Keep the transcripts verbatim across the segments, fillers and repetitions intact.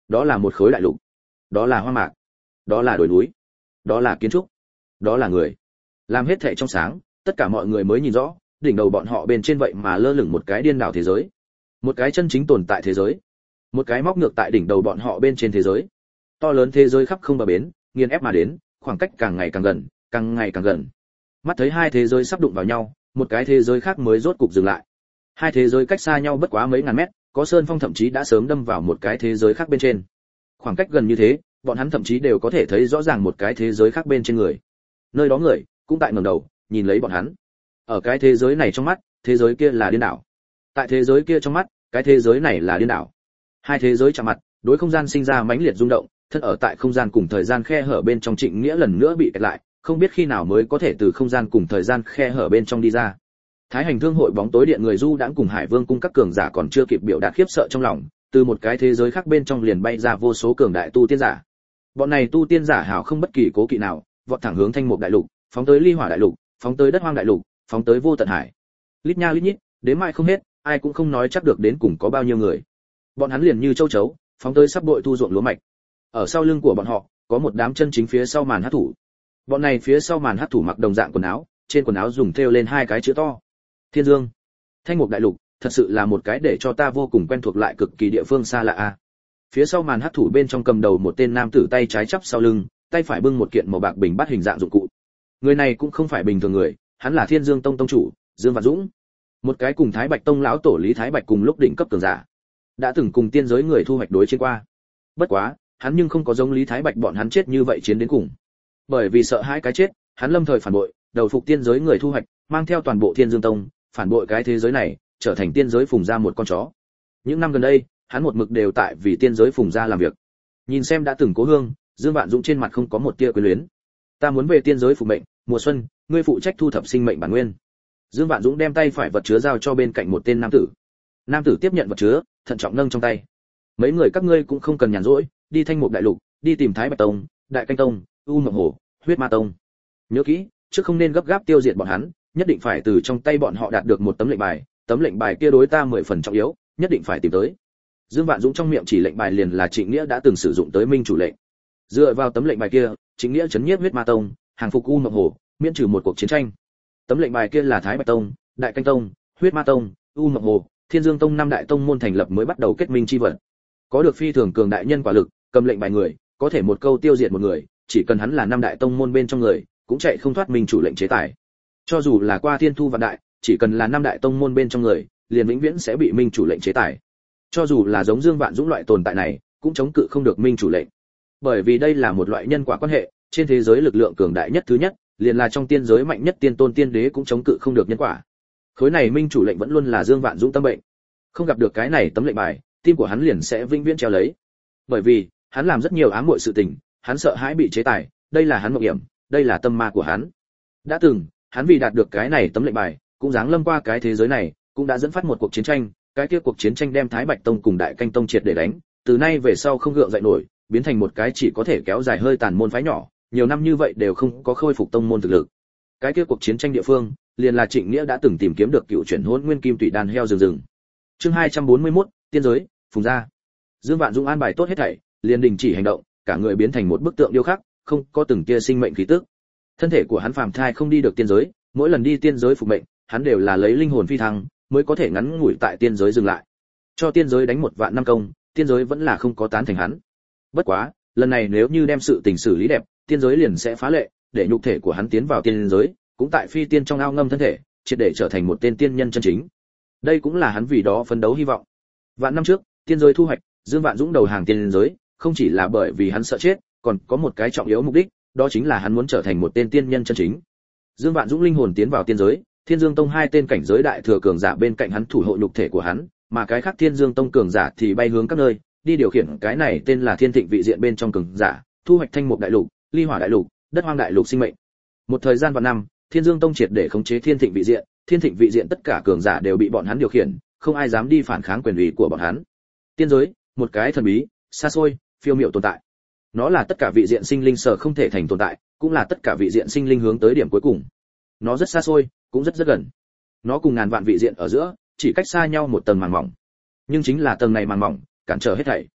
đó là một khối đại lục, đó là hoa mạc, đó là đồi núi, đó là kiến trúc, đó là người. Làm hết thảy trong sáng, tất cả mọi người mới nhìn rõ, đỉnh đầu bọn họ bên trên vậy mà lơ lửng một cái điên đảo thế giới, một cái chân chính tồn tại thế giới, một cái móc ngược tại đỉnh đầu bọn họ bên trên thế giới. To lớn thế giới khắp không bờ bến, nghiền ép mà đến, khoảng cách càng ngày càng gần, càng ngày càng gần. Mắt thấy hai thế giới sắp đụng vào nhau, một cái thế giới khác mới rốt cục dừng lại. Hai thế giới cách xa nhau bất quá mấy ngàn mét, có sơn phong thậm chí đã sớm đâm vào một cái thế giới khác bên trên. Khoảng cách gần như thế, bọn hắn thậm chí đều có thể thấy rõ ràng một cái thế giới khác bên trên người. Nơi đó người cũng tại ngẩng đầu, nhìn lấy bọn hắn. Ở cái thế giới này trong mắt, thế giới kia là điên đảo. Tại thế giới kia trong mắt, cái thế giới này là điên đảo. Hai thế giới chạm mặt, đối không gian sinh ra mãnh liệt rung động, thân ở tại không gian cùng thời gian khe hở bên trong Trịnh Nghĩa lần nữa bị kẹt lại, không biết khi nào mới có thể từ không gian cùng thời gian khe hở bên trong đi ra. Thái Hành Thương hội bóng tối điện người du đãng cùng Hải Vương cung các cường giả còn chưa kịp biểu đạt khiếp sợ trong lòng, từ một cái thế giới khác bên trong liền bay ra vô số cường đại tu tiên giả. Bọn này tu tiên giả hảo không bất kỳ cố kỵ nào, vọt thẳng hướng Thanh Mục đại lục, phóng tới Ly Hỏa đại lục, phóng tới Đất Hoang đại lục, phóng tới Vô Tận Hải. Lít nha lít nhít, đến mãi không hết, ai cũng không nói chắc được đến cùng có bao nhiêu người. Bọn hắn liền như châu chấu, phóng tới sắp bội thu ruộng lúa mạch. Ở sau lưng của bọn họ, có một đám chân chính phía sau màn hắc thủ. Bọn này phía sau màn hắc thủ mặc đồng dạng quần áo, trên quần áo dùng thêu lên hai cái chữ to. Thiên Dương. Thanh Mục đại lục, thật sự là một cái để cho ta vô cùng quen thuộc lại cực kỳ địa phương xa lạ a. Phía sau màn hắc thủ bên trong cầm đầu một tên nam tử tay trái chắp sau lưng, tay phải bưng một kiện màu bạc bình bát hình dạng dụng cụ. Người này cũng không phải bình thường người, hắn là Thiên Dương Tông tông chủ, Dương Vạn Dũng. Một cái cùng Thái Bạch Tông lão tổ Lý Thái Bạch cùng lúc đỉnh cấp cường giả. Đã từng cùng tiên giới người thu hoạch đối chiến qua. Bất quá, hắn nhưng không có giống Lý Thái Bạch bọn hắn chết như vậy chiến đến cùng. Bởi vì sợ hai cái chết, hắn lâm thời phản bội, đầu phục tiên giới người thu hoạch, mang theo toàn bộ Thiên Dương Tông, phản bội cái thế giới này, trở thành tiên giới phùng ra một con chó. Những năm gần đây, hắn một mực đều tại vì tiên giới phùng ra làm việc. Nhìn xem đã từng cố hương, Dương Vạn Dũng trên mặt không có một tia quyến luyến. Ta muốn về tiên giới phục mệnh, mùa xuân, ngươi phụ trách thu thập sinh mệnh bản nguyên. Dương Vạn Dũng đem tay phải vật chứa giao cho bên cạnh một tên nam tử. Nam tử tiếp nhận vật chứa, thận trọng nâng trong tay. Mấy người các ngươi cũng không cần nhàn rỗi, đi Thanh Mục đại lục, đi tìm Thái Bạch Tông, Đại Canh Tông, U Mộng Hồ, Huyết Ma Tông. Nhớ kỹ, trước không nên gấp gáp tiêu diệt bọn hắn, nhất định phải từ trong tay bọn họ đạt được một tấm lệnh bài, tấm lệnh bài kia đối ta mười phần trọng yếu, nhất định phải tìm tới. Dương Vạn Dũng trong miệng chỉ lệnh bài liền là Trịnh Nghĩa đã từng sử dụng tới minh chủ lệnh. Dựa vào tấm lệnh bài kia, Trịnh Nghĩa chấn nhiếp Huyết Ma Tông, hàng phục U Mộng Hồ, miễn trừ một cuộc chiến tranh. Tấm lệnh bài kia là Thái Bạch Tông, Đại Canh Tông, Huyết Ma Tông, U Mộng Hồ, Thiên Dương Tông năm đại tông môn thành lập mới bắt đầu kết minh chi vật. Có được phi thường cường đại nhân quả lực, cầm lệnh bài người, có thể một câu tiêu diệt một người, chỉ cần hắn là năm đại tông môn bên trong người, cũng chạy không thoát minh chủ lệnh chế tài. Cho dù là qua thiên thu vạn đại, chỉ cần là năm đại tông môn bên trong người, liền vĩnh viễn sẽ bị minh chủ lệnh chế tài. Cho dù là giống Dương Vạn Dũng loại tồn tại này, cũng chống cự không được minh chủ lệnh. Bởi vì đây là một loại nhân quả quan hệ, trên thế giới lực lượng cường đại nhất thứ nhất, liền là trong tiên giới mạnh nhất tiên tôn tiên đế cũng chống cự không được nhân quả. Khối này minh chủ lệnh vẫn luôn là Dương Vạn Dũng tâm bệnh. Không gặp được cái này tấm lệnh bài, tim của hắn liền sẽ vĩnh viễn treo lấy. Bởi vì, hắn làm rất nhiều ám muội sự tình, hắn sợ hãi bị chế tài, đây là hắn mộng hiểm, đây là tâm ma của hắn. Đã từng, hắn vì đạt được cái này tấm lệnh bài, cũng giáng lâm qua cái thế giới này, cũng đã dẫn phát một cuộc chiến tranh, cái kia cuộc chiến tranh đem Thái Bạch Tông cùng Đại Canh Tông triệt để đánh, từ nay về sau không gượng dậy nổi, biến thành một cái chỉ có thể kéo dài hơi tàn môn phái nhỏ, nhiều năm như vậy đều không có khôi phục tông môn thực lực. Cái kia cuộc chiến tranh địa phương, liền là Trịnh Nghĩa đã từng tìm kiếm được cựu chuyển hỗn nguyên kim tụy đan heo rừng rừng. Chương hai trăm bốn mươi mốt, tiên giới, phùng gia. Dương Vạn Dũng an bài tốt hết thảy, liền đình chỉ hành động, cả người biến thành một bức tượng điêu khắc, không có từng tia sinh mệnh khí tức. Thân thể của hắn phàm thai không đi được tiên giới, mỗi lần đi tiên giới phục mệnh, hắn đều là lấy linh hồn phi thăng, mới có thể ngắn ngủi tại tiên giới dừng lại. Cho tiên giới đánh một vạn năm công, tiên giới vẫn là không có tán thành hắn. Bất quá, lần này nếu như đem sự tình xử lý đẹp, tiên giới liền sẽ phá lệ, để nhục thể của hắn tiến vào tiên giới, cũng tại phi tiên trong ao ngâm thân thể, triệt để trở thành một tên tiên nhân chân chính. Đây cũng là hắn vì đó phấn đấu hy vọng. Vạn năm trước, tiên giới thu hoạch, Dương Vạn Dũng đầu hàng tiên giới, không chỉ là bởi vì hắn sợ chết, còn có một cái trọng yếu mục đích, đó chính là hắn muốn trở thành một tên tiên nhân chân chính. Dương Vạn Dũng linh hồn tiến vào tiên giới, Thiên Dương Tông hai tên cảnh giới đại thừa cường giả bên cạnh hắn thủ hộ nhục thể của hắn, mà cái khác Thiên Dương Tông cường giả thì bay hướng các nơi, đi điều khiển cái này tên là Thiên Thịnh vị diện bên trong cường giả, thu hoạch Thanh Mục đại lục, Ly Hỏa đại lục, Đất Hoang đại lục sinh mệnh. Một thời gian vạn năm, Thiên Dương Tông triệt để khống chế Thiên Thịnh vị diện, Thiên Thịnh vị diện tất cả cường giả đều bị bọn hắn điều khiển, không ai dám đi phản kháng quyền uy của bọn hắn. Tiên giới, một cái thần bí, xa xôi, phiêu miệu tồn tại. Nó là tất cả vị diện sinh linh sở không thể thành tồn tại, cũng là tất cả vị diện sinh linh hướng tới điểm cuối cùng. Nó rất xa xôi, cũng rất rất gần. Nó cùng ngàn vạn vị diện ở giữa, chỉ cách xa nhau một tầng màng mỏng. Nhưng chính là tầng này màng mỏng, cản trở hết thảy.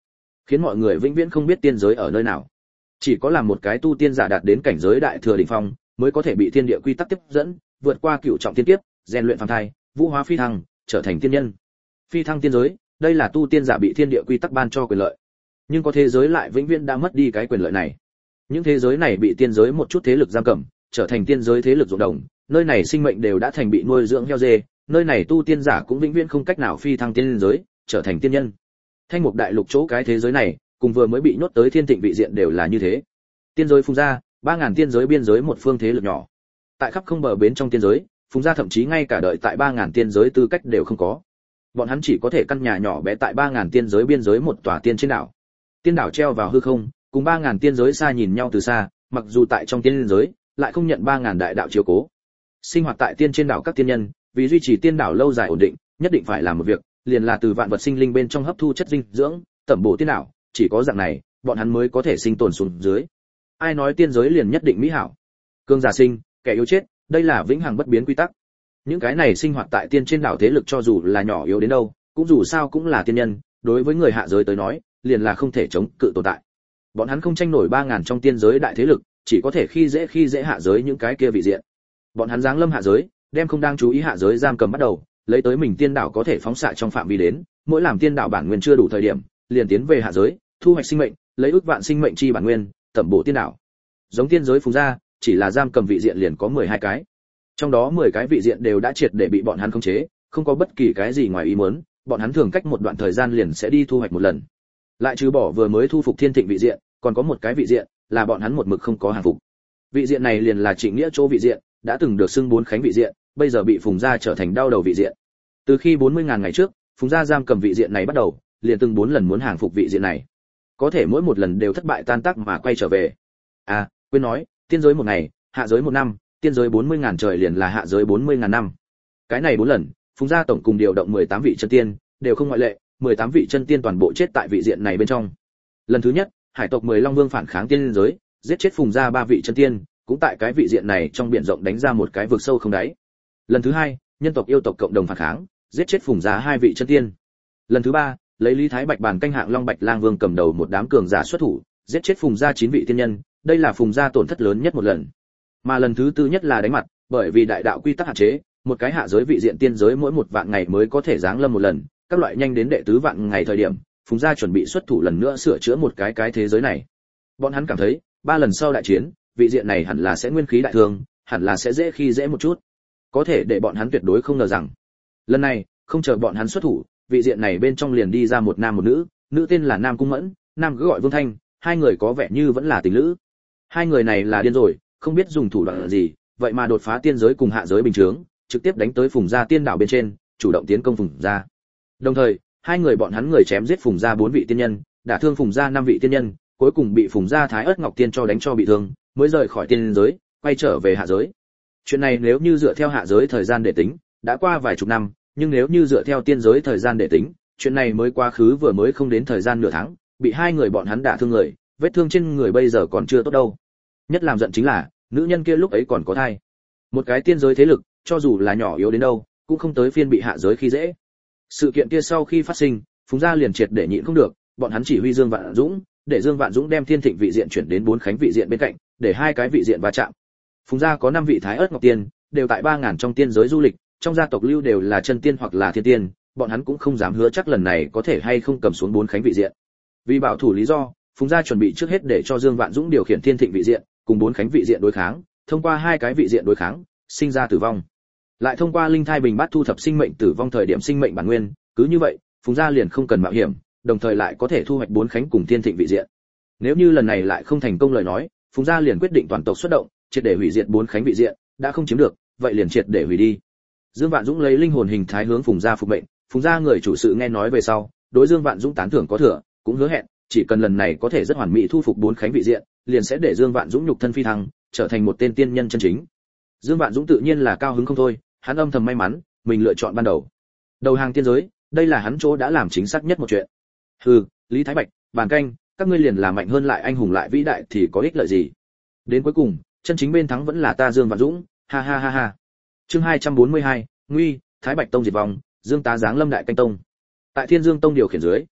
khiến mọi người vĩnh viễn không biết tiên giới ở nơi nào. Chỉ có làm một cái tu tiên giả đạt đến cảnh giới đại thừa đỉnh phong, mới có thể bị thiên địa quy tắc tiếp dẫn, vượt qua cửu trọng tiên kiếp, rèn luyện phàm thai, vũ hóa phi thăng, trở thành tiên nhân. Phi thăng tiên giới, đây là tu tiên giả bị thiên địa quy tắc ban cho quyền lợi. Nhưng có thế giới lại vĩnh viễn đã mất đi cái quyền lợi này. Những thế giới này bị tiên giới một chút thế lực giam cầm, trở thành tiên giới thế lực ruộng đồng, nơi này sinh mệnh đều đã thành bị nuôi dưỡng heo dê, nơi này tu tiên giả cũng vĩnh viễn không cách nào phi thăng tiên giới, trở thành tiên nhân. Thanh Mục Đại Lục chỗ cái thế giới này, cùng vừa mới bị nhốt tới Thiên Thịnh vị diện đều là như thế. Tiên giới Phùng gia, ba ngàn tiên giới biên giới một phương thế lực nhỏ. Tại khắp không bờ bến trong tiên giới, Phùng gia thậm chí ngay cả đợi tại ba ngàn tiên giới tư cách đều không có. Bọn hắn chỉ có thể căn nhà nhỏ bé tại ba ngàn tiên giới biên giới một tòa tiên trên đảo. Tiên đảo treo vào hư không, cùng ba ngàn tiên giới xa nhìn nhau từ xa, mặc dù tại trong tiên giới, lại không nhận ba ngàn đại đạo chiếu cố. Sinh hoạt tại tiên trên đảo các tiên nhân, vì duy trì tiên đảo lâu dài ổn định, nhất định phải làm một việc, liền là từ vạn vật sinh linh bên trong hấp thu chất dinh dưỡng, tẩm bổ tiên đảo, chỉ có dạng này, bọn hắn mới có thể sinh tồn xuống dưới. Ai nói tiên giới liền nhất định mỹ hảo? Cương giả sinh, kẻ yếu chết, đây là vĩnh hằng bất biến quy tắc. Những cái này sinh hoạt tại tiên trên đảo thế lực cho dù là nhỏ yếu đến đâu, cũng dù sao cũng là tiên nhân, đối với người hạ giới tới nói, liền là không thể chống cự tồn tại. Bọn hắn không tranh nổi ba ngàn trong tiên giới đại thế lực, chỉ có thể khi dễ khi dễ hạ giới những cái kia vị diện. Bọn hắn giáng lâm hạ giới, đem không đang chú ý hạ giới giam cầm bắt đầu, lấy tới mình tiên đảo có thể phóng xạ trong phạm vi đến, mỗi làm tiên đảo bản nguyên chưa đủ thời điểm, liền tiến về hạ giới, thu hoạch sinh mệnh, lấy ước vạn sinh mệnh chi bản nguyên, tẩm bổ tiên đảo. Giống tiên giới Phùng gia, chỉ là giam cầm vị diện liền có mười hai cái. Trong đó mười cái vị diện đều đã triệt để bị bọn hắn khống chế, không có bất kỳ cái gì ngoài ý muốn, bọn hắn thường cách một đoạn thời gian liền sẽ đi thu hoạch một lần. Lại trừ bỏ vừa mới thu phục Thiên Thịnh vị diện, còn có một cái vị diện là bọn hắn một mực không có hàng phục. Vị diện này liền là Trịnh Nghĩa chỗ vị diện, đã từng được xưng bốn khánh vị diện, bây giờ bị Phùng gia trở thành đau đầu vị diện. Từ khi bốn mươi ngàn ngày trước, Phùng gia giam cầm vị diện này bắt đầu, liền từng bốn lần muốn hàng phục vị diện này. Có thể mỗi một lần đều thất bại tan tác mà quay trở về. À, quên nói, tiên giới một ngày, hạ giới một năm, tiên giới bốn mươi ngàn trời liền là hạ giới bốn mươi ngàn năm. Cái này bốn lần, Phùng gia tổng cùng điều động mười tám vị chân tiên, đều không ngoại lệ, mười tám vị chân tiên toàn bộ chết tại vị diện này bên trong. Lần thứ nhất, hải tộc mười long vương phản kháng tiên giới, giết chết Phùng gia ba vị chân tiên, cũng tại cái vị diện này trong biển rộng đánh ra một cái vực sâu không đáy. Lần thứ hai, nhân tộc yêu tộc cộng đồng phản kháng, giết chết Phùng gia hai vị chân tiên. Lần thứ ba, lấy Lý Thái Bạch bàn canh hạng Long Bạch Lang Vương cầm đầu một đám cường giả xuất thủ, giết chết Phùng gia chín vị tiên nhân, đây là Phùng gia tổn thất lớn nhất một lần. Mà lần thứ tư nhất là đánh mặt, bởi vì đại đạo quy tắc hạn chế, một cái hạ giới vị diện tiên giới mỗi một vạn ngày mới có thể giáng lâm một lần, các loại nhanh đến đệ tứ vạn ngày thời điểm, Phùng gia chuẩn bị xuất thủ lần nữa sửa chữa một cái cái thế giới này. Bọn hắn cảm thấy, ba lần sau đại chiến, vị diện này hẳn là sẽ nguyên khí đại thương, hẳn là sẽ dễ khi dễ một chút. Có thể để bọn hắn tuyệt đối không ngờ rằng, lần này, không chờ bọn hắn xuất thủ, vị diện này bên trong liền đi ra một nam một nữ, nữ tên là Nam Cung Mẫn, nam cứ gọi Vương Thanh, hai người có vẻ như vẫn là tình lữ. Hai người này là điên rồi, không biết dùng thủ đoạn gì, vậy mà đột phá tiên giới cùng hạ giới bình thường, trực tiếp đánh tới Phùng gia tiên đảo bên trên, chủ động tiến công Phùng gia. Đồng thời, hai người bọn hắn người chém giết Phùng gia bốn vị tiên nhân, đả thương Phùng gia năm vị tiên nhân, cuối cùng bị Phùng gia Thái Ức Ngọc Tiên cho đánh cho bị thương, mới rời khỏi tiên giới, quay trở về hạ giới. Chuyện này nếu như dựa theo hạ giới thời gian để tính, đã qua vài chục năm, nhưng nếu như dựa theo tiên giới thời gian để tính, chuyện này mới quá khứ vừa mới không đến thời gian nửa tháng, bị hai người bọn hắn đả thương người, vết thương trên người bây giờ còn chưa tốt đâu. Nhất làm giận chính là, nữ nhân kia lúc ấy còn có thai. Một cái tiên giới thế lực, cho dù là nhỏ yếu đến đâu, cũng không tới phiên bị hạ giới khi dễ. Sự kiện kia sau khi phát sinh, Phùng gia liền triệt để nhịn không được, bọn hắn chỉ huy Dương Vạn Dũng, để Dương Vạn Dũng đem Thiên Thịnh vị diện chuyển đến bốn khánh vị diện bên cạnh, để hai cái vị diện va chạm. Phùng gia có năm vị Thái Ức Ngọc Tiên, đều tại ba ngàn trong tiên giới du lịch, trong gia tộc lưu đều là chân tiên hoặc là thiên tiên, bọn hắn cũng không dám hứa chắc lần này có thể hay không cầm xuống bốn khánh vị diện. Vì bảo thủ lý do, Phùng gia chuẩn bị trước hết để cho Dương Vạn Dũng điều khiển Thiên Thịnh vị diện, cùng bốn khánh vị diện đối kháng, thông qua hai cái vị diện đối kháng, sinh ra tử vong. Lại thông qua linh thai bình bát thu thập sinh mệnh tử vong thời điểm sinh mệnh bản nguyên, cứ như vậy, Phùng gia liền không cần mạo hiểm, đồng thời lại có thể thu hoạch bốn khánh cùng Thiên Thịnh vị diện. Nếu như lần này lại không thành công lời nói, Phùng gia liền quyết định toàn tộc xuất động, triệt để hủy diệt bốn khánh vị diện, đã không chiếm được, vậy liền triệt để hủy đi. Dương Vạn Dũng lấy linh hồn hình thái hướng Phùng gia phục mệnh, Phùng gia người chủ sự nghe nói về sau, đối Dương Vạn Dũng tán thưởng có thừa, cũng hứa hẹn, chỉ cần lần này có thể rất hoàn mỹ thu phục bốn khánh vị diện, liền sẽ để Dương Vạn Dũng nhục thân phi thăng, trở thành một tên tiên nhân chân chính. Dương Vạn Dũng tự nhiên là cao hứng không thôi, hắn âm thầm may mắn, mình lựa chọn ban đầu. Đầu hàng tiên giới, đây là hắn chỗ đã làm chính xác nhất một chuyện. Hừ, Lý Thái Bạch, Bàn Canh, các ngươi liền là mạnh hơn lại anh hùng lại vĩ đại thì có ích lợi gì? Đến cuối cùng, chân chính bên thắng vẫn là ta Dương Vạn Dũng, ha ha ha ha. Chương hai trăm bốn mươi hai, nguy, Thái Bạch tông diệt vong, Dương tá giáng lâm đại canh tông. Tại Thiên Dương tông điều khiển dưới,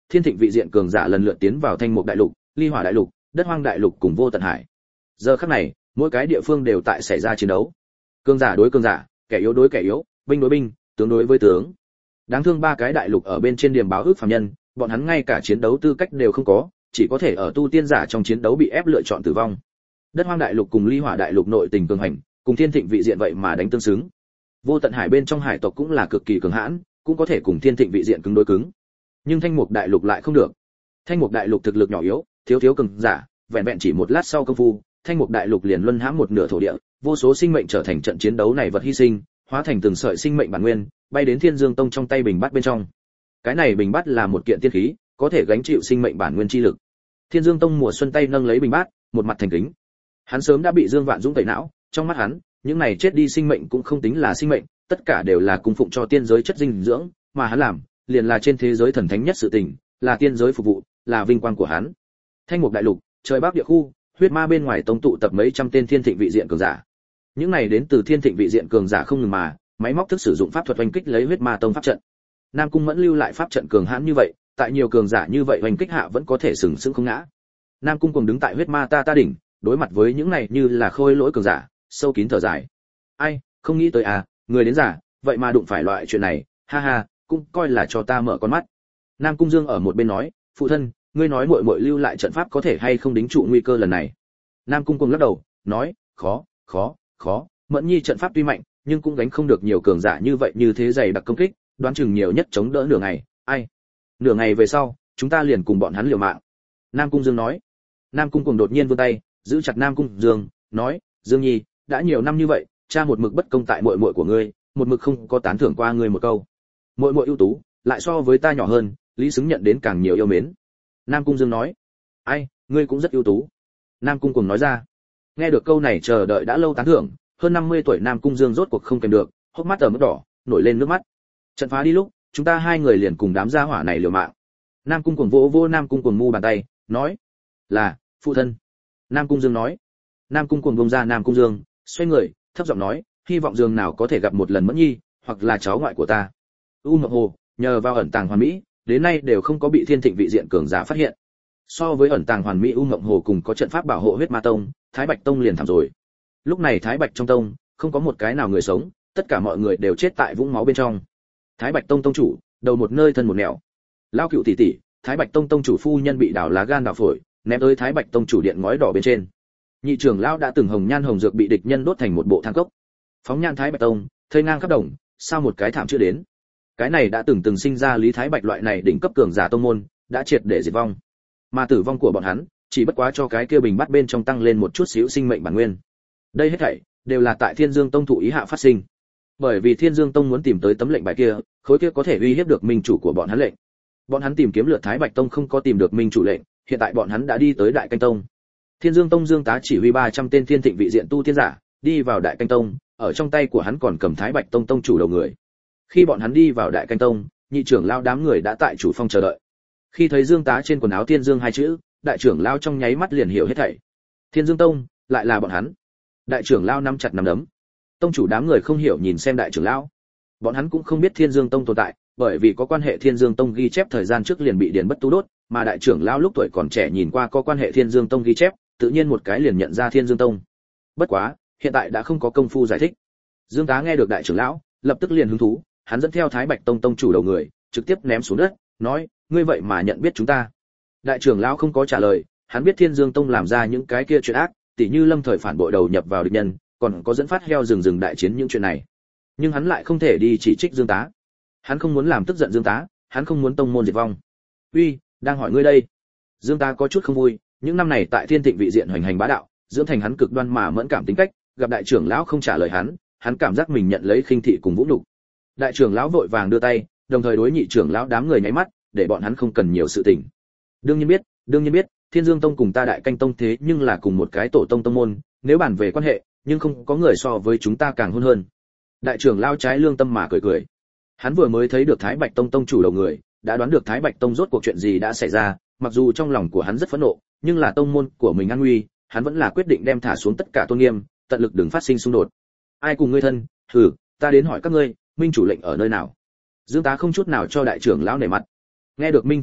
thiên thịnh vị diện cường giả lần lượt tiến vào Thanh Mục đại lục, Ly Hỏa đại lục, Đất Hoang đại lục cùng Vô Tận Hải. Giờ khắc này, mỗi cái địa phương đều tại xảy ra chiến đấu. Cường giả đối cường giả, kẻ yếu đối kẻ yếu, binh đối binh, tướng đối với tướng. Đáng thương ba cái đại lục ở bên trên điểm báo ước phàm nhân, bọn hắn ngay cả chiến đấu tư cách đều không có, chỉ có thể ở tu tiên giả trong chiến đấu bị ép lựa chọn tử vong. Đất Hoang đại lục cùng Ly Hỏa đại lục nội tình cường hành, cùng thiên thịnh vị diện vậy mà đánh tương xứng. Vô Tận Hải bên trong hải tộc cũng là cực kỳ cường hãn, cũng có thể cùng thiên thịnh vị diện cứng đối cứng. Nhưng Thanh Mục đại lục lại không được. Thanh Mục đại lục thực lực nhỏ yếu, thiếu thiếu cường giả, vẹn vẹn chỉ một lát sau công phu, Thanh Mục đại lục liền luân hãm một nửa thổ địa, vô số sinh mệnh trở thành trận chiến đấu này vật hy sinh, hóa thành từng sợi sinh mệnh bản nguyên, bay đến Thiên Dương Tông trong tay bình bát bên trong. Cái này bình bát là một kiện tiên khí, có thể gánh chịu sinh mệnh bản nguyên chi lực. Thiên Dương Tông mùa xuân tay nâng lấy bình bát, một mặt thành kính. Hắn sớm đã bị Dương Vạn Dũng tẩy não, trong mắt hắn, những này chết đi sinh mệnh cũng không tính là sinh mệnh, tất cả đều là cung phụng cho tiên giới chất dinh dưỡng, mà hắn làm, liền là trên thế giới thần thánh nhất sự tình, là tiên giới phục vụ, là vinh quang của hắn. Thanh Mục đại lục, trời Bắc địa khu, huyết ma bên ngoài tông tụ tập mấy trăm tên thiên thịnh vị diện cường giả. Những này đến từ thiên thịnh vị diện cường giả không ngừng mà, máy móc thức sử dụng pháp thuật oanh kích lấy huyết ma tông pháp trận. Nam Cung Mẫn lưu lại pháp trận cường hãn như vậy, tại nhiều cường giả như vậy oanh kích hạ vẫn có thể sừng sững không ngã. Nam Cung cùng đứng tại huyết ma ta ta đỉnh, đối mặt với những này như là khôi lỗi cường giả, sâu kín thở dài. Ai, không nghĩ tới à, người đến giả, vậy mà đụng phải loại chuyện này, ha ha, cũng coi là cho ta mở con mắt. Nam Cung Dương ở một bên nói, phụ thân, ngươi nói muội muội lưu lại trận pháp có thể hay không đính trụ nguy cơ lần này. Nam Cung cùng lắc đầu, nói, khó, khó, khó, Mẫn Nhi trận pháp tuy mạnh, nhưng cũng gánh không được nhiều cường giả như vậy như thế dày đặc công kích, đoán chừng nhiều nhất chống đỡ nửa ngày, ai. Nửa ngày về sau, chúng ta liền cùng bọn hắn liều mạng. Nam Cung Dương nói. Nam Cung cùng đột nhiên vươn tay, giữ chặt Nam Cung Dương, nói, Dương Nhi, đã nhiều năm như vậy, cha một mực bất công tại muội muội của ngươi, một mực không có tán thưởng qua ngươi một câu. Muội muội ưu tú, lại so với ta nhỏ hơn, lý xứng nhận đến càng nhiều yêu mến. Nam Cung Dương nói, ai, ngươi cũng rất ưu tú. Nam Cung cùng nói ra. Nghe được câu này chờ đợi đã lâu tán thưởng, hơn năm mươi tuổi Nam Cung Dương rốt cuộc không kèm được, hốc mắt ở mức đỏ, nổi lên nước mắt. Trận phá đi lúc, chúng ta hai người liền cùng đám gia hỏa này liều mạng. Nam Cung cùng vỗ vỗ Nam Cung cùng mu bàn tay, nói, là, phụ thân. Nam Cung Dương nói. Nam Cung cùng bông ra Nam Cung Dương, xoay người, thấp giọng nói, hy vọng Dương nào có thể gặp một lần Mẫn Nhi, hoặc là cháu ngoại của ta. U Ngọc Hồ, nhờ vào ẩn tàng hoàn mỹ, đến nay đều không có bị thiên thịnh vị diện cường giả phát hiện. So với ẩn tàng hoàn mỹ U Ngọc Hồ cùng có trận pháp bảo hộ huyết ma tông, Thái Bạch tông liền thảm rồi. Lúc này Thái Bạch trong tông, không có một cái nào người sống, tất cả mọi người đều chết tại vũng máu bên trong. Thái Bạch tông tông chủ, đầu một nơi thân một nẻo. Lao Cựu tỷ tỷ, Thái Bạch tông tông chủ phu nhân bị đào lá gan đào phổi, ném tới Thái Bạch tông chủ điện ngói đỏ bên trên. Nhị trưởng lão đã từng hồng nhan hồng dược bị địch nhân đốt thành một bộ than cốc. Phóng nhan Thái Bạch tông, thây ngang khắp đồng, sao một cái thảm chưa đến. Cái này đã từng từng sinh ra Lý Thái Bạch loại này đỉnh cấp cường giả tông môn, đã triệt để diệt vong. Mà tử vong của bọn hắn, chỉ bất quá cho cái kia bình bắt bên trong tăng lên một chút xíu sinh mệnh bản nguyên. Đây hết thảy đều là tại Thiên Dương Tông thụ ý hạ phát sinh. Bởi vì Thiên Dương Tông muốn tìm tới tấm lệnh bài kia, khối kia có thể uy hiếp được minh chủ của bọn hắn lệnh. Bọn hắn tìm kiếm lượt Thái Bạch Tông không có tìm được minh chủ lệnh, hiện tại bọn hắn đã đi tới Đại Canh Tông. Thiên Dương Tông Dương Tá chỉ huy ba trăm tên thiên thịnh vị diện tu tiên giả, đi vào Đại Canh Tông, ở trong tay của hắn còn cầm Thái Bạch Tông tông chủ đầu người. Khi bọn hắn đi vào Đại Canh Tông, nhị trưởng lão đám người đã tại chủ phong chờ đợi. Khi thấy Dương Tá trên quần áo Thiên Dương hai chữ, đại trưởng lão trong nháy mắt liền hiểu hết thảy. Thiên Dương Tông, lại là bọn hắn. Đại trưởng lão nắm chặt nắm đấm. Tông chủ đám người không hiểu nhìn xem đại trưởng lão. Bọn hắn cũng không biết Thiên Dương Tông tồn tại, bởi vì có quan hệ Thiên Dương Tông ghi chép thời gian trước liền bị Điền Bất Tu đốt, mà đại trưởng lão lúc tuổi còn trẻ nhìn qua có quan hệ Thiên Dương Tông ghi chép, tự nhiên một cái liền nhận ra Thiên Dương Tông. Bất quá, hiện tại đã không có công phu giải thích. Dương Tá nghe được đại trưởng lão, lập tức liền hứng thú, hắn dẫn theo Thái Bạch Tông tông chủ đầu người, trực tiếp ném xuống đất, nói, ngươi vậy mà nhận biết chúng ta. Đại trưởng lão không có trả lời, hắn biết Thiên Dương Tông làm ra những cái kia chuyện ác, tỉ như lâm thời phản bội đầu nhập vào địch nhân, còn có dẫn phát heo rừng rừng đại chiến những chuyện này. Nhưng hắn lại không thể đi chỉ trích Dương Tá. Hắn không muốn làm tức giận Dương Tá, hắn không muốn tông môn diệt vong. Uy, đang hỏi ngươi đây. Dương Tá có chút không vui, những năm này tại Thiên Thịnh vị diện hoành hành bá đạo, dưỡng thành hắn cực đoan mà mẫn cảm tính cách, gặp đại trưởng lão không trả lời hắn, hắn cảm giác mình nhận lấy khinh thị cùng vũ nhục. Đại trưởng lão vội vàng đưa tay, đồng thời đối nhị trưởng lão đám người nháy mắt, để bọn hắn không cần nhiều sự tình. Đương nhiên biết, đương nhiên biết, Thiên Dương Tông cùng ta Đại Canh Tông thế nhưng là cùng một cái tổ tông tông môn, nếu bàn về quan hệ, nhưng không có người so với chúng ta càng hôn hơn. Đại trưởng lão trái lương tâm mà cười cười. Hắn vừa mới thấy được Thái Bạch Tông tông chủ đầu người, đã đoán được Thái Bạch Tông rốt cuộc chuyện gì đã xảy ra, mặc dù trong lòng của hắn rất phẫn nộ, nhưng là tông môn của mình an nguy, hắn vẫn là quyết định đem thả xuống tất cả tôn nghiêm, tận lực đừng phát sinh xung đột. Ai cùng ngươi thân? Hừ, ta đến hỏi các ngươi, minh chủ lệnh ở nơi nào? Dương Tá không chút nào cho đại trưởng lão nể mặt. Nghe được minh chủ lệnh,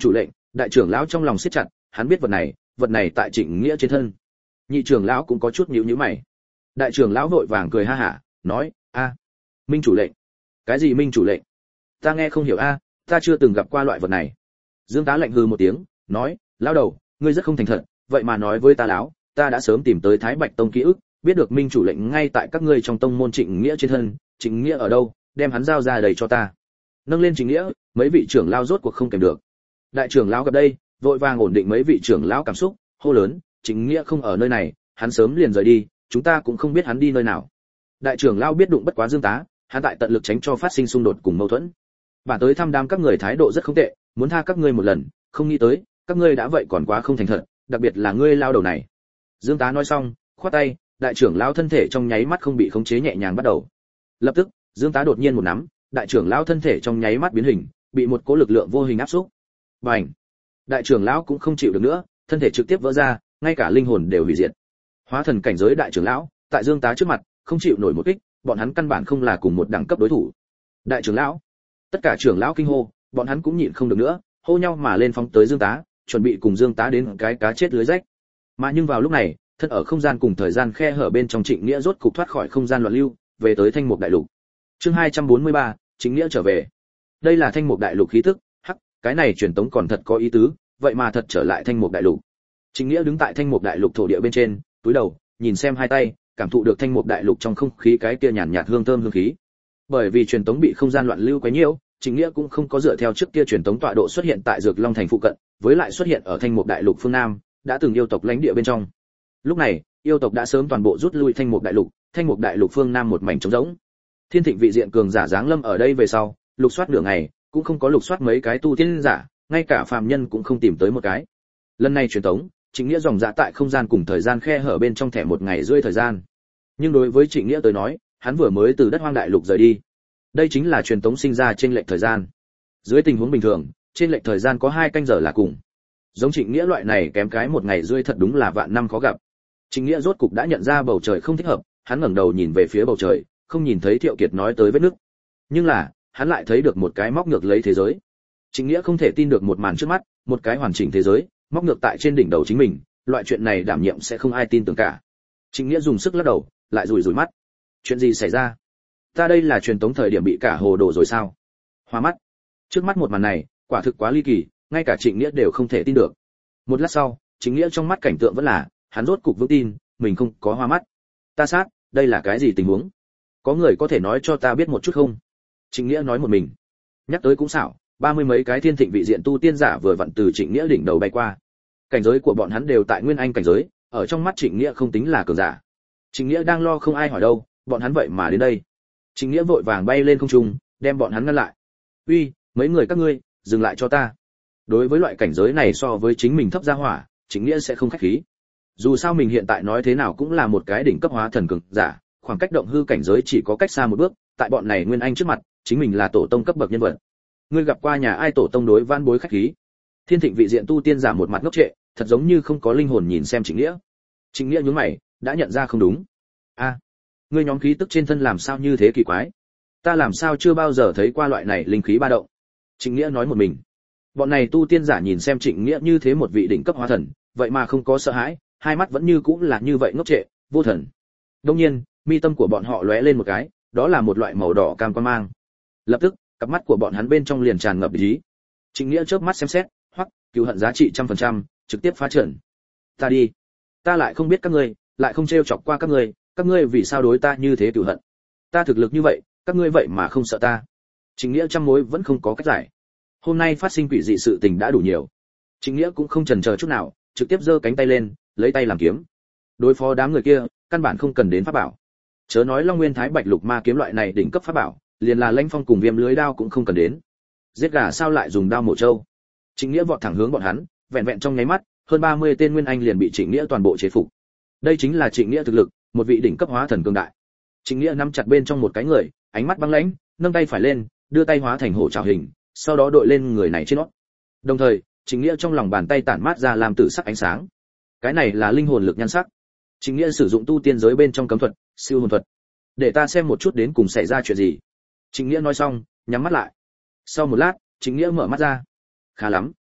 Đại trưởng lão trong lòng siết chặt, hắn biết vật này, vật này tại Trịnh Nghĩa trên thân. Nhị trưởng lão cũng có chút nhíu nhíu mày. Đại trưởng lão vội vàng cười ha hả, nói: "A, minh chủ lệnh." "Cái gì minh chủ lệnh? Ta nghe không hiểu a, ta chưa từng gặp qua loại vật này." Dương Tá lạnh hừ một tiếng, nói: "Lão đầu, ngươi rất không thành thật, vậy mà nói với ta lão, ta đã sớm tìm tới Thái Bạch Tông ký ức, biết được minh chủ lệnh ngay tại các ngươi trong tông môn Trịnh Nghĩa trên thân, Trịnh Nghĩa ở đâu, đem hắn giao ra đầy cho ta." Nâng lên Trịnh Nghĩa, mấy vị trưởng lão rốt cuộc không kèm được. Đại trưởng lão gặp đây, vội vàng ổn định mấy vị trưởng lão cảm xúc, hô lớn: "Trịnh Nghĩa không ở nơi này, hắn sớm liền rời đi, chúng ta cũng không biết hắn đi nơi nào." Đại trưởng lão biết đụng bất quá Dương Tá, hắn tại tận lực tránh cho phát sinh xung đột cùng mâu thuẫn. Bản tới thăm đám các người thái độ rất không tệ, muốn tha các ngươi một lần, không nghĩ tới, các ngươi đã vậy còn quá không thành thật, đặc biệt là ngươi lao đầu này. Dương Tá nói xong, khoát tay, đại trưởng lão thân thể trong nháy mắt không bị khống chế nhẹ nhàng bắt đầu. Lập tức, Dương Tá đột nhiên một nắm, đại trưởng lão thân thể trong nháy mắt biến hình, bị một cỗ lực lượng vô hình áp xúc. Bành! Đại trưởng lão cũng không chịu được nữa, thân thể trực tiếp vỡ ra, ngay cả linh hồn đều hủy diệt. Hóa thần cảnh giới đại trưởng lão, tại Dương Tá trước mặt, không chịu nổi một kích, bọn hắn căn bản không là cùng một đẳng cấp đối thủ. Đại trưởng lão, tất cả trưởng lão kinh hô, bọn hắn cũng nhịn không được nữa, hô nhau mà lên phóng tới Dương Tá, chuẩn bị cùng Dương Tá đến cái cá chết lưới rách. Mà nhưng vào lúc này, thân ở không gian cùng thời gian khe hở bên trong Trịnh Nghĩa rốt cục thoát khỏi không gian loạn lưu, về tới Thanh Mục Đại Lục. Chương hai trăm bốn mươi ba, Trịnh Nghĩa trở về. Đây là Thanh Mục Đại Lục khí tức, hắc, cái này truyền tống còn thật có ý tứ, vậy mà thật trở lại Thanh Mục Đại Lục. Trịnh Nghĩa đứng tại Thanh Mục Đại Lục thổ địa bên trên, túi đầu, nhìn xem hai tay, cảm thụ được Thanh Mục Đại Lục trong không khí cái kia nhàn nhạt hương thơm hương khí. Bởi vì truyền tống bị không gian loạn lưu quấy nhiễu, Trịnh Nghĩa cũng không có dựa theo trước kia truyền tống tọa độ xuất hiện tại Dược Long thành phụ cận, với lại xuất hiện ở Thanh Mục Đại Lục phương Nam, đã từng yêu tộc lãnh địa bên trong. Lúc này, yêu tộc đã sớm toàn bộ rút lui Thanh Mục Đại Lục, Thanh Mục Đại Lục phương Nam một mảnh trống rỗng. Thiên Thịnh vị diện cường giả giáng lâm ở đây về sau, lục soát nửa ngày, cũng không có lục soát mấy cái tu tiên giả, ngay cả phàm nhân cũng không tìm tới một cái. Lần này truyền tống, Trịnh Nghĩa dòng dã tại không gian cùng thời gian khe hở bên trong thẻ một ngày rưỡi thời gian. Nhưng đối với Trịnh Nghĩa tới nói, hắn vừa mới từ đất hoang đại lục rời đi. Đây chính là truyền tống sinh ra trên lệch thời gian. Dưới tình huống bình thường, trên lệch thời gian có hai canh giờ là cùng. Giống Trịnh Nghĩa loại này kém cái một ngày rưỡi thật đúng là vạn năm khó gặp. Trịnh Nghĩa rốt cục đã nhận ra bầu trời không thích hợp, hắn ngẩng đầu nhìn về phía bầu trời, không nhìn thấy Thiệu Kiệt nói tới vết nứt. Nhưng là, hắn lại thấy được một cái móc ngược lấy thế giới. Trịnh Nghĩa không thể tin được một màn trước mắt, một cái hoàn chỉnh thế giới, móc ngược tại trên đỉnh đầu chính mình, loại chuyện này đảm nhiệm sẽ không ai tin tưởng cả. Trịnh Nghĩa dùng sức lắc đầu, lại rủi rủi mắt. Chuyện gì xảy ra? Ta đây là truyền tống thời điểm bị cả hồ đồ rồi sao? Hoa mắt. Trước mắt một màn này, quả thực quá ly kỳ, ngay cả Trịnh Nghĩa đều không thể tin được. Một lát sau, Trịnh Nghĩa trong mắt cảnh tượng vẫn là, hắn rốt cục vững tin, mình không có hoa mắt. Ta sát, đây là cái gì tình huống? Có người có thể nói cho ta biết một chút không? Trịnh Nghĩa nói một mình. Nhắc tới cũng xảo, ba mươi mấy cái thiên thịnh vị diện tu tiên giả vừa vặn từ Trịnh Nghĩa đỉnh đầu bay qua. Cảnh giới của bọn hắn đều tại nguyên anh cảnh giới, ở trong mắt Trịnh Nghĩa không tính là cường giả. Trịnh Nghĩa đang lo không ai hỏi đâu, bọn hắn vậy mà đến đây. Trịnh Nghĩa vội vàng bay lên không trung, đem bọn hắn ngăn lại. "Uy, mấy người các ngươi, dừng lại cho ta." Đối với loại cảnh giới này so với chính mình thấp gia hỏa, Trịnh Nghĩa sẽ không khách khí. Dù sao mình hiện tại nói thế nào cũng là một cái đỉnh cấp hóa thần cường giả, khoảng cách động hư cảnh giới chỉ có cách xa một bước, tại bọn này nguyên anh trước mặt, chính mình là tổ tông cấp bậc nhân vật. Ngươi gặp qua nhà ai tổ tông đối van bối khách khí? Thiên thịnh vị diện tu tiên giả một mặt ngốc trệ, thật giống như không có linh hồn nhìn xem Trịnh Nghĩa. Trịnh Nghĩa nhướng mày, đã nhận ra không đúng. A, ngươi nhóm khí tức trên thân làm sao như thế kỳ quái? Ta làm sao chưa bao giờ thấy qua loại này linh khí ba động? Trịnh Nghĩa nói một mình. Bọn này tu tiên giả nhìn xem Trịnh Nghĩa như thế một vị đỉnh cấp hóa thần, vậy mà không có sợ hãi, hai mắt vẫn như cũng là như vậy ngốc trệ, vô thần. Đương nhiên, mi tâm của bọn họ lóe lên một cái, đó là một loại màu đỏ cam quang mang. Lập tức, cặp mắt của bọn hắn bên trong liền tràn ngập ý. Trịnh Nghĩa chớp mắt xem xét, hoặc cứu hận giá trị trăm phần trăm, trực tiếp phá trận. Ta đi, ta lại không biết các ngươi, lại không trêu chọc qua các ngươi, các ngươi vì sao đối ta như thế cứu hận? Ta thực lực như vậy, các ngươi vậy mà không sợ ta? Trịnh Nghĩa trăm mối vẫn không có cách giải. Hôm nay phát sinh quỷ dị sự tình đã đủ nhiều. Trịnh Nghĩa cũng không chần chờ chút nào, trực tiếp giơ cánh tay lên, lấy tay làm kiếm. Đối phó đám người kia, căn bản không cần đến pháp bảo. Chớ nói Long Nguyên Thái Bạch Lục Ma kiếm loại này đỉnh cấp pháp bảo, liền là Lãnh Phong cùng Viêm lưới đao cũng không cần đến. Giết gà sao lại dùng đao mổ trâu? Trịnh Nghĩa vọt thẳng hướng bọn hắn, vẹn vẹn trong nháy mắt, hơn ba mươi tên nguyên anh liền bị Trịnh Nghĩa toàn bộ chế phục. Đây chính là Trịnh Nghĩa thực lực, một vị đỉnh cấp hóa thần cường đại. Trịnh Nghĩa nắm chặt bên trong một cái người, ánh mắt băng lãnh, nâng tay phải lên, đưa tay hóa thành hổ trảo hình, sau đó đội lên người này trên nó. Đồng thời, Trịnh Nghĩa trong lòng bàn tay tản mát ra làm tử sắc ánh sáng. Cái này là linh hồn lực nhan sắc. Trịnh Nghĩa sử dụng tu tiên giới bên trong cấm thuật, siêu hồn thuật. Để ta xem một chút đến cùng xảy ra chuyện gì. Trịnh Nghĩa nói xong, nhắm mắt lại. Sau một lát, Trịnh Nghĩa mở mắt ra. Khá lắm.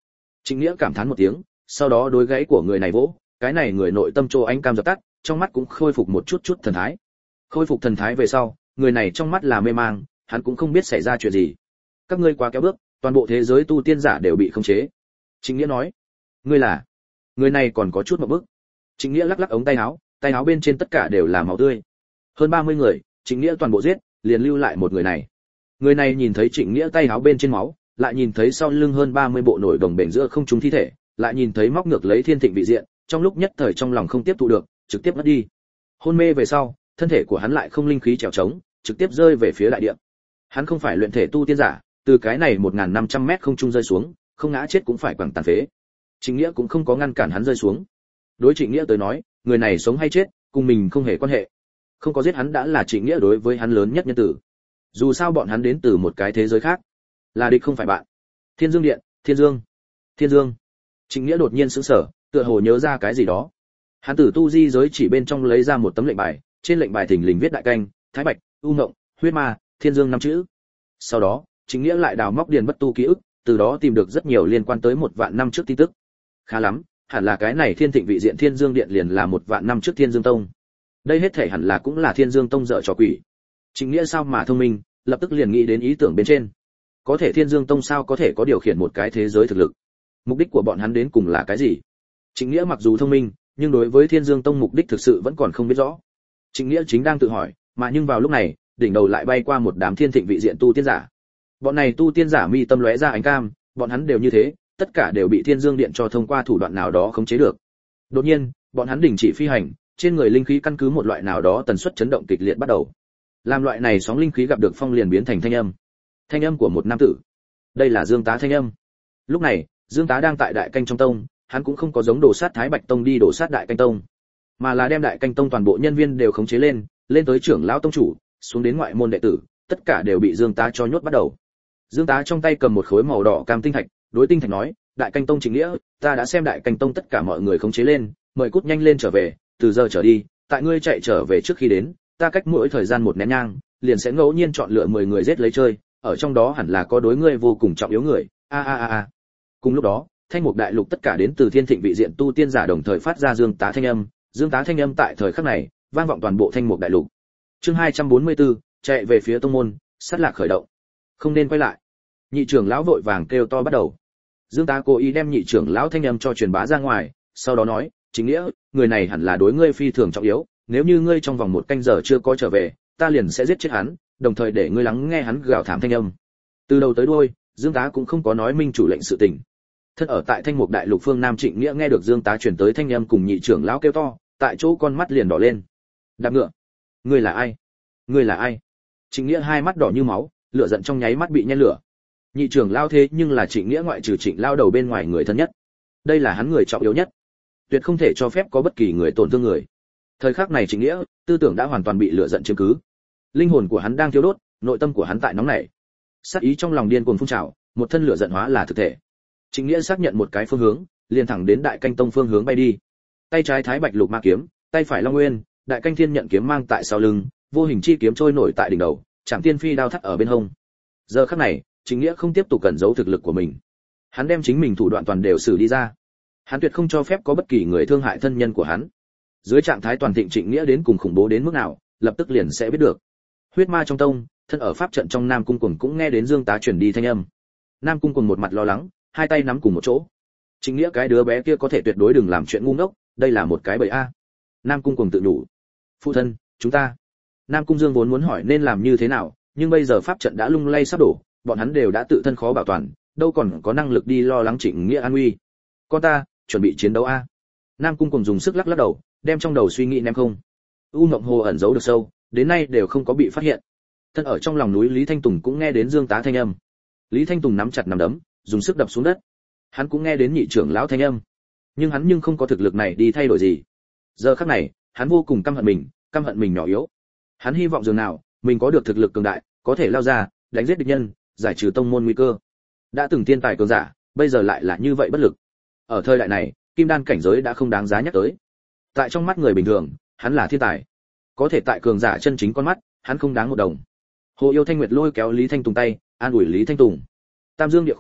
Trịnh Nghĩa cảm thán một tiếng, sau đó đối gãy của người này vỗ, cái này người nội tâm trô ánh cam dập tắt, trong mắt cũng khôi phục một chút chút thần thái. Khôi phục thần thái về sau, người này trong mắt là mê mang, hắn cũng không biết xảy ra chuyện gì. Các ngươi quá kéo bước, toàn bộ thế giới tu tiên giả đều bị khống chế. Trịnh Nghĩa nói, ngươi là? Người này còn có chút một bức. Trịnh Nghĩa lắc lắc ống tay áo, tay áo bên trên tất cả đều là máu tươi. Hơn ba mươi người, Trịnh Nghĩa toàn bộ giết, liền lưu lại một người này. Người này nhìn thấy Trịnh Nghĩa tay áo bên trên máu, lại nhìn thấy sau lưng hơn ba mươi bộ nổi đồng bền giữa không trung thi thể, lại nhìn thấy móc ngược lấy thiên thịnh vị diện, trong lúc nhất thời trong lòng không tiếp thu được, trực tiếp mất đi. Hôn mê về sau, thân thể của hắn lại không linh khí trèo trống, trực tiếp rơi về phía đại địa. Hắn không phải luyện thể tu tiên giả, từ cái này một nghìn năm trăm mét không trung rơi xuống, không ngã chết cũng phải quẳng tàn phế. Trịnh Nghĩa cũng không có ngăn cản hắn rơi xuống. Đối Trịnh Nghĩa tới nói, người này sống hay chết, cùng mình không hề quan hệ. Không có giết hắn đã là Trịnh Nghĩa đối với hắn lớn nhất nhân tử. Dù sao bọn hắn đến từ một cái thế giới khác, là địch không phải bạn. Thiên Dương Điện, Thiên Dương, Thiên Dương. Trịnh Nghĩa đột nhiên sững sờ, tựa hồ nhớ ra cái gì đó. Hắn từ tu di giới chỉ bên trong lấy ra một tấm lệnh bài, trên lệnh bài thình lình viết đại canh, Thái Bạch, U Ngộng, Huyết Ma, Thiên Dương năm chữ. Sau đó, Trịnh Nghĩa lại đào móc điền bất tu ký ức, từ đó tìm được rất nhiều liên quan tới một vạn năm trước tin tức. Khá lắm, hẳn là cái này Thiên Thịnh vị diện Thiên Dương Điện liền là một vạn năm trước Thiên Dương Tông. Đây hết thể hẳn là cũng là Thiên Dương Tông dở trò quỷ. Trịnh Nghĩa sao mà thông minh, lập tức liền nghĩ đến ý tưởng bên trên. Có thể Thiên Dương Tông sao có thể có điều khiển một cái thế giới thực lực? Mục đích của bọn hắn đến cùng là cái gì? Trịnh Nghĩa mặc dù thông minh, nhưng đối với Thiên Dương Tông mục đích thực sự vẫn còn không biết rõ. Trịnh Nghĩa chính đang tự hỏi, mà nhưng vào lúc này, đỉnh đầu lại bay qua một đám Thiên Thịnh vị diện tu tiên giả. Bọn này tu tiên giả mi tâm lóe ra ánh cam, bọn hắn đều như thế, tất cả đều bị Thiên Dương Điện cho thông qua thủ đoạn nào đó khống chế được. Đột nhiên, bọn hắn đình chỉ phi hành, trên người linh khí căn cứ một loại nào đó tần suất chấn động kịch liệt bắt đầu. Làm loại này sóng linh khí gặp được phong liền biến thành thanh âm. Thanh âm của một nam tử. Đây là Dương Tá thanh âm. Lúc này, Dương Tá đang tại Đại Canh trong tông, hắn cũng không có giống đổ sát Thái Bạch tông đi đổ sát Đại Canh tông, mà là đem Đại Canh tông toàn bộ nhân viên đều khống chế lên, lên tới trưởng lão tông chủ, xuống đến ngoại môn đệ tử, tất cả đều bị Dương Tá cho nhốt bắt đầu. Dương Tá trong tay cầm một khối màu đỏ cam tinh thạch, đối tinh thạch nói, Đại Canh tông Trịnh Nghĩa, ta đã xem Đại Canh tông tất cả mọi người khống chế lên, mời cút nhanh lên trở về, từ giờ trở đi, tại ngươi chạy trở về trước khi đến, ta cách mỗi thời gian một nén nhang, liền sẽ ngẫu nhiên chọn lựa mười người giết lấy chơi, ở trong đó hẳn là có đối ngươi vô cùng trọng yếu người. A a a a. Cùng lúc đó, Thanh Mục Đại Lục tất cả đến từ Thiên Thịnh vị diện tu tiên giả đồng thời phát ra Dương Tá thanh âm, Dương Tá thanh âm tại thời khắc này, vang vọng toàn bộ Thanh Mục Đại Lục. Chương hai trăm bốn mươi tư, chạy về phía tông môn, sát lạc khởi động. Không nên quay lại. Nhị trưởng lão vội vàng kêu to bắt đầu. Dương Tá cố ý đem nhị trưởng lão thanh âm cho truyền bá ra ngoài, sau đó nói, Chính Nghĩa, người này hẳn là đối ngươi phi thường trọng yếu, nếu như ngươi trong vòng một canh giờ chưa có trở về, ta liền sẽ giết chết hắn, đồng thời để ngươi lắng nghe hắn gào thảm thanh âm. Từ đầu tới đuôi, Dương Tá cũng không có nói minh chủ lệnh sự tình. Thân ở tại Thanh Mục Đại Lục phương Nam Trịnh Nghĩa nghe được Dương Tá truyền tới thanh âm cùng nhị trưởng lão kêu to, tại chỗ con mắt liền đỏ lên. Đạp ngựa, ngươi là ai? Ngươi là ai? Trịnh Nghĩa hai mắt đỏ như máu, lửa giận trong nháy mắt bị nhen lửa. Nhị trưởng lão thế nhưng là Trịnh Nghĩa ngoại trừ Trịnh lão đầu bên ngoài người thân nhất. Đây là hắn người trọng yếu nhất, tuyệt không thể cho phép có bất kỳ người tổn thương người. Thời khắc này Trịnh Nghĩa, tư tưởng đã hoàn toàn bị lửa giận chiếm cứ. Linh hồn của hắn đang thiêu đốt, nội tâm của hắn tại nóng nảy. Sát ý trong lòng điên cuồng phun trào, một thân lửa giận hóa là thực thể. Trịnh Nghĩa xác nhận một cái phương hướng, liền thẳng đến Đại Canh tông phương hướng bay đi. Tay trái Thái Bạch Lục Ma kiếm, tay phải Long Nguyên, Đại Canh Thiên nhận kiếm mang tại sau lưng, vô hình chi kiếm trôi nổi tại đỉnh đầu, Trảm Tiên Phi đao thắt ở bên hông. Giờ khắc này, Trịnh Nghĩa không tiếp tục cẩn giấu thực lực của mình. Hắn đem chính mình thủ đoạn toàn đều sử đi ra. Hắn tuyệt không cho phép có bất kỳ người thương hại thân nhân của hắn. Dưới trạng thái toàn thịnh Trịnh Nghĩa đến cùng khủng bố đến mức nào, lập tức liền sẽ biết được. Huyết Ma trong tông, thân ở pháp trận trong Nam Cung Cuồng cũng nghe đến Dương Tá truyền đi thanh âm. Nam Cung Cuồng một mặt lo lắng, hai tay nắm cùng một chỗ. Trịnh Nghĩa cái đứa bé kia có thể tuyệt đối đừng làm chuyện ngu ngốc, đây là một cái bẫy a. Nam Cung Cuồng tự đủ. Phụ thân, chúng ta. Nam Cung Dương vốn muốn hỏi nên làm như thế nào, nhưng bây giờ pháp trận đã lung lay sắp đổ, bọn hắn đều đã tự thân khó bảo toàn, đâu còn có năng lực đi lo lắng Trịnh Nghĩa an nguy. Con ta, chuẩn bị chiến đấu a. Nam Cung Cuồng dùng sức lắc lắc đầu, đem trong đầu suy nghĩ ném không. U Mộng Hồ ẩn giấu được sâu, đến nay đều không có bị phát hiện. Thân ở trong lòng núi Lý Thanh Tùng cũng nghe đến Dương Tá thanh âm. Lý Thanh Tùng nắm chặt nắm đấm, dùng sức đập xuống đất. Hắn cũng nghe đến nhị trưởng lão thanh âm, nhưng hắn nhưng không có thực lực này đi thay đổi gì. Giờ khắc này, hắn vô cùng căm hận mình, căm hận mình nhỏ yếu. Hắn hy vọng dường nào mình có được thực lực cường đại, có thể lao ra, đánh giết địch nhân, giải trừ tông môn nguy cơ. Đã từng tiên tài cường giả, bây giờ lại là như vậy bất lực. Ở thời đại này, kim đan cảnh giới đã không đáng giá nhắc tới. Tại trong mắt người bình thường, hắn là thiên tài. Có thể tại cường giả chân chính con mắt, hắn không đáng một đồng. Hồ Yêu Thanh Nguyệt lôi kéo Lý Thanh Tùng tay, an ủi Lý Thanh Tùng. Tam Dương địa khu,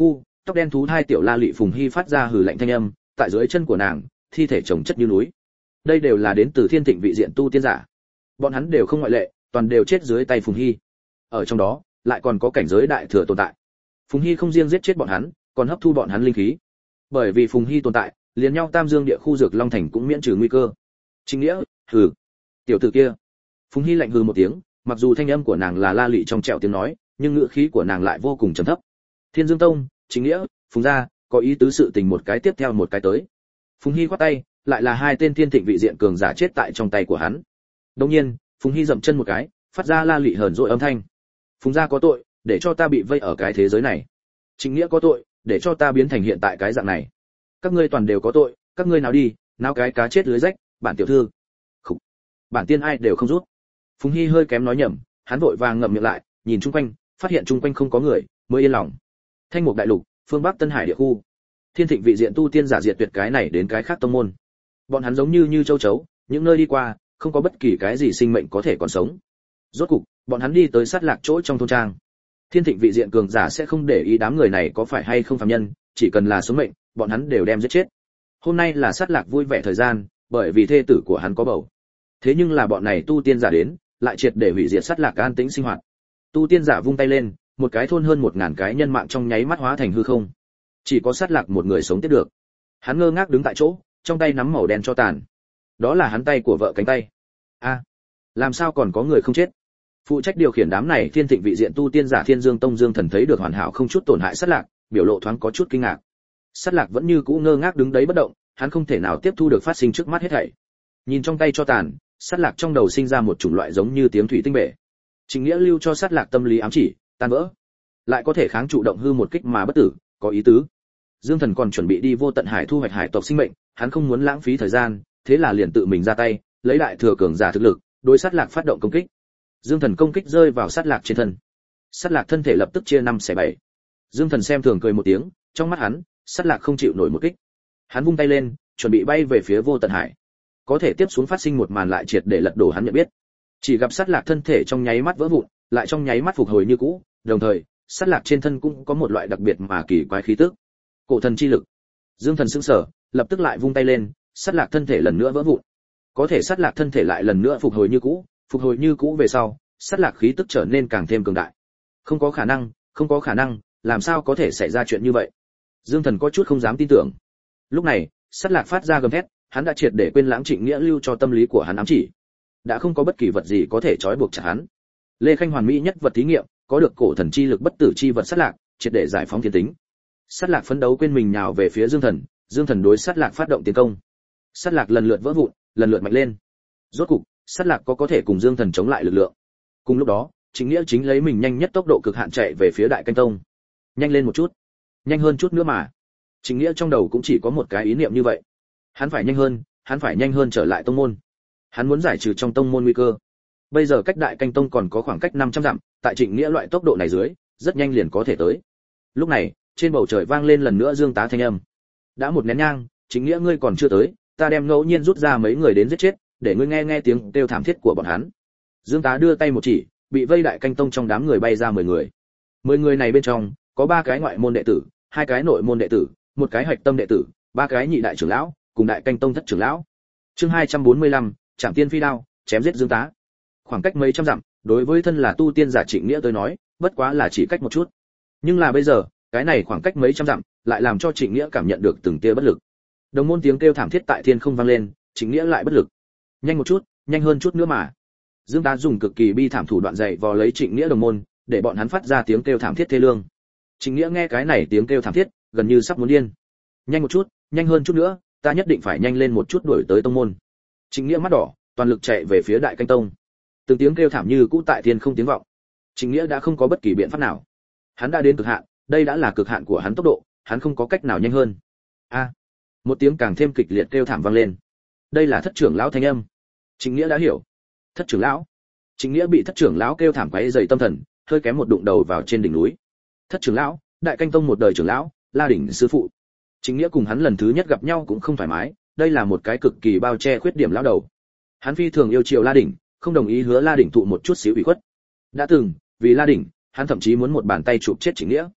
Tóc đen thú thai tiểu La Lị Phùng Hy phát ra hừ lạnh thanh âm, tại dưới chân của nàng, thi thể chồng chất như núi. Đây đều là đến từ Thiên Thịnh vị diện tu tiên giả. Bọn hắn đều không ngoại lệ, toàn đều chết dưới tay Phùng Hy. Ở trong đó, lại còn có cảnh giới đại thừa tồn tại. Phùng Hy không riêng giết chết bọn hắn, còn hấp thu bọn hắn linh khí. Bởi vì Phùng Hy tồn tại, liền nhau Tam Dương địa khu Dược Long Thành cũng miễn trừ nguy cơ. Chính nghĩa, hừ. Tiểu tử kia. Phùng Hy lạnh hừ một tiếng, mặc dù thanh âm của nàng là la lị trong trẻo tiếng nói, nhưng ngữ khí của nàng lại vô cùng trầm thấp. Thiên Dương Tông, Chính nghĩa, Phùng gia, có ý tứ sự tình một cái tiếp theo một cái tới. Phùng Hy quát tay, lại là hai tên Thiên Thịnh vị diện cường giả chết tại trong tay của hắn. Đương nhiên, Phùng Hy dậm chân một cái, phát ra la lị hờn dỗi âm thanh. Phùng gia có tội, để cho ta bị vây ở cái thế giới này. Chính nghĩa có tội, để cho ta biến thành hiện tại cái dạng này. Các ngươi toàn đều có tội, các ngươi nào đi, nào cái cá chết lưới rách, bản tiểu thư. Khục. Bản tiên ai đều không rút. Phùng Hy hơi kém nói nhầm, hắn vội vàng ngậm miệng lại, nhìn chung quanh, phát hiện chung quanh không có người, mới yên lòng. Thanh Mục đại lục, phương Bắc Tân Hải địa khu. Thiên Thịnh vị diện tu tiên giả diệt tuyệt cái này đến cái khác tông môn. Bọn hắn giống như như châu chấu, những nơi đi qua, không có bất kỳ cái gì sinh mệnh có thể còn sống. Rốt cục, bọn hắn đi tới sát lạc chỗ trong thôn trang. Thiên Thịnh vị diện cường giả sẽ không để ý đám người này có phải hay không phàm nhân, chỉ cần là sống mệnh, bọn hắn đều đem giết chết. Hôm nay là sát lạc vui vẻ thời gian, bởi vì thê tử của hắn có bầu. Thế nhưng là bọn này tu tiên giả đến, lại triệt để hủy diệt sát lạc an tĩnh sinh hoạt. Tu tiên giả vung tay lên, một cái thôn hơn một ngàn cái nhân mạng trong nháy mắt hóa thành hư không. Chỉ có sát lạc một người sống tiếp được. Hắn ngơ ngác đứng tại chỗ, trong tay nắm màu đen cho tàn. Đó là hắn tay của vợ cánh tay. A, à, làm sao còn có người không chết? Phụ trách điều khiển đám này Thiên Thịnh vị diện tu tiên giả Thiên Dương Tông Dương Thần thấy được hoàn hảo không chút tổn hại sát lạc, biểu lộ thoáng có chút kinh ngạc. Sát lạc vẫn như cũ ngơ ngác đứng đấy bất động, hắn không thể nào tiếp thu được phát sinh trước mắt hết thảy. Nhìn trong tay cho tàn, sát lạc trong đầu sinh ra một chủng loại giống như tiếng thủy tinh bể. Chính nghĩa lưu cho sát lạc tâm lý ám chỉ, tan vỡ. Lại có thể kháng trụ động hư một kích mà bất tử, có ý tứ. Dương Thần còn chuẩn bị đi Vô Tận Hải thu hoạch hải tộc sinh mệnh, hắn không muốn lãng phí thời gian, thế là liền tự mình ra tay, lấy đại thừa cường giả thực lực, đối sát lạc phát động công kích. Dương Thần công kích rơi vào sát lạc trên thân. Sát lạc thân thể lập tức chia năm xẻ bảy. Dương Thần xem thường cười một tiếng, trong mắt hắn, sát lạc không chịu nổi một kích. Hắn vung tay lên, chuẩn bị bay về phía Vô Tận Hải. Có thể tiếp xuống phát sinh một màn lại triệt để lật đổ hắn nhận biết. Chỉ gặp sát lạc thân thể trong nháy mắt vỡ vụn, lại trong nháy mắt phục hồi như cũ, đồng thời, sát lạc trên thân cũng có một loại đặc biệt mà kỳ quái khí tức. Cổ thần chi lực. Dương Thần sững sờ, lập tức lại vung tay lên, sát lạc thân thể lần nữa vỡ vụn. Có thể sát lạc thân thể lại lần nữa phục hồi như cũ, phục hồi như cũ về sau, sát lạc khí tức trở nên càng thêm cường đại. Không có khả năng, không có khả năng, làm sao có thể xảy ra chuyện như vậy? Dương Thần có chút không dám tin tưởng. Lúc này, sát lạc phát ra gầm thét, hắn đã triệt để quên lãng Trịnh Nghĩa lưu cho tâm lý của hắn ám chỉ. Đã không có bất kỳ vật gì có thể trói buộc chặt hắn. Lê Khanh hoàn mỹ nhất vật thí nghiệm, có được cổ thần chi lực bất tử chi vật sát lạc, triệt để giải phóng thiên tính. Sát lạc phấn đấu quên mình nhào về phía Dương Thần, Dương Thần đối sát lạc phát động tiến công. Sát lạc lần lượt vỡ vụn, lần lượt mạnh lên. Rốt cục, sát lạc có có thể cùng Dương Thần chống lại lực lượng. Cùng lúc đó, Chính Nghĩa chính lấy mình nhanh nhất tốc độ cực hạn chạy về phía Đại Canh Tông. Nhanh lên một chút, nhanh hơn chút nữa mà. Chính Nghĩa trong đầu cũng chỉ có một cái ý niệm như vậy. Hắn phải nhanh hơn, hắn phải nhanh hơn trở lại tông môn. Hắn muốn giải trừ trong tông môn nguy cơ. Bây giờ cách Đại Canh Tông còn có khoảng cách năm trăm dặm, tại Trịnh Nghĩa loại tốc độ này dưới, rất nhanh liền có thể tới. Lúc này, trên bầu trời vang lên lần nữa Dương Tá thanh âm. Đã một nén nhang, Chính Nghĩa ngươi còn chưa tới, ta đem ngẫu nhiên rút ra mấy người đến giết chết, để ngươi nghe nghe tiếng kêu thảm thiết của bọn hắn. Dương Tá đưa tay một chỉ, bị vây Đại Canh Tông trong đám người bay ra mười người. Mười người này bên trong, có ba cái ngoại môn đệ tử, hai cái nội môn đệ tử, một cái hạch tâm đệ tử, ba cái nhị đại trưởng lão, cùng Đại Canh Tông thất trưởng lão. Chương hai trăm bốn mươi lăm, Trảm Tiên Phi Đao, chém giết Dương Tá. Khoảng cách mấy trăm dặm, đối với thân là tu tiên giả Trịnh Nghĩa tới nói, bất quá là chỉ cách một chút. Nhưng là bây giờ, cái này khoảng cách mấy trăm dặm, lại làm cho Trịnh Nghĩa cảm nhận được từng tia bất lực. Đồng môn tiếng kêu thảm thiết tại thiên không vang lên, Trịnh Nghĩa lại bất lực. Nhanh một chút, nhanh hơn chút nữa mà. Dương Tá dùng cực kỳ bi thảm thủ đoạn dày vò lấy Trịnh Nghĩa đồng môn, để bọn hắn phát ra tiếng kêu thảm thiết thê lương. Trịnh Nghĩa nghe cái này tiếng kêu thảm thiết, gần như sắp muốn điên. Nhanh một chút, nhanh hơn chút nữa, ta nhất định phải nhanh lên một chút đuổi tới tông môn. Trịnh Nghĩa mắt đỏ, toàn lực chạy về phía Đại Canh Tông. Từng tiếng kêu thảm như cũ tại thiên không tiếng vọng. Trịnh Nghĩa đã không có bất kỳ biện pháp nào. Hắn đã đến cực hạn, đây đã là cực hạn của hắn tốc độ, hắn không có cách nào nhanh hơn. A! À, một tiếng càng thêm kịch liệt kêu thảm vang lên. Đây là thất trưởng lão thanh âm. Trịnh Nghĩa đã hiểu. Thất trưởng lão. Trịnh Nghĩa bị thất trưởng lão kêu thảm quấy dày tâm thần, hơi kém một đụng đầu vào trên đỉnh núi. Thất trưởng lão, Đại Canh Tông một đời trưởng lão, La Đỉnh sư phụ. Trịnh Nghĩa cùng hắn lần thứ nhất gặp nhau cũng không thoải mái, đây là một cái cực kỳ bao che khuyết điểm lão đầu. Hắn phi thường yêu chiều La Đỉnh, không đồng ý hứa La Đỉnh thụ một chút xíu ủy khuất. Đã từng, vì La Đỉnh, hắn thậm chí muốn một bàn tay chụp chết Trịnh Nghĩa.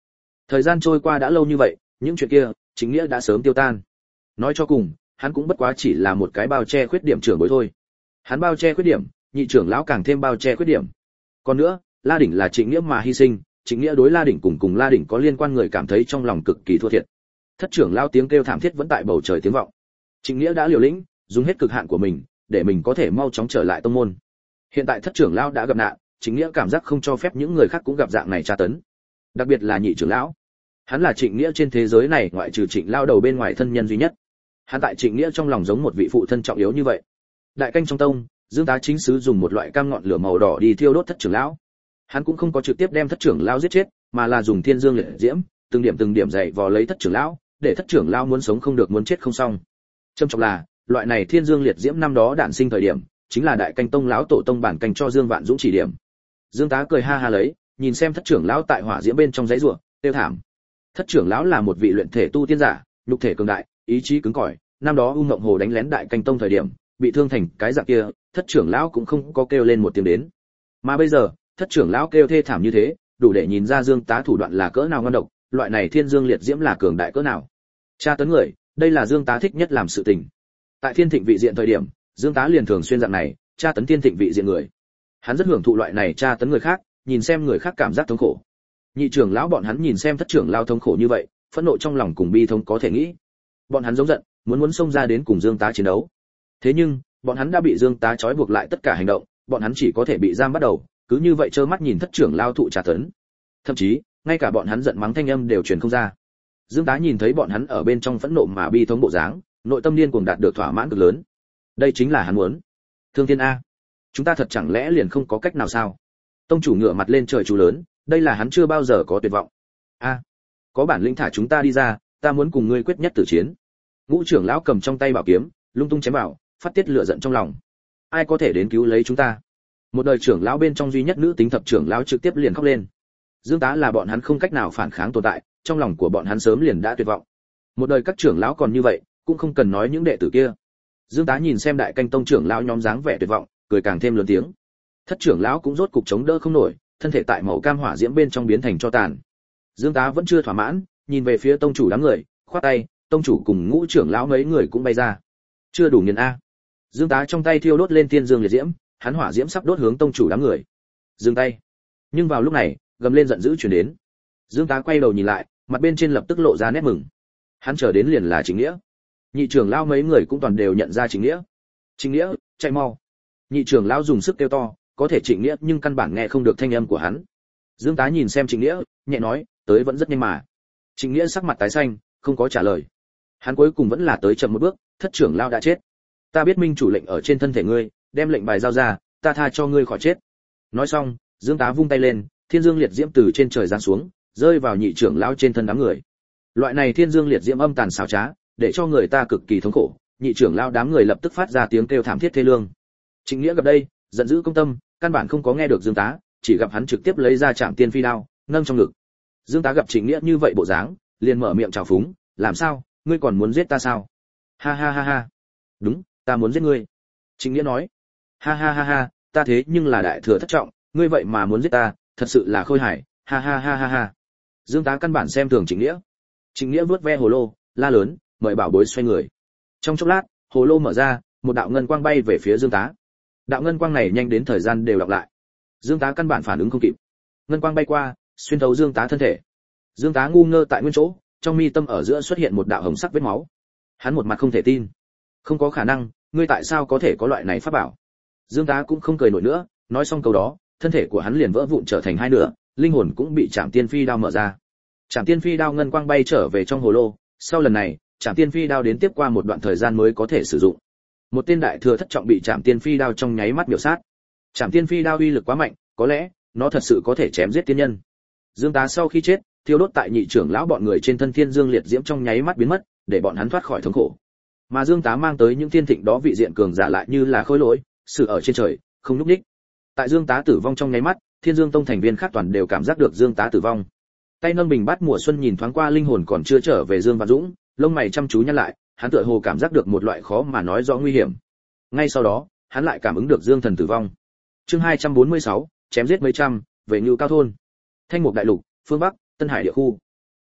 Thời gian trôi qua đã lâu như vậy, những chuyện kia, chính nghĩa đã sớm tiêu tan. Nói cho cùng, hắn cũng bất quá chỉ là một cái bao che khuyết điểm trưởng bối thôi. Hắn bao che khuyết điểm, nhị trưởng lão càng thêm bao che khuyết điểm. Còn nữa, La Đỉnh là Trịnh Nghĩa mà hy sinh, Trịnh Nghĩa đối La Đỉnh cùng cùng La Đỉnh có liên quan người cảm thấy trong lòng cực kỳ thua thiệt. Thất trưởng lão tiếng kêu thảm thiết vẫn tại bầu trời tiếng vọng. Trịnh Nghĩa đã liều lĩnh, dùng hết cực hạn của mình, để mình có thể mau chóng trở lại tông môn. Hiện tại thất trưởng lão đã gặp nạn, Trịnh Nghĩa cảm giác không cho phép những người khác cũng gặp dạng này tra tấn. Đặc biệt là nhị trưởng lão. Hắn là Trịnh Nghĩa trên thế giới này ngoại trừ Trịnh lão đầu bên ngoài thân nhân duy nhất. Hắn tại Trịnh Nghĩa trong lòng giống một vị phụ thân trọng yếu như vậy. Đại canh trong tông, Dương Tá chính sứ dùng một loại cam ngọn lửa màu đỏ đi thiêu đốt thất trưởng lão. Hắn cũng không có trực tiếp đem thất trưởng lão giết chết, mà là dùng thiên dương liệt diễm, từng điểm từng điểm dày vò lấy thất trưởng lão, để thất trưởng lão muốn sống không được muốn chết không xong. Trâm trọng là, loại này thiên dương liệt diễm năm đó đản sinh thời điểm, chính là đại canh tông lão tổ tông bản canh cho Dương Vạn Dũng chỉ điểm. Dương Tá cười ha ha lấy, nhìn xem thất trưởng lão tại hỏa diễm bên trong giấy rủa, tiêu thảm. Thất trưởng lão là một vị luyện thể tu tiên giả, nhục thể cường đại, ý chí cứng cỏi, năm đó U Ngộng Hồ đánh lén đại canh tông thời điểm, bị thương thành cái dạng kia, thất trưởng lão cũng không có kêu lên một tiếng đến. Mà bây giờ, thất trưởng lão kêu thê thảm như thế, đủ để nhìn ra Dương Tá thủ đoạn là cỡ nào ngon độc, loại này thiên dương liệt diễm là cường đại cỡ nào. Tra tấn người, đây là Dương Tá thích nhất làm sự tình. Tại Thiên Thịnh vị diện thời điểm, Dương Tá liền thường xuyên dạng này, tra tấn Thiên Thịnh vị diện người. Hắn rất hưởng thụ loại này tra tấn người khác, nhìn xem người khác cảm giác thống khổ. Nhị trưởng lão bọn hắn nhìn xem thất trưởng lão thống khổ như vậy, phẫn nộ trong lòng cùng bi thống có thể nghĩ. Bọn hắn giống giận, muốn muốn xông ra đến cùng Dương Tá chiến đấu. Thế nhưng, bọn hắn đã bị Dương Tá trói buộc lại tất cả hành động, bọn hắn chỉ có thể bị giam bắt đầu, cứ như vậy trơ mắt nhìn thất trưởng lão thụ trả tấn. Thậm chí, ngay cả bọn hắn giận mắng thanh âm đều truyền không ra. Dương Tá nhìn thấy bọn hắn ở bên trong phẫn nộ mà bi thống bộ dáng, nội tâm điên cuồng đạt được thỏa mãn cực lớn. Đây chính là hắn muốn. Thương Thiên a, chúng ta thật chẳng lẽ liền không có cách nào sao? Tông chủ ngửa mặt lên trời chú lớn, đây là hắn chưa bao giờ có tuyệt vọng. A, có bản lĩnh thả chúng ta đi ra, ta muốn cùng ngươi quyết nhất tử chiến. Ngũ trưởng lão cầm trong tay bảo kiếm, lung tung chém vào, phát tiết lửa giận trong lòng. Ai có thể đến cứu lấy chúng ta? Một đời trưởng lão bên trong duy nhất nữ tính thập trưởng lão trực tiếp liền khóc lên. Dương Tá là bọn hắn không cách nào phản kháng tồn tại, trong lòng của bọn hắn sớm liền đã tuyệt vọng. Một đời các trưởng lão còn như vậy, cũng không cần nói những đệ tử kia. Dương Tá nhìn xem đại canh tông trưởng lão nhóm dáng vẻ tuyệt vọng, cười càng thêm lớn tiếng. Thất trưởng lão cũng rốt cục chống đỡ không nổi, thân thể tại màu cam hỏa diễm bên trong biến thành tro tàn. Dương Tá vẫn chưa thỏa mãn, nhìn về phía tông chủ đám người, khoát tay, tông chủ cùng ngũ trưởng lão mấy người cũng bay ra. Chưa đủ nghiền a. Dương Tá trong tay thiêu đốt lên thiên dương liệt diễm, hắn hỏa diễm sắp đốt hướng tông chủ đám người. Dừng tay. Nhưng vào lúc này, gầm lên giận dữ truyền đến. Dương Tá quay đầu nhìn lại, mặt bên trên lập tức lộ ra nét mừng. Hắn chờ đến liền là Chính Nghĩa. Nhị trưởng lão mấy người cũng toàn đều nhận ra Chính Nghĩa. Chính Nghĩa, chạy mau. Nhị trưởng lão dùng sức kêu to, có thể Trịnh Nghĩa nhưng căn bản nghe không được thanh âm của hắn. Dương Tá nhìn xem Trịnh Nghĩa, nhẹ nói, tới vẫn rất nhanh mà. Trịnh Nghĩa sắc mặt tái xanh, không có trả lời. Hắn cuối cùng vẫn là tới chậm một bước, thất trưởng lão đã chết. Ta biết minh chủ lệnh ở trên thân thể ngươi, đem lệnh bài giao ra, ta tha cho ngươi khỏi chết. Nói xong, Dương Tá vung tay lên, thiên dương liệt diễm từ trên trời giáng xuống, rơi vào nhị trưởng lão trên thân đám người. Loại này thiên dương liệt diễm âm tàn xảo trá, để cho người ta cực kỳ thống khổ, nhị trưởng lão đám người lập tức phát ra tiếng kêu thảm thiết thê lương. Trịnh Nghĩa gặp đây, giận dữ công tâm, căn bản không có nghe được Dương Tá, chỉ gặp hắn trực tiếp lấy ra Trảm Tiên Phi đao, nâng trong ngực. Dương Tá gặp Trịnh Nghĩa như vậy bộ dáng, liền mở miệng chào phúng, làm sao, ngươi còn muốn giết ta sao? Ha ha ha ha. Đúng, ta muốn giết ngươi. Trịnh Nghĩa nói. Ha ha ha ha, ta thế nhưng là đại thừa thất trọng, ngươi vậy mà muốn giết ta, thật sự là khôi hài, ha ha ha ha ha. Dương Tá căn bản xem thường Trịnh Nghĩa. Trịnh Nghĩa vuốt ve hồ lô, la lớn, mời bảo bối xoay người. Trong chốc lát, hồ lô mở ra, một đạo ngân quang bay về phía Dương Tá. Đạo ngân quang này nhanh đến thời gian đều đọc lại. Dương Tá căn bản phản ứng không kịp. Ngân quang bay qua, xuyên thấu Dương Tá thân thể. Dương Tá ngu ngơ tại nguyên chỗ, trong mi tâm ở giữa xuất hiện một đạo hồng sắc vết máu. Hắn một mặt không thể tin. Không có khả năng, ngươi tại sao có thể có loại này pháp bảo? Dương Tá cũng không cười nổi nữa, nói xong câu đó, thân thể của hắn liền vỡ vụn trở thành hai nửa, linh hồn cũng bị Trảm Tiên Phi đao mở ra. Trảm Tiên Phi đao ngân quang bay trở về trong hồ lô, sau lần này, Trảm Tiên Phi đao đến tiếp qua một đoạn thời gian mới có thể sử dụng. Một tên đại thừa thất trọng bị Trảm Tiên Phi đao trong nháy mắt miểu sát. Trảm Tiên Phi đao uy lực quá mạnh, có lẽ nó thật sự có thể chém giết tiên nhân. Dương Tá sau khi chết, thiêu đốt tại nhị trưởng lão bọn người trên thân thiên dương liệt diễm trong nháy mắt biến mất, để bọn hắn thoát khỏi thống khổ. Mà Dương Tá mang tới những thiên thịnh đó vị diện cường giả lại như là khối lỗi, sự ở trên trời, không lúc đích. Tại Dương Tá tử vong trong nháy mắt, Thiên Dương Tông thành viên khác toàn đều cảm giác được Dương Tá tử vong. Tay nâng bình bát mùa xuân nhìn thoáng qua linh hồn còn chưa trở về Dương Văn Dũng, lông mày chăm chú nhăn lại, hắn tựa hồ cảm giác được một loại khó mà nói rõ nguy hiểm. Ngay sau đó, hắn lại cảm ứng được Dương Thần tử vong. Chương hai trăm bốn mươi sáu, chém giết mấy trăm, về Ngưu Cao thôn. Thanh Mục Đại Lục, phương Bắc, Tân Hải địa khu.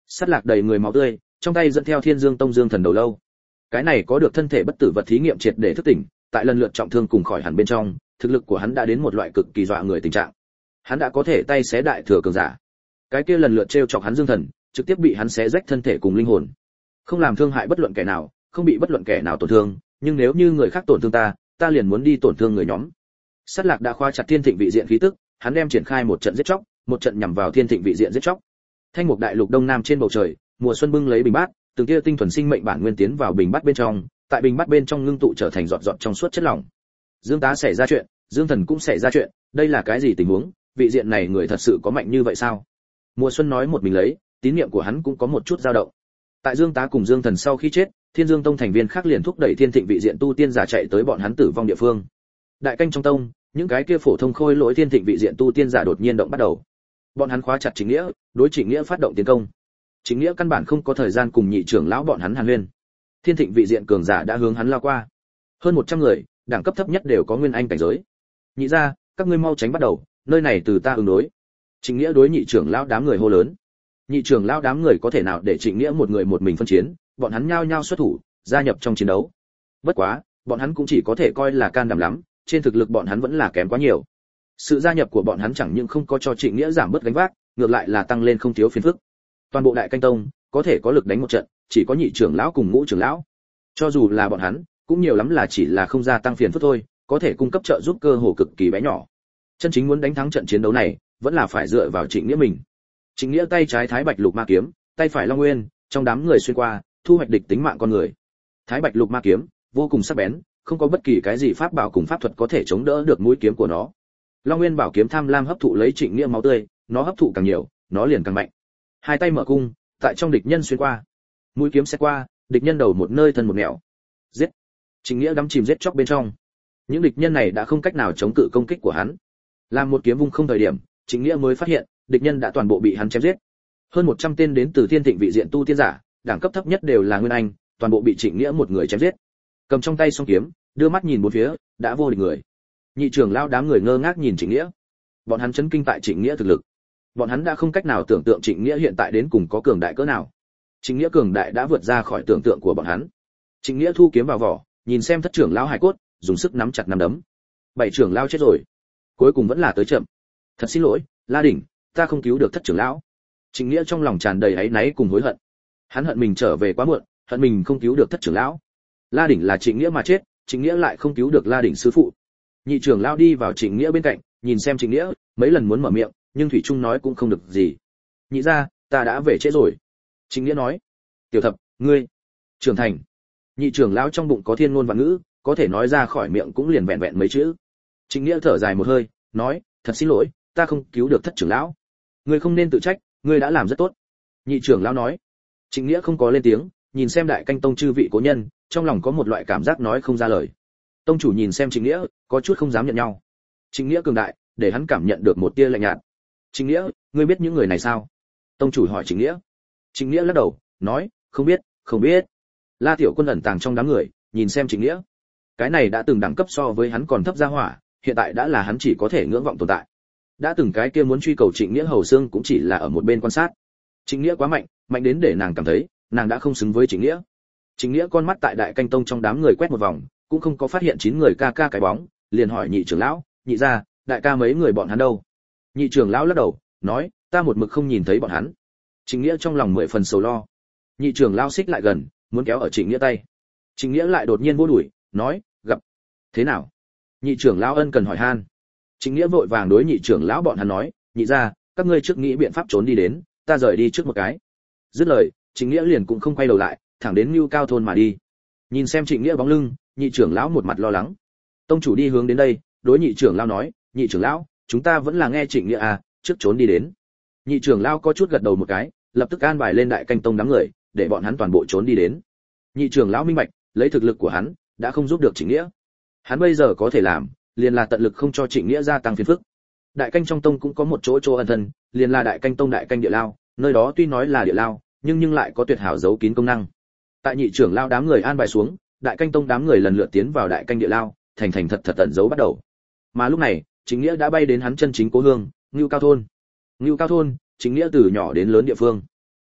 Sắt lạc đầy người máu tươi, trong tay dẫn theo Thiên Dương Tông Dương Thần đầu lâu. Cái này có được thân thể bất tử vật thí nghiệm triệt để thức tỉnh, tại lần lượt trọng thương cùng khỏi hẳn bên trong, thực lực của hắn đã đến một loại cực kỳ dọa người tình trạng. Hắn đã có thể tay xé đại thừa cường giả. Cái kia lần lượt trêu chọc hắn Dương Thần, trực tiếp bị hắn xé rách thân thể cùng linh hồn. Không làm thương hại bất luận kẻ nào, không bị bất luận kẻ nào tổn thương, nhưng nếu như người khác tổn thương ta, ta liền muốn đi tổn thương người nhóm. Sắt lạc đã khóa chặt Thiên Thịnh vị diện khí tức, hắn đem triển khai một trận giết chóc, một trận nhằm vào Thiên Thịnh vị diện giết chóc. Thanh mục đại lục đông nam trên bầu trời, mùa xuân bưng lấy bình bát, từng tia tinh thuần sinh mệnh bản nguyên tiến vào bình bát bên trong, tại bình bát bên trong ngưng tụ trở thành giọt giọt trong suốt chất lỏng. Dương Tá xảy ra chuyện, Dương Thần cũng xảy ra chuyện, đây là cái gì tình huống, vị diện này người thật sự có mạnh như vậy sao? Mùa xuân nói một mình lấy, tín niệm của hắn cũng có một chút dao động. Tại Dương Tá cùng Dương Thần sau khi chết, Thiên Dương Tông thành viên khác liền thúc đẩy Thiên Thịnh vị diện tu tiên giả chạy tới bọn hắn tử vong địa phương. Đại canh trong tông, những cái kia phổ thông khôi lỗi Thiên Thịnh vị diện tu tiên giả đột nhiên động bắt đầu. Bọn hắn khóa chặt Trịnh Nghĩa, đối Trịnh Nghĩa phát động tiến công. Trịnh Nghĩa căn bản không có thời gian cùng nhị trưởng lão bọn hắn hàn huyên. Thiên Thịnh vị diện cường giả đã hướng hắn lao qua. Hơn một trăm người, đẳng cấp thấp nhất đều có nguyên anh cảnh giới. Nhị gia, các ngươi mau tránh bắt đầu, nơi này từ ta ứng đối. Trịnh Nghĩa đối nhị trưởng lão đám người hô lớn. Nhị trưởng lão đám người có thể nào để Trịnh Nghĩa một người một mình phân chiến, bọn hắn nhao nhao xuất thủ, gia nhập trong chiến đấu. Bất quá, bọn hắn cũng chỉ có thể coi là can đảm lắm, trên thực lực bọn hắn vẫn là kém quá nhiều. Sự gia nhập của bọn hắn chẳng những không có cho Trịnh Nghĩa giảm bớt gánh vác, ngược lại là tăng lên không thiếu phiền phức. Toàn bộ Đại Canh Tông có thể có lực đánh một trận, chỉ có nhị trưởng lão cùng ngũ trưởng lão. Cho dù là bọn hắn, cũng nhiều lắm là chỉ là không gia tăng phiền phức thôi, có thể cung cấp trợ giúp cơ hồ cực kỳ bé nhỏ. Chân chính muốn đánh thắng trận chiến đấu này, vẫn là phải dựa vào Trịnh Nghĩa mình. Trịnh Nghĩa tay trái Thái Bạch Lục Ma kiếm, tay phải Long Nguyên, trong đám người xuyên qua, thu hoạch địch tính mạng con người. Thái Bạch Lục Ma kiếm vô cùng sắc bén, không có bất kỳ cái gì pháp bảo cùng pháp thuật có thể chống đỡ được mũi kiếm của nó. Long Nguyên bảo kiếm tham lam hấp thụ lấy Trịnh Nghĩa máu tươi, nó hấp thụ càng nhiều, nó liền càng mạnh. Hai tay mở cung, tại trong địch nhân xuyên qua. Mũi kiếm sẽ qua, địch nhân đầu một nơi thân một nẻo. Giết. Trịnh Nghĩa đắm chìm giết chóc bên trong. Những địch nhân này đã không cách nào chống cự công kích của hắn. Làm một kiếm vung không thời điểm, Trịnh Nghĩa mới phát hiện, địch nhân đã toàn bộ bị hắn chém giết. Hơn một trăm tên đến từ Thiên Thịnh vị diện tu tiên giả, đẳng cấp thấp nhất đều là nguyên anh, toàn bộ bị Trịnh Nghĩa một người chém giết. Cầm trong tay song kiếm, đưa mắt nhìn bốn phía, đã vô địch người. Nhị trưởng lão đám người ngơ ngác nhìn Trịnh Nghĩa. Bọn hắn chấn kinh tại Trịnh Nghĩa thực lực. Bọn hắn đã không cách nào tưởng tượng Trịnh Nghĩa hiện tại đến cùng có cường đại cỡ nào. Trịnh Nghĩa cường đại đã vượt ra khỏi tưởng tượng của bọn hắn. Trịnh Nghĩa thu kiếm vào vỏ, nhìn xem thất trưởng lão hải cốt, dùng sức nắm chặt nắm đấm. Bảy trưởng lão chết rồi, cuối cùng vẫn là tới chậm. Thật xin lỗi, La Đỉnh, ta không cứu được thất trưởng lão. Trịnh Nghĩa trong lòng tràn đầy áy náy cùng hối hận. Hắn hận mình trở về quá muộn, hận mình không cứu được thất trưởng lão. La Đỉnh là Trịnh Nghĩa mà chết, Trịnh Nghĩa lại không cứu được La Đỉnh sư phụ. Nhị trưởng lão đi vào Trịnh Nghĩa bên cạnh, nhìn xem Trịnh Nghĩa, mấy lần muốn mở miệng, nhưng thủy trung nói cũng không được gì. Nhị gia, ta đã về trễ rồi. Trịnh Nghĩa nói. Tiểu Thập, ngươi trưởng thành. Nhị trưởng lão trong bụng có thiên ngôn vạn ngữ, có thể nói ra khỏi miệng cũng liền vẹn vẹn mấy chữ. Trịnh Nghĩa thở dài một hơi, nói, thật xin lỗi, ta không cứu được thất trưởng lão. Ngươi không nên tự trách, ngươi đã làm rất tốt. Nhị trưởng lão nói. Trịnh Nghĩa không có lên tiếng, nhìn xem Đại Canh Tông chư vị cố nhân, trong lòng có một loại cảm giác nói không ra lời. Tông chủ nhìn xem Trịnh Nghĩa, có chút không dám nhận nhau. Trịnh Nghĩa cường đại, để hắn cảm nhận được một tia lạnh nhạt. Trịnh Nghĩa, ngươi biết những người này sao? Tông chủ hỏi Trịnh Nghĩa. Trịnh Nghĩa lắc đầu, nói, không biết, không biết. La Tiểu Quân ẩn tàng trong đám người, nhìn xem Trịnh Nghĩa. Cái này đã từng đẳng cấp so với hắn còn thấp ra hỏa, hiện tại đã là hắn chỉ có thể ngưỡng vọng tồn tại. Đã từng cái kia muốn truy cầu Trịnh Nghĩa hầu xương cũng chỉ là ở một bên quan sát. Trịnh Nghĩa quá mạnh, mạnh đến để nàng cảm thấy, nàng đã không xứng với Trịnh Nghĩa. Trịnh Nghĩa con mắt tại Đại Canh Tông trong đám người quét một vòng, cũng không có phát hiện chín người ca ca cái bóng, liền hỏi nhị trưởng lão, nhị gia, đại ca mấy người bọn hắn đâu? Nhị trưởng lão lắc đầu, nói, ta một mực không nhìn thấy bọn hắn. Trịnh Nghĩa trong lòng mười phần sầu lo. Nhị trưởng lão xích lại gần, muốn kéo ở Trịnh Nghĩa tay. Trịnh Nghĩa lại đột nhiên vô đuổi, nói, gặp. Thế nào? Nhị trưởng lão ân cần hỏi han. Trịnh Nghĩa vội vàng đối nhị trưởng lão bọn hắn nói, nhị gia, các ngươi trước nghĩ biện pháp trốn đi đến, ta rời đi trước một cái. Dứt lời, Trịnh Nghĩa liền cũng không quay đầu lại, thẳng đến Nưu Cao thôn mà đi. Nhìn xem Trịnh Nghĩa bóng lưng, nhị trưởng lão một mặt lo lắng. Tông chủ đi hướng đến đây, đối nhị trưởng lão nói, nhị trưởng lão, chúng ta vẫn là nghe Trịnh Nghĩa à, trước trốn đi đến. Nhị trưởng lão có chút gật đầu một cái, lập tức an bài lên Đại Canh Tông đám người, để bọn hắn toàn bộ trốn đi đến. Nhị trưởng lão minh bạch, lấy thực lực của hắn, đã không giúp được Trịnh Nghĩa. Hắn bây giờ có thể làm, liền là tận lực không cho Trịnh Nghĩa gia tăng phiền phức. Đại Canh trong tông cũng có một chỗ chỗ ẩn thân, liền là Đại Canh Tông Đại Canh địa lao, nơi đó tuy nói là địa lao, nhưng nhưng lại có tuyệt hảo giấu kín công năng. Tại nhị trưởng lão đám người an bài xuống, Đại Canh Tông đám người lần lượt tiến vào Đại Canh địa lao, thành thành thật thật tận giấu bắt đầu. Mà lúc này, Trịnh Nghĩa đã bay đến hắn chân chính cố hương, Ngưu Cao thôn. Ngưu Cao thôn, Trịnh Nghĩa từ nhỏ đến lớn địa phương.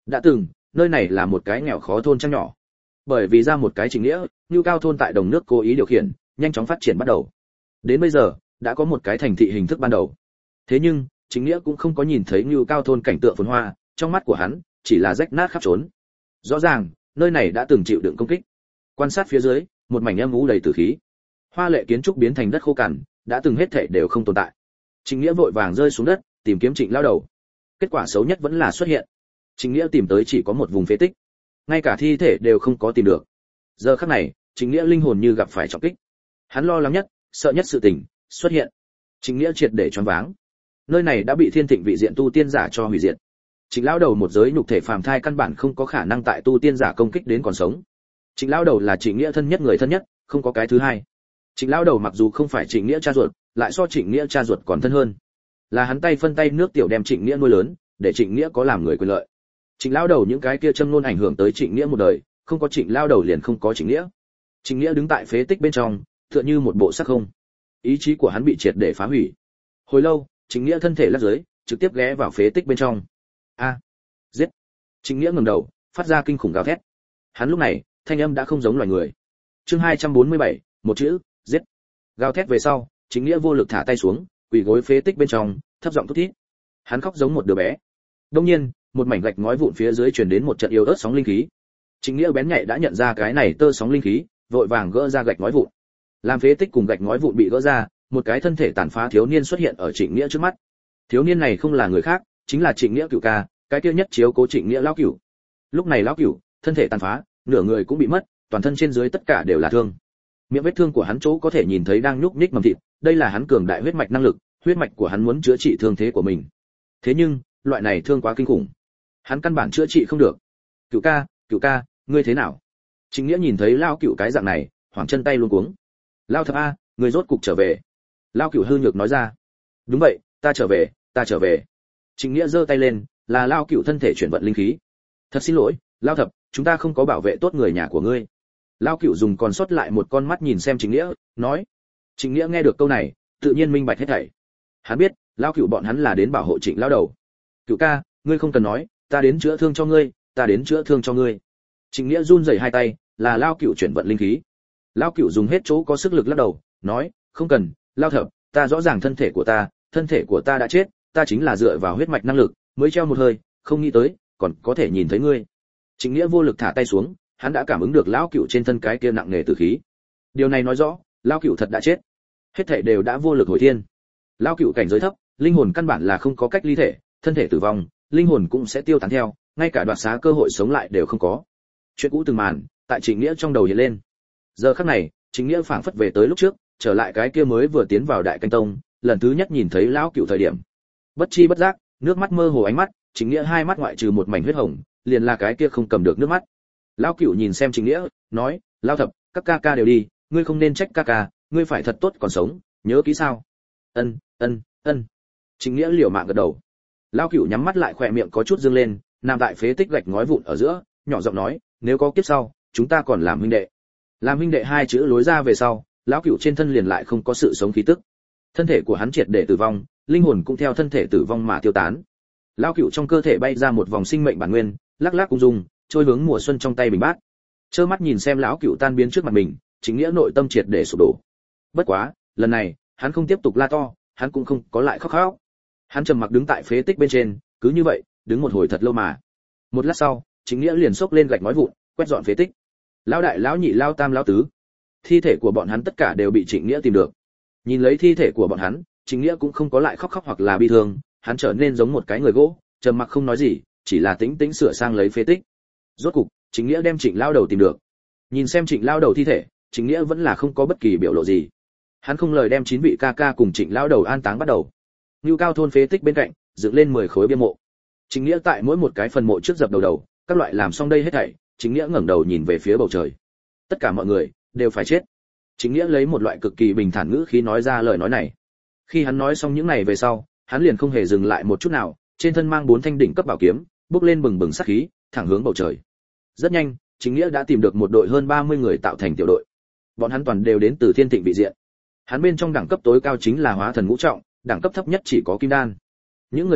Đã từng, nơi này là một cái nghèo khó thôn trang nhỏ. Bởi vì ra một cái Trịnh Nghĩa, Nưu Cao thôn tại đồng nước cố ý điều khiển, nhanh chóng phát triển bắt đầu. Đến bây giờ, đã có một cái thành thị hình thức ban đầu. Thế nhưng, Trịnh Nghĩa cũng không có nhìn thấy Nưu Cao thôn cảnh tượng phồn hoa, trong mắt của hắn chỉ là rách nát khắp trốn. Rõ ràng, nơi này đã từng chịu đựng công kích. Quan sát phía dưới, một mảnh âm u đầy tử khí. Hoa lệ kiến trúc biến thành đất khô cằn, đã từng hết thảy đều không tồn tại. Trịnh Nghĩa vội vàng rơi xuống đất, tìm kiếm Trịnh lao đầu. Kết quả xấu nhất vẫn là xuất hiện. Trịnh Nghĩa tìm tới chỉ có một vùng phế tích, ngay cả thi thể đều không có tìm được. Giờ khắc này, Trịnh Nghĩa linh hồn như gặp phải trọng kích. Hắn lo lắng nhất, sợ nhất sự tình xuất hiện. Trịnh Nghĩa triệt để choáng váng. Nơi này đã bị thiên thịnh vị diện tu tiên giả cho hủy diệt. Trịnh lão đầu một giới nhục thể phàm thai căn bản không có khả năng tại tu tiên giả công kích đến còn sống. Trịnh lão đầu là Trịnh Nghĩa thân nhất người thân nhất, không có cái thứ hai. Trịnh lão đầu mặc dù không phải Trịnh Nghĩa cha ruột, lại so Trịnh Nghĩa cha ruột còn thân hơn. Là hắn tay phân tay nước tiểu đem Trịnh Nghĩa nuôi lớn, để Trịnh Nghĩa có làm người quyền lợi. Trịnh lão đầu những cái kia châm ngôn ảnh hưởng tới Trịnh Nghĩa một đời, không có Trịnh lão đầu liền không có Trịnh Nghĩa. Trịnh Nghĩa đứng tại phế tích bên trong, tựa như một bộ xác không. Ý chí của hắn bị triệt để phá hủy. Hồi lâu, Trịnh Nghĩa thân thể lắc dưới, trực tiếp ghé vào phế tích bên trong. A, giết! Trịnh Nghĩa ngẩng đầu, phát ra kinh khủng gào thét. Hắn lúc này, thanh âm đã không giống loài người. Chương hai trăm bốn mươi bảy, một chữ, giết. Gào thét về sau, Trịnh Nghĩa vô lực thả tay xuống, quỳ gối phế tích bên trong, thấp giọng thút thít. Hắn khóc giống một đứa bé. Đương nhiên, một mảnh gạch ngói vụn phía dưới truyền đến một trận yếu ớt sóng linh khí. Trịnh Nghĩa bén nhạy đã nhận ra cái này tơ sóng linh khí, vội vàng gỡ ra gạch ngói vụn. Làm phế tích cùng gạch ngói vụn bị gỡ ra, một cái thân thể tàn phá thiếu niên xuất hiện ở Trịnh Nghĩa trước mắt. Thiếu niên này không là người khác, chính là Trịnh Nghĩa cửu ca, cái kia nhất chiếu cố Trịnh Nghĩa lão cửu. Lúc này lão cửu, thân thể tàn phá, nửa người cũng bị mất, toàn thân trên dưới tất cả đều là thương. Miệng vết thương của hắn chỗ có thể nhìn thấy đang nhúc nhích mầm thịt, đây là hắn cường đại huyết mạch năng lực, huyết mạch của hắn muốn chữa trị thương thế của mình. Thế nhưng, loại này thương quá kinh khủng, hắn căn bản chữa trị không được. Cửu ca, cửu ca, ngươi thế nào? Trịnh Nghĩa nhìn thấy lão cửu cái dạng này, hoảng chân tay luống cuống. Lão thập a, ngươi rốt cục trở về. Lão cửu hư nhược nói ra. Đúng vậy, ta trở về, ta trở về. Trịnh Nghĩa giơ tay lên, là lão cửu thân thể chuyển vận linh khí. Thật xin lỗi, lão thập, chúng ta không có bảo vệ tốt người nhà của ngươi. Lão cửu dùng còn sót lại một con mắt nhìn xem Trịnh Nghĩa, nói. Trịnh Nghĩa nghe được câu này, tự nhiên minh bạch hết thảy. Hắn biết, lão cửu bọn hắn là đến bảo hộ Trịnh lão đầu. Cửu ca, ngươi không cần nói, ta đến chữa thương cho ngươi, ta đến chữa thương cho ngươi. Trịnh Nghĩa run rẩy hai tay, là lão cửu chuyển vận linh khí. Lão cửu dùng hết chỗ có sức lực lắc đầu, nói, không cần, lão thập, ta rõ ràng thân thể của ta, thân thể của ta đã chết, ta chính là dựa vào huyết mạch năng lực, mới treo một hơi, không nghĩ tới, còn có thể nhìn thấy ngươi. Trịnh Nghĩa vô lực thả tay xuống, hắn đã cảm ứng được lão cửu trên thân cái kia nặng nề tử khí. Điều này nói rõ, lão cửu thật đã chết. Hết thảy đều đã vô lực hồi thiên. Lão cửu cảnh giới thấp, linh hồn căn bản là không có cách ly thể, thân thể tử vong, linh hồn cũng sẽ tiêu tán theo, ngay cả đoạt xá cơ hội sống lại đều không có. Chuyện cũ từng màn, tại Trịnh Nghĩa trong đầu hiện lên. Giờ khắc này, Trịnh Nghĩa phảng phất về tới lúc trước, trở lại cái kia mới vừa tiến vào Đại Canh Tông, lần thứ nhất nhìn thấy lão cửu thời điểm. Bất chi bất giác, nước mắt mơ hồ ánh mắt, Trịnh Nghĩa hai mắt ngoại trừ một mảnh huyết hồng, liền là cái kia không cầm được nước mắt. Lão cửu nhìn xem Trịnh Nghĩa, nói, lão thập, các ca ca đều đi, ngươi không nên trách ca ca, ngươi phải thật tốt còn sống, nhớ kỹ sao? Ân, ân, ân. Trịnh Nghĩa liều mạng gật đầu. Lão cửu nhắm mắt lại, khỏe miệng có chút dương lên, nằm tại phế tích gạch ngói vụn ở giữa, nhỏ giọng nói, nếu có kiếp sau, chúng ta còn làm huynh đệ. Làm huynh đệ hai chữ lối ra về sau, lão cửu trên thân liền lại không có sự sống khí tức. Thân thể của hắn triệt để tử vong, linh hồn cũng theo thân thể tử vong mà tiêu tán. Lão cửu trong cơ thể bay ra một vòng sinh mệnh bản nguyên, lắc lắc cung dung, trôi hướng mùa xuân trong tay bình bát. Trơ mắt nhìn xem lão cửu tan biến trước mặt mình, Chính Nghĩa nội tâm triệt để sụp đổ. Bất quá, lần này, hắn không tiếp tục la to, hắn cũng không có lại khóc khóc. Hắn trầm mặc đứng tại phế tích bên trên, cứ như vậy, đứng một hồi thật lâu mà. Một lát sau, Chính Nghĩa liền xốc lên gạch ngói vụn, quét dọn phế tích. Lão đại, lão nhị, lão tam, lão tứ, thi thể của bọn hắn tất cả đều bị Trịnh Nghĩa tìm được. Nhìn lấy thi thể của bọn hắn, Trịnh Nghĩa cũng không có lại khóc khóc hoặc là bi thương, hắn trở nên giống một cái người gỗ, trầm mặc không nói gì, chỉ là tĩnh tĩnh sửa sang lấy phế tích. Rốt cục, Trịnh Nghĩa đem Trịnh lao đầu tìm được. Nhìn xem Trịnh lao đầu thi thể, Trịnh Nghĩa vẫn là không có bất kỳ biểu lộ gì. Hắn không lời đem chín vị ca ca cùng Trịnh lao đầu an táng bắt đầu. Nưu Cao thôn phế tích bên cạnh, dựng lên mười khối bia mộ. Trịnh Nghĩa tại mỗi một cái phần mộ trước dập đầu đầu, các loại làm xong đây hết thảy, Trịnh Nghĩa ngẩng đầu nhìn về phía bầu trời. Tất cả mọi người đều phải chết. Trịnh Nghĩa lấy một loại cực kỳ bình thản ngữ khí nói ra lời nói này. Khi hắn nói xong những này về sau, hắn liền không hề dừng lại một chút nào, trên thân mang bốn thanh đỉnh cấp bảo kiếm, bước lên bừng bừng sát khí, thẳng hướng bầu trời. Rất nhanh, Trịnh Nghĩa đã tìm được một đội hơn ba mươi người tạo thành tiểu đội. Bọn hắn toàn đều đến từ Thiên Thịnh vị diện. Hắn bên trong đẳng cấp tối cao chính là Hóa Thần ngũ trọng, đẳng cấp thấp nhất chỉ có Kim Đan. Những người này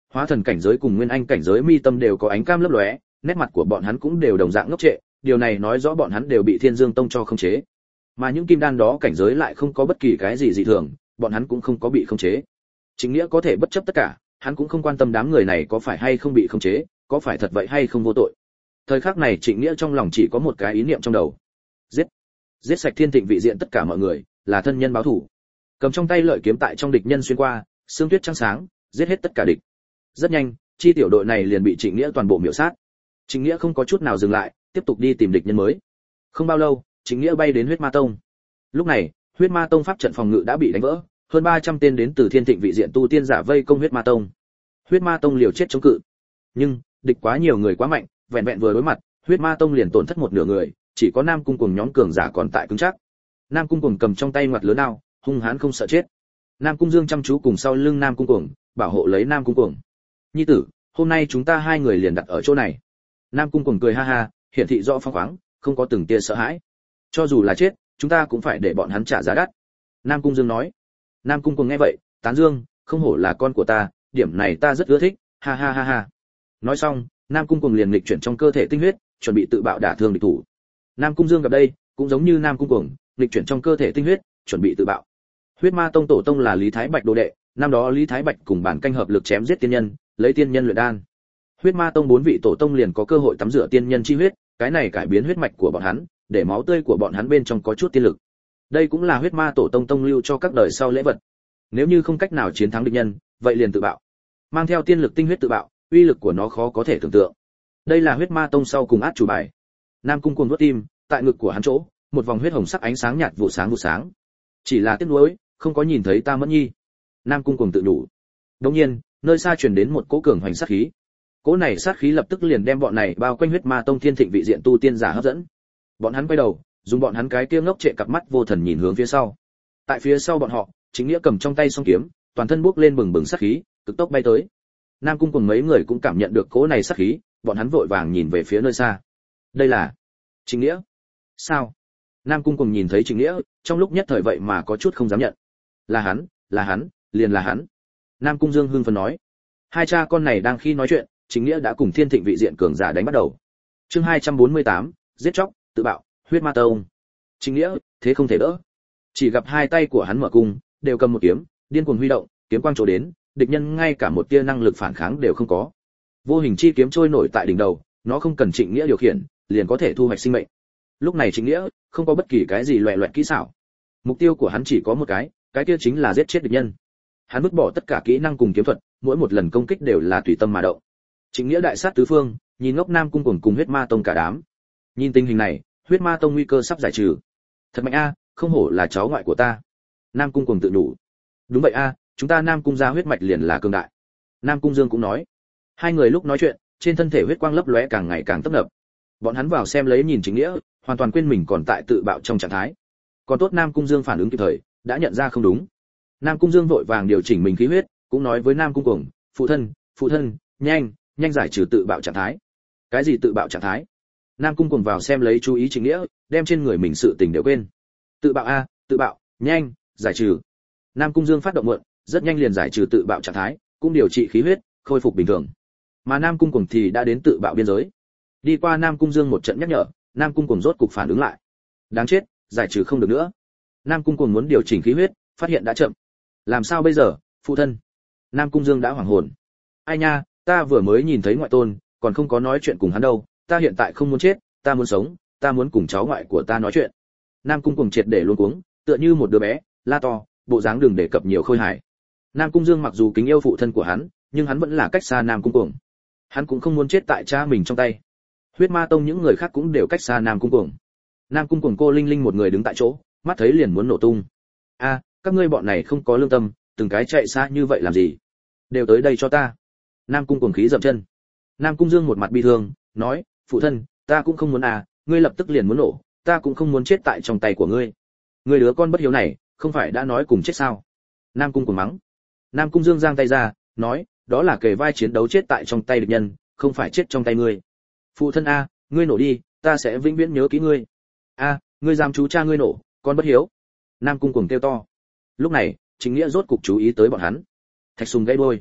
hóa thần cảnh giới cùng nguyên anh cảnh giới mi tâm đều có ánh cam lấp lóe, nét mặt của bọn hắn cũng đều đồng dạng ngốc trệ, điều này nói rõ bọn hắn đều bị Thiên Dương Tông cho khống chế. Mà những kim đan đó cảnh giới lại không có bất kỳ cái gì dị thường, bọn hắn cũng không có bị khống chế. Chính nghĩa có thể bất chấp tất cả, hắn cũng không quan tâm đám người này có phải hay không bị khống chế, có phải thật vậy hay không vô tội. Thời khắc này Trịnh Nghĩa trong lòng chỉ có một cái ý niệm trong đầu: giết, giết sạch Thiên Thịnh vị diện tất cả mọi người, là thân nhân báo thù. Cầm trong tay lợi kiếm tại trong địch nhân xuyên qua, sương tuyết trắng sáng, giết hết tất cả địch. Rất nhanh, chi tiểu đội này liền bị Trịnh Nghĩa toàn bộ miểu sát. Trịnh Nghĩa không có chút nào dừng lại, tiếp tục đi tìm địch nhân mới. Không bao lâu, Trịnh Nghĩa bay đến Huyết Ma Tông. Lúc này, Huyết Ma Tông pháp trận phòng ngự đã bị đánh vỡ, hơn ba trăm tên đến từ Thiên Thịnh vị diện tu tiên giả vây công Huyết Ma Tông. Huyết Ma Tông liều chết chống cự, nhưng địch quá nhiều người quá mạnh, vẹn vẹn vừa đối mặt, Huyết Ma Tông liền tổn thất một nửa người, chỉ có Nam Cung Cuồng nhóm cường giả còn tại cứng chắc. Nam Cung Cuồng cầm trong tay ngoặt lớn đao, hung hãn không sợ chết. Nam Cung Dương chăm chú cùng sau lưng Nam Cung Cuồng, bảo hộ lấy Nam Cung Cuồng. Nhi tử, hôm nay chúng ta hai người liền đặt ở chỗ này. Nam Cung Cuồng cười ha ha, hiển thị rõ phóng khoáng, không có từng tia sợ hãi. Cho dù là chết, chúng ta cũng phải để bọn hắn trả giá đắt. Nam Cung Dương nói. Nam Cung Cuồng nghe vậy, tán dương, không hổ là con của ta, điểm này ta rất ưa thích, ha ha ha ha. Nói xong, Nam Cung Cuồng liền nghịch chuyển trong cơ thể tinh huyết, chuẩn bị tự bạo đả thương địch thủ. Nam Cung Dương gặp đây, cũng giống như Nam Cung Cuồng, nghịch chuyển trong cơ thể tinh huyết, chuẩn bị tự bạo. Huyết Ma Tông tổ tông là Lý Thái Bạch đồ đệ, năm đó Lý Thái Bạch cùng bản canh hợp lực chém giết tiên nhân, lấy tiên nhân luyện đan. Huyết Ma Tông bốn vị tổ tông liền có cơ hội tắm rửa tiên nhân chi huyết, cái này cải biến huyết mạch của bọn hắn, để máu tươi của bọn hắn bên trong có chút tiên lực. Đây cũng là Huyết Ma tổ tông tông lưu cho các đời sau lễ vật. Nếu như không cách nào chiến thắng địch nhân, vậy liền tự bạo. Mang theo tiên lực tinh huyết tự bạo, uy lực của nó khó có thể tưởng tượng. Đây là Huyết Ma Tông sau cùng át chủ bài. Nam Cung Cuồng nuốt tim, tại ngực của hắn chỗ, một vòng huyết hồng sắc ánh sáng nhạt vụ sáng vụ sáng. Chỉ là tiếc nuối, không có nhìn thấy ta Mẫn Nhi. Nam Cung Cuồng tự đủ. Đột nhiên, nơi xa truyền đến một cỗ cường hoành sát khí. Cỗ này sát khí lập tức liền đem bọn này bao quanh Huyết Ma Tông Thiên Thịnh vị diện tu tiên giả hấp dẫn. Bọn hắn quay đầu, dùng bọn hắn cái kia ngốc trệ cặp mắt vô thần nhìn hướng phía sau. Tại phía sau bọn họ, Chính Nghĩa cầm trong tay song kiếm, toàn thân bốc lên bừng bừng sát khí, cực tốc bay tới. Nam Cung cùng mấy người cũng cảm nhận được cỗ này sát khí, bọn hắn vội vàng nhìn về phía nơi xa. Đây là Chính Nghĩa. Sao? Nam Cung cùng nhìn thấy Chính Nghĩa, trong lúc nhất thời vậy mà có chút không dám nhận. Là hắn, là hắn, liền là hắn. Nam Cung Dương hưng phấn nói. Hai cha con này đang khi nói chuyện, Chính Nghĩa đã cùng Thiên Thịnh vị diện cường giả đánh bắt đầu. Chương hai trăm bốn mươi tám, giết chóc, tự bạo, Huyết Ma Tông. Chính Nghĩa, thế không thể đỡ. Chỉ gặp hai tay của hắn mở cung, đều cầm một kiếm, điên cuồng huy động, kiếm quang chỗ đến, địch nhân ngay cả một tia năng lực phản kháng đều không có. Vô hình chi kiếm trôi nổi tại đỉnh đầu, nó không cần Trịnh Nghĩa điều khiển, liền có thể thu hoạch sinh mệnh. Lúc này Trịnh Nghĩa không có bất kỳ cái gì loẻ loẹt kỹ xảo. Mục tiêu của hắn chỉ có một cái, cái kia chính là giết chết địch nhân. Hắn vứt bỏ tất cả kỹ năng cùng kiếm thuật, mỗi một lần công kích đều là tùy tâm mà động. Trịnh Nghĩa đại sát tứ phương, nhìn ngốc Nam Cung cùng cùng Huyết Ma Tông cả đám. Nhìn tình hình này, Huyết Ma Tông nguy cơ sắp giải trừ. Thật mạnh a, không hổ là cháu ngoại của ta. Nam Cung cùng tự đủ. Đúng vậy a, chúng ta Nam Cung gia huyết mạch liền là cường đại. Nam Cung Dương cũng nói. Hai người lúc nói chuyện, trên thân thể huyết quang lấp lóe càng ngày càng tấp nập. Bọn hắn vào xem lấy nhìn Chính Nghĩa, hoàn toàn quên mình còn tại tự bạo trong trạng thái. Còn tốt Nam Cung Dương phản ứng kịp thời, đã nhận ra không đúng. Nam Cung Dương vội vàng điều chỉnh mình khí huyết, cũng nói với Nam Cung Cuồng, "Phụ thân, phụ thân, nhanh, nhanh giải trừ tự bạo trạng thái." Cái gì tự bạo trạng thái? Nam Cung Cuồng vào xem lấy chú ý Chính Nghĩa, đem trên người mình sự tình đều quên. Tự bạo a, tự bạo, nhanh, giải trừ. Nam Cung Dương phát động muộn, rất nhanh liền giải trừ tự bạo trạng thái, cũng điều trị khí huyết, khôi phục bình thường. Mà Nam Cung Cuồng thì đã đến tự bạo biên giới. Đi qua Nam Cung Dương một trận nhắc nhở, Nam Cung Cuồng rốt cục phản ứng lại. Đáng chết, giải trừ không được nữa. Nam Cung Cuồng muốn điều chỉnh khí huyết, phát hiện đã chậm. Làm sao bây giờ, phụ thân? Nam Cung Dương đã hoảng hồn. Ai nha, ta vừa mới nhìn thấy ngoại tôn, còn không có nói chuyện cùng hắn đâu, ta hiện tại không muốn chết, ta muốn sống, ta muốn cùng cháu ngoại của ta nói chuyện. Nam Cung Cuồng triệt để luống cuống, tựa như một đứa bé, la to, bộ dáng đừng đề cập nhiều khôi hài. Nam Cung Dương mặc dù kính yêu phụ thân của hắn, nhưng hắn vẫn là cách xa Nam Cung Cuồng. Hắn cũng không muốn chết tại cha mình trong tay. Huyết Ma Tông những người khác cũng đều cách xa Nam Cung Cuồng. Nam Cung Cuồng cô Linh Linh một người đứng tại chỗ, mắt thấy liền muốn nổ tung. A, các ngươi bọn này không có lương tâm, từng cái chạy xa như vậy làm gì? Đều tới đây cho ta. Nam Cung Cuồng khí dậm chân. Nam Cung Dương một mặt bi thương, nói, phụ thân, ta cũng không muốn à, ngươi lập tức liền muốn nổ, ta cũng không muốn chết tại trong tay của ngươi. Ngươi đứa con bất hiếu này, không phải đã nói cùng chết sao? Nam Cung Cuồng mắng. Nam Cung Dương giang tay ra, nói, đó là kề vai chiến đấu chết tại trong tay địch nhân, không phải chết trong tay ngươi. Phụ thân a, ngươi nổ đi, ta sẽ vĩnh viễn nhớ kỹ ngươi. A, ngươi dám chú cha ngươi nổ, con bất hiếu. Nam Cung Cuồng kêu to. Lúc này, Chính Nghĩa rốt cục chú ý tới bọn hắn. Thạch Sùng gãy đôi.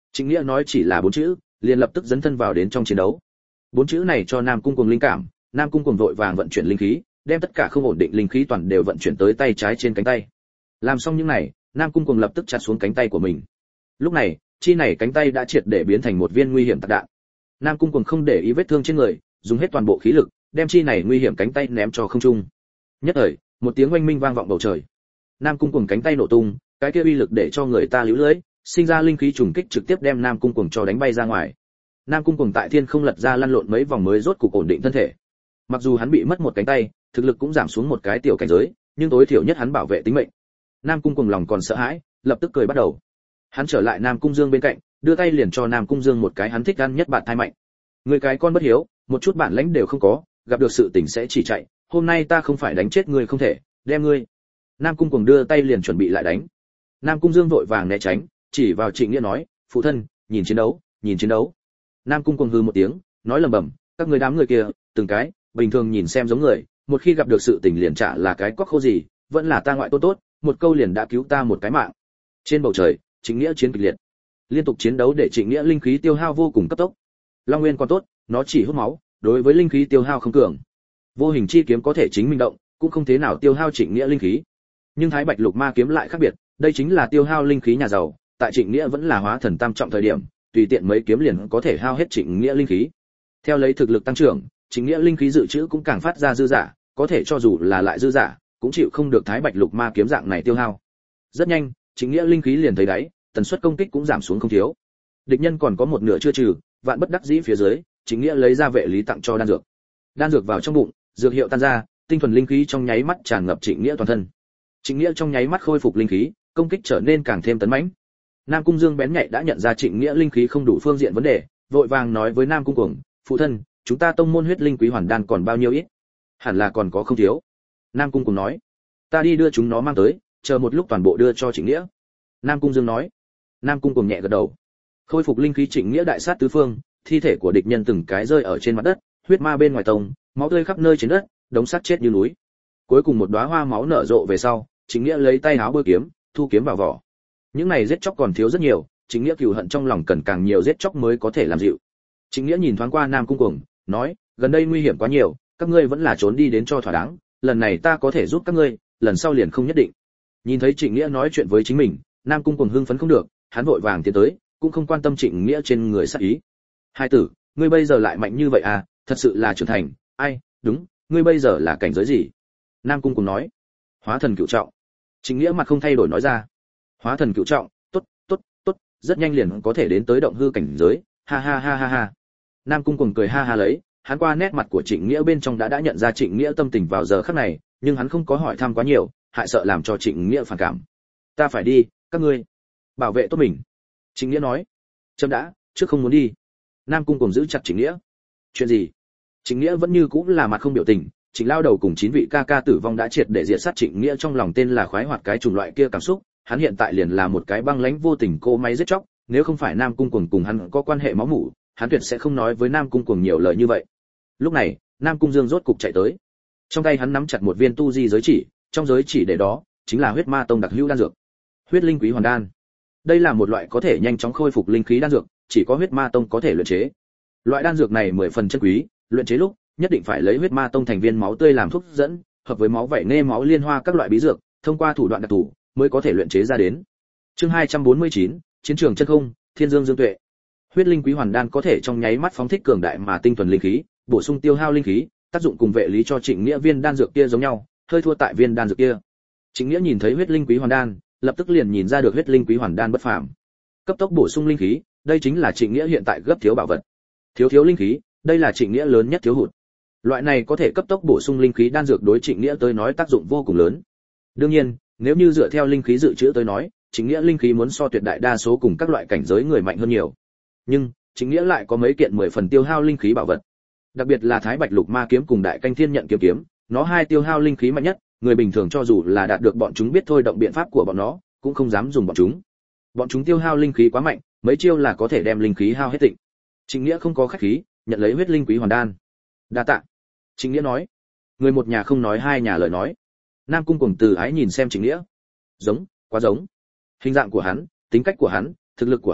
Trịnh Nghĩa nói chỉ là bốn chữ, liền lập tức dấn thân vào đến trong chiến đấu. Bốn chữ này cho Nam Cung Cuồng linh cảm, Nam Cung Cuồng vội vàng vận chuyển linh khí, đem tất cả không ổn định linh khí toàn đều vận chuyển tới tay trái trên cánh tay. Làm xong những này, Nam Cung Cuồng lập tức chặt xuống cánh tay của mình. Lúc này, chi này cánh tay đã triệt để biến thành một viên nguy hiểm tạc đạn. Nam Cung Cuồng không để ý vết thương trên người, dùng hết toàn bộ khí lực, đem chi này nguy hiểm cánh tay ném cho không trung. Nhất thời, một tiếng oanh minh vang vọng bầu trời. Nam Cung Cuồng cánh tay nổ tung, cái kia uy lực để cho người ta líu lưỡi, sinh ra linh khí trùng kích trực tiếp đem Nam Cung Cuồng cho đánh bay ra ngoài. Nam Cung Cuồng tại thiên không lật ra lăn lộn mấy vòng mới rốt cục ổn định thân thể. Mặc dù hắn bị mất một cánh tay, thực lực cũng giảm xuống một cái tiểu cảnh giới, nhưng tối thiểu nhất hắn bảo vệ tính mệnh. Nam Cung Cuồng lòng còn sợ hãi, lập tức cười bắt đầu. Hắn trở lại Nam Cung Dương bên cạnh, đưa tay liền cho Nam Cung Dương một cái hắn thích ăn nhất bạn thai mạnh. Người cái con bất hiếu, một chút bản lãnh đều không có, gặp được sự tình sẽ chỉ chạy, hôm nay ta không phải đánh chết ngươi không thể, đem ngươi. Nam Cung Cuồng đưa tay liền chuẩn bị lại đánh. Nam Cung Dương vội vàng né tránh, chỉ vào Trịnh Nghĩa nói, phụ thân, nhìn chiến đấu, nhìn chiến đấu. Nam Cung Cuồng hừ một tiếng, nói lầm bầm, các người đám người kia, từng cái, bình thường nhìn xem giống người, một khi gặp được sự tình liền trả là cái quắc khô gì, vẫn là ta ngoại tốt tốt, một câu liền đã cứu ta một cái mạng. Trên bầu trời, Trịnh Nghĩa chiến kịch liệt. Liên tục chiến đấu để Trịnh Nghĩa linh khí tiêu hao vô cùng cấp tốc. Long Nguyên còn tốt, nó chỉ hút máu, đối với linh khí tiêu hao không cường. Vô hình chi kiếm có thể chính mình động, cũng không thế nào tiêu hao Trịnh Nghĩa linh khí. Nhưng Thái Bạch Lục Ma kiếm lại khác biệt, đây chính là tiêu hao linh khí nhà giàu, tại Trịnh Nghĩa vẫn là hóa thần tam trọng thời điểm, tùy tiện mấy kiếm liền có thể hao hết Trịnh Nghĩa linh khí. Theo lấy thực lực tăng trưởng, Trịnh Nghĩa linh khí dự trữ cũng càng phát ra dư giả, có thể cho dù là lại dư giả, cũng chịu không được Thái Bạch Lục Ma kiếm dạng này tiêu hao. Rất nhanh, Trịnh Nghĩa linh khí liền thấy đáy, tần suất công kích cũng giảm xuống không thiếu. Địch nhân còn có một nửa chưa trừ, vạn bất đắc dĩ phía dưới, Trịnh Nghĩa lấy ra vệ lý tặng cho đan dược. Đan dược vào trong bụng, dược hiệu tan ra, tinh thuần linh khí trong nháy mắt tràn ngập Trịnh Nghĩa toàn thân. Trịnh Nghĩa trong nháy mắt khôi phục linh khí, công kích trở nên càng thêm tấn mãnh. Nam Cung Dương bén nhạy đã nhận ra Trịnh Nghĩa linh khí không đủ phương diện vấn đề, vội vàng nói với Nam Cung Cuồng, phụ thân, chúng ta tông môn huyết linh quý hoàn đan còn bao nhiêu ít? Hẳn là còn có không thiếu. Nam Cung Cuồng nói, ta đi đưa chúng nó mang tới, chờ một lúc toàn bộ đưa cho Trịnh Nghĩa. Nam Cung Dương nói. Nam Cung Cuồng nhẹ gật đầu. Khôi phục linh khí, Trịnh Nghĩa đại sát tứ phương, thi thể của địch nhân từng cái rơi ở trên mặt đất, huyết ma bên ngoài tông, máu tươi khắp nơi trên đất, đống xác chết như núi. Cuối cùng một đóa hoa máu nở rộ về sau, Trịnh Nghĩa lấy tay áo bôi kiếm, thu kiếm vào vỏ. Những này giết chóc còn thiếu rất nhiều, Trịnh Nghĩa cừu hận trong lòng cần càng nhiều giết chóc mới có thể làm dịu. Trịnh Nghĩa nhìn thoáng qua Nam Cung Cuồng, nói, gần đây nguy hiểm quá nhiều, các ngươi vẫn là trốn đi đến cho thỏa đáng, lần này ta có thể giúp các ngươi, lần sau liền không nhất định. Nhìn thấy Trịnh Nghĩa nói chuyện với chính mình, Nam Cung Cuồng hưng phấn không được, hắn vội vàng tiến tới, cũng không quan tâm Trịnh Nghĩa trên người sát ý. Hai tử, ngươi bây giờ lại mạnh như vậy à, thật sự là trưởng thành, ai, đúng, ngươi bây giờ là cảnh giới gì? Nam Cung Cuồng nói, hóa thần cửu trọng. Trịnh Nghĩa mặt không thay đổi nói ra, hóa thần cửu trọng, tốt, tốt, tốt, rất nhanh liền có thể đến tới động hư cảnh giới, ha ha ha ha ha. Nam Cung Cuồng cười ha ha lấy, hắn qua nét mặt của Trịnh Nghĩa bên trong đã đã nhận ra Trịnh Nghĩa tâm tình vào giờ khắc này, nhưng hắn không có hỏi thăm quá nhiều, hại sợ làm cho Trịnh Nghĩa phản cảm. Ta phải đi, các ngươi bảo vệ tốt mình. Trịnh Nghĩa nói, chậm đã, trước không muốn đi. Nam Cung Cuồng giữ chặt Trịnh Nghĩa. Chuyện gì? Trịnh Nghĩa vẫn như cũng là mặt không biểu tình. Trịnh lao đầu cùng chín vị ca ca tử vong đã triệt để diệt sát Trịnh Nghĩa trong lòng tên là khoái hoạt cái chủng loại kia cảm xúc, hắn hiện tại liền là một cái băng lãnh vô tình cô máy giết chóc, nếu không phải Nam Cung Cuồng cùng hắn có quan hệ máu mủ, hắn tuyệt sẽ không nói với Nam Cung Cuồng nhiều lời như vậy. Lúc này, Nam Cung Dương rốt cục chạy tới. Trong tay hắn nắm chặt một viên tu di giới chỉ, trong giới chỉ để đó chính là huyết ma tông đặc hữu đan dược, huyết linh quý hoàn đan. Đây là một loại có thể nhanh chóng khôi phục linh khí đan dược, chỉ có huyết ma tông có thể luyện chế. Loại đan dược này mười phần chân quý, luyện chế lúc nhất định phải lấy huyết ma tông thành viên máu tươi làm thuốc dẫn, hợp với máu vảy nê máu liên hoa các loại bí dược, thông qua thủ đoạn đặc thù mới có thể luyện chế ra đến. Chương hai trăm bốn mươi chín, chiến trường chân không, Thiên Dương Dương Tuệ. Huyết linh quý hoàn đan có thể trong nháy mắt phóng thích cường đại mà tinh thuần linh khí, bổ sung tiêu hao linh khí, tác dụng cùng vệ lý cho Trịnh Nghĩa viên đan dược kia giống nhau, hơi thua tại viên đan dược kia. Trịnh Nghĩa nhìn thấy huyết linh quý hoàn đan, lập tức liền nhìn ra được huyết linh quý hoàn đan bất phàm. Cấp tốc bổ sung linh khí, đây chính là Trịnh Nghĩa hiện tại gấp thiếu bảo vật. Thiếu thiếu linh khí, đây là Trịnh Nghĩa lớn nhất thiếu hụt. Loại này có thể cấp tốc bổ sung linh khí đan dược đối Trịnh Nghĩa tới nói tác dụng vô cùng lớn. Đương nhiên, nếu như dựa theo linh khí dự trữ tới nói, Trịnh Nghĩa linh khí muốn so tuyệt đại đa số cùng các loại cảnh giới người mạnh hơn nhiều. Nhưng, Trịnh Nghĩa lại có mấy kiện mười phần tiêu hao linh khí bảo vật. Đặc biệt là Thái Bạch Lục Ma kiếm cùng Đại Canh Thiên Nhận kiếm kiếm, nó hai tiêu hao linh khí mạnh nhất, người bình thường cho dù là đạt được bọn chúng biết thôi động biện pháp của bọn nó, cũng không dám dùng bọn chúng. Bọn chúng tiêu hao linh khí quá mạnh, mấy chiêu là có thể đem linh khí hao hết tịnh. Trịnh Nghĩa không có khách khí, nhận lấy huyết linh quý hoàn đan. Đa tạ. Trịnh Nghĩa nói. Người một nhà không nói hai nhà lời nói. Nam Cung Cuồng từ ái nhìn xem Trịnh Nghĩa. Giống, quá giống. Hình dạng của hắn, tính cách của hắn, thực lực của hắn,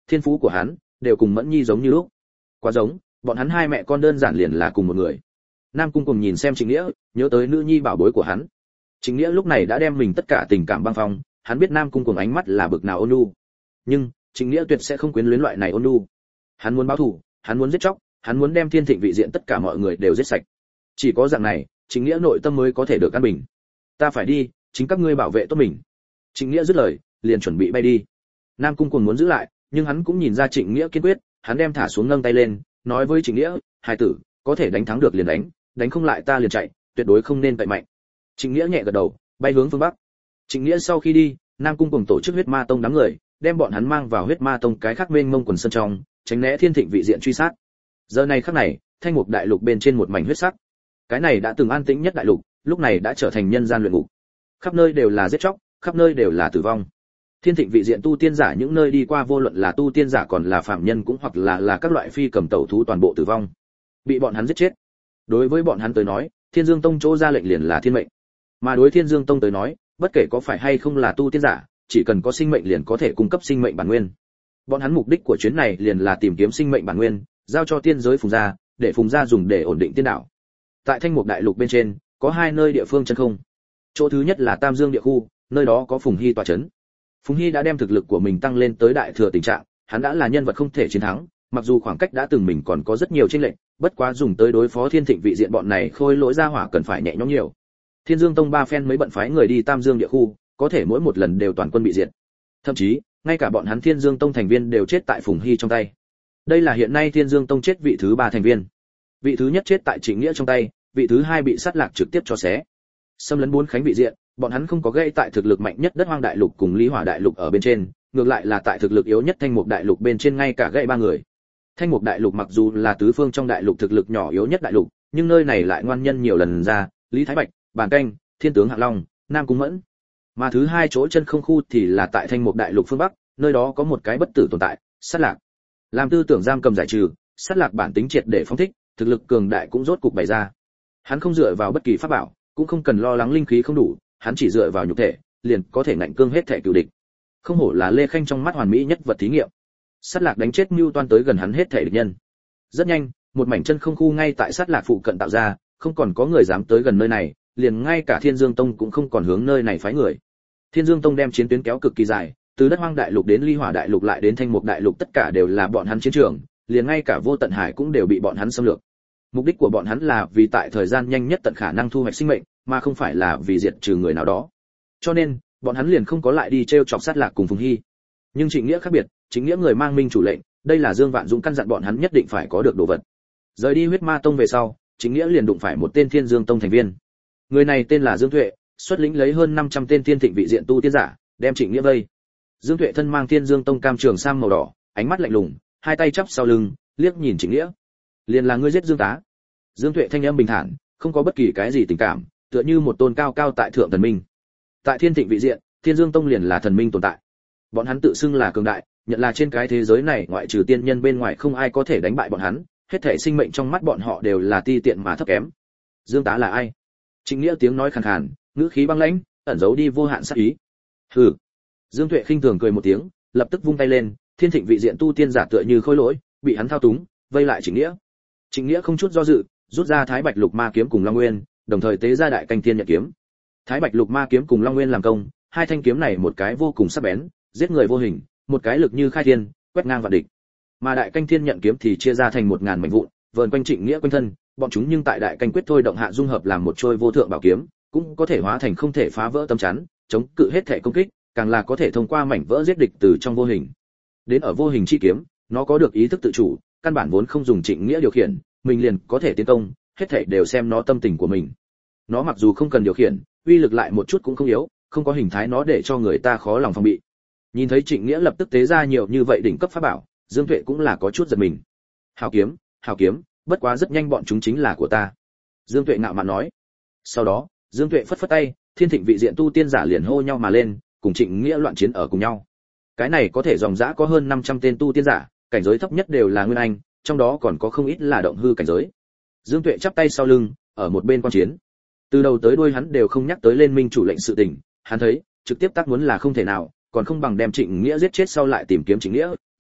thiên phú của hắn đều cùng Mẫn Nhi giống như lúc. Quá giống, bọn hắn hai mẹ con đơn giản liền là cùng một người. Nam Cung cùng nhìn xem Trịnh Nghĩa, nhớ tới nữ nhi bảo bối của hắn. Trịnh Nghĩa lúc này đã đem mình tất cả tình cảm băng phong, hắn biết Nam Cung cùng ánh mắt là bực nào ôn nhu. Nhưng, Trịnh Nghĩa tuyệt sẽ không quyến luyến loại này ôn nhu. Hắn muốn báo thù, hắn muốn giết chóc, hắn muốn đem Thiên Thịnh vị diện tất cả mọi người đều giết sạch. Chỉ có dạng này, Trịnh Nghĩa nội tâm mới có thể được an bình. Ta phải đi, chính các ngươi bảo vệ tốt mình. Trịnh Nghĩa dứt lời, liền chuẩn bị bay đi. Nam Cung cùng muốn giữ lại, nhưng hắn cũng nhìn ra Trịnh Nghĩa kiên quyết, hắn đem thả xuống nâng tay lên, nói với Trịnh Nghĩa, "Hải tử, có thể đánh thắng được liền đánh, đánh không lại ta liền chạy, tuyệt đối không nên cậy mạnh." Trịnh Nghĩa nhẹ gật đầu, bay hướng phương bắc. Trịnh Nghĩa sau khi đi, Nam Cung cùng tổ chức Huyết Ma Tông đám người, đem bọn hắn mang vào Huyết Ma Tông cái khác mênh mông quần sơn trong, tránh né Thiên Thịnh vị diện truy sát. Giờ này khắc này, Thanh Mục Đại Lục bên trên một mảnh huyết sắc. Cái này đã từng an tĩnh nhất đại lục, lúc này đã trở thành nhân gian luyện ngục. Khắp nơi đều là giết chóc, khắp nơi đều là tử vong. Thiên Thịnh vị diện tu tiên giả những nơi đi qua vô luận là tu tiên giả còn là phàm nhân cũng hoặc là là các loại phi cầm tẩu thú toàn bộ tử vong, bị bọn hắn giết chết. Đối với bọn hắn tới nói, Thiên Dương Tông chỗ ra lệnh liền là thiên mệnh, mà đối Thiên Dương Tông tới nói, bất kể có phải hay không là tu tiên giả, chỉ cần có sinh mệnh liền có thể cung cấp sinh mệnh bản nguyên. Bọn hắn mục đích của chuyến này liền là tìm kiếm sinh mệnh bản nguyên, giao cho tiên giới Phùng gia, để Phùng gia dùng để ổn định tiên đạo. Tại Thanh Mục Đại Lục bên trên, có hai nơi địa phương chân không. Chỗ thứ nhất là Tam Dương địa khu, nơi đó có Phùng Hy tọa trấn. Phùng Hy đã đem thực lực của mình tăng lên tới đại thừa tình trạng, hắn đã là nhân vật không thể chiến thắng, mặc dù khoảng cách đã từng mình còn có rất nhiều chênh lệch, bất quá dùng tới đối phó Thiên Thịnh vị diện bọn này khôi lỗi ra hỏa cần phải nhẹ nhõm nhiều. Thiên Dương Tông ba phen mới bận phái người đi Tam Dương địa khu, có thể mỗi một lần đều toàn quân bị diệt. Thậm chí, ngay cả bọn hắn Thiên Dương Tông thành viên đều chết tại Phùng Hy trong tay. Đây là hiện nay Thiên Dương Tông chết vị thứ ba thành viên. Vị thứ nhất chết tại Trịnh Nghĩa trong tay, vị thứ hai bị sát lạc trực tiếp cho xé. Xâm lấn bốn khánh vị diện, bọn hắn không có gây tại thực lực mạnh nhất Đất Hoang Đại Lục cùng Lý Hỏa Đại Lục ở bên trên, ngược lại là tại thực lực yếu nhất Thanh Mục Đại Lục bên trên ngay cả gãy ba người. Thanh Mục Đại Lục mặc dù là tứ phương trong đại lục thực lực nhỏ yếu nhất đại lục, nhưng nơi này lại ngoan nhân nhiều lần ra, Lý Thái Bạch, Bàn Canh, Thiên tướng Hạng Long, Nam Cung Mẫn. Mà thứ hai chỗ chân không khu thì là tại Thanh Mục Đại Lục phương bắc, nơi đó có một cái bất tử tồn tại, Sát Lạc. Làm tư tưởng giam cầm giải trừ, Sát Lạc bản tính triệt để phóng thích, thực lực cường đại cũng rốt cục bày ra. Hắn không dựa vào bất kỳ pháp bảo, cũng không cần lo lắng linh khí không đủ, hắn chỉ dựa vào nhục thể, liền có thể ngạnh cương hết thể cửu địch. Không hổ là Lê Khanh trong mắt hoàn mỹ nhất vật thí nghiệm. Sát Lạc đánh chết Mưu Toan tới gần hắn hết thể địch nhân. Rất nhanh, một mảnh chân không khu ngay tại Sát Lạc phụ cận tạo ra, không còn có người dám tới gần nơi này, liền ngay cả Thiên Dương Tông cũng không còn hướng nơi này phái người. Thiên Dương Tông đem chiến tuyến kéo cực kỳ dài, từ Đất Hoang Đại Lục đến Ly Hỏa Đại Lục lại đến Thanh Mục Đại Lục tất cả đều là bọn hắn chiến trường, liền ngay cả Vô Tận Hải cũng đều bị bọn hắn xâm lược. Mục đích của bọn hắn là vì tại thời gian nhanh nhất tận khả năng thu hoạch sinh mệnh, mà không phải là vì diệt trừ người nào đó. Cho nên, bọn hắn liền không có lại đi trêu chọc Sát Lạc cùng Phùng Hy. Nhưng Trịnh Nghĩa khác biệt, Trịnh Nghĩa người mang minh chủ lệnh, đây là Dương Vạn Dũng căn dặn bọn hắn nhất định phải có được đồ vật. Rời đi Huyết Ma Tông về sau, Trịnh Nghĩa liền đụng phải một tên Thiên Dương Tông thành viên. Người này tên là Dương Tuệ, xuất lĩnh lấy hơn năm trăm tên Thiên Thịnh vị diện tu tiên giả, đem Trịnh Nghĩa vây. Dương Tuệ thân mang Thiên Dương Tông cam trường sam màu đỏ, ánh mắt lạnh lùng, hai tay chắp sau lưng, liếc nhìn Trịnh Nghĩa. Liền là ngươi giết Dương tá. Dương Tuệ thanh âm bình thản, không có bất kỳ cái gì tình cảm, tựa như một tôn cao cao tại thượng thần minh. Tại Thiên Thịnh vị diện, Thiên Dương Tông liền là thần minh tồn tại. Bọn hắn tự xưng là cường đại, nhận là trên cái thế giới này ngoại trừ tiên nhân bên ngoài không ai có thể đánh bại bọn hắn, hết thảy sinh mệnh trong mắt bọn họ đều là ti tiện mà thấp kém. Dương tá là ai? Trịnh Nghĩa tiếng nói khàn khàn, ngữ khí băng lãnh, ẩn giấu đi vô hạn sát ý. Hừ. Dương Tuệ khinh thường cười một tiếng, lập tức vung tay lên, Thiên Thịnh vị diện tu tiên giả tựa như khôi lỗi, bị hắn thao túng, vây lại Trịnh Nghĩa. Trịnh Nghĩa không chút do dự, rút ra Thái Bạch Lục Ma kiếm cùng Long Nguyên, đồng thời tế ra Đại Canh Thiên Nhận kiếm. Thái Bạch Lục Ma kiếm cùng Long Nguyên làm công, hai thanh kiếm này một cái vô cùng sắc bén, giết người vô hình, một cái lực như khai thiên, quét ngang vạn địch. Mà Đại Canh Thiên Nhận kiếm thì chia ra thành một ngàn mảnh vụn, vờn quanh Trịnh Nghĩa quanh thân, bọn chúng nhưng tại Đại Canh quyết thôi động hạ dung hợp làm một trôi vô thượng bảo kiếm, cũng có thể hóa thành không thể phá vỡ tấm chắn, chống cự hết thể công kích, càng là có thể thông qua mảnh vỡ giết địch từ trong vô hình. Đến ở vô hình chi kiếm, nó có được ý thức tự chủ, căn bản vốn không dùng Trịnh Nghĩa điều khiển, mình liền có thể tiến công, hết thảy đều xem nó tâm tình của mình. Nó mặc dù không cần điều khiển, uy lực lại một chút cũng không yếu, không có hình thái nó để cho người ta khó lòng phòng bị. Nhìn thấy Trịnh Nghĩa lập tức tế ra nhiều như vậy đỉnh cấp pháp bảo, Dương Tuệ cũng là có chút giật mình. Hào kiếm, hào kiếm, bất quá rất nhanh bọn chúng chính là của ta. Dương Tuệ ngạo mạn nói. Sau đó, Dương Tuệ phất phất tay, Thiên Thịnh vị diện tu tiên giả liền hô nhau mà lên, cùng Trịnh Nghĩa loạn chiến ở cùng nhau. Cái này có thể dòng dã có hơn năm trăm tên tu tiên giả, cảnh giới thấp nhất đều là nguyên anh, trong đó còn có không ít là động hư cảnh giới. Dương Tuệ chắp tay sau lưng, ở một bên quan chiến. Từ đầu tới đuôi hắn đều không nhắc tới lên minh chủ lệnh sự tình, hắn thấy, trực tiếp tác muốn là không thể nào, còn không bằng đem Trịnh Nghĩa giết chết sau lại tìm kiếm Trịnh Nghĩa,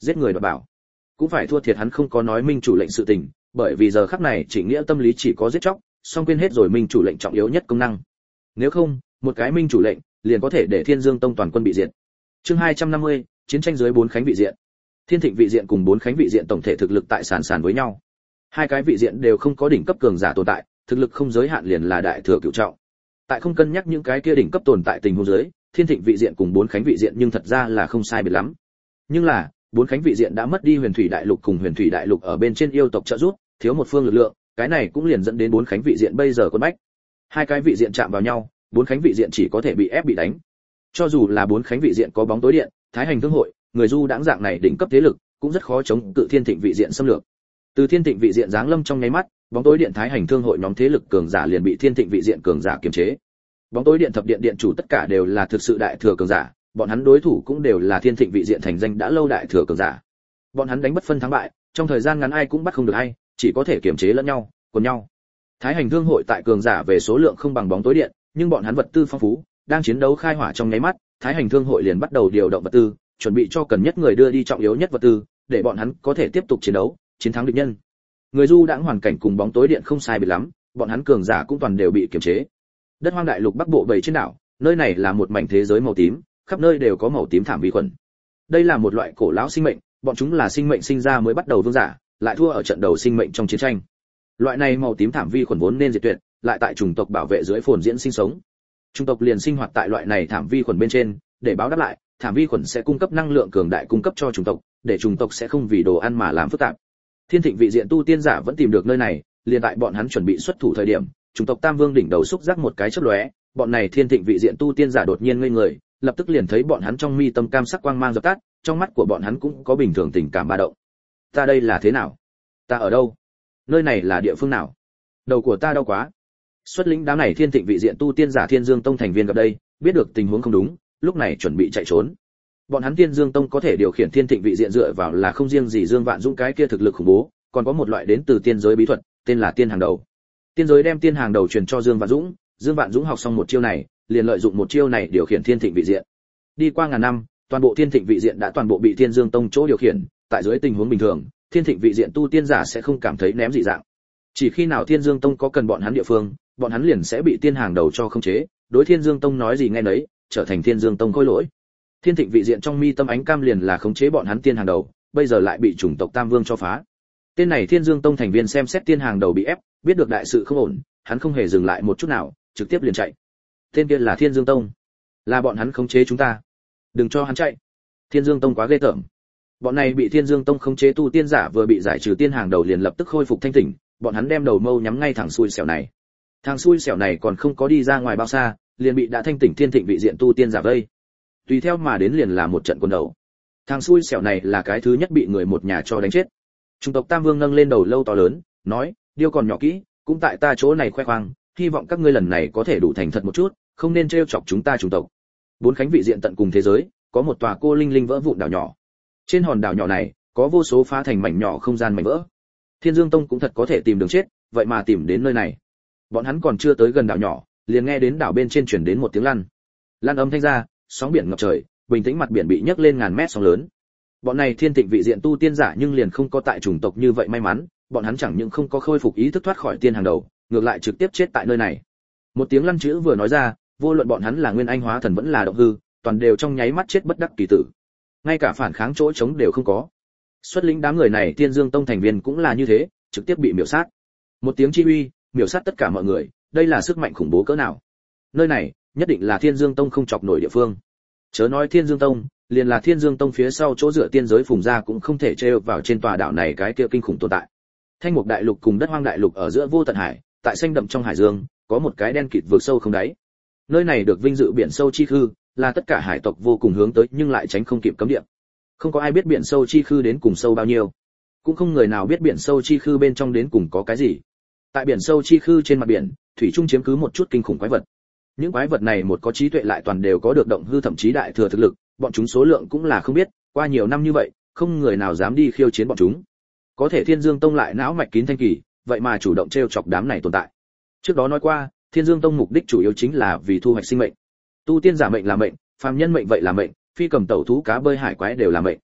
giết người đoạt bảo. Cũng phải thua thiệt hắn không có nói minh chủ lệnh sự tình, bởi vì giờ khắc này Trịnh Nghĩa tâm lý chỉ có giết chóc, song quên hết rồi minh chủ lệnh trọng yếu nhất công năng. Nếu không, một cái minh chủ lệnh liền có thể để Thiên Dương Tông toàn quân bị diệt. Chương hai trăm năm mươi, chiến tranh dưới bốn khánh vị diện. Thiên Thịnh vị diện cùng bốn khánh vị diện tổng thể thực lực tại sàn sàn với nhau. Hai cái vị diện đều không có đỉnh cấp cường giả tồn tại, thực lực không giới hạn liền là đại thừa cửu trọng. Tại không cân nhắc những cái kia đỉnh cấp tồn tại tình huống dưới, Thiên Thịnh vị diện cùng bốn khánh vị diện nhưng thật ra là không sai biệt lắm. Nhưng là, bốn khánh vị diện đã mất đi Huyền Thủy Đại Lục cùng Huyền Thủy Đại Lục ở bên trên yêu tộc trợ giúp, thiếu một phương lực lượng, cái này cũng liền dẫn đến bốn khánh vị diện bây giờ quân bách. Hai cái vị diện chạm vào nhau, bốn khánh vị diện chỉ có thể bị ép bị đánh. Cho dù là bốn khánh vị diện có bóng tối điện, Thái Hành Thương hội, người du đãng dạng này đỉnh cấp thế lực, cũng rất khó chống cự Thiên Thịnh vị diện xâm lược. Từ Thiên Thịnh vị diện giáng lâm trong nháy mắt, bóng tối điện Thái Hành Thương hội nhóm thế lực cường giả liền bị Thiên Thịnh vị diện cường giả kiềm chế. Bóng tối điện thập điện điện chủ tất cả đều là thực sự đại thừa cường giả, bọn hắn đối thủ cũng đều là Thiên Thịnh vị diện thành danh đã lâu đại thừa cường giả. Bọn hắn đánh bất phân thắng bại, trong thời gian ngắn ai cũng bắt không được ai, chỉ có thể kiềm chế lẫn nhau, quần nhau. Thái Hành Thương hội tại cường giả về số lượng không bằng bóng tối điện, nhưng bọn hắn vật tư phong phú, đang chiến đấu khai hỏa trong nháy mắt, Thái Hành Thương hội liền bắt đầu điều động vật tư, chuẩn bị cho cần nhất người đưa đi trọng yếu nhất vật tư, để bọn hắn có thể tiếp tục chiến đấu, chiến thắng địch nhân. Người du đãng hoàn cảnh cùng bóng tối điện không sai biệt lắm, bọn hắn cường giả cũng toàn đều bị kiềm chế. Đất hoang đại lục bắc bộ bảy trên đảo, nơi này là một mảnh thế giới màu tím, khắp nơi đều có màu tím thảm vi khuẩn. Đây là một loại cổ lão sinh mệnh, bọn chúng là sinh mệnh sinh ra mới bắt đầu vương giả, lại thua ở trận đầu sinh mệnh trong chiến tranh. Loại này màu tím thảm vi khuẩn vốn nên diệt tuyệt, lại tại chủng tộc bảo vệ dưới phồn diễn sinh sống. Chủng tộc liền sinh hoạt tại loại này thảm vi khuẩn bên trên, để báo đáp lại, thảm vi khuẩn sẽ cung cấp năng lượng cường đại cung cấp cho chủng tộc, để chủng tộc sẽ không vì đồ ăn mà làm phức tạp. Thiên Thịnh vị diện tu tiên giả vẫn tìm được nơi này, liền tại bọn hắn chuẩn bị xuất thủ thời điểm, chủng tộc Tam Vương đỉnh đầu xúc giác một cái chớp lóe, bọn này Thiên Thịnh vị diện tu tiên giả đột nhiên ngây người, lập tức liền thấy bọn hắn trong mi tâm cam sắc quang mang dập tắt, trong mắt của bọn hắn cũng có bình thường tình cảm ba động. Ta đây là thế nào? Ta ở đâu? Nơi này là địa phương nào? Đầu của ta đau quá. Xuất lĩnh đám này Thiên Thịnh vị diện tu tiên giả Thiên Dương Tông thành viên gặp đây, biết được tình huống không đúng, lúc này chuẩn bị chạy trốn. Bọn hắn Thiên Dương Tông có thể điều khiển Thiên Thịnh vị diện dựa vào là không riêng gì Dương Vạn Dũng cái kia thực lực khủng bố, còn có một loại đến từ tiên giới bí thuật, tên là Tiên Hàng Đầu. Tiên giới đem Tiên Hàng Đầu truyền cho Dương Vạn Dũng, Dương Vạn Dũng học xong một chiêu này, liền lợi dụng một chiêu này điều khiển Thiên Thịnh vị diện. Đi qua ngàn năm, toàn bộ Thiên Thịnh vị diện đã toàn bộ bị Thiên Dương Tông chỗ điều khiển, tại dưới tình huống bình thường, Thiên Thịnh vị diện tu tiên giả sẽ không cảm thấy ném dị dạng. Chỉ khi nào Thiên Dương Tông có cần bọn hắn địa phương, bọn hắn liền sẽ bị Tiên Hàng Đầu cho khống chế, đối Thiên Dương Tông nói gì nghe nấy, trở thành Thiên Dương Tông khôi lỗi. Thiên Thịnh vị diện trong mi tâm ánh cam liền là khống chế bọn hắn Tiên Hàng Đầu, bây giờ lại bị chủng tộc Tam Vương cho phá. Tên này Thiên Dương Tông thành viên xem xét Tiên Hàng Đầu bị ép, biết được đại sự không ổn, hắn không hề dừng lại một chút nào, trực tiếp liền chạy. Tên kia là Thiên Dương Tông, là bọn hắn khống chế chúng ta, đừng cho hắn chạy. Thiên Dương Tông quá ghê tởm. Bọn này bị Thiên Dương Tông khống chế tu tiên giả vừa bị giải trừ Tiên Hàng Đầu liền lập tức khôi phục thanh tỉnh, bọn hắn đem đầu mâu nhắm ngay thằng xui xẻo này. Thằng xui xẻo này còn không có đi ra ngoài bao xa, liền bị đã thanh tỉnh Thiên Thịnh vị diện tu tiên giả vây. Tùy theo mà đến liền là một trận quần đầu. Thằng xui xẻo này là cái thứ nhất bị người một nhà cho đánh chết. Trung tộc Tam Vương nâng lên đầu lâu to lớn, nói, điêu còn nhỏ kỹ, cũng tại ta chỗ này khoe khoang, hy vọng các ngươi lần này có thể đủ thành thật một chút, không nên trêu chọc chúng ta chủng tộc. Bốn khánh vị diện tận cùng thế giới, có một tòa cô linh linh vỡ vụn đảo nhỏ. Trên hòn đảo nhỏ này, có vô số phá thành mảnh nhỏ không gian mảnh vỡ. Thiên Dương Tông cũng thật có thể tìm đường chết, vậy mà tìm đến nơi này. Bọn hắn còn chưa tới gần đảo nhỏ, liền nghe đến đảo bên trên truyền đến một tiếng lăn. Lăn âm thanh ra, sóng biển ngập trời, bình tĩnh mặt biển bị nhấc lên ngàn mét sóng lớn. Bọn này Thiên Thịnh vị diện tu tiên giả nhưng liền không có tại chủng tộc như vậy may mắn, bọn hắn chẳng những không có khôi phục ý thức thoát khỏi Tiên Hàng Đầu, ngược lại trực tiếp chết tại nơi này. Một tiếng lăn chữ vừa nói ra, vô luận bọn hắn là nguyên anh hóa thần vẫn là động hư, toàn đều trong nháy mắt chết bất đắc kỳ tử. Ngay cả phản kháng chỗ chống đều không có. Xuất lĩnh đám người này Tiên Dương Tông thành viên cũng là như thế, trực tiếp bị miểu sát. Một tiếng chi uy, miểu sát tất cả mọi người, đây là sức mạnh khủng bố cỡ nào. Nơi này, nhất định là Thiên Dương Tông không chọc nổi địa phương. Chớ nói Thiên Dương Tông, liền là Thiên Dương Tông phía sau chỗ dựa tiên giới phùng gia cũng không thể trêu vào trên tòa đảo này cái kia kinh khủng tồn tại. Thanh Mục Đại Lục cùng Đất Hoang Đại Lục ở giữa vô tận hải, tại xanh đậm trong hải dương, có một cái đen kịt vực sâu không đáy. Nơi này được vinh dự biển sâu chi khư, là tất cả hải tộc vô cùng hướng tới nhưng lại tránh không kịp cấm địa. Không có ai biết biển sâu chi khư đến cùng sâu bao nhiêu, cũng không người nào biết biển sâu chi khư bên trong đến cùng có cái gì. Tại biển sâu chi khư trên mặt biển, thủy chung chiếm cứ một chút kinh khủng quái vật. Những quái vật này một có trí tuệ lại toàn đều có được động hư thậm chí đại thừa thực lực, bọn chúng số lượng cũng là không biết, qua nhiều năm như vậy, không người nào dám đi khiêu chiến bọn chúng. Có thể Thiên Dương Tông lại não mạch kín thanh kỳ, vậy mà chủ động trêu chọc đám này tồn tại. Trước đó nói qua, Thiên Dương Tông mục đích chủ yếu chính là vì thu hoạch sinh mệnh. Tu tiên giả mệnh là mệnh, phàm nhân mệnh vậy là mệnh, phi cầm tẩu thú cá bơi hải quái đều là mệnh.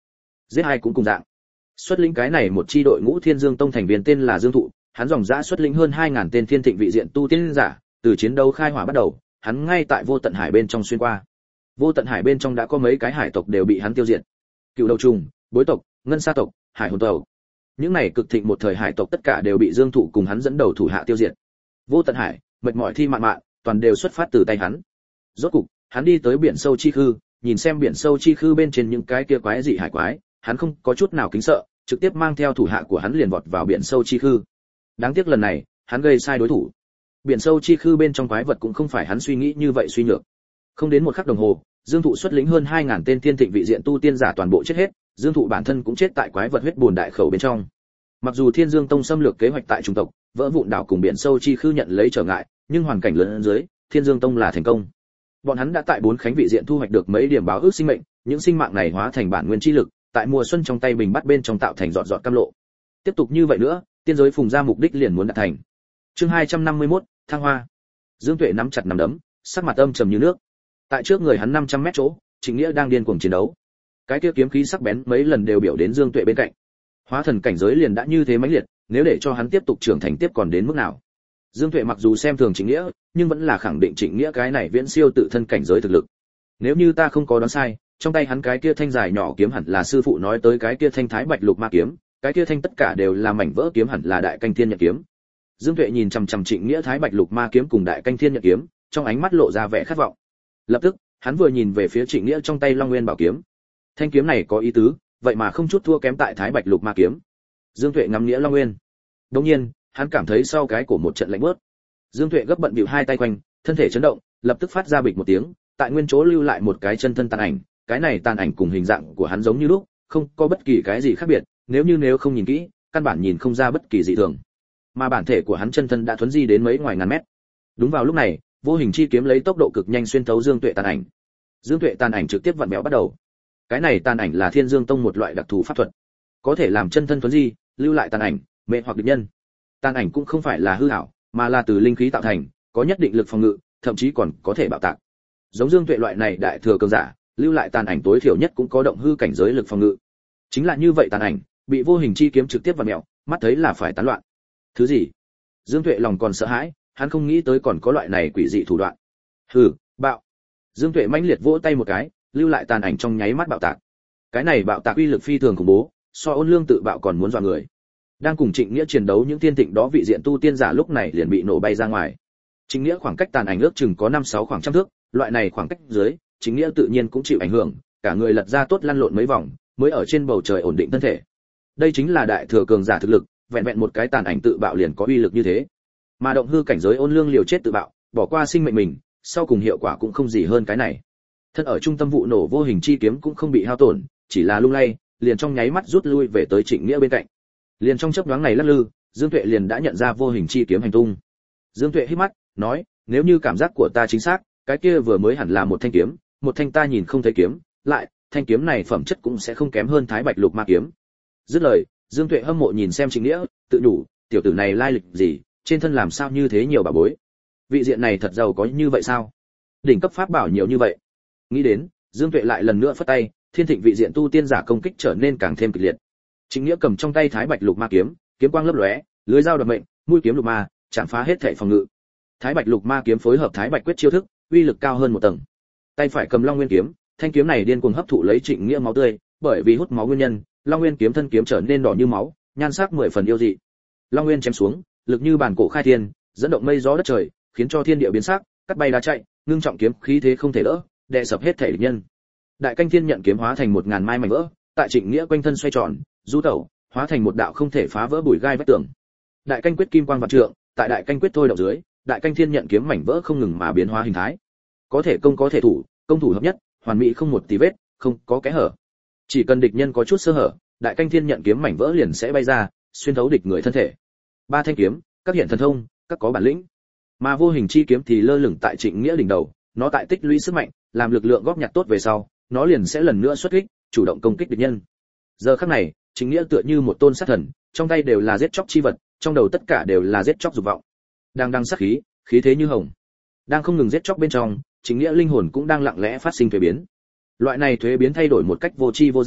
giết ai cũng cùng dạng. Xuất lĩnh cái này một chi đội ngũ Thiên Dương Tông thành viên tên là Dương Thụ, hắn dòng dã xuất lĩnh hơn hai ngàn tên thiên thịnh vị diện tu tiên giả, từ chiến đấu khai hỏa bắt đầu, hắn ngay tại Vô Tận Hải bên trong xuyên qua. Vô Tận Hải bên trong đã có mấy cái hải tộc đều bị hắn tiêu diệt. Cựu Đầu Trùng, Bối tộc, Ngân Sa tộc, Hải Hồn tộc. Những này cực thịnh một thời hải tộc tất cả đều bị Dương Thụ cùng hắn dẫn đầu thủ hạ tiêu diệt. Vô Tận Hải, mệt mỏi thi mạn mạn, toàn đều xuất phát từ tay hắn. Rốt cục, hắn đi tới biển sâu chi khư, nhìn xem biển sâu chi khư bên trên những cái kia quái dị hải quái, hắn không có chút nào kính sợ, trực tiếp mang theo thủ hạ của hắn liền vọt vào biển sâu chi khư. Đáng tiếc lần này, hắn gây sai đối thủ. Biển sâu chi khư bên trong quái vật cũng không phải hắn suy nghĩ như vậy suy nhược. Không đến một khắc đồng hồ, Dương Thụ xuất lĩnh hơn hai ngàn tên thiên thịnh vị diện tu tiên giả toàn bộ chết hết, Dương Thụ bản thân cũng chết tại quái vật huyết buồn đại khẩu bên trong. Mặc dù Thiên Dương Tông xâm lược kế hoạch tại trung tộc, vỡ vụn đảo cùng biển sâu chi khư nhận lấy trở ngại, nhưng hoàn cảnh lớn dưới, Thiên Dương Tông là thành công. Bọn hắn đã tại bốn khánh vị diện thu hoạch được mấy điểm báo ước sinh mệnh, những sinh mạng này hóa thành bản nguyên chi lực, tại mùa xuân trong tay bình bắt bên trong tạo thành giọt giọt cam lộ. Tiếp tục như vậy nữa, tiên giới phùng ra mục đích liền muốn đạt thành. Chương hai trăm năm mươi mốt, thăng hoa. Dương Tuệ nắm chặt nắm đấm, sắc mặt âm trầm như nước. Tại trước người hắn năm trăm mét chỗ, Trịnh Nghĩa đang điên cuồng chiến đấu. Cái kia kiếm khí sắc bén mấy lần đều biểu đến Dương Tuệ bên cạnh. Hóa thần cảnh giới liền đã như thế mãnh liệt, nếu để cho hắn tiếp tục trưởng thành tiếp còn đến mức nào? Dương Tuệ mặc dù xem thường Trịnh Nghĩa, nhưng vẫn là khẳng định Trịnh Nghĩa cái này viễn siêu tự thân cảnh giới thực lực. Nếu như ta không có đoán sai, trong tay hắn cái kia thanh dài nhỏ kiếm hẳn là sư phụ nói tới cái kia thanh Thái Bạch Lục Ma kiếm, cái kia thanh tất cả đều là mảnh vỡ kiếm hẳn là Đại Canh Thiên Nhận kiếm. Dương Tuệ nhìn chằm chằm Trịnh Nghĩa Thái Bạch Lục Ma kiếm cùng Đại Canh Thiên Nhận kiếm, trong ánh mắt lộ ra vẻ khát vọng. Lập tức, hắn vừa nhìn về phía Trịnh Nghĩa trong tay Long Nguyên Bảo kiếm. Thanh kiếm này có ý tứ, vậy mà không chút thua kém tại Thái Bạch Lục Ma kiếm. Dương Tuệ ngắm nghĩa Long Nguyên. Đương nhiên, hắn cảm thấy sau cái cổ một trận lạnh buốt. Dương Tuệ gấp bận bịu hai tay quanh, thân thể chấn động, lập tức phát ra bịch một tiếng, tại nguyên chỗ lưu lại một cái chân thân tàn ảnh, cái này tàn ảnh cùng hình dạng của hắn giống như lúc, không có bất kỳ cái gì khác biệt, nếu như nếu không nhìn kỹ, căn bản nhìn không ra bất kỳ dị thường. Mà bản thể của hắn chân thân đã thuấn di đến mấy ngoài ngàn mét. Đúng vào lúc này, vô hình chi kiếm lấy tốc độ cực nhanh xuyên thấu Dương Tuệ tàn ảnh. Dương Tuệ tàn ảnh trực tiếp vặn béo bắt đầu. Cái này tàn ảnh là Thiên Dương Tông một loại đặc thù pháp thuật, có thể làm chân thân thuấn di, lưu lại tàn ảnh, mê hoặc địch nhân. Tàn ảnh cũng không phải là hư ảo, mà là từ linh khí tạo thành, có nhất định lực phòng ngự, thậm chí còn có thể bạo tạc. Giống Dương Tuệ loại này đại thừa cường giả, lưu lại tàn ảnh tối thiểu nhất cũng có động hư cảnh giới lực phòng ngự. Chính là như vậy tàn ảnh, bị vô hình chi kiếm trực tiếp vặn mèo, mắt thấy là phải tán loạn. Thứ gì? Dương Tuệ lòng còn sợ hãi, hắn không nghĩ tới còn có loại này quỷ dị thủ đoạn. Hừ, bạo. Dương Tuệ mãnh liệt vỗ tay một cái, lưu lại tàn ảnh trong nháy mắt bạo tạc. Cái này bạo tạc uy lực phi thường khủng bố, so Ôn Lương tự bạo còn muốn dọa người. Đang cùng Trịnh Nghĩa chiến đấu những tiên thịnh đó vị diện tu tiên giả lúc này liền bị nổ bay ra ngoài. Trịnh Nghĩa khoảng cách tàn ảnh ước chừng có năm sáu khoảng trăm thước, loại này khoảng cách dưới, Trịnh Nghĩa tự nhiên cũng chịu ảnh hưởng, cả người lật ra tốt lăn lộn mấy vòng, mới ở trên bầu trời ổn định thân thể. Đây chính là đại thừa cường giả thực lực, vẹn vẹn một cái tàn ảnh tự bạo liền có uy lực như thế. Mà động hư cảnh giới Ôn Lương liều chết tự bạo, bỏ qua sinh mệnh mình, sau cùng hiệu quả cũng không gì hơn cái này. Thân ở trung tâm vụ nổ vô hình chi kiếm cũng không bị hao tổn, chỉ là lung lay, liền trong nháy mắt rút lui về tới Trịnh Nghĩa bên cạnh. Liền trong chớp nhoáng này lắc lư, Dương Tuệ liền đã nhận ra vô hình chi kiếm hành tung. Dương Tuệ hít mắt, nói, nếu như cảm giác của ta chính xác, cái kia vừa mới hẳn là một thanh kiếm, một thanh ta nhìn không thấy kiếm, lại, thanh kiếm này phẩm chất cũng sẽ không kém hơn Thái Bạch Lục Ma kiếm. Dứt lời, Dương Tuệ hâm mộ nhìn xem Trịnh Nghĩa, tự nhủ, tiểu tử này lai lịch gì, trên thân làm sao như thế nhiều bảo bối. Vị diện này thật giàu có như vậy sao? Đỉnh cấp pháp bảo nhiều như vậy. Nghĩ đến, Dương Tuệ lại lần nữa phất tay, thiên thịnh vị diện tu tiên giả công kích trở nên càng thêm kịch liệt. Trịnh Nghĩa cầm trong tay Thái Bạch Lục Ma kiếm, kiếm quang lấp lóe, lưới dao đoạt mệnh, mũi kiếm lục ma, chạm phá hết thảy phòng ngự. Thái Bạch Lục Ma kiếm phối hợp Thái Bạch quyết chiêu thức, uy lực cao hơn một tầng. Tay phải cầm Long Nguyên kiếm, thanh kiếm này điên cuồng hấp thụ lấy Trịnh Nghĩa máu tươi, bởi vì hút máu nguyên nhân, Long Nguyên kiếm thân kiếm trở nên đỏ như máu, nhan sắc mười phần yêu dị. Long Nguyên chém xuống, lực như bản cổ khai thiên, dẫn động mây gió đất trời, khiến cho thiên địa biến sắc, cắt bay đá chạy, ngưng trọng kiếm khí thế không thể đỡ, đè sập hết thể địch nhân. Đại Canh Thiên Nhận kiếm hóa thành một ngàn mai mảnh vỡ, tại Trịnh Nghĩa quanh thân xoay tròn, du tẩu, hóa thành một đạo không thể phá vỡ bùi gai vách tường. Đại Canh quyết kim quang vạn trượng, tại Đại Canh quyết thôi động dưới, Đại Canh Thiên Nhận kiếm mảnh vỡ không ngừng mà biến hóa hình thái. Có thể công có thể thủ, công thủ hợp nhất, hoàn mỹ không một tì vết, không có kẽ hở. Chỉ cần địch nhân có chút sơ hở, Đại Canh Thiên Nhận kiếm mảnh vỡ liền sẽ bay ra, xuyên thấu địch người thân thể. Ba thanh kiếm, các hiện thần thông, các có bản lĩnh. Mà vô hình chi kiếm thì lơ lửng tại Trịnh Nghĩa đỉnh đầu, nó tại tích lũy sức mạnh, làm lực lượng góp nhặt tốt về sau, nó liền sẽ lần nữa xuất kích, chủ động công kích địch nhân. Giờ khắc này, Trịnh Nghĩa tựa như một tôn sát thần, trong tay đều là giết chóc chi vật, trong đầu tất cả đều là giết chóc dục vọng. Đang đang sát khí, khí thế như hồng. Đang không ngừng giết chóc bên trong, Trịnh Nghĩa linh hồn cũng đang lặng lẽ phát sinh thuế biến. Loại này thuế biến thay đổi một cách vô tri vô giác,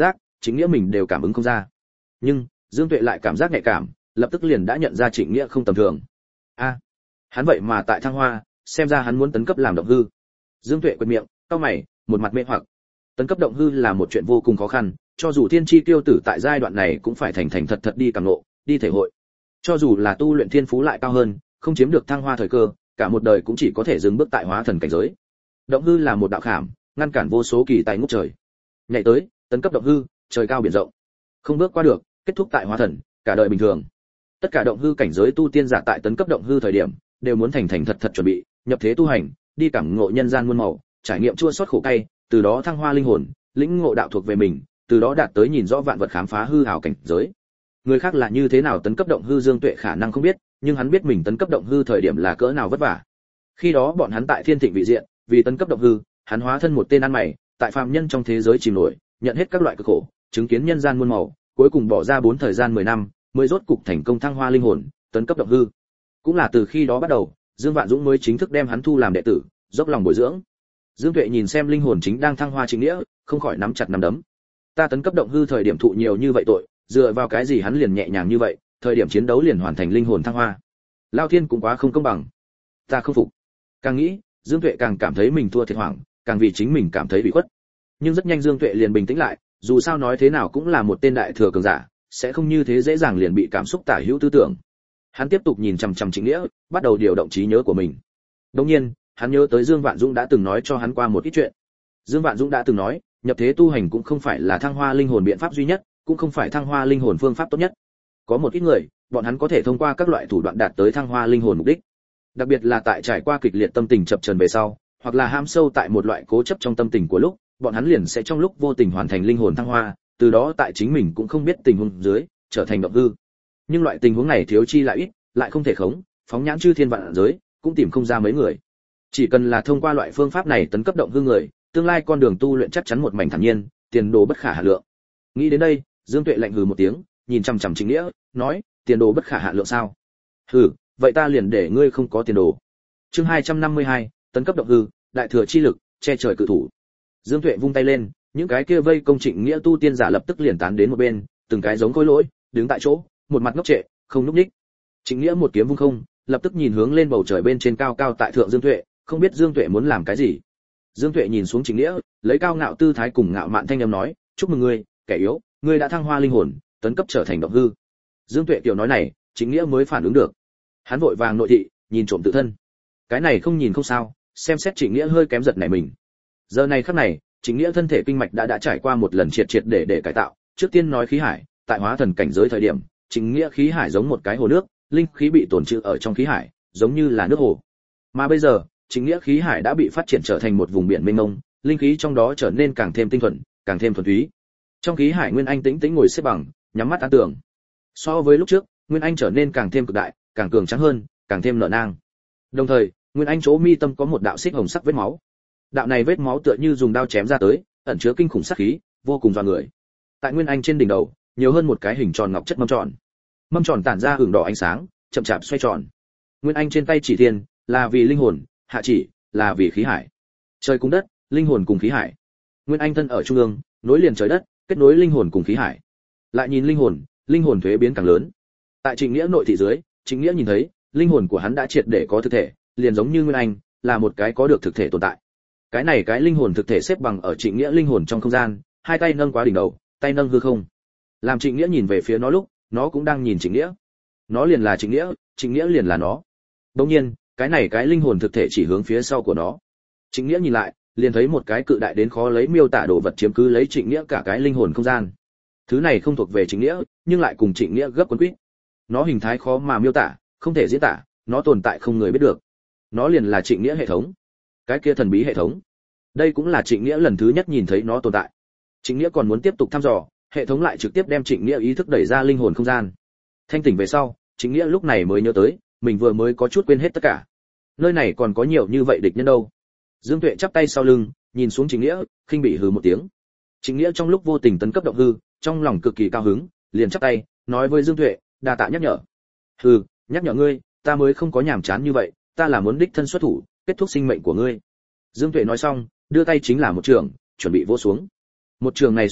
Trịnh Nghĩa mình đều cảm ứng không ra. Nhưng Dương Tuệ lại cảm giác nhạy cảm, lập tức liền đã nhận ra Trịnh Nghĩa không tầm thường. A, hắn vậy mà tại Thăng Hoa, xem ra hắn muốn tấn cấp làm động hư. Dương Tuệ quệt miệng, cau mày, một mặt mê hoặc. Tấn cấp động hư là một chuyện vô cùng khó khăn, cho dù thiên chi tiêu tử tại giai đoạn này cũng phải thành thành thật thật đi cảm ngộ, đi thể hội. Cho dù là tu luyện thiên phú lại cao hơn, không chiếm được thăng hoa thời cơ, cả một đời cũng chỉ có thể dừng bước tại hóa thần cảnh giới. Động hư là một đạo khảm, ngăn cản vô số kỳ tài ngút trời. Nhảy tới, tấn cấp động hư, trời cao biển rộng. Không bước qua được, kết thúc tại hóa thần, cả đời bình thường. Tất cả động hư cảnh giới tu tiên giả tại tấn cấp động hư thời điểm, đều muốn thành thành thật thật chuẩn bị, nhập thế tu hành, đi cảm ngộ nhân gian muôn màu, trải nghiệm chua xót khổ cay, từ đó thăng hoa linh hồn, lĩnh ngộ đạo thuộc về mình, từ đó đạt tới nhìn rõ vạn vật khám phá hư ảo cảnh giới. Người khác là như thế nào tấn cấp động hư Dương Tuệ khả năng không biết, nhưng hắn biết mình tấn cấp động hư thời điểm là cỡ nào vất vả. Khi đó bọn hắn tại Thiên Thịnh vị diện, vì tấn cấp động hư, hắn hóa thân một tên ăn mày, tại phàm nhân trong thế giới chìm nổi, nhận hết các loại cực khổ, chứng kiến nhân gian muôn màu, cuối cùng bỏ ra bốn thời gian mười năm, mới rốt cục thành công thăng hoa linh hồn, tấn cấp động hư. Cũng là từ khi đó bắt đầu, Dương Vạn Dũng mới chính thức đem hắn thu làm đệ tử, dốc lòng bồi dưỡng. Dương Tuệ nhìn xem linh hồn chính đang thăng hoa Trịnh Nghĩa, không khỏi nắm chặt nắm đấm. Ta tấn cấp động hư thời điểm thụ nhiều như vậy tội, dựa vào cái gì hắn liền nhẹ nhàng như vậy, thời điểm chiến đấu liền hoàn thành linh hồn thăng hoa. Lao Thiên cũng quá không công bằng. Ta không phục. Càng nghĩ, Dương Tuệ càng cảm thấy mình thua thiệt hoảng, càng vì chính mình cảm thấy bị khuất. Nhưng rất nhanh Dương Tuệ liền bình tĩnh lại, dù sao nói thế nào cũng là một tên đại thừa cường giả, sẽ không như thế dễ dàng liền bị cảm xúc tả hữu tư tưởng. Hắn tiếp tục nhìn chằm chằm Trịnh Nghĩa, bắt đầu điều động trí nhớ của mình. Đương nhiên, hắn nhớ tới Dương Vạn Dũng đã từng nói cho hắn qua một ít chuyện. Dương Vạn Dũng đã từng nói, nhập thế tu hành cũng không phải là thăng hoa linh hồn biện pháp duy nhất, cũng không phải thăng hoa linh hồn phương pháp tốt nhất. Có một ít người, bọn hắn có thể thông qua các loại thủ đoạn đạt tới thăng hoa linh hồn mục đích. Đặc biệt là tại trải qua kịch liệt tâm tình chập chờn về sau, hoặc là ham sâu tại một loại cố chấp trong tâm tình của lúc, bọn hắn liền sẽ trong lúc vô tình hoàn thành linh hồn thăng hoa, từ đó tại chính mình cũng không biết tình huống dưới, trở thành động hư. Nhưng loại tình huống này thiếu chi lại ít, lại không thể khống, phóng nhãn chư thiên vạn giới, cũng tìm không ra mấy người. Chỉ cần là thông qua loại phương pháp này tấn cấp động hư người, tương lai con đường tu luyện chắc chắn một mảnh thản nhiên, tiền đồ bất khả hạn lượng. Nghĩ đến đây, Dương Tuệ lạnh hừ một tiếng, nhìn chằm chằm Trịnh Nghĩa, nói, tiền đồ bất khả hạn lượng sao? Hừ, vậy ta liền để ngươi không có tiền đồ. Chương hai trăm năm mươi hai, tấn cấp động hư, đại thừa chi lực, che trời cự thủ. Dương Tuệ vung tay lên, những cái kia vây công Trịnh Nghĩa tu tiên giả lập tức liền tán đến một bên, từng cái giống khối lỗi, đứng tại chỗ, một mặt ngốc trệ, không nhúc nhích. Trịnh Nghĩa một kiếm vung không, lập tức nhìn hướng lên bầu trời bên trên cao cao tại thượng Dương Tuệ, không biết Dương Tuệ muốn làm cái gì. Dương Tuệ nhìn xuống Trịnh Nghĩa, lấy cao ngạo tư thái cùng ngạo mạn thanh âm nói, chúc mừng ngươi, kẻ yếu, ngươi đã thăng hoa linh hồn, tấn cấp trở thành động hư. Dương Tuệ tiểu nói này, Trịnh Nghĩa mới phản ứng được. Hắn vội vàng nội thị, nhìn trộm tự thân. Cái này không nhìn không sao, xem xét Trịnh Nghĩa hơi kém giật nảy mình. Giờ này khắc này, Trịnh Nghĩa thân thể kinh mạch đã đã trải qua một lần triệt triệt để để cải tạo, trước tiên nói khí hải, tại hóa thần cảnh giới thời điểm, Trịnh Nghĩa khí hải giống một cái hồ nước, linh khí bị tồn trữ ở trong khí hải, giống như là nước hồ. Mà bây giờ, Trịnh Nghĩa khí hải đã bị phát triển trở thành một vùng biển mênh mông, linh khí trong đó trở nên càng thêm tinh thuần, càng thêm thuần túy. Trong khí hải Nguyên Anh tĩnh tĩnh ngồi xếp bằng, nhắm mắt an tưởng. So với lúc trước, Nguyên Anh trở nên càng thêm cực đại, càng cường tráng hơn, càng thêm nở nang. Đồng thời, Nguyên Anh chỗ mi tâm có một đạo xích hồng sắc vết máu. Đạo này vết máu tựa như dùng đao chém ra tới, ẩn chứa kinh khủng sát khí, vô cùng dọa người. Tại Nguyên Anh trên đỉnh đầu, nhiều hơn một cái hình tròn ngọc chất mâm tròn. Mâm tròn tản ra hừng đỏ ánh sáng, chậm chạp xoay tròn. Nguyên Anh trên tay chỉ thiên, là vì linh hồn, hạ chỉ, là vì khí hải. Trời cùng đất, linh hồn cùng khí hải. Nguyên Anh thân ở trung ương, nối liền trời đất, kết nối linh hồn cùng khí hải. Lại nhìn linh hồn, linh hồn thuế biến càng lớn. Tại Trịnh Nghĩa nội thị dưới, Trịnh Nghĩa nhìn thấy, linh hồn của hắn đã triệt để có thực thể, liền giống như Nguyên Anh, là một cái có được thực thể tồn tại. Cái này cái linh hồn thực thể xếp bằng ở Trịnh Nghĩa linh hồn trong không gian, hai tay nâng quá đỉnh đầu, tay nâng hư không. Làm Trịnh Nghĩa nhìn về phía nó lúc, nó cũng đang nhìn Trịnh Nghĩa. Nó liền là Trịnh Nghĩa, Trịnh Nghĩa liền là nó. Đương nhiên, cái này cái linh hồn thực thể chỉ hướng phía sau của nó. Trịnh Nghĩa nhìn lại, liền thấy một cái cự đại đến khó lấy miêu tả đồ vật chiếm cứ lấy Trịnh Nghĩa cả cái linh hồn không gian. Thứ này không thuộc về Trịnh Nghĩa, nhưng lại cùng Trịnh Nghĩa gấp quấn quýt. Nó hình thái khó mà miêu tả, không thể diễn tả, nó tồn tại không người biết được. Nó liền là Trịnh Nghĩa hệ thống. Cái kia thần bí hệ thống. Đây cũng là Trịnh Nghĩa lần thứ nhất nhìn thấy nó tồn tại. Trịnh Nghĩa còn muốn tiếp tục thăm dò, hệ thống lại trực tiếp đem Trịnh Nghĩa ý thức đẩy ra linh hồn không gian. Thanh tỉnh về sau, Trịnh Nghĩa lúc này mới nhớ tới, mình vừa mới có chút quên hết tất cả. Nơi này còn có nhiều như vậy địch nhân đâu. Dương Tuệ chắp tay sau lưng, nhìn xuống Trịnh Nghĩa, khinh bị hừ một tiếng. Trịnh Nghĩa trong lúc vô tình tấn cấp động hư, trong lòng cực kỳ cao hứng, liền chắp tay, nói với Dương Tuệ, đa tạ nhắc nhở. Hừ, nhắc nhở ngươi, ta mới không có nhàm chán như vậy, ta là muốn đích thân xuất thủ, kết thúc sinh mệnh của ngươi. Dương Tuệ nói xong, đưa tay chính là một trường, chuẩn bị vỗ xuống. Một trường này xuất hiện,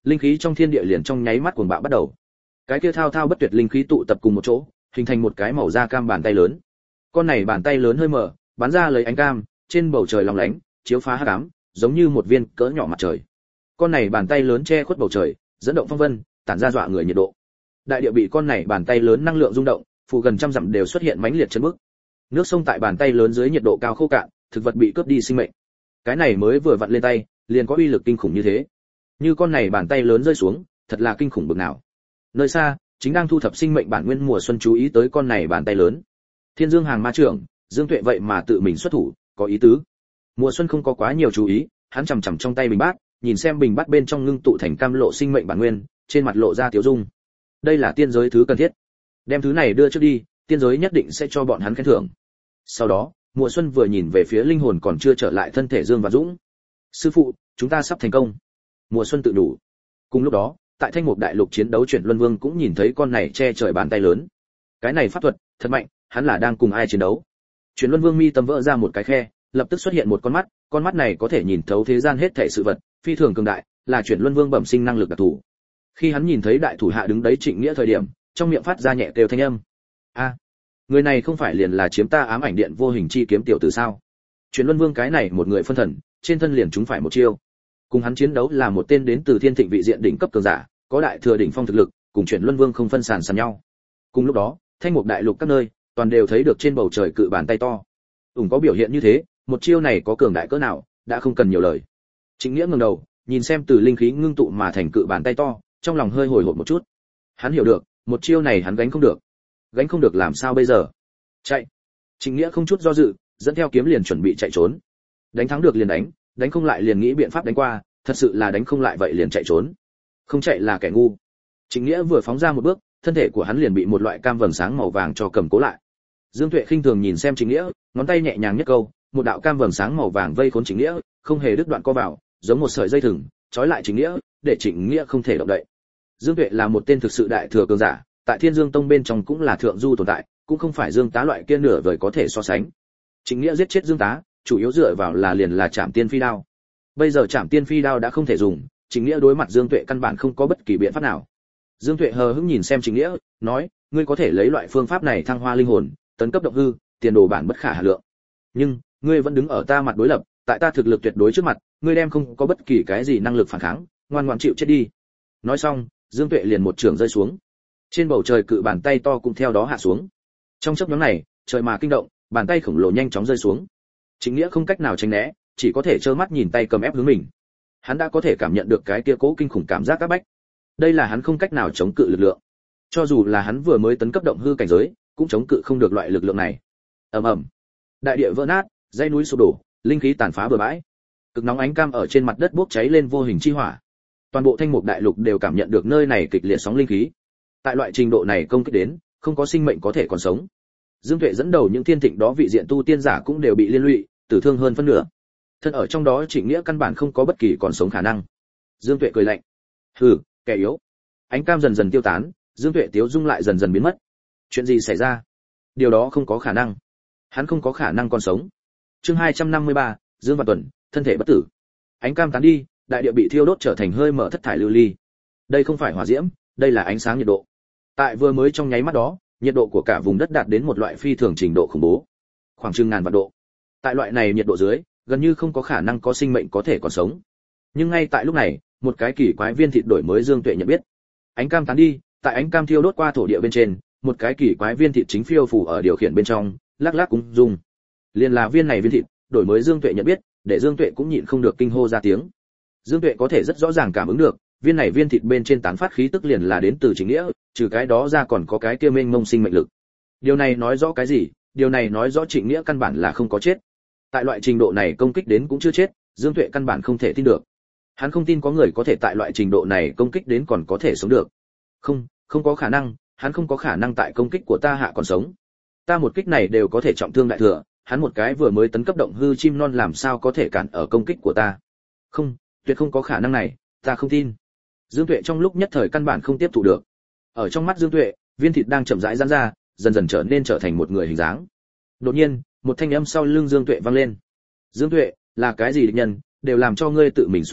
linh khí trong thiên địa liền trong nháy mắt cuồng bạo bắt đầu. Cái kia thao thao bất tuyệt linh khí tụ tập cùng một chỗ, hình thành một cái màu da cam bàn tay lớn. Con này bàn tay lớn hơi mở, bắn ra lấy ánh cam, trên bầu trời long lánh, chiếu phá hắc ám, giống như một viên cỡ nhỏ mặt trời. Con này bàn tay lớn che khuất bầu trời, dẫn động phong vân, tản ra dọa người nhiệt độ. Đại địa bị con này bàn tay lớn năng lượng rung động, phụ gần trăm dặm đều xuất hiện mãnh liệt chấn bức. Nước sông tại bàn tay lớn dưới nhiệt độ cao khô cạn, thực vật bị cướp đi sinh mệnh. Cái này mới vừa vặn lên tay, liền có uy lực kinh khủng như thế. Như con này bàn tay lớn rơi xuống, thật là kinh khủng bực nào. Nơi xa, chính đang thu thập sinh mệnh bản nguyên mùa xuân chú ý tới con này bàn tay lớn. Thiên Dương hàng ma trưởng, Dương Tuệ vậy mà tự mình xuất thủ, có ý tứ. Mùa xuân không có quá nhiều chú ý, hắn chằm chằm trong tay bình bát, nhìn xem bình bát bên trong ngưng tụ thành cam lộ sinh mệnh bản nguyên, trên mặt lộ ra tiếu dung. Đây là tiên giới thứ cần thiết. Đem thứ này đưa trước đi, tiên giới nhất định sẽ cho bọn hắn khen thưởng. Sau đó, mùa xuân vừa nhìn về phía linh hồn còn chưa trở lại thân thể Dương và Dũng. Sư phụ, chúng ta sắp thành công. Mùa xuân tự đủ. Cùng lúc đó, tại Thanh Mục Đại Lục chiến đấu chuyển Luân Vương cũng nhìn thấy con này che trời bàn tay lớn. Cái này pháp thuật, thật mạnh, hắn là đang cùng ai chiến đấu? Chuyển Luân Vương mi tâm vỡ ra một cái khe, lập tức xuất hiện một con mắt, con mắt này có thể nhìn thấu thế gian hết thảy sự vật, phi thường cường đại, là Chuyển Luân Vương bẩm sinh năng lực đặc thù. Khi hắn nhìn thấy đại thủ hạ đứng đấy Trịnh Nghĩa thời điểm, trong miệng phát ra nhẹ kêu thanh âm. A, người này không phải liền là chiếm ta ám ảnh điện vô hình chi kiếm tiểu tử sao? Chuyển Luân Vương cái này một người phân thần, trên thân liền chúng phải một chiêu. Cùng hắn chiến đấu là một tên đến từ Thiên Thịnh vị diện đỉnh cấp cường giả, có đại thừa đỉnh phong thực lực, cùng Chuyển Luân Vương không phân sàn sàn nhau. Cùng lúc đó, Thanh Mục Đại Lục các nơi, toàn đều thấy được trên bầu trời cự bàn tay to. Ủng có biểu hiện như thế, một chiêu này có cường đại cỡ nào, đã không cần nhiều lời. Chính Nghĩa ngẩng đầu, nhìn xem từ linh khí ngưng tụ mà thành cự bàn tay to, trong lòng hơi hồi hộp một chút. Hắn hiểu được, một chiêu này hắn gánh không được. Gánh không được làm sao bây giờ? Chạy. Chính Nghĩa không chút do dự, dẫn theo kiếm liền chuẩn bị chạy trốn. Đánh thắng được liền đánh, đánh không lại liền nghĩ biện pháp đánh qua, thật sự là đánh không lại vậy liền chạy trốn. Không chạy là kẻ ngu. Chính Nghĩa vừa phóng ra một bước, thân thể của hắn liền bị một loại cam vầng sáng màu vàng cho cầm cố lại. Dương Tuệ khinh thường nhìn xem Chính Nghĩa, ngón tay nhẹ nhàng nhấc câu, một đạo cam vầng sáng màu vàng vây khốn Chính Nghĩa, không hề đứt đoạn co vào, giống một sợi dây thừng, trói lại Chính Nghĩa, để Chính Nghĩa không thể động đậy. Dương Tuệ là một tên thực sự đại thừa cường giả, tại Thiên Dương Tông bên trong cũng là thượng du tồn tại, cũng không phải Dương Tá loại kia nửa vời có thể so sánh. Chính Nghĩa giết chết Dương Tá, chủ yếu dựa vào là liền là Trảm Tiên Phi đao. Bây giờ Trảm Tiên Phi đao đã không thể dùng, Chính Nghĩa đối mặt Dương Tuệ căn bản không có bất kỳ biện pháp nào. Dương Tuệ hờ hững nhìn xem Chính Nghĩa, nói, ngươi có thể lấy loại phương pháp này thăng hoa linh hồn, tấn cấp động hư, tiền đồ bản bất khả hà lượng. Nhưng, ngươi vẫn đứng ở ta mặt đối lập, tại ta thực lực tuyệt đối trước mặt, ngươi đem không có bất kỳ cái gì năng lực phản kháng, ngoan ngoãn chịu chết đi. Nói xong, Dương Tuệ liền một trường rơi xuống. Trên bầu trời cự bàn tay to cũng theo đó hạ xuống. Trong chốc ngắn này, trời mà kinh động, bàn tay khổng lồ nhanh chóng rơi xuống. Chính Nghĩa không cách nào tránh né, chỉ có thể trơ mắt nhìn tay cầm ép hướng mình. Hắn đã có thể cảm nhận được cái kia cố kinh khủng cảm giác áp bách. Đây là hắn không cách nào chống cự lực lượng. Cho dù là hắn vừa mới tấn cấp động hư cảnh giới, cũng chống cự không được loại lực lượng này. Ầm ầm, đại địa vỡ nát, dãy núi sụp đổ, linh khí tàn phá bừa bãi. Cực nóng ánh cam ở trên mặt đất bốc cháy lên vô hình chi hỏa. Toàn bộ Thanh Mục Đại Lục đều cảm nhận được nơi này kịch liệt sóng linh khí. Tại loại trình độ này công kích đến, không có sinh mệnh có thể còn sống. Dương Tuệ dẫn đầu những thiên thịnh đó vị diện tu tiên giả cũng đều bị liên lụy, tử thương hơn phân nửa. Thân ở trong đó Trịnh Nghĩa căn bản không có bất kỳ còn sống khả năng. Dương Tuệ cười lạnh. Hừ, kẻ yếu. Ánh cam dần dần tiêu tán, Dương Tuệ tiếu dung lại dần dần biến mất. Chuyện gì xảy ra? Điều đó không có khả năng. Hắn không có khả năng còn sống. Chương hai trăm năm mươi ba, Dương Văn Tuần, thân thể bất tử. Ánh cam tán đi, đại địa bị thiêu đốt trở thành hơi mở thất thải lưu ly. Đây không phải hỏa diễm, đây là ánh sáng nhiệt độ. Tại vừa mới trong nháy mắt đó, nhiệt độ của cả vùng đất đạt đến một loại phi thường trình độ khủng bố, khoảng chừng ngàn vạn độ. Tại loại này nhiệt độ dưới, gần như không có khả năng có sinh mệnh có thể còn sống. Nhưng ngay tại lúc này, một cái kỳ quái viên thịt đổi mới Dương Tuệ nhận biết. Ánh cam tán đi, tại ánh cam thiêu đốt qua thổ địa bên trên, một cái kỳ quái viên thịt chính phiêu phù ở điều khiển bên trong, lắc lắc cũng rung. Liên là viên này viên thịt, đổi mới Dương Tuệ nhận biết, để Dương Tuệ cũng nhịn không được kinh hô ra tiếng. Dương Tuệ có thể rất rõ ràng cảm ứng được, viên này viên thịt bên trên tán phát khí tức liền là đến từ Chính Nghĩa, trừ cái đó ra còn có cái kia mênh mông sinh mệnh lực. Điều này nói rõ cái gì? Điều này nói rõ Trịnh Nghĩa căn bản là không có chết. Tại loại trình độ này công kích đến cũng chưa chết, Dương Tuệ căn bản không thể tin được. Hắn không tin có người có thể tại loại trình độ này công kích đến còn có thể sống được. Không, không có khả năng, hắn không có khả năng tại công kích của ta hạ còn sống. Ta một kích này đều có thể trọng thương đại thừa, hắn một cái vừa mới tấn cấp động hư chim non làm sao có thể cản ở công kích của ta? Không, tuyệt không có khả năng này, ta không tin. Dương Tuệ trong lúc nhất thời căn bản không tiếp thụ được. Ở trong mắt Dương Tuệ, viên thịt đang chậm rãi giãn ra, dần dần trở nên trở thành một người hình dáng. Đột nhiên, một thanh âm sau lưng Dương Tuệ vang lên. Dương Tuệ, là cái gì địch nhân, đều làm cho ngươi tự mình xuất thủ,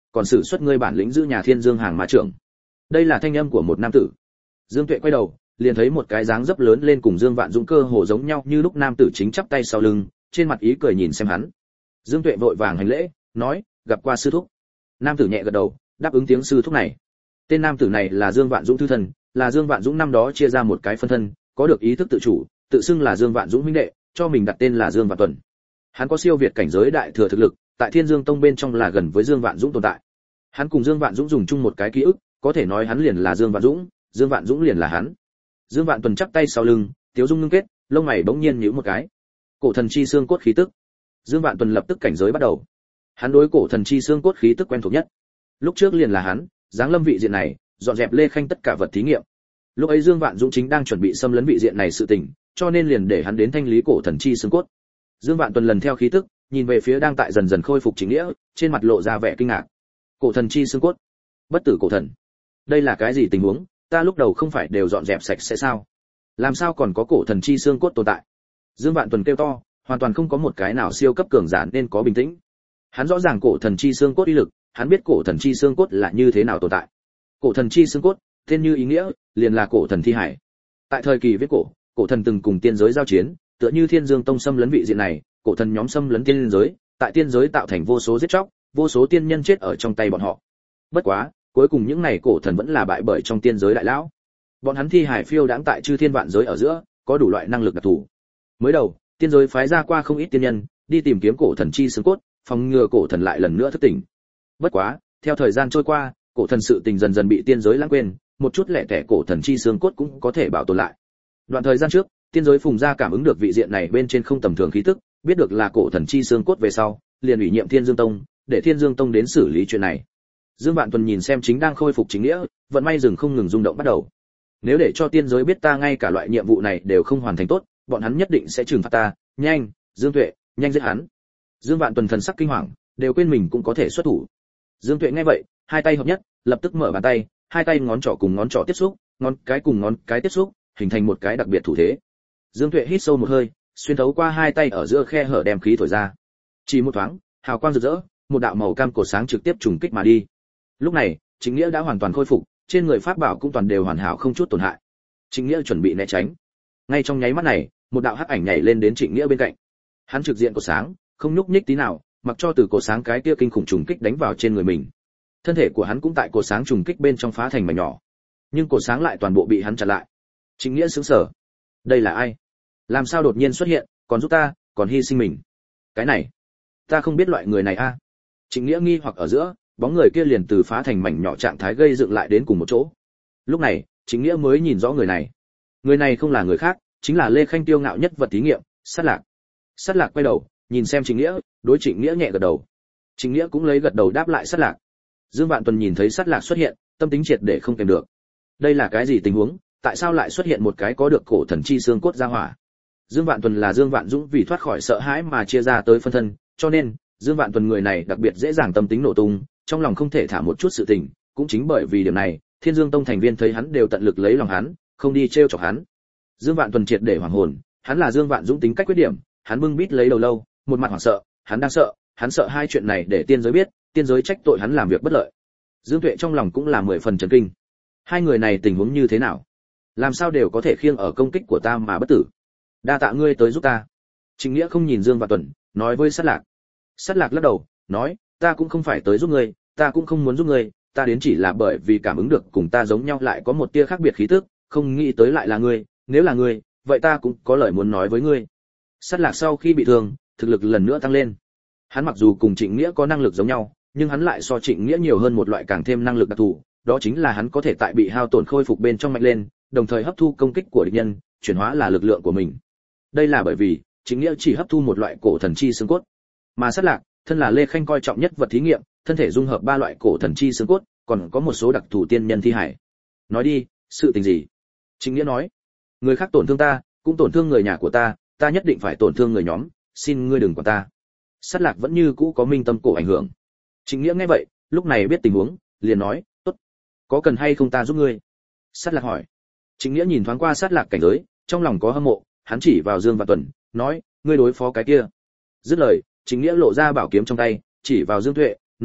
còn sử xuất ngươi bản lĩnh giữ nhà Thiên Dương hàng ma trưởng. Đây là thanh âm của một nam tử. Dương Tuệ quay đầu, liền thấy một cái dáng dấp lớn lên cùng Dương Vạn Dũng cơ hồ giống nhau như lúc nam tử chính chắp tay sau lưng, trên mặt ý cười nhìn xem hắn. Dương Tuệ vội vàng hành lễ, nói, gặp qua sư thúc. Nam tử nhẹ gật đầu, đáp ứng tiếng sư thúc này. Tên nam tử này là Dương Vạn Dũng thư thần, là Dương Vạn Dũng năm đó chia ra một cái phân thân, có được ý thức tự chủ, tự xưng là Dương Vạn Dũng huynh đệ, cho mình đặt tên là Dương Vạn Tuần. Hắn có siêu việt cảnh giới đại thừa thực lực, tại Thiên Dương Tông bên trong là gần với Dương Vạn Dũng tồn tại. Hắn cùng Dương Vạn Dũng dùng chung một cái ký ức, có thể nói hắn liền là Dương Vạn Dũng, Dương Vạn Dũng liền là hắn. Dương Vạn Tuần chắp tay sau lưng, tiếu dung ngưng kết, lông mày bỗng nhiên nhíu một cái. Cổ thần chi xương cốt khí tức. Dương Vạn Tuần lập tức cảnh giới bắt đầu. Hắn đối cổ thần chi xương cốt khí tức quen thuộc nhất. Lúc trước liền là hắn, giáng lâm vị diện này, dọn dẹp Lê Khanh tất cả vật thí nghiệm. Lúc ấy Dương Vạn Dũng chính đang chuẩn bị xâm lấn vị diện này sự tình, cho nên liền để hắn đến thanh lý cổ thần chi xương cốt. Dương Vạn Tuần lần theo khí tức, nhìn về phía đang tại dần dần khôi phục Trịnh Nghĩa, trên mặt lộ ra vẻ kinh ngạc. Cổ thần chi xương cốt, bất tử cổ thần, đây là cái gì tình huống? Ta lúc đầu không phải đều dọn dẹp sạch sẽ sao? Làm sao còn có cổ thần chi xương cốt tồn tại? Dương Vạn Tuần kêu to, hoàn toàn không có một cái nào siêu cấp cường giả nên có bình tĩnh. Hắn rõ ràng cổ thần chi xương cốt uy lực, hắn biết cổ thần chi xương cốt là như thế nào tồn tại. Cổ thần chi xương cốt, tên như ý nghĩa, liền là cổ thần thi hải. Tại thời kỳ viết cổ, cổ thần từng cùng tiên giới giao chiến, tựa như Thiên Dương Tông xâm lấn vị diện này, cổ thần nhóm xâm lấn tiên giới, tại tiên giới tạo thành vô số giết chóc, vô số tiên nhân chết ở trong tay bọn họ. Bất quá, cuối cùng những này cổ thần vẫn là bại bởi trong tiên giới đại lão. Bọn hắn thi hải phiêu đãng tại chư thiên vạn giới ở giữa, có đủ loại năng lực đặc thù. Mới đầu, tiên giới phái ra qua không ít tiên nhân, đi tìm kiếm cổ thần chi xương cốt, phòng ngừa cổ thần lại lần nữa thức tỉnh. Bất quá, theo thời gian trôi qua, cổ thần sự tình dần dần bị tiên giới lãng quên, một chút lẻ tẻ cổ thần chi xương cốt cũng có thể bảo tồn lại. Đoạn thời gian trước, tiên giới phùng gia cảm ứng được vị diện này bên trên không tầm thường khí tức, biết được là cổ thần chi xương cốt về sau, liền ủy nhiệm Thiên Dương Tông, để Thiên Dương Tông đến xử lý chuyện này. Dương Vạn Tuần nhìn xem chính đang khôi phục Chính Nghĩa, vận may dừng không ngừng rung động bắt đầu. Nếu để cho tiên giới biết ta ngay cả loại nhiệm vụ này đều không hoàn thành tốt, bọn hắn nhất định sẽ trừng phạt ta, nhanh, Dương Tuệ, nhanh giết hắn. Dương Vạn Tuần thần sắc kinh hoàng, đều quên mình cũng có thể xuất thủ. Dương Tuệ nghe vậy, hai tay hợp nhất, lập tức mở bàn tay, hai tay ngón trỏ cùng ngón trỏ tiếp xúc, ngón cái cùng ngón cái tiếp xúc, hình thành một cái đặc biệt thủ thế. Dương Tuệ hít sâu một hơi, xuyên thấu qua hai tay ở giữa khe hở đem khí thổi ra. Chỉ một thoáng, hào quang rực rỡ, một đạo màu cam cổ sáng trực tiếp trùng kích mà đi. Lúc này, Chính Nghĩa đã hoàn toàn khôi phục, trên người pháp bảo cũng toàn đều hoàn hảo không chút tổn hại. Chính Nghĩa chuẩn bị né tránh. Ngay trong nháy mắt này, một đạo hắc ảnh nhảy lên đến Trịnh Nghĩa bên cạnh. Hắn trực diện cổ sáng, không nhúc nhích tí nào, mặc cho từ cổ sáng cái kia kinh khủng trùng kích đánh vào trên người mình. Thân thể của hắn cũng tại cổ sáng trùng kích bên trong phá thành mảnh nhỏ, nhưng cổ sáng lại toàn bộ bị hắn chặn lại. Trịnh Nghĩa sững sờ. Đây là ai? Làm sao đột nhiên xuất hiện, còn giúp ta, còn hy sinh mình? Cái này, ta không biết loại người này a. À? Trịnh Nghĩa nghi hoặc ở giữa, bóng người kia liền từ phá thành mảnh nhỏ trạng thái gây dựng lại đến cùng một chỗ. Lúc này, Trịnh Nghĩa mới nhìn rõ người này. Người này không là người khác, chính là Lê Khanh tiêu ngạo nhất vật thí nghiệm, Sát Lạc. Sát Lạc quay đầu, nhìn xem Trịnh Nghĩa, đối Trịnh Nghĩa nhẹ gật đầu. Trịnh Nghĩa cũng lấy gật đầu đáp lại Sát Lạc. Dương Vạn Tuần nhìn thấy Sát Lạc xuất hiện, tâm tính triệt để không kèm được. Đây là cái gì tình huống? Tại sao lại xuất hiện một cái có được cổ thần chi xương cốt gia hỏa? Dương Vạn Tuần là Dương Vạn Dũng vì thoát khỏi sợ hãi mà chia ra tới phân thân, cho nên Dương Vạn Tuần người này đặc biệt dễ dàng tâm tính nổ tung, trong lòng không thể thả một chút sự tình, cũng chính bởi vì điểm này, Thiên Dương Tông thành viên thấy hắn đều tận lực lấy lòng hắn, không đi trêu chọc hắn. Dương Vạn Tuần triệt để hoàng hồn, hắn là Dương Vạn Dũng tính cách quyết điểm, hắn bưng bít lấy đầu lâu, một mặt hoảng sợ, hắn đang sợ, hắn sợ hai chuyện này để tiên giới biết, tiên giới trách tội hắn làm việc bất lợi. Dương Tuệ trong lòng cũng là mười phần chấn kinh. Hai người này tình huống như thế nào? Làm sao đều có thể khiêng ở công kích của ta mà bất tử? Đa tạ ngươi tới giúp ta. Trịnh Nghĩa không nhìn Dương Vạn Tuần, nói với Sát Lạc. Sát Lạc lắc đầu, nói, ta cũng không phải tới giúp ngươi, ta cũng không muốn giúp ngươi, ta đến chỉ là bởi vì cảm ứng được cùng ta giống nhau lại có một tia khác biệt khí tức, không nghĩ tới lại là ngươi, nếu là ngươi, vậy ta cũng có lời muốn nói với ngươi. Sát Lạc sau khi bị thương, thực lực lần nữa tăng lên. Hắn mặc dù cùng Trịnh Nghĩa có năng lực giống nhau, nhưng hắn lại so Trịnh Nghĩa nhiều hơn một loại càng thêm năng lực đặc thù, đó chính là hắn có thể tại bị hao tổn khôi phục bên trong mạnh lên, đồng thời hấp thu công kích của địch nhân, chuyển hóa là lực lượng của mình. Đây là bởi vì Trịnh Nghĩa chỉ hấp thu một loại cổ thần chi xương cốt, mà Sát Lạc, thân là Lê Khanh coi trọng nhất vật thí nghiệm, thân thể dung hợp ba loại cổ thần chi xương cốt, còn có một số đặc thù tiên nhân thi hải. Nói đi, sự tình gì? Trịnh Nghĩa nói, người khác tổn thương ta, cũng tổn thương người nhà của ta, ta nhất định phải tổn thương người nhóm, xin ngươi đừng quản ta. Sát Lạc vẫn như cũ có minh tâm cổ ảnh hưởng. Trịnh Nghĩa nghe vậy, lúc này biết tình huống, liền nói, tốt, có cần hay không ta giúp ngươi? Sát Lạc hỏi. Trịnh Nghĩa nhìn thoáng qua Sát Lạc cảnh giới, trong lòng có hâm mộ, hắn chỉ vào Dương Vạn Tuần, nói, ngươi đối phó cái kia. Dứt lời, Trịnh Nghĩa lộ ra bảo kiếm trong tay, chỉ vào Dương Tuệ, nói,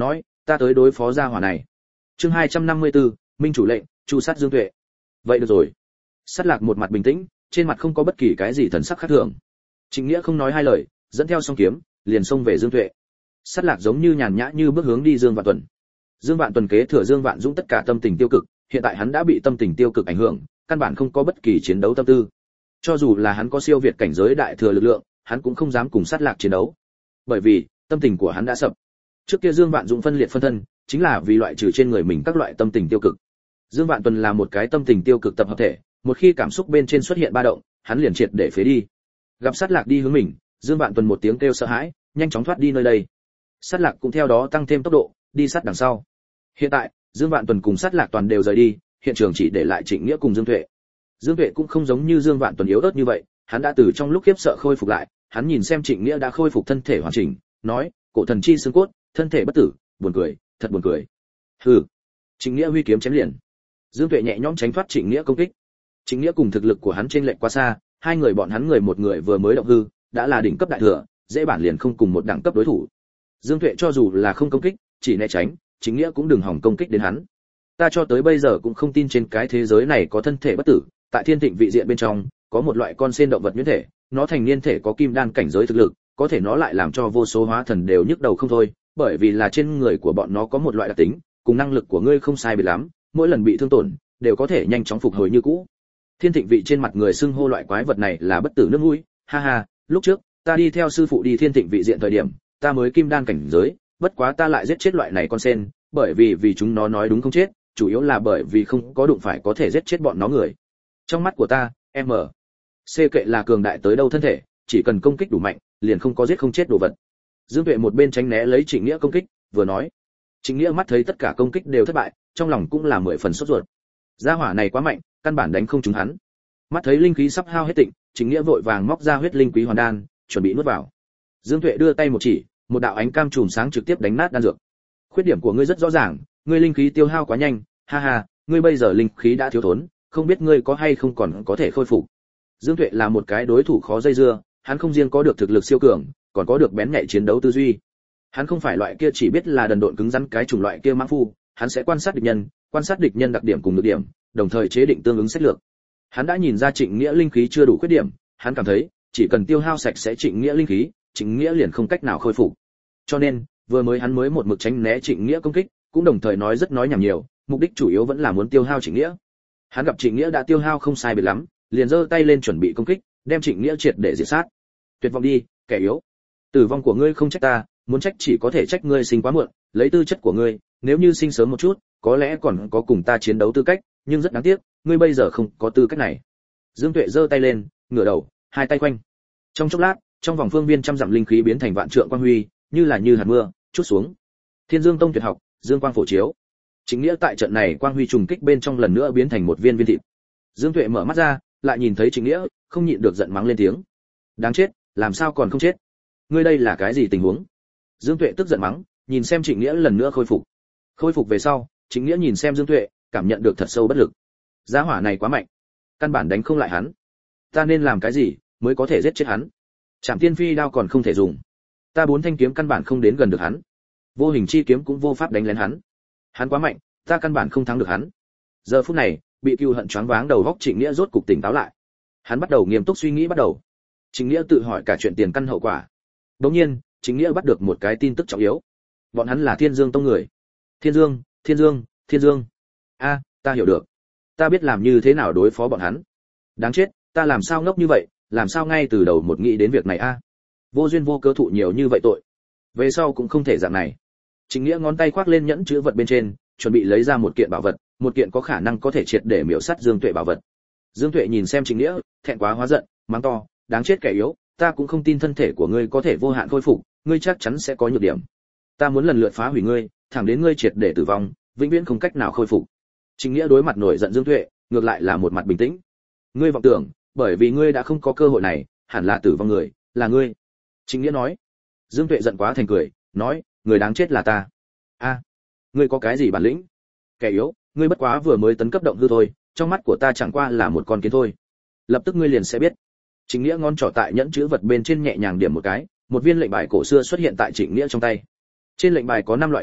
ta tới đối phó gia hỏa này. Chương hai trăm năm mươi tư, minh chủ lệnh, chu sát Dương Tuệ. Vậy được rồi. Sát Lạc một mặt bình tĩnh, trên mặt không có bất kỳ cái gì thần sắc khác thường. Trịnh Nghĩa không nói hai lời, dẫn theo song kiếm, liền xông về Dương Tuệ. Sát Lạc giống như nhàn nhã như bước hướng đi Dương Vạn Tuần. Dương Vạn Tuần kế thừa Dương Vạn Dũng tất cả tâm tình tiêu cực, hiện tại hắn đã bị tâm tình tiêu cực ảnh hưởng, căn bản không có bất kỳ chiến đấu tâm tư. Cho dù là hắn có siêu việt cảnh giới đại thừa lực lượng, hắn cũng không dám cùng Sát Lạc chiến đấu. Bởi vì, tâm tình của hắn đã sập. Trước kia Dương Vạn Dũng phân liệt phân thân, chính là vì loại trừ trên người mình các loại tâm tình tiêu cực. Dương Vạn Tuần là một cái tâm tình tiêu cực tập hợp thể, một khi cảm xúc bên trên xuất hiện ba động, hắn liền triệt để phế đi. Gặp Sát Lạc đi hướng mình, Dương Vạn Tuần một tiếng kêu sợ hãi, nhanh chóng thoát đi nơi đây. Sát Lạc cũng theo đó tăng thêm tốc độ, đi sát đằng sau. Hiện tại, Dương Vạn Tuần cùng Sát Lạc toàn đều rời đi, hiện trường chỉ để lại Trịnh Nghĩa cùng Dương Tuệ. Dương Tuệ cũng không giống như Dương Vạn Tuần yếu ớt như vậy, hắn đã từ trong lúc khiếp sợ khôi phục lại, hắn nhìn xem Trịnh Nghĩa đã khôi phục thân thể hoàn chỉnh, nói, cổ thần chi xương cốt, thân thể bất tử, buồn cười, thật buồn cười. Hừ. Trịnh Nghĩa huy kiếm chém liền. Dương Tuệ nhẹ nhõm tránh thoát Trịnh Nghĩa công kích. Trịnh Nghĩa cùng thực lực của hắn trên lệch quá xa, hai người bọn hắn người một người vừa mới động hư, đã là đỉnh cấp đại thừa, dễ bản liền không cùng một đẳng cấp đối thủ. Dương Tuệ cho dù là không công kích, chỉ né tránh, Trịnh Nghĩa cũng đừng hòng công kích đến hắn. Ta cho tới bây giờ cũng không tin trên cái thế giới này có thân thể bất tử, tại Thiên Thịnh vị diện bên trong, có một loại con sen động vật nhuyễn thể, nó thành niên thể có kim đan cảnh giới thực lực, có thể nó lại làm cho vô số hóa thần đều nhức đầu không thôi, bởi vì là trên người của bọn nó có một loại đặc tính, cùng năng lực của ngươi không sai biệt lắm, mỗi lần bị thương tổn, đều có thể nhanh chóng phục hồi như cũ. Thiên Thịnh vị trên mặt người xưng hô loại quái vật này là bất tử nước mũi, ha ha, lúc trước, ta đi theo sư phụ đi Thiên Thịnh vị diện thời điểm, ta mới kim đan cảnh giới, bất quá ta lại giết chết loại này con sen, bởi vì vì chúng nó nói đúng không chết, chủ yếu là bởi vì không có đụng phải có thể giết chết bọn nó người. Trong mắt của ta, M. C kệ là cường đại tới đâu thân thể, chỉ cần công kích đủ mạnh, liền không có giết không chết đồ vật. Dương Tuệ một bên tránh né lấy Trịnh Nghĩa công kích, vừa nói. Trịnh Nghĩa mắt thấy tất cả công kích đều thất bại, trong lòng cũng là mười phần sốt ruột. Gia hỏa này quá mạnh, căn bản đánh không trúng hắn. Mắt thấy linh khí sắp hao hết tịnh, Trịnh Nghĩa vội vàng móc ra huyết linh quý hoàn đan, chuẩn bị nuốt vào. Dương Tuệ đưa tay một chỉ, một đạo ánh cam chùm sáng trực tiếp đánh nát đan dược. Khuyết điểm của ngươi rất rõ ràng, ngươi linh khí tiêu hao quá nhanh, ha ha, ngươi bây giờ linh khí đã thiếu thốn, không biết ngươi có hay không còn có thể khôi phục. Dương Tuệ là một cái đối thủ khó dây dưa, hắn không riêng có được thực lực siêu cường, còn có được bén nhạy chiến đấu tư duy. Hắn không phải loại kia chỉ biết là đần độn cứng rắn cái chủng loại kia mãng phu, hắn sẽ quan sát địch nhân, quan sát địch nhân đặc điểm cùng nhược điểm, đồng thời chế định tương ứng sách lược. Hắn đã nhìn ra Trịnh Nghĩa linh khí chưa đủ khuyết điểm, hắn cảm thấy, chỉ cần tiêu hao sạch sẽ Trịnh Nghĩa linh khí, Trịnh Nghĩa liền không cách nào khôi phục. Cho nên, vừa mới hắn mới một mực tránh né Trịnh Nghĩa công kích, cũng đồng thời nói rất nói nhảm nhiều, mục đích chủ yếu vẫn là muốn tiêu hao Trịnh Nghĩa. Hắn gặp Trịnh Nghĩa đã tiêu hao không sai biệt lắm, liền giơ tay lên chuẩn bị công kích, đem Trịnh Nghĩa triệt để diệt sát. Tuyệt vọng đi, kẻ yếu. Tử vong của ngươi không trách ta, muốn trách chỉ có thể trách ngươi sinh quá muộn, lấy tư chất của ngươi, nếu như sinh sớm một chút, có lẽ còn có cùng ta chiến đấu tư cách, nhưng rất đáng tiếc, ngươi bây giờ không có tư cách này. Dương Tuệ giơ tay lên, ngửa đầu, hai tay quanh. Trong chốc lát, trong vòng phương viên trăm dặm linh khí biến thành vạn trượng quang huy, như là như hạt mưa, chút xuống. Thiên Dương Tông tuyệt học, dương quang phổ chiếu. Chính Nghĩa tại trận này quang huy trùng kích bên trong lần nữa biến thành một viên viên thịt. Dương Tuệ mở mắt ra, lại nhìn thấy Chính Nghĩa, không nhịn được giận mắng lên tiếng. Đáng chết, làm sao còn không chết? Ngươi đây là cái gì tình huống? Dương Tuệ tức giận mắng, nhìn xem Trịnh Nghĩa lần nữa khôi phục. Khôi phục về sau, Trịnh Nghĩa nhìn xem Dương Tuệ, cảm nhận được thật sâu bất lực. Giá hỏa này quá mạnh, căn bản đánh không lại hắn. Ta nên làm cái gì mới có thể giết chết hắn? Trảm Tiên Phi đao còn không thể dùng. Ta bốn thanh kiếm căn bản không đến gần được hắn. Vô hình chi kiếm cũng vô pháp đánh lén hắn. Hắn quá mạnh, ta căn bản không thắng được hắn. Giờ phút này, bị cừu hận choáng váng đầu óc Trịnh Nghĩa rốt cục tỉnh táo lại. Hắn bắt đầu nghiêm túc suy nghĩ bắt đầu. Trịnh Nghĩa tự hỏi cả chuyện tiền căn hậu quả. Đột nhiên, Trịnh Nghĩa bắt được một cái tin tức trọng yếu. Bọn hắn là Thiên Dương Tông người. Thiên Dương, Thiên Dương, Thiên Dương. A, ta hiểu được. Ta biết làm như thế nào đối phó bọn hắn. Đáng chết, ta làm sao ngốc như vậy, làm sao ngay từ đầu một nghĩ đến việc này a? Vô duyên vô cớ thụ nhiều như vậy tội. Về sau cũng không thể dạng này. Trịnh Nghĩa ngón tay khoác lên nhẫn chứa vật bên trên, chuẩn bị lấy ra một kiện bảo vật, một kiện có khả năng có thể triệt để miểu sát Dương Tuệ bảo vật. Dương Tuệ nhìn xem Trịnh Nghĩa, thẹn quá hóa giận, mắng to, đáng chết kẻ yếu, ta cũng không tin thân thể của ngươi có thể vô hạn khôi phục, ngươi chắc chắn sẽ có nhược điểm. Ta muốn lần lượt phá hủy ngươi, thẳng đến ngươi triệt để tử vong, vĩnh viễn không cách nào khôi phục. Trịnh Nghĩa đối mặt nổi giận Dương Tuệ, ngược lại là một mặt bình tĩnh. Ngươi vọng tưởng, bởi vì ngươi đã không có cơ hội này, hẳn là tử vong người, là ngươi. Trịnh Nghĩa nói. Dương Tuệ giận quá thành cười, nói, người đáng chết là ta. A, ngươi có cái gì bản lĩnh? Kẻ yếu, ngươi bất quá vừa mới tấn cấp động hư thôi, trong mắt của ta chẳng qua là một con kiến thôi. Lập tức ngươi liền sẽ biết. Trịnh Nghĩa ngón trỏ tại nhẫn chữ vật bên trên nhẹ nhàng điểm một cái, một viên lệnh bài cổ xưa xuất hiện tại Trịnh Nghĩa trong tay. Trên lệnh bài có năm loại nhan sắc,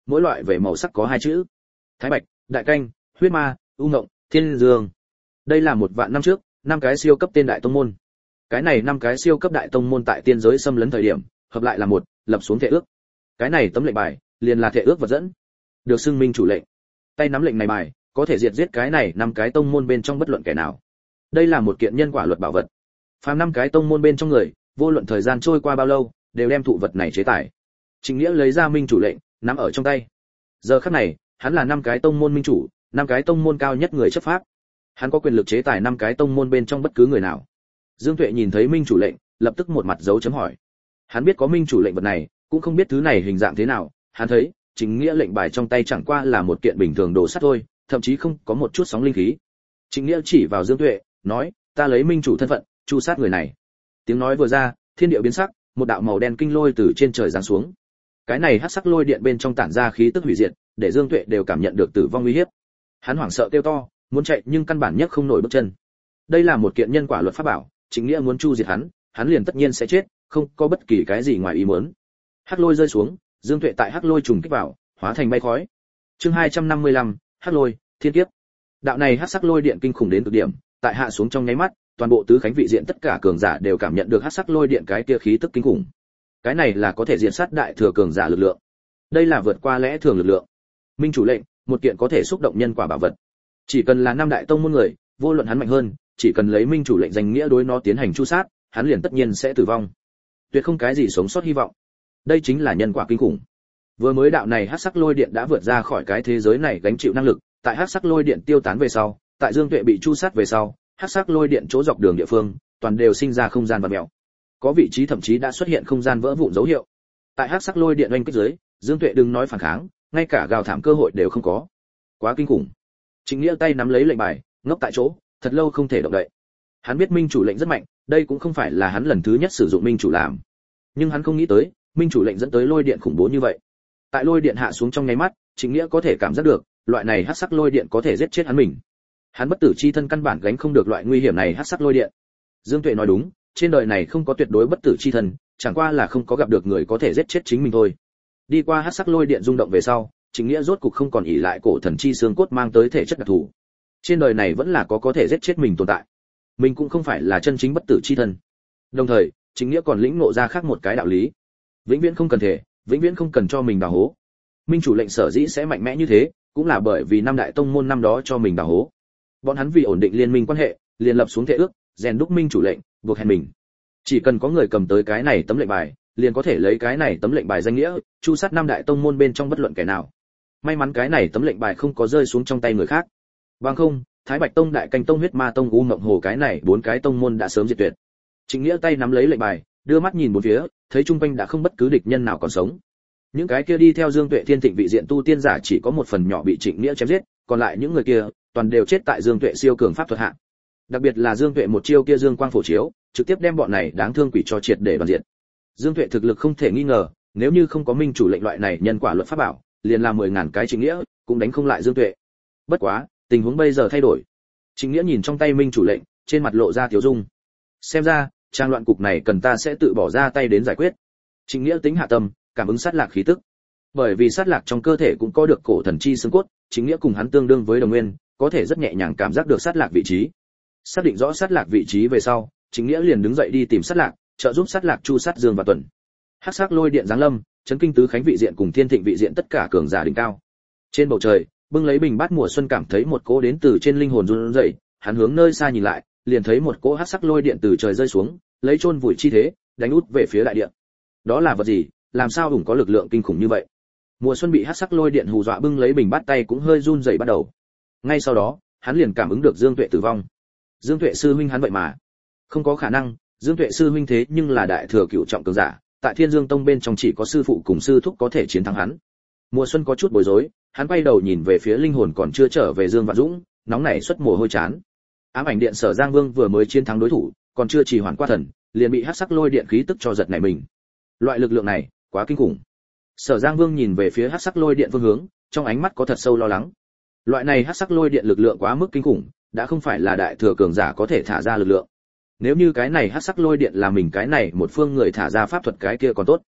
mỗi loại về màu sắc có hai chữ: Thái Bạch, Đại Canh, Huyết Ma, U Ngộng, Thiên Dương. Đây là một vạn năm trước, năm cái siêu cấp tên đại tông môn. Cái này năm cái siêu cấp đại tông môn tại tiên giới xâm lấn thời điểm, hợp lại là một, lập xuống thể ước. Cái này tấm lệnh bài, liền là thể ước vật dẫn, được xưng minh chủ lệnh. Tay nắm lệnh này bài, có thể diệt giết cái này năm cái tông môn bên trong bất luận kẻ nào. Đây là một kiện nhân quả luật bảo vật. Phàm năm cái tông môn bên trong người, vô luận thời gian trôi qua bao lâu, đều đem thụ vật này chế tài. Trịnh Nghĩa lấy ra minh chủ lệnh, nắm ở trong tay. Giờ khắc này, hắn là năm cái tông môn minh chủ, năm cái tông môn cao nhất người chấp pháp. Hắn có quyền lực chế tài năm cái tông môn bên trong bất cứ người nào. Dương Tuệ nhìn thấy minh chủ lệnh, lập tức một mặt dấu chấm hỏi. Hắn biết có minh chủ lệnh vật này, cũng không biết thứ này hình dạng thế nào, hắn thấy, Trịnh Nghĩa lệnh bài trong tay chẳng qua là một kiện bình thường đồ sắt thôi, thậm chí không có một chút sóng linh khí. Trịnh Nghĩa chỉ vào Dương Tuệ, nói, ta lấy minh chủ thân phận, chu sát người này. Tiếng nói vừa ra, thiên địa biến sắc, một đạo màu đen kinh lôi từ trên trời giáng xuống. Cái này hắc sắc lôi điện bên trong tản ra khí tức hủy diệt, để Dương Tuệ đều cảm nhận được tử vong uy hiếp. Hắn hoảng sợ kêu to, muốn chạy nhưng căn bản nhấc không nổi bước chân. Đây là một kiện nhân quả luật pháp bảo, Trịnh Nghĩa muốn chu diệt hắn, hắn liền tất nhiên sẽ chết, không có bất kỳ cái gì ngoài ý muốn. Hắc lôi rơi xuống, Dương Tuệ tại hắc lôi trùng kích vào, hóa thành bay khói. Chương hai trăm năm mươi lăm, hắc lôi, thiên kiếp. Đạo này hắc sắc lôi điện kinh khủng đến cực điểm, tại hạ xuống trong nháy mắt, toàn bộ tứ khánh vị diện tất cả cường giả đều cảm nhận được hắc sắc lôi điện cái kia khí tức kinh khủng. Cái này là có thể diệt sát đại thừa cường giả lực lượng. Đây là vượt qua lẽ thường lực lượng. Minh chủ lệnh, một kiện có thể xúc động nhân quả bảo vật. Chỉ cần là năm đại tông môn người, vô luận hắn mạnh hơn, chỉ cần lấy minh chủ lệnh danh nghĩa đối nó tiến hành chu sát, hắn liền tất nhiên sẽ tử vong. Tuyệt không cái gì sống sót hy vọng. Đây chính là nhân quả kinh khủng. Vừa mới đạo này hắc sắc lôi điện đã vượt ra khỏi cái thế giới này gánh chịu năng lực, tại hắc sắc lôi điện tiêu tán về sau, tại Dương Tuệ bị chu sát về sau, hắc sắc lôi điện chỗ dọc đường địa phương, toàn đều sinh ra không gian vặn mèo. Có vị trí thậm chí đã xuất hiện không gian vỡ vụn dấu hiệu. Tại hắc sắc lôi điện oanh kích dưới, Dương Tuệ đừng nói phản kháng, ngay cả gào thảm cơ hội đều không có. Quá kinh khủng. Trịnh Nghĩa tay nắm lấy lệnh bài, ngốc tại chỗ, thật lâu không thể động đậy. Hắn biết minh chủ lệnh rất mạnh, đây cũng không phải là hắn lần thứ nhất sử dụng minh chủ làm. Nhưng hắn không nghĩ tới, minh chủ lệnh dẫn tới lôi điện khủng bố như vậy. Tại lôi điện hạ xuống trong nháy mắt, Trịnh Nghĩa có thể cảm giác được, loại này hắc sắc lôi điện có thể giết chết hắn mình. Hắn bất tử chi thân căn bản gánh không được loại nguy hiểm này hắc sắc lôi điện. Dương Tuệ nói đúng, trên đời này không có tuyệt đối bất tử chi thân, chẳng qua là không có gặp được người có thể giết chết chính mình thôi. Đi qua hắc sắc lôi điện rung động về sau, Trịnh Nghĩa rốt cục không còn ỷ lại cổ thần chi xương cốt mang tới thể chất đặc thù. Trên đời này vẫn là có có thể giết chết mình tồn tại. Mình cũng không phải là chân chính bất tử chi thân. Đồng thời, Trịnh Nghĩa còn lĩnh ngộ ra khác một cái đạo lý. Vĩnh viễn không cần thể, vĩnh viễn không cần cho mình đào hố. Minh chủ lệnh sở dĩ sẽ mạnh mẽ như thế, cũng là bởi vì năm đại tông môn năm đó cho mình đào hố. Bọn hắn vì ổn định liên minh quan hệ, liền lập xuống thể ước, rèn đúc minh chủ lệnh, buộc hẹn mình. Chỉ cần có người cầm tới cái này tấm lệnh bài, liền có thể lấy cái này tấm lệnh bài danh nghĩa, chu sát năm đại tông môn bên trong bất luận kẻ nào. May mắn cái này tấm lệnh bài không có rơi xuống trong tay người khác. Bằng không, Thái Bạch Tông, Đại Canh Tông, Huyết Ma Tông, U Ngộng Hồ cái này bốn cái tông môn đã sớm diệt tuyệt. Trịnh Nghĩa tay nắm lấy lệnh bài, đưa mắt nhìn bốn phía, thấy trung quanh đã không bất cứ địch nhân nào còn sống. Những cái kia đi theo Dương Tuệ Thiên Thịnh vị diện tu tiên giả chỉ có một phần nhỏ bị Trịnh Nghĩa chém giết, còn lại những người kia toàn đều chết tại Dương Tuệ siêu cường pháp thuật hạ. Đặc biệt là Dương Tuệ một chiêu kia Dương Quang phổ chiếu, trực tiếp đem bọn này đáng thương quỷ cho triệt để đoàn diệt. Dương Tuệ thực lực không thể nghi ngờ, nếu như không có minh chủ lệnh loại này nhân quả luật pháp bảo, liền là mười ngàn cái Trịnh Nghĩa cũng đánh không lại Dương Tuệ. Bất quá, tình huống bây giờ thay đổi. Trịnh Nghĩa nhìn trong tay minh chủ lệnh, trên mặt lộ ra thiếu dung. Xem ra, trang loạn cục này cần ta sẽ tự bỏ ra tay đến giải quyết. Trịnh Nghĩa tính hạ tâm, cảm ứng sát lạc khí tức. Bởi vì sát lạc trong cơ thể cũng có được cổ thần chi xương cốt, Trịnh Nghĩa cùng hắn tương đương với đồng nguyên, có thể rất nhẹ nhàng cảm giác được sát lạc vị trí. Xác định rõ sát lạc vị trí về sau, Trịnh Nghĩa liền đứng dậy đi tìm sát lạc, trợ giúp sát lạc chu sát Dương và Tuần. Hắc sắc lôi điện giáng lâm, chấn kinh tứ khánh vị diện cùng Thiên Thịnh vị diện tất cả cường giả đỉnh cao. Trên bầu trời, bưng lấy bình bát mùa xuân cảm thấy một cỗ đến từ trên linh hồn run rẩy, hắn hướng nơi xa nhìn lại, liền thấy một cỗ hắc sắc lôi điện từ trời rơi xuống, lấy chôn vùi chi thế, đánh út về phía đại địa. Đó là vật gì, làm sao ủng có lực lượng kinh khủng như vậy? Mùa xuân bị hắc sắc lôi điện hù dọa, bưng lấy bình bát tay cũng hơi run rẩy bắt đầu. Ngay sau đó, hắn liền cảm ứng được Dương Tuệ tử vong. Dương Tuệ sư huynh hắn vậy mà? Không có khả năng, Dương Tuệ sư huynh thế nhưng là đại thừa cửu trọng cường giả, tại Thiên Dương Tông bên trong chỉ có sư phụ cùng sư thúc có thể chiến thắng hắn. Mùa xuân có chút bối rối, hắn quay đầu nhìn về phía linh hồn còn chưa trở về Dương Vạn Dũng, nóng nảy xuất mồ hôi chán. Ám ảnh điện Sở Giang Vương vừa mới chiến thắng đối thủ, còn chưa trì hoãn qua thần, liền bị hắc sắc lôi điện khí tức cho giật nảy mình. Loại lực lượng này, quá kinh khủng. Sở Giang Vương nhìn về phía hắc sắc lôi điện phương hướng, trong ánh mắt có thật sâu lo lắng. Loại này hắc sắc lôi điện lực lượng quá mức kinh khủng, đã không phải là đại thừa cường giả có thể thả ra lực lượng. Nếu như cái này hắc sắc lôi điện là mình cái này một phương người thả ra pháp thuật cái kia còn tốt.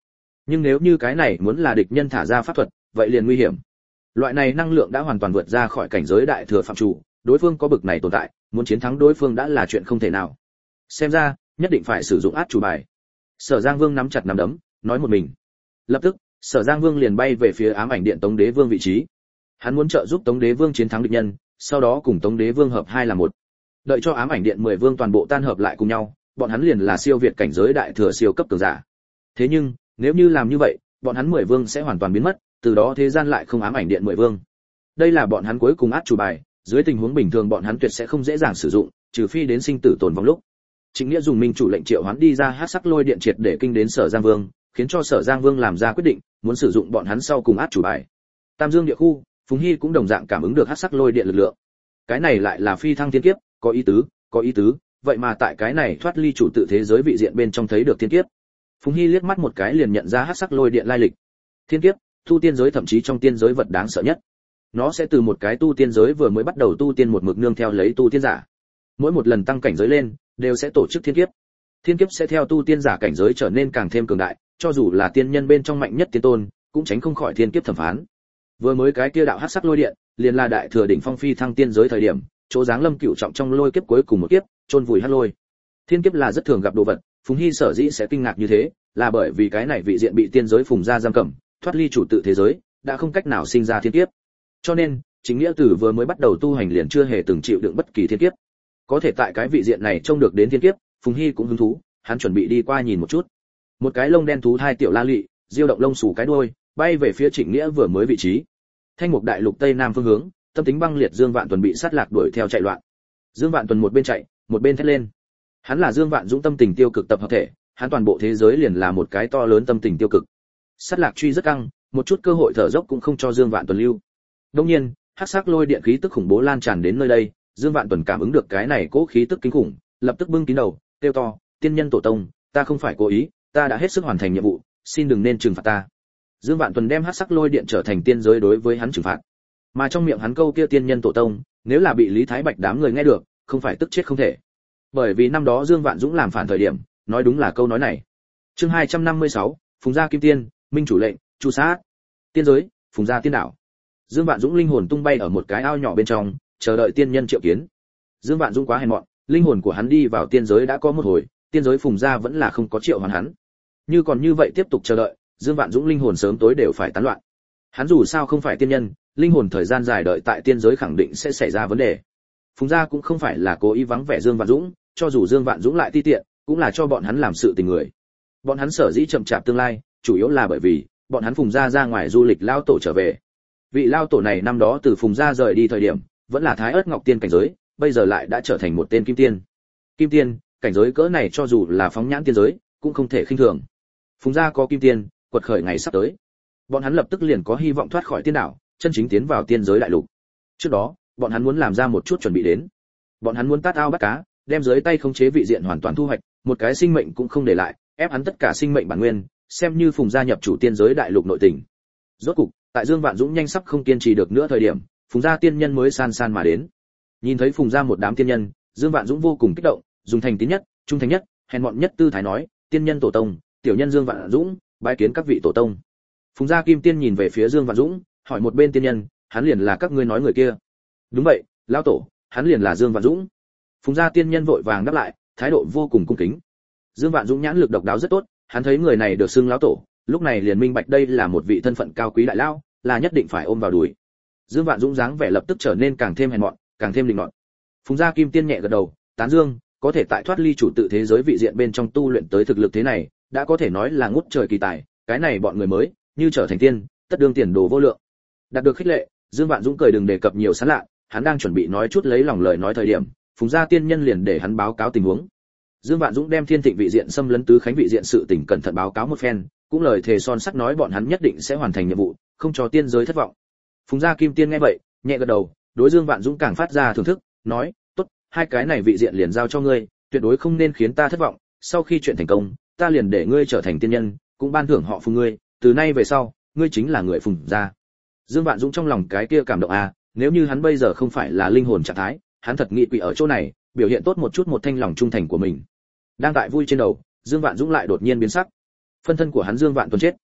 Nhưng nếu như cái này muốn là địch nhân thả ra pháp thuật, vậy liền nguy hiểm. Loại này năng lượng đã hoàn toàn vượt ra khỏi cảnh giới đại thừa phạm chủ, đối phương có bực này tồn tại, muốn chiến thắng đối phương đã là chuyện không thể nào. Xem ra, nhất định phải sử dụng át chủ bài. Sở Giang Vương nắm chặt nắm đấm, nói một mình. Lập tức, Sở Giang Vương liền bay về phía ám ảnh điện Tống Đế Vương vị trí. Hắn muốn trợ giúp Tống Đế Vương chiến thắng địch nhân, sau đó cùng Tống Đế Vương hợp hai là một. Đợi cho ám ảnh điện mười vương toàn bộ tan hợp lại cùng nhau, bọn hắn liền là siêu việt cảnh giới đại thừa siêu cấp cường giả. Thế nhưng, nếu như làm như vậy, bọn hắn mười vương sẽ hoàn toàn biến mất, từ đó thế gian lại không ám ảnh điện mười vương. Đây là bọn hắn cuối cùng át chủ bài, dưới tình huống bình thường bọn hắn tuyệt sẽ không dễ dàng sử dụng, trừ phi đến sinh tử tồn vong lúc. Chính Nghĩa dùng minh chủ lệnh triệu hoán đi ra hắc sắc lôi điện triệt để kinh đến Sở Giang Vương, khiến cho Sở Giang Vương làm ra quyết định, muốn sử dụng bọn hắn sau cùng át chủ bài. Tam Dương địa khu, Phùng Hy cũng đồng dạng cảm ứng được hắc sắc lôi điện lực lượng. Cái này lại là phi thăng thiên kiếp, có ý tứ, có ý tứ, vậy mà tại cái này thoát ly chủ tự thế giới vị diện bên trong thấy được thiên kiếp. Phùng Hy liếc mắt một cái liền nhận ra hắc sắc lôi điện lai lịch. Thiên kiếp, tu tiên giới thậm chí trong tiên giới vật đáng sợ nhất. Nó sẽ từ một cái tu tiên giới vừa mới bắt đầu tu tiên một mực nương theo lấy tu tiên giả. Mỗi một lần tăng cảnh giới lên, đều sẽ tổ chức thiên kiếp. Thiên kiếp sẽ theo tu tiên giả cảnh giới trở nên càng thêm cường đại, cho dù là tiên nhân bên trong mạnh nhất tiên tôn, cũng tránh không khỏi thiên kiếp thẩm phán. Vừa mới cái kia đạo hắc sắc lôi điện, liền là đại thừa đỉnh phong phi thăng tiên giới thời điểm, chỗ dáng lâm cửu trọng trong lôi kiếp cuối cùng một kiếp, chôn vùi hắc lôi. Thiên kiếp là rất thường gặp đồ vật, Phùng Hy sở dĩ sẽ kinh ngạc như thế, là bởi vì cái này vị diện bị tiên giới phùng ra giam cầm, thoát ly chủ tự thế giới, đã không cách nào sinh ra thiên kiếp. Cho nên, Chính Nghĩa Tử vừa mới bắt đầu tu hành liền chưa hề từng chịu đựng bất kỳ thiên kiếp. Có thể tại cái vị diện này trông được đến thiên kiếp, Phùng Hy cũng hứng thú, hắn chuẩn bị đi qua nhìn một chút. Một cái lông đen thú thai tiểu la lị, diêu động lông xù cái đuôi, bay về phía Trịnh Nghĩa vừa mới vị trí. Thanh Mục Đại Lục tây nam phương hướng, tâm tính băng liệt Dương Vạn Tuần bị sát lạc đuổi theo chạy loạn. Dương Vạn Tuần một bên chạy, một bên thét lên. Hắn là Dương Vạn Dũng tâm tình tiêu cực tập hợp thể, hắn toàn bộ thế giới liền là một cái to lớn tâm tình tiêu cực. Sát lạc truy rất căng, một chút cơ hội thở dốc cũng không cho Dương Vạn Tuần lưu. Đương nhiên, hắc sắc lôi điện khí tức khủng bố lan tràn đến nơi đây, Dương Vạn Tuần cảm ứng được cái này cố khí tức kinh khủng, lập tức bưng kín đầu, kêu to, "Tiên nhân tổ tông, ta không phải cố ý, ta đã hết sức hoàn thành nhiệm vụ, xin đừng nên trừng phạt ta." Dương Vạn Tuần đem hắc sắc lôi điện trở thành tiên giới đối với hắn trừng phạt. Mà trong miệng hắn câu kia tiên nhân tổ tông, nếu là bị Lý Thái Bạch đám người nghe được, không phải tức chết không thể. Bởi vì năm đó Dương Vạn Dũng làm phản thời điểm, nói đúng là câu nói này. Chương hai trăm năm mươi sáu, Phùng gia kim tiên, minh chủ lệnh, chu sát. Tiên giới, Phùng gia tiên đảo. Dương Vạn Dũng linh hồn tung bay ở một cái ao nhỏ bên trong, chờ đợi tiên nhân triệu kiến. Dương Vạn Dũng quá hèn mọn, linh hồn của hắn đi vào tiên giới đã có một hồi, tiên giới Phùng gia vẫn là không có triệu hoàn hắn. Như còn như vậy tiếp tục chờ đợi, Dương Vạn Dũng linh hồn sớm tối đều phải tán loạn. Hắn dù sao không phải tiên nhân, linh hồn thời gian dài đợi tại tiên giới khẳng định sẽ xảy ra vấn đề. Phùng gia cũng không phải là cố ý vắng vẻ Dương Vạn Dũng, cho dù Dương Vạn Dũng lại ti tiện, cũng là cho bọn hắn làm sự tình người. Bọn hắn sở dĩ chậm chạp tương lai, chủ yếu là bởi vì bọn hắn Phùng gia ra ngoài du lịch lao tổ trở về. Vị lao tổ này năm đó từ Phùng gia rời đi thời điểm, vẫn là Thái Ức Ngọc Tiên cảnh giới, bây giờ lại đã trở thành một tên kim tiên. Kim tiên, cảnh giới cỡ này cho dù là phóng nhãn tiên giới, cũng không thể khinh thường. Phùng gia có kim tiên, quật khởi ngày sắp tới. Bọn hắn lập tức liền có hy vọng thoát khỏi tiên đảo, chân chính tiến vào tiên giới đại lục. Trước đó, bọn hắn muốn làm ra một chút chuẩn bị đến. Bọn hắn muốn tát ao bắt cá, đem dưới tay khống chế vị diện hoàn toàn thu hoạch, một cái sinh mệnh cũng không để lại, ép hắn tất cả sinh mệnh bản nguyên, xem như Phùng gia nhập chủ tiên giới đại lục nội tình. Rốt cục, tại Dương Vạn Dũng nhanh sắp không kiên trì được nữa thời điểm, Phùng gia tiên nhân mới san san mà đến. Nhìn thấy Phùng gia một đám tiên nhân, Dương Vạn Dũng vô cùng kích động, dùng thành tín nhất, trung thành nhất, hèn mọn nhất tư thái nói, "Tiên nhân tổ tông, tiểu nhân Dương Vạn Dũng, bái kiến các vị tổ tông." Phùng gia kim tiên nhìn về phía Dương Vạn Dũng, hỏi một bên tiên nhân, "Hắn liền là các ngươi nói người kia?" "Đúng vậy, lão tổ, hắn liền là Dương Vạn Dũng." Phùng gia tiên nhân vội vàng đáp lại, thái độ vô cùng cung kính. Dương Vạn Dũng nhãn lực độc đáo rất tốt, hắn thấy người này được xưng lão tổ, lúc này liền minh bạch đây là một vị thân phận cao quý đại lao, là nhất định phải ôm vào đùi. Dương Vạn Dũng dáng vẻ lập tức trở nên càng thêm hèn mọn, càng thêm linh nọt. Phùng gia kim tiên nhẹ gật đầu, tán dương, có thể tại thoát ly chủ tự thế giới vị diện bên trong tu luyện tới thực lực thế này, đã có thể nói là ngút trời kỳ tài, cái này bọn người mới, như trở thành tiên, tất đương tiền đồ vô lượng. Đạt được khích lệ, Dương Vạn Dũng cười đừng đề cập nhiều sán lạ, hắn đang chuẩn bị nói chút lấy lòng lời nói thời điểm, Phùng gia tiên nhân liền để hắn báo cáo tình huống. Dương Vạn Dũng đem Thiên Thịnh vị diện xâm lấn tứ khánh vị diện sự tình cẩn thận báo cáo một phen, cũng lời thề son sắt nói bọn hắn nhất định sẽ hoàn thành nhiệm vụ, không cho tiên giới thất vọng. Phùng gia kim tiên nghe vậy, nhẹ gật đầu, đối Dương Vạn Dũng càng phát ra thưởng thức, nói, "Tốt, hai cái này vị diện liền giao cho ngươi, tuyệt đối không nên khiến ta thất vọng, sau khi chuyện thành công, ta liền để ngươi trở thành tiên nhân, cũng ban thưởng họ Phùng ngươi, từ nay về sau, ngươi chính là người Phùng gia." Dương Vạn Dũng trong lòng cái kia cảm động à, nếu như hắn bây giờ không phải là linh hồn trạng thái, hắn thật nghị quỷ ở chỗ này, biểu hiện tốt một chút một thanh lòng trung thành của mình. Đang tại vui trên đầu, Dương Vạn Dũng lại đột nhiên biến sắc. Phân thân của hắn Dương Vạn Tuần chết,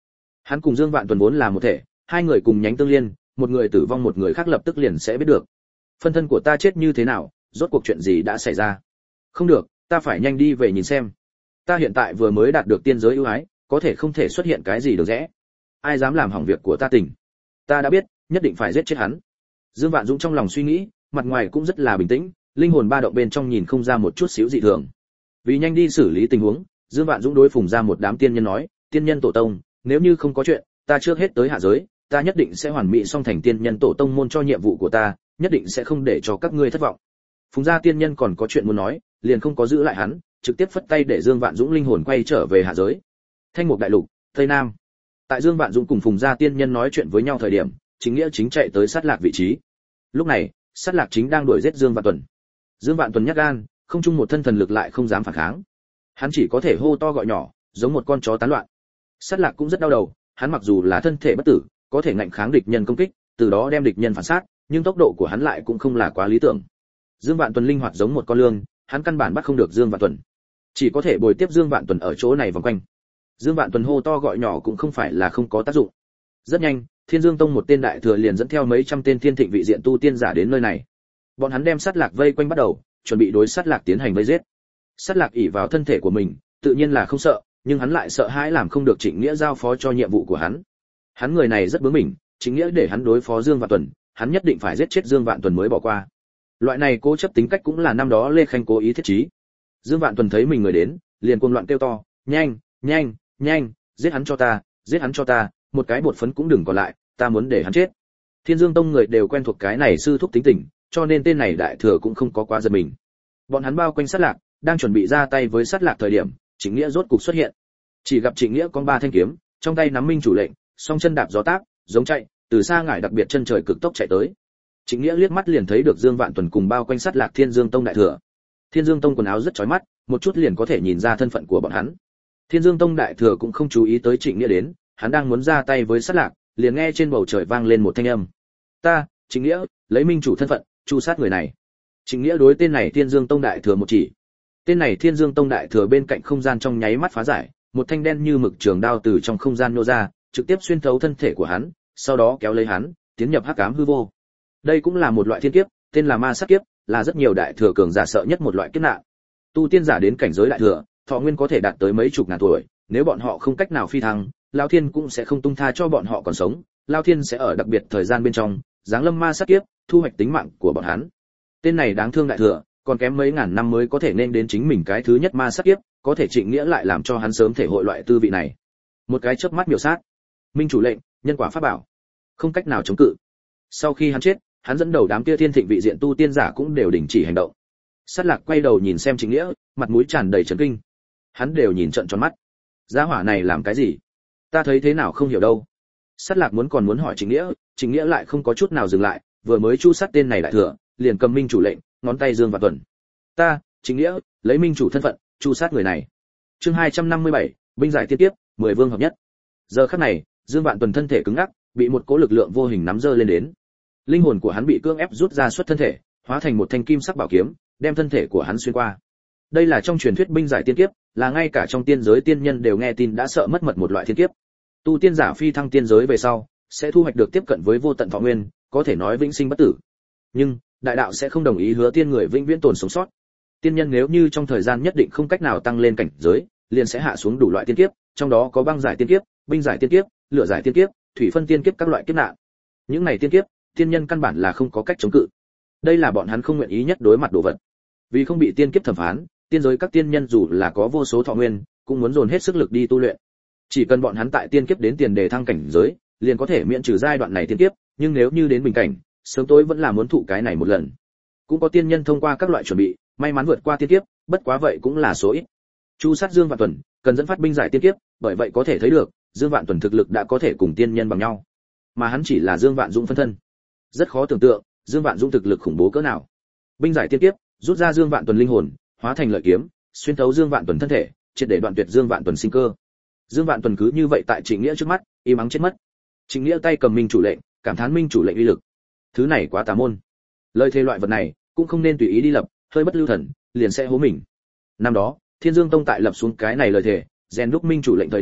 Hắn cùng Dương Vạn Tuần vốn là một thể, hai người cùng nhánh tương liên, một người tử vong một người khác lập tức liền sẽ biết được. Phân thân của ta chết như thế nào, rốt cuộc chuyện gì đã xảy ra? Không được, ta phải nhanh đi về nhìn xem. Ta hiện tại vừa mới đạt được tiên giới ưu ái, có thể không thể xuất hiện cái gì được rẽ. Ai dám làm hỏng việc của ta tỉnh? Ta đã biết, nhất định phải giết chết hắn. Dương Vạn Dũng trong lòng suy nghĩ, mặt ngoài cũng rất là bình tĩnh, linh hồn ba động bên trong nhìn không ra một chút xíu dị thường. Vì nhanh đi xử lý tình huống, Dương Vạn Dũng đối phùng ra một đám tiên nhân nói, tiên nhân tổ tông, nếu như không có chuyện, ta trước hết tới hạ giới, ta nhất định sẽ hoàn mỹ song thành tiên nhân tổ tông môn cho nhiệm vụ của ta, nhất định sẽ không để cho các ngươi thất vọng. Phùng gia tiên nhân còn có chuyện muốn nói, liền không có giữ lại hắn, trực tiếp phất tay để Dương Vạn Dũng linh hồn quay trở về hạ giới. Thanh Mục đại lục, Tây Nam. Tại Dương Vạn Dũng cùng Phùng gia tiên nhân nói chuyện với nhau thời điểm, Chính Nghĩa chính chạy tới sát lạc vị trí. Lúc này, sát lạc chính đang đuổi giết Dương Vạn Tuần. Dương Vạn Tuần nhát gan, không chung một thân thần lực lại không dám phản kháng. Hắn chỉ có thể hô to gọi nhỏ, giống một con chó tán loạn. Sát lạc cũng rất đau đầu, hắn mặc dù là thân thể bất tử, có thể ngạnh kháng địch nhân công kích, từ đó đem địch nhân phản sát, nhưng tốc độ của hắn lại cũng không là quá lý tưởng. Dương Vạn Tuần linh hoạt giống một con lương, hắn căn bản bắt không được Dương Vạn Tuần, chỉ có thể bồi tiếp Dương Vạn Tuần ở chỗ này vòng quanh. Dương Vạn Tuần hô to gọi nhỏ cũng không phải là không có tác dụng. Rất nhanh, Thiên Dương Tông một tên đại thừa liền dẫn theo mấy trăm tên thiên thịnh vị diện tu tiên giả đến nơi này. Bọn hắn đem sát lạc vây quanh bắt đầu, chuẩn bị đối sát lạc tiến hành vây giết. Sát lạc ỷ vào thân thể của mình, tự nhiên là không sợ, nhưng hắn lại sợ hãi làm không được Trịnh Nghĩa giao phó cho nhiệm vụ của hắn. Hắn người này rất bướng bỉnh, Trịnh Nghĩa để hắn đối phó Dương Vạn Tuần, hắn nhất định phải giết chết Dương Vạn Tuần mới bỏ qua. Loại này cố chấp tính cách cũng là năm đó Lê Khanh cố ý thiết trí. Dương Vạn Tuần thấy mình người đến, liền cuồng loạn kêu to, "Nhanh, nhanh, nhanh, giết hắn cho ta, giết hắn cho ta, một cái bột phấn cũng đừng còn lại, ta muốn để hắn chết." Thiên Dương Tông người đều quen thuộc cái này sư thúc tính tình, cho nên tên này đại thừa cũng không có quá giật mình. Bọn hắn bao quanh sát lạc, đang chuẩn bị ra tay với sát lạc thời điểm, Trịnh Nghĩa rốt cục xuất hiện. Chỉ gặp Trịnh Nghĩa con ba thanh kiếm, trong tay nắm minh chủ lệnh, song chân đạp gió táp, giống chạy, từ xa ngải đặc biệt chân trời cực tốc chạy tới. Trịnh Nghĩa liếc mắt liền thấy được Dương Vạn Tuần cùng bao quanh sát lạc Thiên Dương Tông đại thừa. Thiên Dương Tông quần áo rất chói mắt, một chút liền có thể nhìn ra thân phận của bọn hắn. Thiên Dương Tông đại thừa cũng không chú ý tới Trịnh Nghĩa đến, hắn đang muốn ra tay với sát lạc, liền nghe trên bầu trời vang lên một thanh âm. "Ta, Trịnh Nghĩa, lấy minh chủ thân phận, chu sát người này." Trịnh Nghĩa đối tên này Thiên Dương Tông đại thừa một chỉ. Tên này Thiên Dương Tông đại thừa bên cạnh không gian trong nháy mắt phá giải, một thanh đen như mực trường đao từ trong không gian nô ra, trực tiếp xuyên thấu thân thể của hắn, sau đó kéo lấy hắn, tiến nhập hắc ám hư vô. Đây cũng là một loại thiên kiếp, tên là ma sát kiếp, là rất nhiều đại thừa cường giả sợ nhất một loại kiếp nạn. Tu tiên giả đến cảnh giới đại thừa, thọ nguyên có thể đạt tới mấy chục ngàn tuổi, nếu bọn họ không cách nào phi thăng, Lão Thiên cũng sẽ không tung tha cho bọn họ còn sống, Lão Thiên sẽ ở đặc biệt thời gian bên trong, giáng lâm ma sát kiếp, thu hoạch tính mạng của bọn hắn. Tên này đáng thương đại thừa, còn kém mấy ngàn năm mới có thể nên đến chính mình cái thứ nhất ma sát kiếp, có thể Trịnh Nghĩa lại làm cho hắn sớm thể hội loại tư vị này. Một cái chớp mắt miểu sát. Minh chủ lệnh, nhân quả pháp bảo, không cách nào chống cự. Sau khi hắn chết, hắn dẫn đầu đám kia thiên thịnh vị diện tu tiên giả cũng đều đình chỉ hành động. Sát lạc quay đầu nhìn xem Trịnh Nghĩa, mặt mũi tràn đầy chấn kinh. Hắn đều nhìn trợn tròn mắt. Gia hỏa này làm cái gì? Ta thấy thế nào không hiểu đâu. Sát lạc muốn còn muốn hỏi Trịnh Nghĩa, Trịnh Nghĩa lại không có chút nào dừng lại, vừa mới chu sát tên này đại thừa, liền cầm minh chủ lệnh, ngón tay Dương Vạn Tuần. Ta, Trịnh Nghĩa, lấy minh chủ thân phận, chu sát người này. Chương hai trăm năm mươi bảy, binh giải tiên tiếp, mười vương hợp nhất. Giờ khắc này, Dương Vạn Tuần thân thể cứng ngắc, bị một cỗ lực lượng vô hình nắm giơ lên đến. Linh hồn của hắn bị cưỡng ép rút ra xuất thân thể, hóa thành một thanh kim sắc bảo kiếm, đem thân thể của hắn xuyên qua. Đây là trong truyền thuyết binh giải tiên kiếp, là ngay cả trong tiên giới tiên nhân đều nghe tin đã sợ mất mật một loại thiên kiếp. Tu tiên giả phi thăng tiên giới về sau, sẽ thu hoạch được tiếp cận với vô tận thọ nguyên, có thể nói vĩnh sinh bất tử. Nhưng, đại đạo sẽ không đồng ý hứa tiên người vĩnh viễn tồn sống sót. Tiên nhân nếu như trong thời gian nhất định không cách nào tăng lên cảnh giới, liền sẽ hạ xuống đủ loại tiên kiếp, trong đó có băng giải tiên kiếp, binh giải tiên kiếp, lửa giải tiên kiếp, thủy phân tiên kiếp các loại kiếp nạn. Những này tiên kiếp, tiên nhân căn bản là không có cách chống cự. Đây là bọn hắn không nguyện ý nhất đối mặt đồ vật. Vì không bị tiên kiếp thẩm phán, tiên giới các tiên nhân dù là có vô số thọ nguyên, cũng muốn dồn hết sức lực đi tu luyện. Chỉ cần bọn hắn tại tiên kiếp đến tiền đề thăng cảnh giới, liền có thể miễn trừ giai đoạn này tiên kiếp, nhưng nếu như đến bình cảnh, sớm tối vẫn là muốn thụ cái này một lần. Cũng có tiên nhân thông qua các loại chuẩn bị, may mắn vượt qua tiên kiếp, bất quá vậy cũng là số ít. Chu sát Dương Vạn Tuần, cần dẫn phát binh giải tiên kiếp, bởi vậy có thể thấy được, Dương Vạn Tuần thực lực đã có thể cùng tiên nhân bằng nhau, mà hắn chỉ là Dương Vạn Dũng phân thân. Rất khó tưởng tượng, Dương Vạn Dũng thực lực khủng bố cỡ nào. Binh giải tiên kiếp, rút ra Dương Vạn Tuần linh hồn, hóa thành lợi kiếm, xuyên thấu Dương Vạn Tuần thân thể, triệt để đoạn tuyệt Dương Vạn Tuần sinh cơ. Dương Vạn Tuần cứ như vậy tại Trịnh Nghĩa trước mắt, im ắng chết mất. Trịnh Nghĩa tay cầm minh chủ lệnh, cảm thán minh chủ lệnh uy lực. Thứ này quá tà môn. Lời thề loại vật này, cũng không nên tùy ý đi lập, hơi bất lưu thần, liền sẽ hố mình. Năm đó, Thiên Dương Tông tại lập xuống cái này lời thề, rèn đúc minh chủ lệnh thời điểm,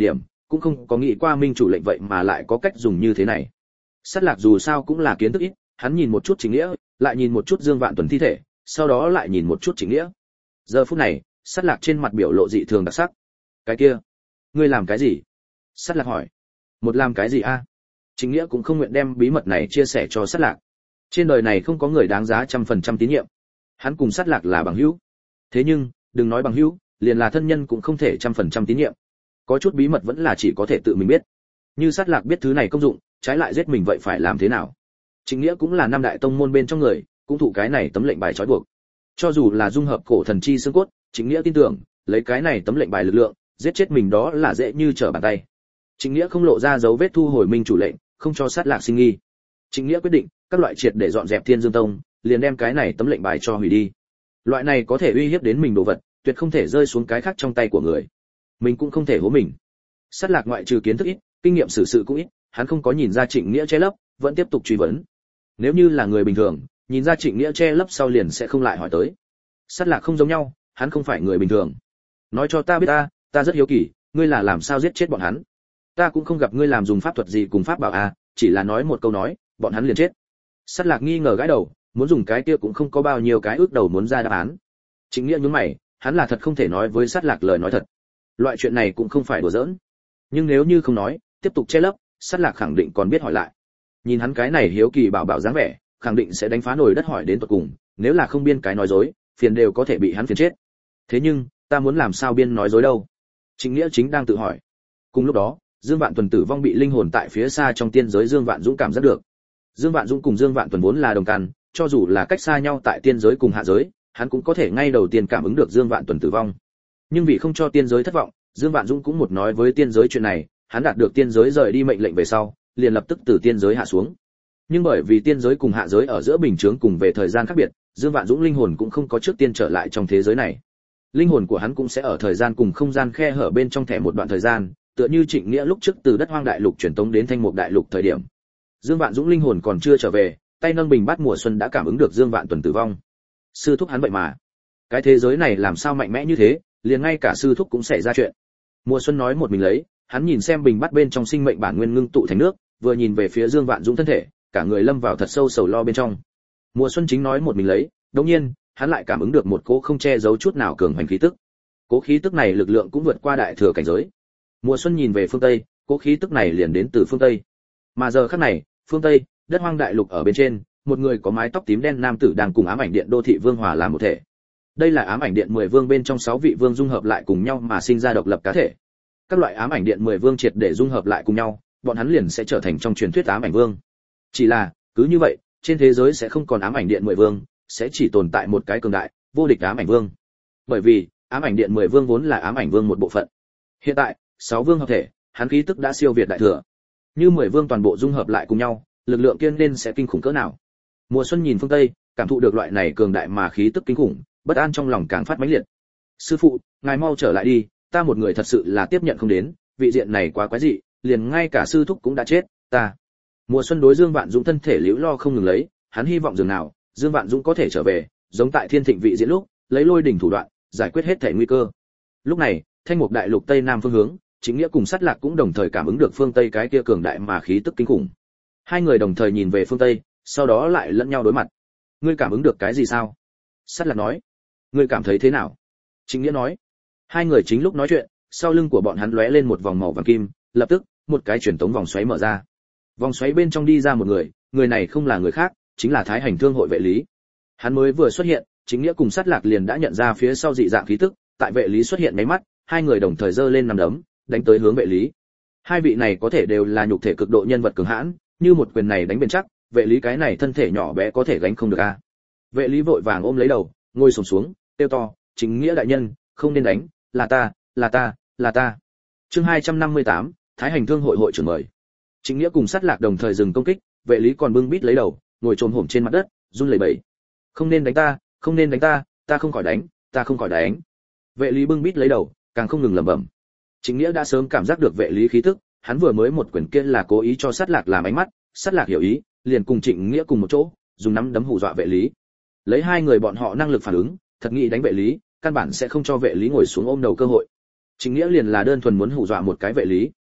cũng không có nghĩ qua minh chủ lệnh vậy mà lại có cách dùng như thế này. Sát Lạc dù sao cũng là kiến thức ít, hắn nhìn một chút Trịnh Nghĩa, lại nhìn một chút Dương Vạn Tuần thi thể, sau đó lại nhìn một chút Trịnh Nghĩa. Giờ phút này, Sát Lạc trên mặt biểu lộ dị thường đặc sắc. Cái kia, ngươi làm cái gì? Sát Lạc hỏi. Một làm cái gì a? Trịnh Nghĩa cũng không nguyện đem bí mật này chia sẻ cho Sát Lạc. Trên đời này không có người đáng giá trăm phần trăm tín nhiệm. Hắn cùng Sát Lạc là bằng hữu. Thế nhưng, đừng nói bằng hữu, liền là thân nhân cũng không thể trăm phần trăm tín nhiệm. Có chút bí mật vẫn là chỉ có thể tự mình biết. Như Sát Lạc biết thứ này công dụng, trái lại giết mình vậy phải làm thế nào? Trịnh Nghĩa cũng là năm đại tông môn bên trong người, cũng thụ cái này tấm lệnh bài trói buộc. Cho dù là dung hợp cổ thần chi xương cốt, Trịnh Nghĩa tin tưởng, lấy cái này tấm lệnh bài lực lượng, giết chết mình đó là dễ như trở bàn tay. Trịnh Nghĩa không lộ ra dấu vết thu hồi minh chủ lệnh, không cho Sát Lạc sinh nghi. Trịnh Nghĩa quyết định, các loại triệt để dọn dẹp Thiên Dương Tông, liền đem cái này tấm lệnh bài cho hủy đi. Loại này có thể uy hiếp đến mình đồ vật, tuyệt không thể rơi xuống cái khác trong tay của người. Mình cũng không thể hố mình. Sát Lạc ngoại trừ kiến thức ít, kinh nghiệm xử sự cũng ít, hắn không có nhìn ra Trịnh Nghĩa che lấp, vẫn tiếp tục truy vấn. Nếu như là người bình thường, nhìn ra Trịnh Nghĩa che lấp sau liền sẽ không lại hỏi tới. Sát Lạc không giống nhau, hắn không phải người bình thường. Nói cho ta biết ta, ta rất hiếu kỳ, ngươi là làm sao giết chết bọn hắn? Ta cũng không gặp ngươi làm dùng pháp thuật gì cùng pháp bảo a, chỉ là nói một câu nói, bọn hắn liền chết. Sát Lạc nghi ngờ gãi đầu, muốn dùng cái kia cũng không có bao nhiêu cái ước đầu muốn ra đáp án. Trịnh Nghĩa nhướng mày, hắn là thật không thể nói với Sát Lạc lời nói thật. Loại chuyện này cũng không phải đùa giỡn. Nhưng nếu như không nói, tiếp tục che lấp, Sát Lạc khẳng định còn biết hỏi lại. Nhìn hắn cái này hiếu kỳ bảo bảo dáng vẻ, khẳng định sẽ đánh phá nồi đất hỏi đến tận cùng, nếu là không biên cái nói dối, phiền đều có thể bị hắn phiền chết. Thế nhưng, ta muốn làm sao biên nói dối đâu? Trịnh Nghĩa chính đang tự hỏi. Cùng lúc đó, Dương Vạn Tuần tử vong bị linh hồn tại phía xa trong tiên giới Dương Vạn Dũng cảm giác được. Dương Vạn Dũng cùng Dương Vạn Tuần vốn là đồng căn, cho dù là cách xa nhau tại tiên giới cùng hạ giới, hắn cũng có thể ngay đầu tiên cảm ứng được Dương Vạn Tuần tử vong. Nhưng vì không cho tiên giới thất vọng, Dương Vạn Dũng cũng một nói với tiên giới chuyện này, hắn đạt được tiên giới rời đi mệnh lệnh về sau, liền lập tức từ tiên giới hạ xuống. Nhưng bởi vì tiên giới cùng hạ giới ở giữa bình chướng cùng về thời gian khác biệt, Dương Vạn Dũng linh hồn cũng không có trước tiên trở lại trong thế giới này. Linh hồn của hắn cũng sẽ ở thời gian cùng không gian khe hở bên trong thẻ một đoạn thời gian, tựa như Trịnh Nghĩa lúc trước từ đất hoang đại lục truyền tống đến Thanh Mục đại lục thời điểm. Dương Vạn Dũng linh hồn còn chưa trở về, tay nâng bình bát mùa xuân đã cảm ứng được Dương Vạn Tuần tử vong. Sư thúc hắn vậy mà, cái thế giới này làm sao mạnh mẽ như thế, liền ngay cả sư thúc cũng xảy ra chuyện. Mùa xuân nói một mình lấy, hắn nhìn xem bình bát bên trong sinh mệnh bản nguyên ngưng tụ thành nước, vừa nhìn về phía Dương Vạn Dũng thân thể, cả người lâm vào thật sâu sầu lo bên trong. Mùa xuân chính nói một mình lấy, đột nhiên, hắn lại cảm ứng được một cỗ không che giấu chút nào cường hành khí tức. Cỗ khí tức này lực lượng cũng vượt qua đại thừa cảnh giới. Mùa xuân nhìn về phương tây, cỗ khí tức này liền đến từ phương tây. Mà giờ khắc này, phương tây, đất hoang đại lục ở bên trên, một người có mái tóc tím đen nam tử đang cùng ám ảnh điện đô thị vương hòa làm một thể. Đây là ám ảnh điện mười vương bên trong sáu vị vương dung hợp lại cùng nhau mà sinh ra độc lập cá thể. Các loại ám ảnh điện mười vương triệt để dung hợp lại cùng nhau, bọn hắn liền sẽ trở thành trong truyền thuyết ám ảnh vương. Chỉ là, cứ như vậy, trên thế giới sẽ không còn ám ảnh điện mười vương, sẽ chỉ tồn tại một cái cường đại, vô địch ám ảnh vương. Bởi vì, ám ảnh điện mười vương vốn là ám ảnh vương một bộ phận. Hiện tại, sáu vương hợp thể, hắn khí tức đã siêu việt đại thừa. Như mười vương toàn bộ dung hợp lại cùng nhau, lực lượng kiên nên sẽ kinh khủng cỡ nào. Mùa xuân nhìn phương tây, cảm thụ được loại này cường đại mà khí tức kinh khủng, bất an trong lòng càng phát mãnh liệt. Sư phụ, ngài mau trở lại đi, ta một người thật sự là tiếp nhận không đến, vị diện này quá quái dị, liền ngay cả sư thúc cũng đã chết, ta. Mùa xuân đối Dương Vạn Dũng thân thể liễu lo không ngừng lấy, hắn hy vọng dường nào, Dương Vạn Dũng có thể trở về, giống tại Thiên Thịnh vị diễn lúc, lấy lôi đỉnh thủ đoạn, giải quyết hết thể nguy cơ. Lúc này, Thanh Mục đại lục tây nam phương hướng, Chính Nghĩa cùng Sát Lạc cũng đồng thời cảm ứng được phương tây cái kia cường đại mà khí tức kinh khủng. Hai người đồng thời nhìn về phương tây, sau đó lại lẫn nhau đối mặt. Ngươi cảm ứng được cái gì sao? Sát Lạc nói. Ngươi cảm thấy thế nào? Chính Nghĩa nói. Hai người chính lúc nói chuyện, sau lưng của bọn hắn lóe lên một vòng màu vàng kim, lập tức, một cái truyền tống vòng xoáy mở ra. Vòng xoáy bên trong đi ra một người, người này không là người khác, chính là Thái Hành Thương hội vệ lý. Hắn mới vừa xuất hiện, Chính Nghĩa cùng Sát Lạc liền đã nhận ra phía sau dị dạng khí tức, tại vệ lý xuất hiện mấy mắt, hai người đồng thời giơ lên nắm đấm, đánh tới hướng vệ lý. Hai vị này có thể đều là nhục thể cực độ nhân vật cường hãn, như một quyền này đánh bền chắc, vệ lý cái này thân thể nhỏ bé có thể gánh không được a. Vệ lý vội vàng ôm lấy đầu, ngồi xổm xuống, kêu to, Chính Nghĩa đại nhân, không nên đánh, là ta, là ta, là ta. Chương hai trăm năm mươi tám, Thái Hành Thương hội hội trưởng mời. Chính Nghĩa cùng Sát Lạc đồng thời dừng công kích, vệ lý còn bưng bít lấy đầu, ngồi chồm hổm trên mặt đất, run lẩy bẩy. Không nên đánh ta, không nên đánh ta, ta không khỏi đánh, ta không khỏi đánh. Vệ lý bưng bít lấy đầu, càng không ngừng lẩm bẩm. Chính Nghĩa đã sớm cảm giác được vệ lý khí tức, hắn vừa mới một quyền kia là cố ý cho Sát Lạc làm ánh mắt, Sát Lạc hiểu ý, liền cùng Trịnh Nghĩa cùng một chỗ, dùng nắm đấm hù dọa vệ lý. Lấy hai người bọn họ năng lực phản ứng, thật nghĩ đánh vệ lý, căn bản sẽ không cho vệ lý ngồi xuống ôm đầu cơ hội. Trịnh Nghĩa liền là đơn thuần muốn hù dọa một cái vệ lý.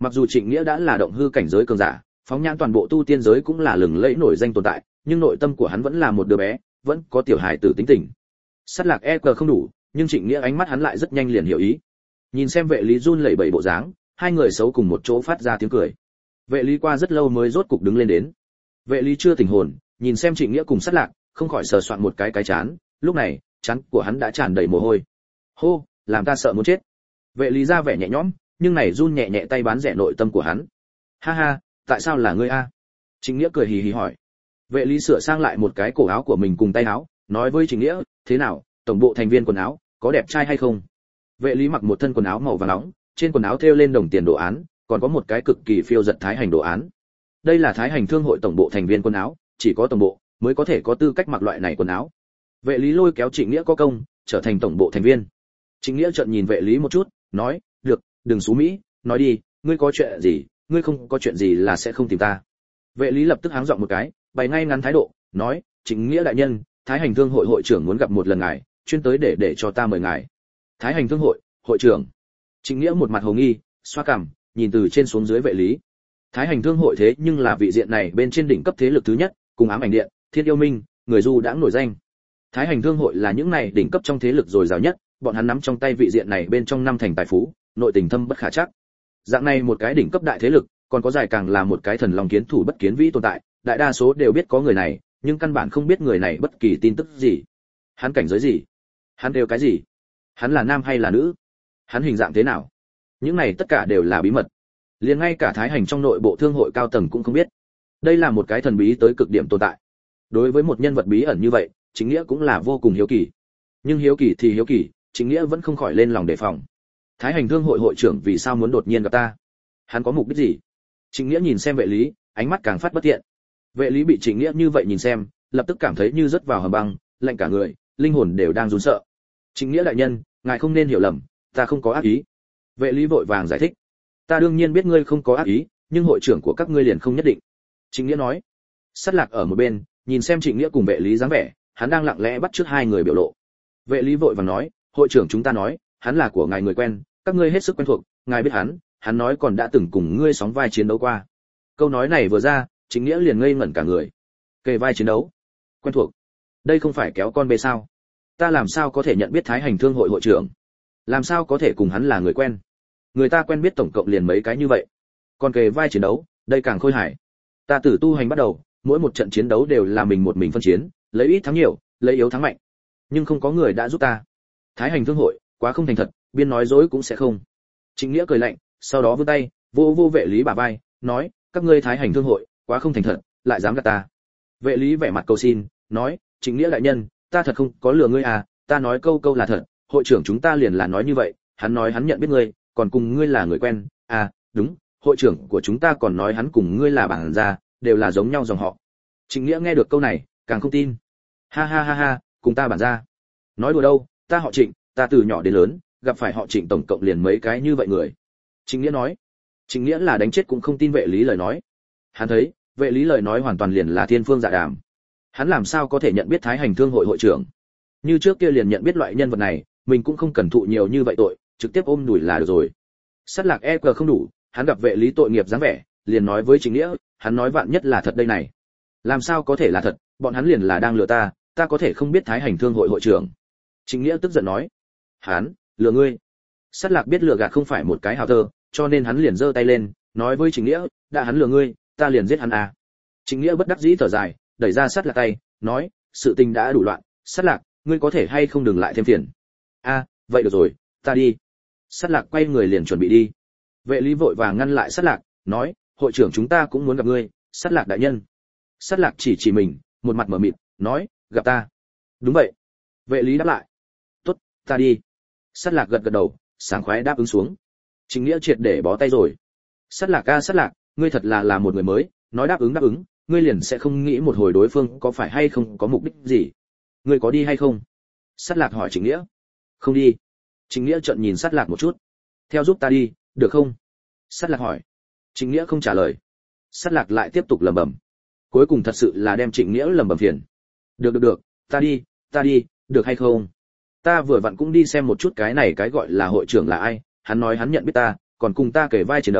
Mặc dù Trịnh Nghĩa đã là động hư cảnh giới cường giả, phóng nhãn toàn bộ tu tiên giới cũng là lừng lẫy nổi danh tồn tại, nhưng nội tâm của hắn vẫn là một đứa bé, vẫn có tiểu hài tử tính tình. Sát lạc e cờ không đủ, nhưng Trịnh Nghĩa ánh mắt hắn lại rất nhanh liền hiểu ý. Nhìn xem vệ lý run lẩy bẩy bộ dáng, hai người xấu cùng một chỗ phát ra tiếng cười. Vệ lý qua rất lâu mới rốt cục đứng lên đến. Vệ lý chưa tỉnh hồn, nhìn xem Trịnh Nghĩa cùng Sát lạc, không khỏi sờ soạn một cái cái chán, lúc này, chán của hắn đã tràn đầy mồ hôi. Hô, làm ta sợ muốn chết. Vệ lý ra vẻ nhẹ nhõm, nhưng này run nhẹ nhẹ tay bán rẻ nội tâm của hắn. Ha ha, tại sao là ngươi a? Trịnh Nghĩa cười hì hì hỏi. Vệ lý sửa sang lại một cái cổ áo của mình cùng tay áo, nói với Trịnh Nghĩa, thế nào, tổng bộ thành viên quần áo, có đẹp trai hay không? Vệ lý mặc một thân quần áo màu vàng nóng, trên quần áo thêu lên đồng tiền đồ án, còn có một cái cực kỳ phiêu giật thái hành đồ án. Đây là thái hành thương hội tổng bộ thành viên quần áo, chỉ có tổng bộ mới có thể có tư cách mặc loại này quần áo. Vệ lý lôi kéo Trịnh Nghĩa có công, trở thành tổng bộ thành viên. Trịnh Nghĩa trợn nhìn vệ lý một chút, nói, được, đừng xú mỹ, nói đi, ngươi có chuyện gì, ngươi không có chuyện gì là sẽ không tìm ta. Vệ lý lập tức háng giọng một cái, bày ngay ngắn thái độ, nói, Trịnh Nghĩa đại nhân, thái hành thương hội hội trưởng muốn gặp một lần ngài, chuyên tới để để cho ta mời ngài. Thái hành thương hội hội trưởng. Trịnh Nghĩa một mặt hồ nghi, xoa cằm, nhìn từ trên xuống dưới vệ lý. Thái hành thương hội thế nhưng là vị diện này bên trên đỉnh cấp thế lực thứ nhất, cùng ám ảnh điện, thiên yêu minh, người du đãng nổi danh. Thái hành thương hội là những này đỉnh cấp trong thế lực dồi dào nhất, bọn hắn nắm trong tay vị diện này bên trong năm thành tài phú, nội tình thâm bất khả trắc. Dạng này một cái đỉnh cấp đại thế lực, còn có dài càng là một cái thần long kiến thủ bất kiến vĩ tồn tại, đại đa số đều biết có người này, nhưng căn bản không biết người này bất kỳ tin tức gì. Hắn cảnh giới gì? Hắn đều cái gì? Hắn là nam hay là nữ? Hắn hình dạng thế nào? Những này tất cả đều là bí mật. Liền ngay cả thái hành trong nội bộ thương hội cao tầng cũng không biết. Đây là một cái thần bí tới cực điểm tồn tại. Đối với một nhân vật bí ẩn như vậy, Chính Nghĩa cũng là vô cùng hiếu kỳ. Nhưng hiếu kỳ thì hiếu kỳ, Chính Nghĩa vẫn không khỏi lên lòng đề phòng. Thái hành thương hội hội trưởng vì sao muốn đột nhiên gặp ta? Hắn có mục đích gì? Chính Nghĩa nhìn xem vệ lý, ánh mắt càng phát bất thiện. Vệ lý bị Chính Nghĩa như vậy nhìn xem, lập tức cảm thấy như rớt vào hầm băng, lạnh cả người, linh hồn đều đang run sợ. Chính Nghĩa đại nhân, ngài không nên hiểu lầm, ta không có ác ý. Vệ lý vội vàng giải thích. Ta đương nhiên biết ngươi không có ác ý, nhưng hội trưởng của các ngươi liền không nhất định. Chính Nghĩa nói. Sát lạc ở một bên, nhìn xem Trịnh Nghĩa cùng vệ lý dáng vẻ, hắn đang lặng lẽ bắt trước hai người biểu lộ. Vệ lý vội vàng nói, hội trưởng chúng ta nói, hắn là của ngài người quen, các ngươi hết sức quen thuộc, ngài biết hắn, hắn nói còn đã từng cùng ngươi sóng vai chiến đấu qua. Câu nói này vừa ra, Trịnh Nghĩa liền ngây ngẩn cả người. Kề vai chiến đấu, quen thuộc, đây không phải kéo con bê sao? Ta làm sao có thể nhận biết thái hành thương hội hội trưởng? Làm sao có thể cùng hắn là người quen? Người ta quen biết tổng cộng liền mấy cái như vậy, còn kề vai chiến đấu, đây càng khôi hài. Ta từ tu hành bắt đầu, mỗi một trận chiến đấu đều là mình một mình phân chiến, lấy ít thắng nhiều, lấy yếu thắng mạnh, nhưng không có người đã giúp ta. Thái hành thương hội quá không thành thật, biên nói dối cũng sẽ không. Trịnh Nghĩa cười lạnh, sau đó vươn tay vô vô vệ lý bả vai, nói, các ngươi thái hành thương hội quá không thành thật, lại dám gạt ta. Vệ lý vẻ mặt cầu xin, nói, Trịnh Nghĩa đại nhân, ta thật không có lừa ngươi à, ta nói câu câu là thật, hội trưởng chúng ta liền là nói như vậy, hắn nói hắn nhận biết ngươi, còn cùng ngươi là người quen, à, đúng, hội trưởng của chúng ta còn nói hắn cùng ngươi là bản gia, đều là giống nhau dòng họ. Trịnh Nghĩa nghe được câu này, càng không tin. Ha ha ha ha, cùng ta bản gia. Nói đùa đâu, ta họ Trịnh, ta từ nhỏ đến lớn, gặp phải họ Trịnh tổng cộng liền mấy cái như vậy người. Trịnh Nghĩa nói. Trịnh Nghĩa là đánh chết cũng không tin vệ lý lời nói. Hắn thấy, vệ lý lời nói hoàn toàn liền là thiên phương dạ đàm. Hắn làm sao có thể nhận biết thái hành thương hội hội trưởng? Như trước kia liền nhận biết loại nhân vật này, mình cũng không cần thụ nhiều như vậy tội, trực tiếp ôm đùi là được rồi. Sát lạc e cờ không đủ, hắn gặp vệ lý tội nghiệp dáng vẻ, liền nói với Trịnh Nghĩa, hắn nói vạn nhất là thật đây này. Làm sao có thể là thật, bọn hắn liền là đang lừa ta, ta có thể không biết thái hành thương hội hội trưởng. Trịnh Nghĩa tức giận nói, hắn lừa ngươi. Sát lạc biết lừa gạt không phải một cái hào thơ, cho nên hắn liền giơ tay lên, nói với Trịnh Nghĩa, đã hắn lừa ngươi, ta liền giết hắn à. Trịnh Nghĩa bất đắc dĩ thở dài, đẩy ra Sát lạc tay, nói, sự tình đã đủ loạn, Sát lạc, ngươi có thể hay không đừng lại thêm phiền. A, à, vậy được rồi, ta đi. Sát lạc quay người liền chuẩn bị đi. Vệ lý vội vàng ngăn lại Sát lạc, nói, hội trưởng chúng ta cũng muốn gặp ngươi, Sát lạc đại nhân. Sát lạc chỉ chỉ mình, một mặt mở mịt, nói, gặp ta. Đúng vậy. Vệ lý đáp lại. Tốt, ta đi. Sát lạc gật gật đầu, sảng khoái đáp ứng xuống. Trịnh Nghĩa triệt để bó tay rồi. Sát lạc ca sát lạc, ngươi thật là là một người mới, nói đáp ứng đáp ứng, ngươi liền sẽ không nghĩ một hồi đối phương có phải hay không có mục đích gì. Ngươi có đi hay không? Sát lạc hỏi Trịnh Nghĩa. Không đi. Trịnh Nghĩa trợn nhìn Sát lạc một chút. Theo giúp ta đi, được không? Sát lạc hỏi. Trịnh Nghĩa không trả lời. Sát lạc lại tiếp tục lẩm bẩm. Cuối cùng thật sự là đem Trịnh Nghĩa lẩm bẩm phiền. Được được được, ta đi, ta đi, được hay không? Ta vừa vặn cũng đi xem một chút cái này cái gọi là hội trưởng là ai, hắn nói hắn nhận biết ta, còn cùng ta kể vai chiến đấu,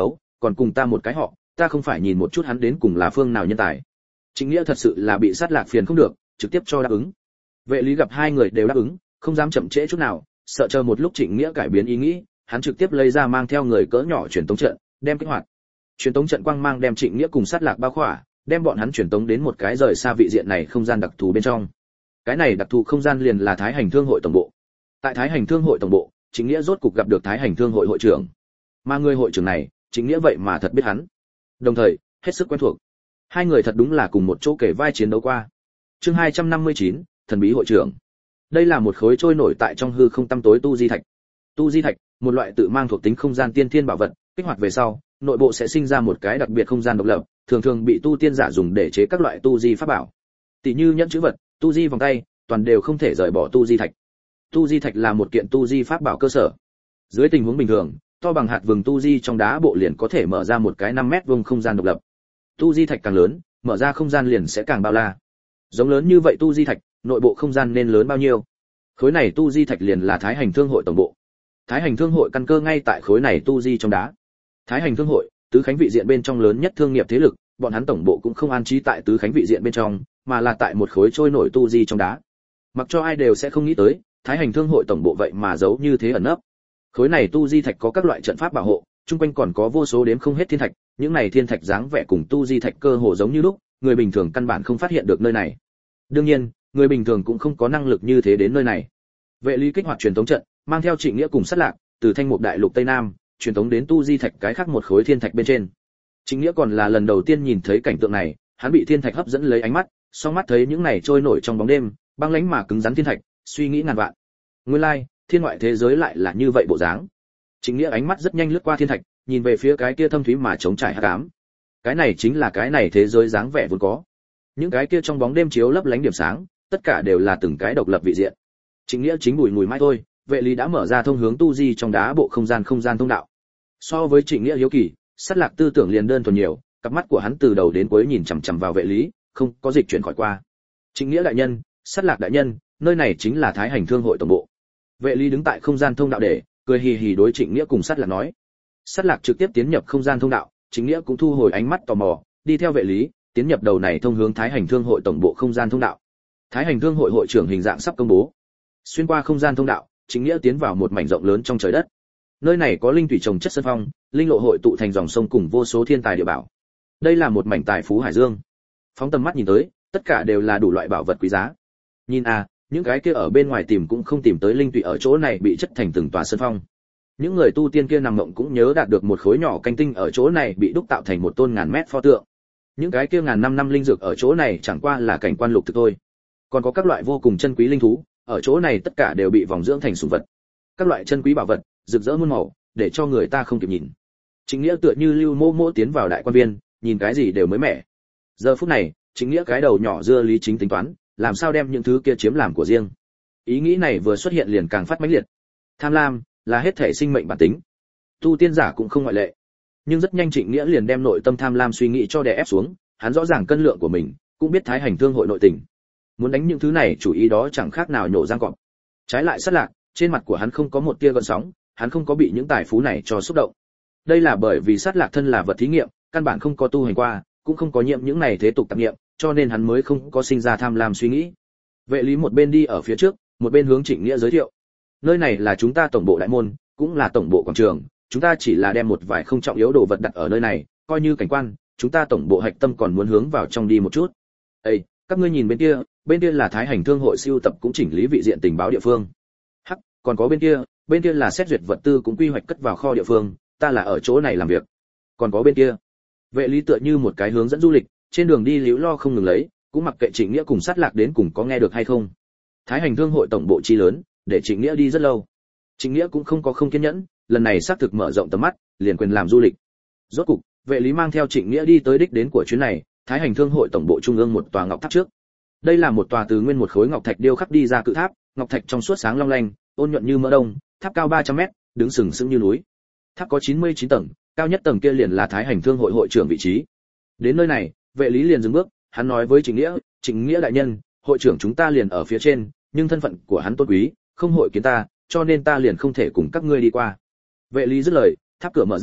còn cùng ta một cái họ, ta không phải nhìn một chút hắn đến cùng là phương nào nhân tài. Trịnh Nghĩa thật sự là bị sát lạc phiền không được, trực tiếp cho đáp ứng. Vệ Lý gặp hai người đều đáp ứng, không dám chậm trễ chút nào, sợ chờ một lúc Trịnh Nghĩa cải biến ý nghĩ, hắn trực tiếp lấy ra mang theo người cỡ nhỏ truyền tống trận, đem kích hoạt. Truyền tống trận quang mang đem Trịnh Nghĩa cùng sát lạc bao khỏa, đem bọn hắn truyền tống đến một cái rời xa vị diện này không gian đặc thù bên trong. Cái này đặc thù không gian liền là Thái Hành Thương hội tổng bộ. Tại Thái Hành Thương hội tổng bộ, Trịnh Nghĩa rốt cục gặp được Thái Hành Thương hội hội trưởng. Mà người hội trưởng này, Trịnh Nghĩa vậy mà thật biết hắn. Đồng thời, hết sức quen thuộc. Hai người thật đúng là cùng một chỗ kể vai chiến đấu qua. Chương hai trăm năm mươi chín, thần bí hội trưởng. Đây là một khối trôi nổi tại trong hư không tăm tối tu di thạch. Tu di thạch, một loại tự mang thuộc tính không gian tiên thiên bảo vật, kích hoạt về sau, nội bộ sẽ sinh ra một cái đặc biệt không gian độc lập, thường thường bị tu tiên giả dùng để chế các loại tu di pháp bảo. Tỷ như nhẫn chữ vật, tu di vòng tay, toàn đều không thể rời bỏ tu di thạch. Tu di thạch là một kiện tu di pháp bảo cơ sở. Dưới tình huống bình thường, to bằng hạt vừng tu di trong đá bộ liền có thể mở ra một cái năm mét vuông không gian độc lập. Tu di thạch càng lớn, mở ra không gian liền sẽ càng bao la. Giống lớn như vậy tu di thạch, nội bộ không gian nên lớn bao nhiêu? Khối này tu di thạch liền là Thái Hành Thương hội tổng bộ. Thái Hành Thương hội căn cơ ngay tại khối này tu di trong đá. Thái Hành Thương hội, tứ khánh vị diện bên trong lớn nhất thương nghiệp thế lực, bọn hắn tổng bộ cũng không an trí tại tứ khánh vị diện bên trong, mà là tại một khối trôi nổi tu di trong đá. Mặc cho ai đều sẽ không nghĩ tới, Thái Hành Thương hội tổng bộ vậy mà giấu như thế ẩn nấp. Khối này tu di thạch có các loại trận pháp bảo hộ, chung quanh còn có vô số đếm không hết thiên thạch, những này thiên thạch dáng vẻ cùng tu di thạch cơ hồ giống như lúc, người bình thường căn bản không phát hiện được nơi này. Đương nhiên, người bình thường cũng không có năng lực như thế đến nơi này. Vệ Lý kích hoạt truyền tống trận, mang theo Trịnh Nghĩa cùng sát lạc, từ Thanh Mục Đại Lục Tây Nam, truyền tống đến tu di thạch cái khác một khối thiên thạch bên trên. Trịnh Nghĩa còn là lần đầu tiên nhìn thấy cảnh tượng này, hắn bị thiên thạch hấp dẫn lấy ánh mắt, song mắt thấy những này trôi nổi trong bóng đêm, băng lãnh mà cứng rắn thiên thạch, suy nghĩ ngàn vạn. Nguyên lai, like, thiên ngoại thế giới lại là như vậy bộ dáng. Trịnh Nghĩa ánh mắt rất nhanh lướt qua thiên thạch, nhìn về phía cái kia thâm thúy mà trống trải hắc ám. Cái này chính là cái này thế giới dáng vẻ vốn có. Những cái kia trong bóng đêm chiếu lấp lánh điểm sáng, tất cả đều là từng cái độc lập vị diện. Trịnh Nghĩa chính bùi ngùi mãi thôi, Vệ Lý đã mở ra thông hướng tu di trong đá bộ không gian không gian thông đạo. So với Trịnh Nghĩa hiếu kỳ, sát lạc tư tưởng liền đơn thuần nhiều, cặp mắt của hắn từ đầu đến cuối nhìn chằm chằm vào Vệ Lý, không có dịch chuyển khỏi qua. Trịnh Nghĩa đại nhân, sát lạc đại nhân, nơi này chính là Thái Hành Thương hội tổng bộ. Vệ Lý đứng tại không gian thông đạo để, cười hì hì đối Trịnh Nghĩa cùng sát lạc nói. Sát lạc trực tiếp tiến nhập không gian thông đạo, Trịnh Nghĩa cũng thu hồi ánh mắt tò mò, đi theo Vệ Lý, tiến nhập đầu này thông hướng Thái Hành Thương hội tổng bộ không gian thông đạo. Thái Hành Thương hội hội trưởng hình dạng sắp công bố. Xuyên qua không gian thông đạo, Trịnh Nghĩa tiến vào một mảnh rộng lớn trong trời đất. Nơi này có linh thủy trồng chất sơn phong, linh lộ hội tụ thành dòng sông cùng vô số thiên tài địa bảo. Đây là một mảnh tài phú hải dương. Phóng tầm mắt nhìn tới, tất cả đều là đủ loại bảo vật quý giá. Nhìn à, những cái kia ở bên ngoài tìm cũng không tìm tới linh thủy ở chỗ này bị chất thành từng tòa sơn phong. Những người tu tiên kia nằm mộng cũng nhớ đạt được một khối nhỏ canh tinh ở chỗ này bị đúc tạo thành một tôn ngàn mét pho tượng. Những cái kia ngàn năm năm linh dược ở chỗ này chẳng qua là cảnh quan lục thực thôi. Còn có các loại vô cùng chân quý linh thú, ở chỗ này tất cả đều bị vòng dưỡng thành sủng vật. Các loại chân quý bảo vật, rực rỡ muôn màu, để cho người ta không kịp nhìn. Trịnh Nghĩa tựa như lưu mô mô tiến vào đại quan viên, nhìn cái gì đều mới mẻ. Giờ phút này, Trịnh Nghĩa cái đầu nhỏ dưa lý chính tính toán, làm sao đem những thứ kia chiếm làm của riêng. Ý nghĩ này vừa xuất hiện liền càng phát mãnh liệt. Tham lam là hết thể sinh mệnh bản tính, tu tiên giả cũng không ngoại lệ. Nhưng rất nhanh Trịnh Nghĩa liền đem nội tâm tham lam suy nghĩ cho đè ép xuống, hắn rõ ràng cân lượng của mình, cũng biết Thái Hành Thương hội nội tình. Muốn đánh những thứ này chủ ý đó chẳng khác nào nhổ răng cọp. Trái lại sát lạc, trên mặt của hắn không có một tia gợn sóng, hắn không có bị những tài phú này cho xúc động. Đây là bởi vì sát lạc thân là vật thí nghiệm, căn bản không có tu hành qua, cũng không có nhiễm những này thế tục tạp niệm, cho nên hắn mới không có sinh ra tham lam suy nghĩ. Vệ Lý một bên đi ở phía trước, một bên hướng Trịnh Nghĩa giới thiệu. Nơi này là chúng ta tổng bộ đại môn, cũng là tổng bộ quảng trường, chúng ta chỉ là đem một vài không trọng yếu đồ vật đặt ở nơi này, coi như cảnh quan, chúng ta tổng bộ hạch tâm còn muốn hướng vào trong đi một chút. Ê, các ngươi nhìn bên kia, bên kia là Thái Hành Thương hội siêu tập cũng chỉnh lý vị diện tình báo địa phương. Hắc, còn có bên kia, bên kia là xét duyệt vật tư cũng quy hoạch cất vào kho địa phương, ta là ở chỗ này làm việc. Còn có bên kia, Vệ Lý tựa như một cái hướng dẫn du lịch, trên đường đi liễu lo không ngừng lấy, cũng mặc kệ Trịnh Nghĩa cùng sát lạc đến cùng có nghe được hay không. Thái Hành Thương hội tổng bộ chi lớn, để Trịnh Nghĩa đi rất lâu. Trịnh Nghĩa cũng không có không kiên nhẫn, lần này xác thực mở rộng tầm mắt, liền quyền làm du lịch. Rốt cục, Vệ Lý mang theo Trịnh Nghĩa đi tới đích đến của chuyến này, Thái Hành Thương hội tổng bộ trung ương một tòa ngọc tháp trước. Đây là một tòa từ nguyên một khối ngọc thạch điêu khắc đi ra cự tháp, ngọc thạch trong suốt sáng long lanh, ôn nhuận như mỡ đông, tháp cao ba trăm mét, đứng sừng sững như núi. Tháp có chín mươi chín tầng, cao nhất tầng kia liền là Thái Hành Thương hội hội trưởng vị trí. Đến nơi này, Vệ Lý liền dừng bước, hắn nói với Trịnh Nghĩa, "Trịnh Nghĩa đại nhân, hội trưởng chúng ta liền ở phía trên, nhưng thân phận của hắn tôn quý, không hội kiến ta, cho nên ta liền không thể cùng các ngươi đi qua." Vệ Lý dứt lời, tháp cửa mở ra,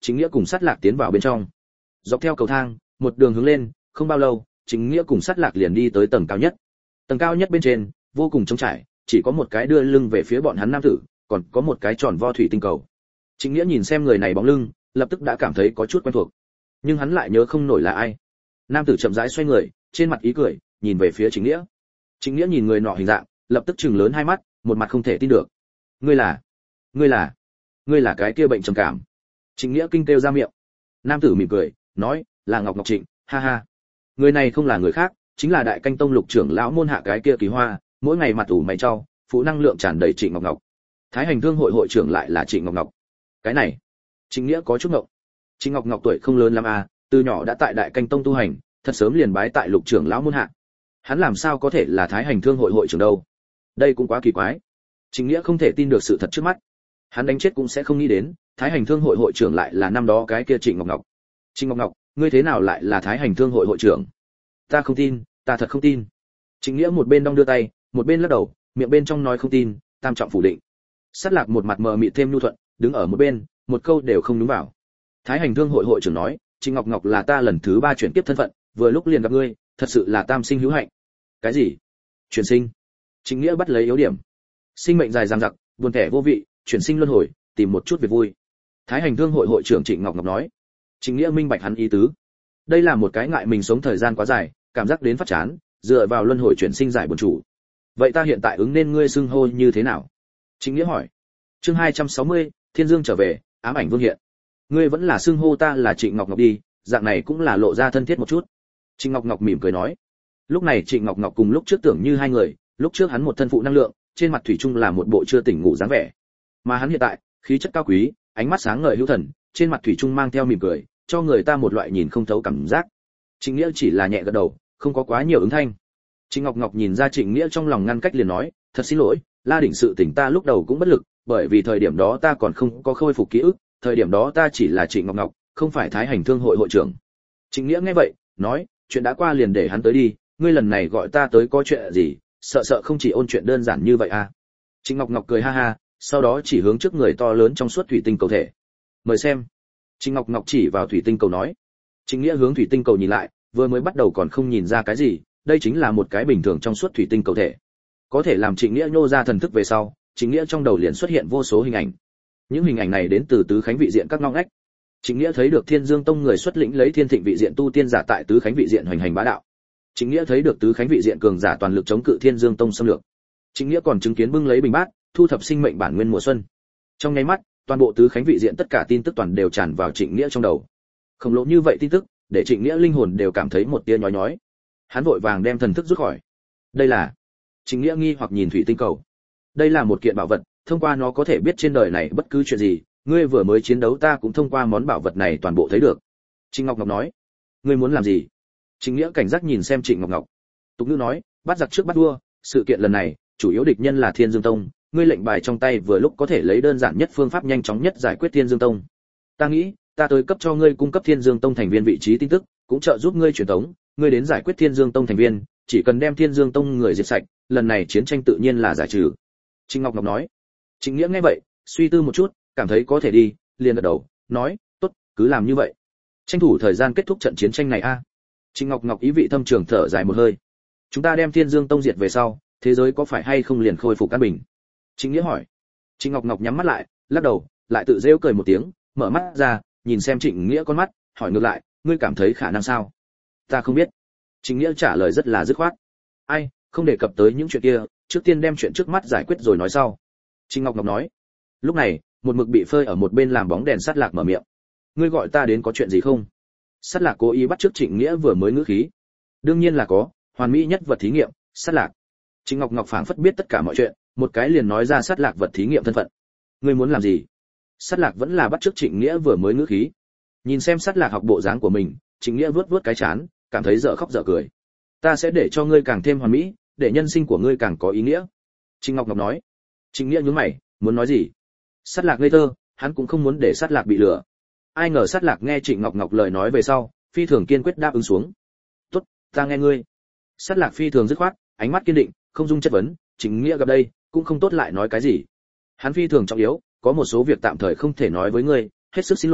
Chính Nghĩa cùng Sát Lạc tiến vào bên trong. Dọc theo cầu thang, một đường hướng lên, không bao lâu, Chính Nghĩa cùng Sát Lạc liền đi tới tầng cao nhất. Tầng cao nhất bên trên, vô cùng trống trải, chỉ có một cái đưa lưng về phía bọn hắn nam tử, còn có một cái tròn vo thủy tinh cầu. Chính Nghĩa nhìn xem người này bóng lưng, lập tức đã cảm thấy có chút quen thuộc, nhưng hắn lại nhớ không nổi là ai. Nam tử chậm rãi xoay người, trên mặt ý cười, nhìn về phía Chính Nghĩa. Chính Nghĩa nhìn người nọ hình dạng, lập tức trừng lớn hai mắt, một mặt không thể tin được. Ngươi là, ngươi là, ngươi là cái kia bệnh trầm cảm. Chính Nghĩa kinh kêu ra miệng. Nam tử mỉm cười, nói, là Ngọc Ngọc Trịnh, ha ha. Người này không là người khác, chính là Đại Canh Tông lục trưởng lão môn hạ cái kia Kỳ Hoa, mỗi ngày mặt ủ mày trao, phụ năng lượng tràn đầy Trịnh Ngọc Ngọc. Thái Hành Thương hội hội trưởng lại là Trịnh Ngọc Ngọc. Cái này, Chính Nghĩa có chút ngộng. Trịnh Ngọc Ngọc tuổi không lớn lắm à, từ nhỏ đã tại Đại Canh Tông tu hành, thật sớm liền bái tại lục trưởng lão môn hạ. Hắn làm sao có thể là Thái Hành Thương hội hội trưởng đâu? Đây cũng quá kỳ quái. Chính Nghĩa không thể tin được sự thật trước mắt. Hắn đánh chết cũng sẽ không nghĩ đến, Thái Hành Thương hội hội trưởng lại là năm đó cái kia Trịnh Ngọc Ngọc. Trịnh Ngọc Ngọc, ngươi thế nào lại là Thái Hành Thương hội hội trưởng? Ta không tin, ta thật không tin. Chính Nghĩa một bên đong đưa tay, một bên lắc đầu, miệng bên trong nói không tin, tam trọng phủ định. Sát Lạc một mặt mờ mịt thêm nhu thuận, đứng ở một bên, một câu đều không đúng vào. Thái Hành Thương hội hội trưởng nói, Trịnh Ngọc Ngọc là ta lần thứ ba chuyển tiếp thân phận, vừa lúc liền gặp ngươi, thật sự là tam sinh hữu hạnh. Cái gì? Chuyển sinh? Chính Nghĩa bắt lấy yếu điểm. Sinh mệnh dài dằng dặc, buồn tẻ vô vị, chuyển sinh luân hồi, tìm một chút việc vui. Thái Hành Thương hội hội trưởng Trịnh Ngọc Ngọc nói. Chính Nghĩa minh bạch hắn ý tứ. Đây là một cái ngại mình sống thời gian quá dài, cảm giác đến phát chán, dựa vào luân hồi chuyển sinh giải buồn chủ. Vậy ta hiện tại ứng nên ngươi xưng hô như thế nào? Chính Nghĩa hỏi. Chương hai trăm sáu mươi, Thiên Dương trở về, ám ảnh vương hiện. Ngươi vẫn là xưng hô ta là Trịnh Ngọc Ngọc đi, dạng này cũng là lộ ra thân thiết một chút. Trịnh Ngọc Ngọc mỉm cười nói. Lúc này Trịnh Ngọc Ngọc cùng lúc trước tưởng như hai người, lúc trước hắn một thân phụ năng lượng, trên mặt thủy chung là một bộ chưa tỉnh ngủ dáng vẻ. Mà hắn hiện tại, khí chất cao quý, ánh mắt sáng ngời hữu thần, trên mặt thủy chung mang theo mỉm cười, cho người ta một loại nhìn không thấu cảm giác. Trịnh Nghĩa chỉ là nhẹ gật đầu, không có quá nhiều ứng thanh. Trịnh Ngọc Ngọc nhìn ra Trịnh Nghĩa trong lòng ngăn cách liền nói, thật xin lỗi, La đỉnh sự tình ta lúc đầu cũng bất lực, bởi vì thời điểm đó ta còn không có khôi phục ký ức, thời điểm đó ta chỉ là Trịnh Ngọc Ngọc, không phải Thái Hành Thương hội hội trưởng. Trịnh Nghĩa nghe vậy, nói, chuyện đã qua liền để hắn tới đi, ngươi lần này gọi ta tới có chuyện gì, sợ sợ không chỉ ôn chuyện đơn giản như vậy à? Trịnh Ngọc Ngọc cười ha ha, sau đó chỉ hướng trước người to lớn trong suốt thủy tinh cầu thể. Mời xem. Trịnh Ngọc Ngọc chỉ vào thủy tinh cầu nói. Trịnh Nghĩa hướng thủy tinh cầu nhìn lại, vừa mới bắt đầu còn không nhìn ra cái gì, đây chính là một cái bình thường trong suốt thủy tinh cầu thể. Có thể làm Trịnh Nghĩa nhô ra thần thức về sau, Trịnh Nghĩa trong đầu liền xuất hiện vô số hình ảnh. Những hình ảnh này đến từ tứ khánh vị diện các ngóc ngách. Trịnh Nghĩa thấy được Thiên Dương Tông người xuất lĩnh lấy Thiên Thịnh vị diện tu tiên giả tại tứ khánh vị diện hoành hành bá đạo. Trịnh Nghĩa thấy được tứ khánh vị diện cường giả toàn lực chống cự Thiên Dương Tông xâm lược. Trịnh Nghĩa còn chứng kiến bưng lấy bình bát, thu thập sinh mệnh bản nguyên mùa xuân. Trong nháy mắt, toàn bộ tứ khánh vị diện tất cả tin tức toàn đều tràn vào Trịnh Nghĩa trong đầu. Khổng lồ như vậy tin tức, để Trịnh Nghĩa linh hồn đều cảm thấy một tia nhói nhói. Hắn vội vàng đem thần thức rút khỏi. Đây là? Trịnh Nghĩa nghi hoặc nhìn thủy tinh cầu. Đây là một kiện bảo vật, thông qua nó có thể biết trên đời này bất cứ chuyện gì, ngươi vừa mới chiến đấu ta cũng thông qua món bảo vật này toàn bộ thấy được. Trịnh Ngọc Ngọc nói. Ngươi muốn làm gì? Trịnh Nghĩa cảnh giác nhìn xem Trịnh Ngọc Ngọc. Tục ngữ nói, bắt giặc trước bắt vua, sự kiện lần này, chủ yếu địch nhân là Thiên Dương Tông, ngươi lệnh bài trong tay vừa lúc có thể lấy đơn giản nhất phương pháp nhanh chóng nhất giải quyết Thiên Dương Tông. Ta nghĩ, ta tới cấp cho ngươi cung cấp Thiên Dương Tông thành viên vị trí tin tức, cũng trợ giúp ngươi truyền tống, ngươi đến giải quyết Thiên Dương Tông thành viên, chỉ cần đem Thiên Dương Tông người diệt sạch, lần này chiến tranh tự nhiên là giải trừ. Trịnh Ngọc Ngọc nói. Trịnh Nghĩa nghe vậy, suy tư một chút, cảm thấy có thể đi, liền gật đầu, nói, tốt, cứ làm như vậy. Tranh thủ thời gian kết thúc trận chiến tranh này a. À. Trịnh Ngọc Ngọc ý vị thâm trường thở dài một hơi. Chúng ta đem Thiên Dương Tông diệt về sau, thế giới có phải hay không liền khôi phục an bình? Trịnh Nghĩa hỏi. Trịnh Ngọc Ngọc nhắm mắt lại, lắc đầu, lại tự rêu cười một tiếng, mở mắt ra, nhìn xem Trịnh Nghĩa con mắt, hỏi ngược lại, ngươi cảm thấy khả năng sao? Ta không biết. Trịnh Nghĩa trả lời rất là dứt khoát. Ai, không đề cập tới những chuyện kia, trước tiên đem chuyện trước mắt giải quyết rồi nói sau. Trịnh Ngọc Ngọc nói. Lúc này, một mực bị phơi ở một bên làm bóng đèn Sát Lạc mở miệng. Ngươi gọi ta đến có chuyện gì không? Sát Lạc cố ý bắt trước Trịnh Nghĩa vừa mới ngữ khí. Đương nhiên là có, hoàn mỹ nhất vật thí nghiệm, Sát Lạc. Trịnh Ngọc Ngọc phảng phất biết tất cả mọi chuyện, một cái liền nói ra Sát Lạc vật thí nghiệm thân phận. Ngươi muốn làm gì? Sát Lạc vẫn là bắt trước Trịnh Nghĩa vừa mới ngữ khí. Nhìn xem Sát Lạc học bộ dáng của mình, Trịnh Nghĩa vuốt vuốt cái chán, cảm thấy dở khóc dở cười. Ta sẽ để cho ngươi càng thêm hoàn mỹ, để nhân sinh của ngươi càng có ý nghĩa. Trịnh Ngọc Ngọc nói. Trịnh Nghĩa nhướng mày, muốn nói gì? Sát Lạc ngây thơ, hắn cũng không muốn để Sát Lạc bị lừa. Ai ngờ Sát Lạc nghe Trịnh Ngọc Ngọc lời nói về sau, phi thường kiên quyết đáp ứng xuống. Tốt, ta nghe ngươi. Sát Lạc phi thường dứt khoát, ánh mắt kiên định, không dung chất vấn. Trịnh Nghĩa gặp đây, cũng không tốt lại nói cái gì. Hắn phi thường trọng yếu, có một số việc tạm thời không thể nói với ngươi, hết sức xin lỗi,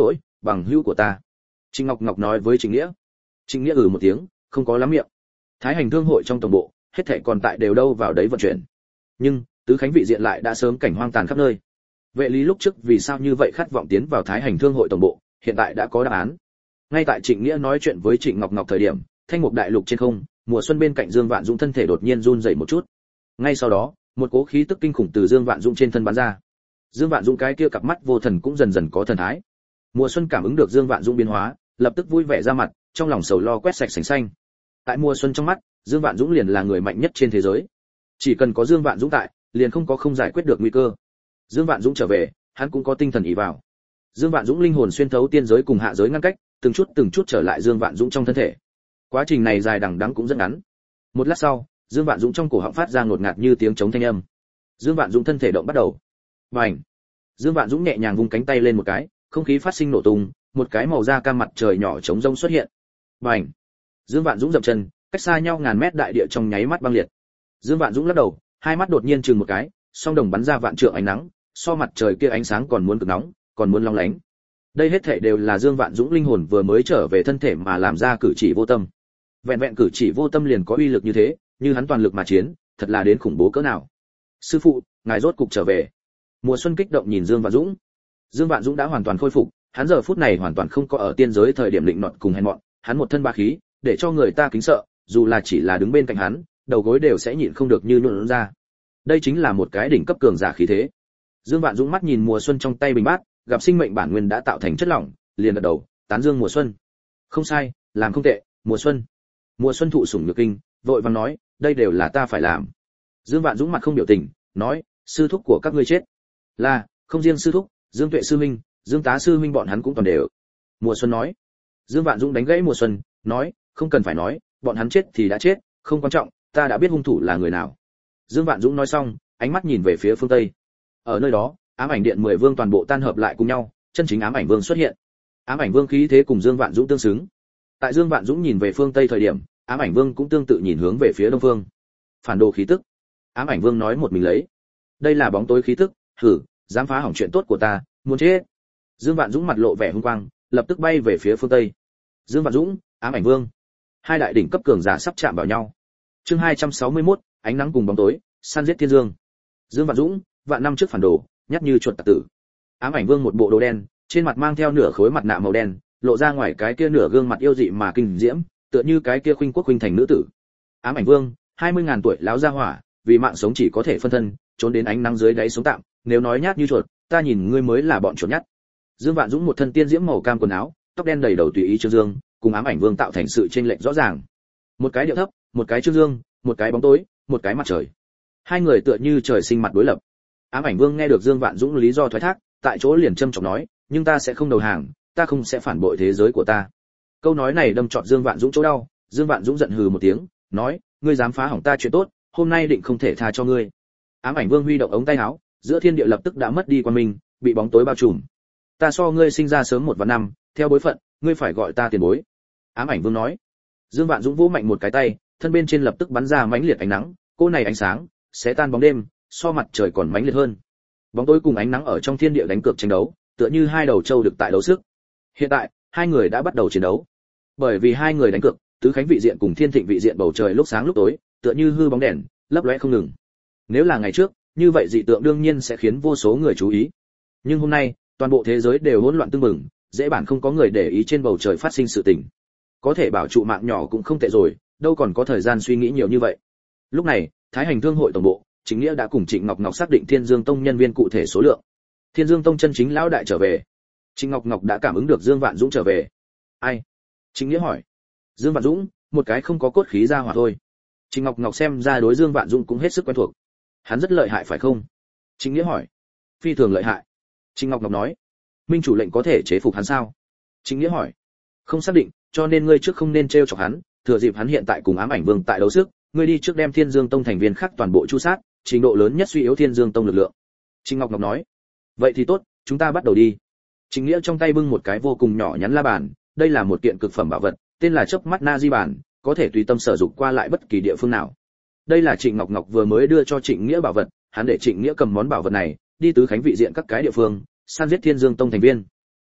bằng hữu của ta. Trịnh Ngọc Ngọc nói với Trịnh Nghĩa. Trịnh Nghĩa ừ một tiếng, không có lắm miệng. Thái hành thương hội trong tổng bộ, hết thảy còn tại đều đâu vào đấy vận chuyển. Nhưng tứ khánh vị diện lại đã sớm cảnh hoang tàn khắp nơi. Vệ lý lúc trước vì sao như vậy khát vọng tiến vào Thái hành thương hội tổng bộ, hiện tại đã có đáp án. Ngay tại Trịnh Nghĩa nói chuyện với Trịnh Ngọc Ngọc thời điểm, thanh mục đại lục trên không, mùa xuân bên cạnh Dương Vạn Dũng thân thể đột nhiên run rẩy một chút. Ngay sau đó, một cỗ khí tức kinh khủng từ Dương Vạn Dũng trên thân bắn ra. Dương Vạn Dũng cái kia cặp mắt vô thần cũng dần dần có thần thái. Mùa xuân cảm ứng được Dương Vạn Dũng biến hóa, lập tức vui vẻ ra mặt, trong lòng sầu lo quét sạch sành xanh. Tại mùa xuân trong mắt, Dương Vạn Dũng liền là người mạnh nhất trên thế giới. Chỉ cần có Dương Vạn Dũng tại, liền không có không giải quyết được nguy cơ. Dương Vạn Dũng trở về, hắn cũng có tinh thần ỷ vào. Dương Vạn Dũng linh hồn xuyên thấu tiên giới cùng hạ giới ngăn cách, từng chút từng chút trở lại Dương Vạn Dũng trong thân thể. Quá trình này dài đằng đẵng cũng rất ngắn. Một lát sau, Dương Vạn Dũng trong cổ họng phát ra ngột ngạt như tiếng trống thanh âm. Dương Vạn Dũng thân thể động bắt đầu. Bành! Dương Vạn Dũng nhẹ nhàng vung cánh tay lên một cái, không khí phát sinh nổ tung, một cái màu da cam mặt trời nhỏ trống rông xuất hiện. Bành! Dương Vạn Dũng dậm chân, cách xa nhau ngàn mét đại địa trong nháy mắt băng liệt. Dương Vạn Dũng lắc đầu, hai mắt đột nhiên chừng một cái, song đồng bắn ra vạn trượng ánh nắng, so mặt trời kia ánh sáng còn muốn cực nóng, còn muốn long lánh. Đây hết thảy đều là Dương Vạn Dũng linh hồn vừa mới trở về thân thể mà làm ra cử chỉ vô tâm. Vẹn vẹn cử chỉ vô tâm liền có uy lực như thế, như hắn toàn lực mà chiến, thật là đến khủng bố cỡ nào. Sư phụ, ngài rốt cục trở về. Mùa xuân kích động nhìn Dương Vạn Dũng. Dương Vạn Dũng đã hoàn toàn khôi phục, hắn giờ phút này hoàn toàn không có ở tiên giới thời điểm định nọt cùng hèn mọn, hắn một thân bá khí, để cho người ta kính sợ, dù là chỉ là đứng bên cạnh hắn, đầu gối đều sẽ nhịn không được như nhũn ra. Đây chính là một cái đỉnh cấp cường giả khí thế. Dương Vạn Dũng mắt nhìn mùa xuân trong tay bình bát, gặp sinh mệnh bản nguyên đã tạo thành chất lỏng, liền gật đầu, tán dương mùa xuân. Không sai, làm không tệ, mùa xuân. Mùa xuân thụ sủng nhược kinh, vội vàng nói, đây đều là ta phải làm. Dương Vạn Dũng mặt không biểu tình, nói, sư thúc của các ngươi chết. Là, không riêng sư thúc, Dương Tuệ sư huynh, Dương Tá sư huynh bọn hắn cũng toàn đều. Mùa xuân nói. Dương Vạn Dũng đánh gãy mùa xuân, nói, không cần phải nói, bọn hắn chết thì đã chết, không quan trọng, ta đã biết hung thủ là người nào. Dương Vạn Dũng nói xong, ánh mắt nhìn về phía phương tây. Ở nơi đó, ám ảnh điện mười vương toàn bộ tan hợp lại cùng nhau, chân chính ám ảnh vương xuất hiện. Ám ảnh vương khí thế cùng Dương Vạn Dũng tương xứng. Tại Dương Vạn Dũng nhìn về phương tây thời điểm, ám ảnh vương cũng tương tự nhìn hướng về phía đông phương. Phản đồ khí tức. Ám ảnh vương nói một mình lấy. Đây là bóng tối khí tức, hử, dám phá hỏng chuyện tốt của ta, muốn chết. Dương Vạn Dũng mặt lộ vẻ hung quang, lập tức bay về phía phương tây. Dương Vạn Dũng, ám ảnh vương. Hai đại đỉnh cấp cường giả sắp chạm vào nhau. Chương hai trăm sáu mươi mốt, ánh nắng cùng bóng tối, săn giết thiên dương. Dương Vạn Dũng, vạn năm trước phản đồ, nhát như chuột tặc tử. Ám ảnh vương một bộ đồ đen, trên mặt mang theo nửa khối mặt nạ màu đen, lộ ra ngoài cái kia nửa gương mặt yêu dị mà kinh diễm, tựa như cái kia khuynh quốc khuynh thành nữ tử. Ám ảnh vương, hai mươi ngàn tuổi láo ra hỏa, vì mạng sống chỉ có thể phân thân, trốn đến ánh nắng dưới đáy sống tạm, nếu nói nhát như chuột, ta nhìn ngươi mới là bọn chuột nhát. Dương Vạn Dũng một thân tiên diễm màu cam quần áo, tóc đen đầy đầu tùy ý Trương Dương, cùng ám ảnh vương tạo thành sự chênh lệch rõ ràng. Một cái điệu thấp, một cái Trương Dương, một cái bóng tối, một cái mặt trời. Hai người tựa như trời sinh mặt đối lập. Ám ảnh vương nghe được Dương Vạn Dũng lý do thoái thác, tại chỗ liền châm chọc nói, nhưng ta sẽ không đầu hàng, ta không sẽ phản bội thế giới của ta. Câu nói này đâm trọt Dương Vạn Dũng chỗ đau, Dương Vạn Dũng giận hừ một tiếng, nói, ngươi dám phá hỏng ta chuyện tốt, hôm nay định không thể tha cho ngươi. Ám ảnh vương huy động ống tay áo, giữa thiên địa lập tức đã mất đi quan minh, bị bóng tối bao trùm. Ta so ngươi sinh ra sớm một vạn năm, theo bối phận, ngươi phải gọi ta tiền bối. Ám ảnh vương nói. Dương Vạn Dũng vỗ mạnh một cái tay, thân bên trên lập tức bắn ra mãnh liệt ánh nắng, cô này ánh sáng sẽ tan bóng đêm, so mặt trời còn mãnh liệt hơn. Bóng tối cùng ánh nắng ở trong thiên địa đánh cược tranh đấu, tựa như hai đầu trâu được tại đấu sức. Hiện tại, hai người đã bắt đầu chiến đấu. Bởi vì hai người đánh cược, tứ khánh vị diện cùng thiên thịnh vị diện bầu trời lúc sáng lúc tối, tựa như hư bóng đèn, lấp lóe không ngừng. Nếu là ngày trước, như vậy dị tượng đương nhiên sẽ khiến vô số người chú ý. Nhưng hôm nay, toàn bộ thế giới đều hỗn loạn tương mừng, dễ bản không có người để ý trên bầu trời phát sinh sự tình. Có thể bảo trụ mạng nhỏ cũng không tệ rồi, đâu còn có thời gian suy nghĩ nhiều như vậy. Lúc này, Thái hành thương hội tổng bộ, Chính Nghĩa đã cùng Trịnh Ngọc Ngọc xác định Thiên Dương Tông nhân viên cụ thể số lượng. Thiên Dương Tông chân chính lão đại trở về. Trịnh Ngọc Ngọc đã cảm ứng được Dương Vạn Dũng trở về. Ai? Chính Nghĩa hỏi. Dương Vạn Dũng, một cái không có cốt khí ra hỏa thôi. Trịnh Ngọc Ngọc xem ra đối Dương Vạn Dũng cũng hết sức quen thuộc. Hắn rất lợi hại phải không? Chính Nghĩa hỏi. Phi thường lợi hại. Trịnh Ngọc Ngọc nói. Minh chủ lệnh có thể chế phục hắn sao? Chính Nghĩa hỏi. Không xác định, cho nên ngươi trước không nên trêu chọc hắn, thừa dịp hắn hiện tại cùng ám ảnh vương tại đấu sức, ngươi đi trước đem Thiên Dương Tông thành viên khác toàn bộ chu sát, trình độ lớn nhất suy yếu Thiên Dương Tông lực lượng. Trịnh Ngọc Ngọc nói. Vậy thì tốt, chúng ta bắt đầu đi. Chính Nghĩa trong tay bưng một cái vô cùng nhỏ nhắn la bàn, đây là một kiện cực phẩm bảo vật, tên là chớp mắt na di bản, có thể tùy tâm sử dụng qua lại bất kỳ địa phương nào. Đây là Trịnh Ngọc Ngọc vừa mới đưa cho Trịnh Nghĩa bảo vật, hắn để Trịnh Nghĩa cầm món bảo vật này, đi tứ khánh vị diện các cái địa phương, săn giết Thiên Dương Tông thành viên.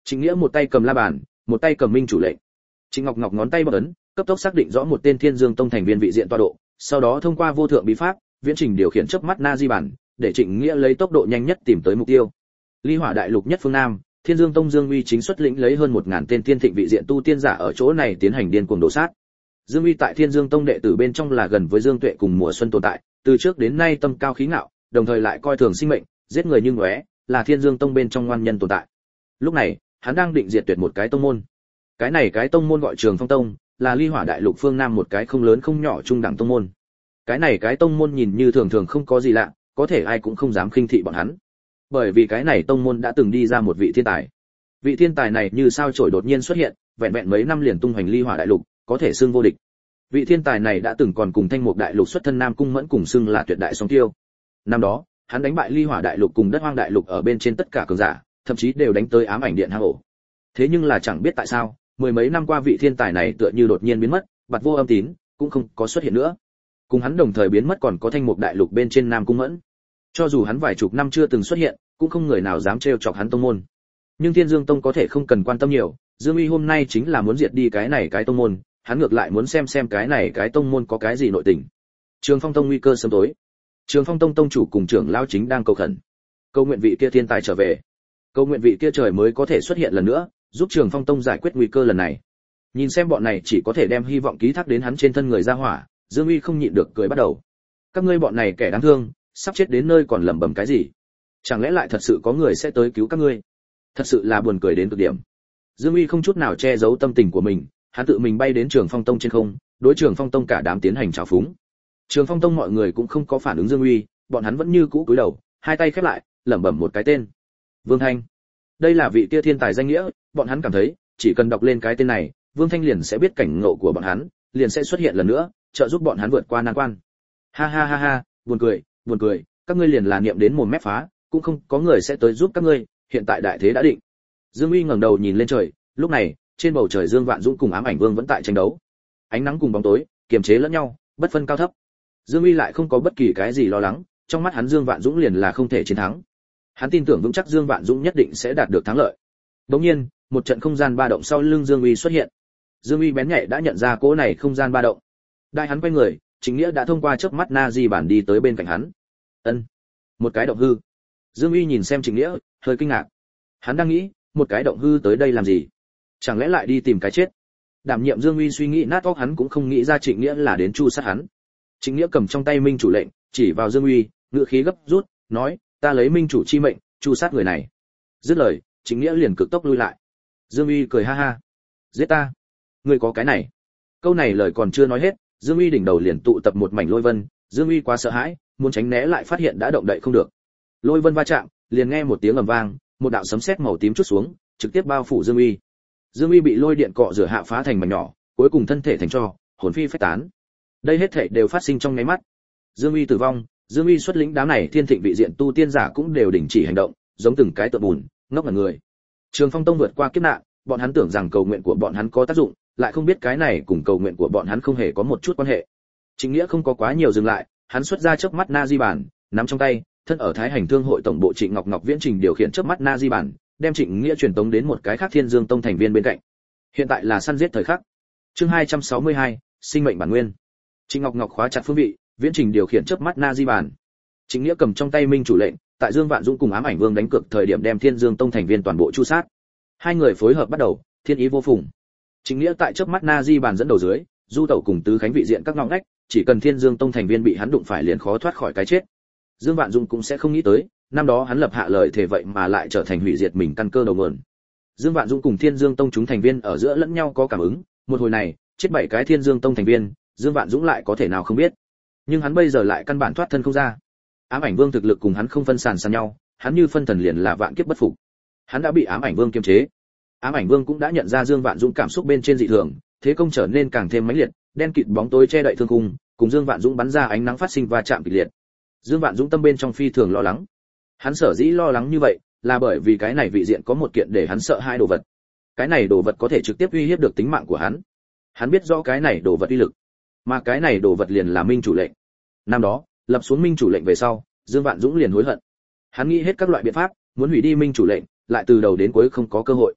Trịnh Nghĩa một tay cầm la bàn, một tay cầm minh chủ lệnh. Trịnh Ngọc Ngọc ngón tay bấm ấn, cấp tốc xác định rõ một tên Thiên Dương Tông thành viên vị diện tọa độ, sau đó thông qua vô thượng bí pháp, viễn trình điều khiển chớp mắt na di bản, để Trịnh Nghĩa lấy tốc độ nhanh nhất tìm tới mục tiêu. Ly Hỏa Đại Lục nhất phương Nam, Thiên Dương Tông Dương Uy chính xuất lĩnh lấy hơn một ngàn tên tiên thịnh vị diện tu tiên giả ở chỗ này tiến hành điên cuồng đổ sát. Dương Uy tại Thiên Dương Tông đệ tử bên trong là gần với Dương Tuệ cùng Mùa Xuân tồn tại, từ trước đến nay tâm cao khí ngạo, đồng thời lại coi thường sinh mệnh, giết người như ngóe, là Thiên Dương Tông bên trong ngoan nhân tồn tại. Lúc này, hắn đang định diệt tuyệt một cái tông môn. Cái này cái tông môn gọi Trường Phong Tông, là Ly Hỏa Đại Lục phương Nam một cái không lớn không nhỏ trung đẳng tông môn. Cái này cái tông môn nhìn như thường thường không có gì lạ, có thể ai cũng không dám khinh thị bọn hắn. Bởi vì cái này tông môn đã từng đi ra một vị thiên tài. Vị thiên tài này như sao chổi đột nhiên xuất hiện, vẹn vẹn mấy năm liền tung hoành Ly Hỏa Đại Lục, có thể xưng vô địch. Vị thiên tài này đã từng còn cùng Thanh Mục Đại Lục xuất thân Nam Cung Mẫn cùng xưng là tuyệt đại song tiêu. Năm đó, hắn đánh bại Ly Hỏa Đại Lục cùng Đất Hoang Đại Lục ở bên trên tất cả cường giả, thậm chí đều đánh tới Ám Ảnh Điện hang ổ. Thế nhưng là chẳng biết tại sao, mười mấy năm qua vị thiên tài này tựa như đột nhiên biến mất, bặt vô âm tín, cũng không có xuất hiện nữa. Cùng hắn đồng thời biến mất còn có Thanh Mục Đại Lục bên trên Nam Cung Mẫn. Cho dù hắn vài chục năm chưa từng xuất hiện, cũng không người nào dám trêu chọc hắn tông môn. Nhưng Thiên Dương Tông có thể không cần quan tâm nhiều, Dương Uy hôm nay chính là muốn diệt đi cái này cái tông môn, hắn ngược lại muốn xem xem cái này cái tông môn có cái gì nội tình. Trường Phong Tông nguy cơ sớm tối. Trường Phong Tông tông chủ cùng trưởng lão chính đang cầu khẩn, cầu nguyện vị kia thiên tài trở về, cầu nguyện vị kia trời mới có thể xuất hiện lần nữa, giúp Trường Phong Tông giải quyết nguy cơ lần này. Nhìn xem bọn này chỉ có thể đem hy vọng ký thác đến hắn trên thân người ra hỏa, Dương Uy không nhịn được cười bắt đầu. Các ngươi bọn này kẻ đáng thương, sắp chết đến nơi còn lẩm bẩm cái gì? Chẳng lẽ lại thật sự có người sẽ tới cứu các ngươi? Thật sự là buồn cười đến cực điểm. Dương Uy không chút nào che giấu tâm tình của mình, hắn tự mình bay đến Trường Phong Tông trên không, đối Trường Phong Tông cả đám tiến hành trào phúng. Trường Phong Tông mọi người cũng không có phản ứng Dương Uy, bọn hắn vẫn như cũ cúi đầu, hai tay khép lại, lẩm bẩm một cái tên. Vương Thanh. Đây là vị kia thiên tài danh nghĩa, bọn hắn cảm thấy, chỉ cần đọc lên cái tên này, Vương Thanh liền sẽ biết cảnh ngộ của bọn hắn, liền sẽ xuất hiện lần nữa, trợ giúp bọn hắn vượt qua nan quan. Ha ha ha ha, buồn cười, buồn cười, các ngươi liền là niệm đến mồm mép phá, cũng không có người sẽ tới giúp các ngươi, hiện tại đại thế đã định. Dương Uy ngẩng đầu nhìn lên trời, lúc này, trên bầu trời Dương Vạn Dũng cùng Ám Ảnh Vương vẫn tại tranh đấu. Ánh nắng cùng bóng tối, kiềm chế lẫn nhau, bất phân cao thấp. Dương Uy lại không có bất kỳ cái gì lo lắng, trong mắt hắn Dương Vạn Dũng liền là không thể chiến thắng. Hắn tin tưởng vững chắc Dương Vạn Dũng nhất định sẽ đạt được thắng lợi. Đột nhiên, một trận không gian ba động sau lưng Dương Uy xuất hiện. Dương Uy bén nhạy đã nhận ra cỗ này không gian ba động. Đại hắn quay người, Chính Nghĩa đã thông qua chớp mắt na di bản đi tới bên cạnh hắn. Ân, một cái động hư. Dương Uy nhìn xem Chính Nghĩa, hơi kinh ngạc. Hắn đang nghĩ, một cái động hư tới đây làm gì? Chẳng lẽ lại đi tìm cái chết? Đảm nhiệm Dương Uy suy nghĩ nát óc hắn cũng không nghĩ ra Trịnh Nghĩa là đến chu sát hắn. Trịnh Nghĩa cầm trong tay minh chủ lệnh, chỉ vào Dương Uy, ngữ khí gấp rút, nói: "Ta lấy minh chủ chi mệnh, chu sát người này." Dứt lời, Trịnh Nghĩa liền cực tốc lui lại. Dương Uy cười ha ha: "Giết ta? Ngươi có cái này?" Câu này lời còn chưa nói hết, Dương Uy đỉnh đầu liền tụ tập một mảnh lôi vân, Dương Uy quá sợ hãi, muốn tránh né lại phát hiện đã động đậy không được. Lôi vân va chạm, liền nghe một tiếng ầm vang, một đạo sấm sét màu tím trút xuống, trực tiếp bao phủ Dương Uy. Dương Uy bị lôi điện cọ rửa hạ phá thành mảnh nhỏ, cuối cùng thân thể thành tro, hồn phi phách tán. Đây hết thảy đều phát sinh trong nháy mắt. Dương Uy tử vong, Dương Uy xuất lĩnh đám này thiên thịnh vị diện tu tiên giả cũng đều đình chỉ hành động, giống từng cái tượng bùn, ngốc ngẩn người. Trường Phong Tông vượt qua kiếp nạn, bọn hắn tưởng rằng cầu nguyện của bọn hắn có tác dụng, lại không biết cái này cùng cầu nguyện của bọn hắn không hề có một chút quan hệ. Chính Nghĩa không có quá nhiều dừng lại, hắn xuất ra chớp mắt na di bản, nắm trong tay, thân ở Thái Hành Thương hội tổng bộ Trịnh Ngọc Ngọc viễn trình điều khiển chớp mắt na di bản, đem Trịnh Nghĩa truyền tống đến một cái khác Thiên Dương Tông thành viên bên cạnh. Hiện tại là săn giết thời khắc. Chương hai trăm sáu mươi hai, sinh mệnh bản nguyên. Trịnh Ngọc Ngọc khóa chặt phương vị, viễn trình điều khiển chớp mắt na di bản. Trịnh Nghĩa cầm trong tay minh chủ lệnh, tại Dương Vạn Dũng cùng Ám Ảnh Vương đánh cược thời điểm đem Thiên Dương Tông thành viên toàn bộ chu sát. Hai người phối hợp bắt đầu, thiên ý vô phùng. Trịnh Nghĩa tại chớp mắt na di bản dẫn đầu dưới, du tẩu cùng tứ khánh vị diện các ngõ ngách, chỉ cần Thiên Dương Tông thành viên bị hắn đụng phải liền khó thoát khỏi cái chết. Dương Vạn Dũng cũng sẽ không nghĩ tới, năm đó hắn lập hạ lời thề vậy mà lại trở thành hủy diệt mình căn cơ đầu nguồn. Dương Vạn Dũng cùng Thiên Dương Tông chúng thành viên ở giữa lẫn nhau có cảm ứng, một hồi này, chết bảy cái Thiên Dương Tông thành viên, Dương Vạn Dũng lại có thể nào không biết. Nhưng hắn bây giờ lại căn bản thoát thân không ra. Ám Ảnh Vương thực lực cùng hắn không phân sàn sàn nhau, hắn như phân thần liền là vạn kiếp bất phục. Hắn đã bị Ám Ảnh Vương kiềm chế. Ám Ảnh Vương cũng đã nhận ra Dương Vạn Dũng cảm xúc bên trên dị thường, thế công trở nên càng thêm mãnh liệt, đen kịt bóng tối che đậy thương cung, cùng Dương Vạn Dũng bắn ra ánh nắng phát sinh va chạm kịch liệt. Dương Vạn Dũng tâm bên trong phi thường lo lắng. Hắn sở dĩ lo lắng như vậy, là bởi vì cái này vị diện có một kiện để hắn sợ hai đồ vật. Cái này đồ vật có thể trực tiếp uy hiếp được tính mạng của hắn. Hắn biết rõ cái này đồ vật uy lực, mà cái này đồ vật liền là minh chủ lệnh. Năm đó, lập xuống minh chủ lệnh về sau, Dương Vạn Dũng liền hối hận. Hắn nghĩ hết các loại biện pháp, muốn hủy đi minh chủ lệnh, lại từ đầu đến cuối không có cơ hội.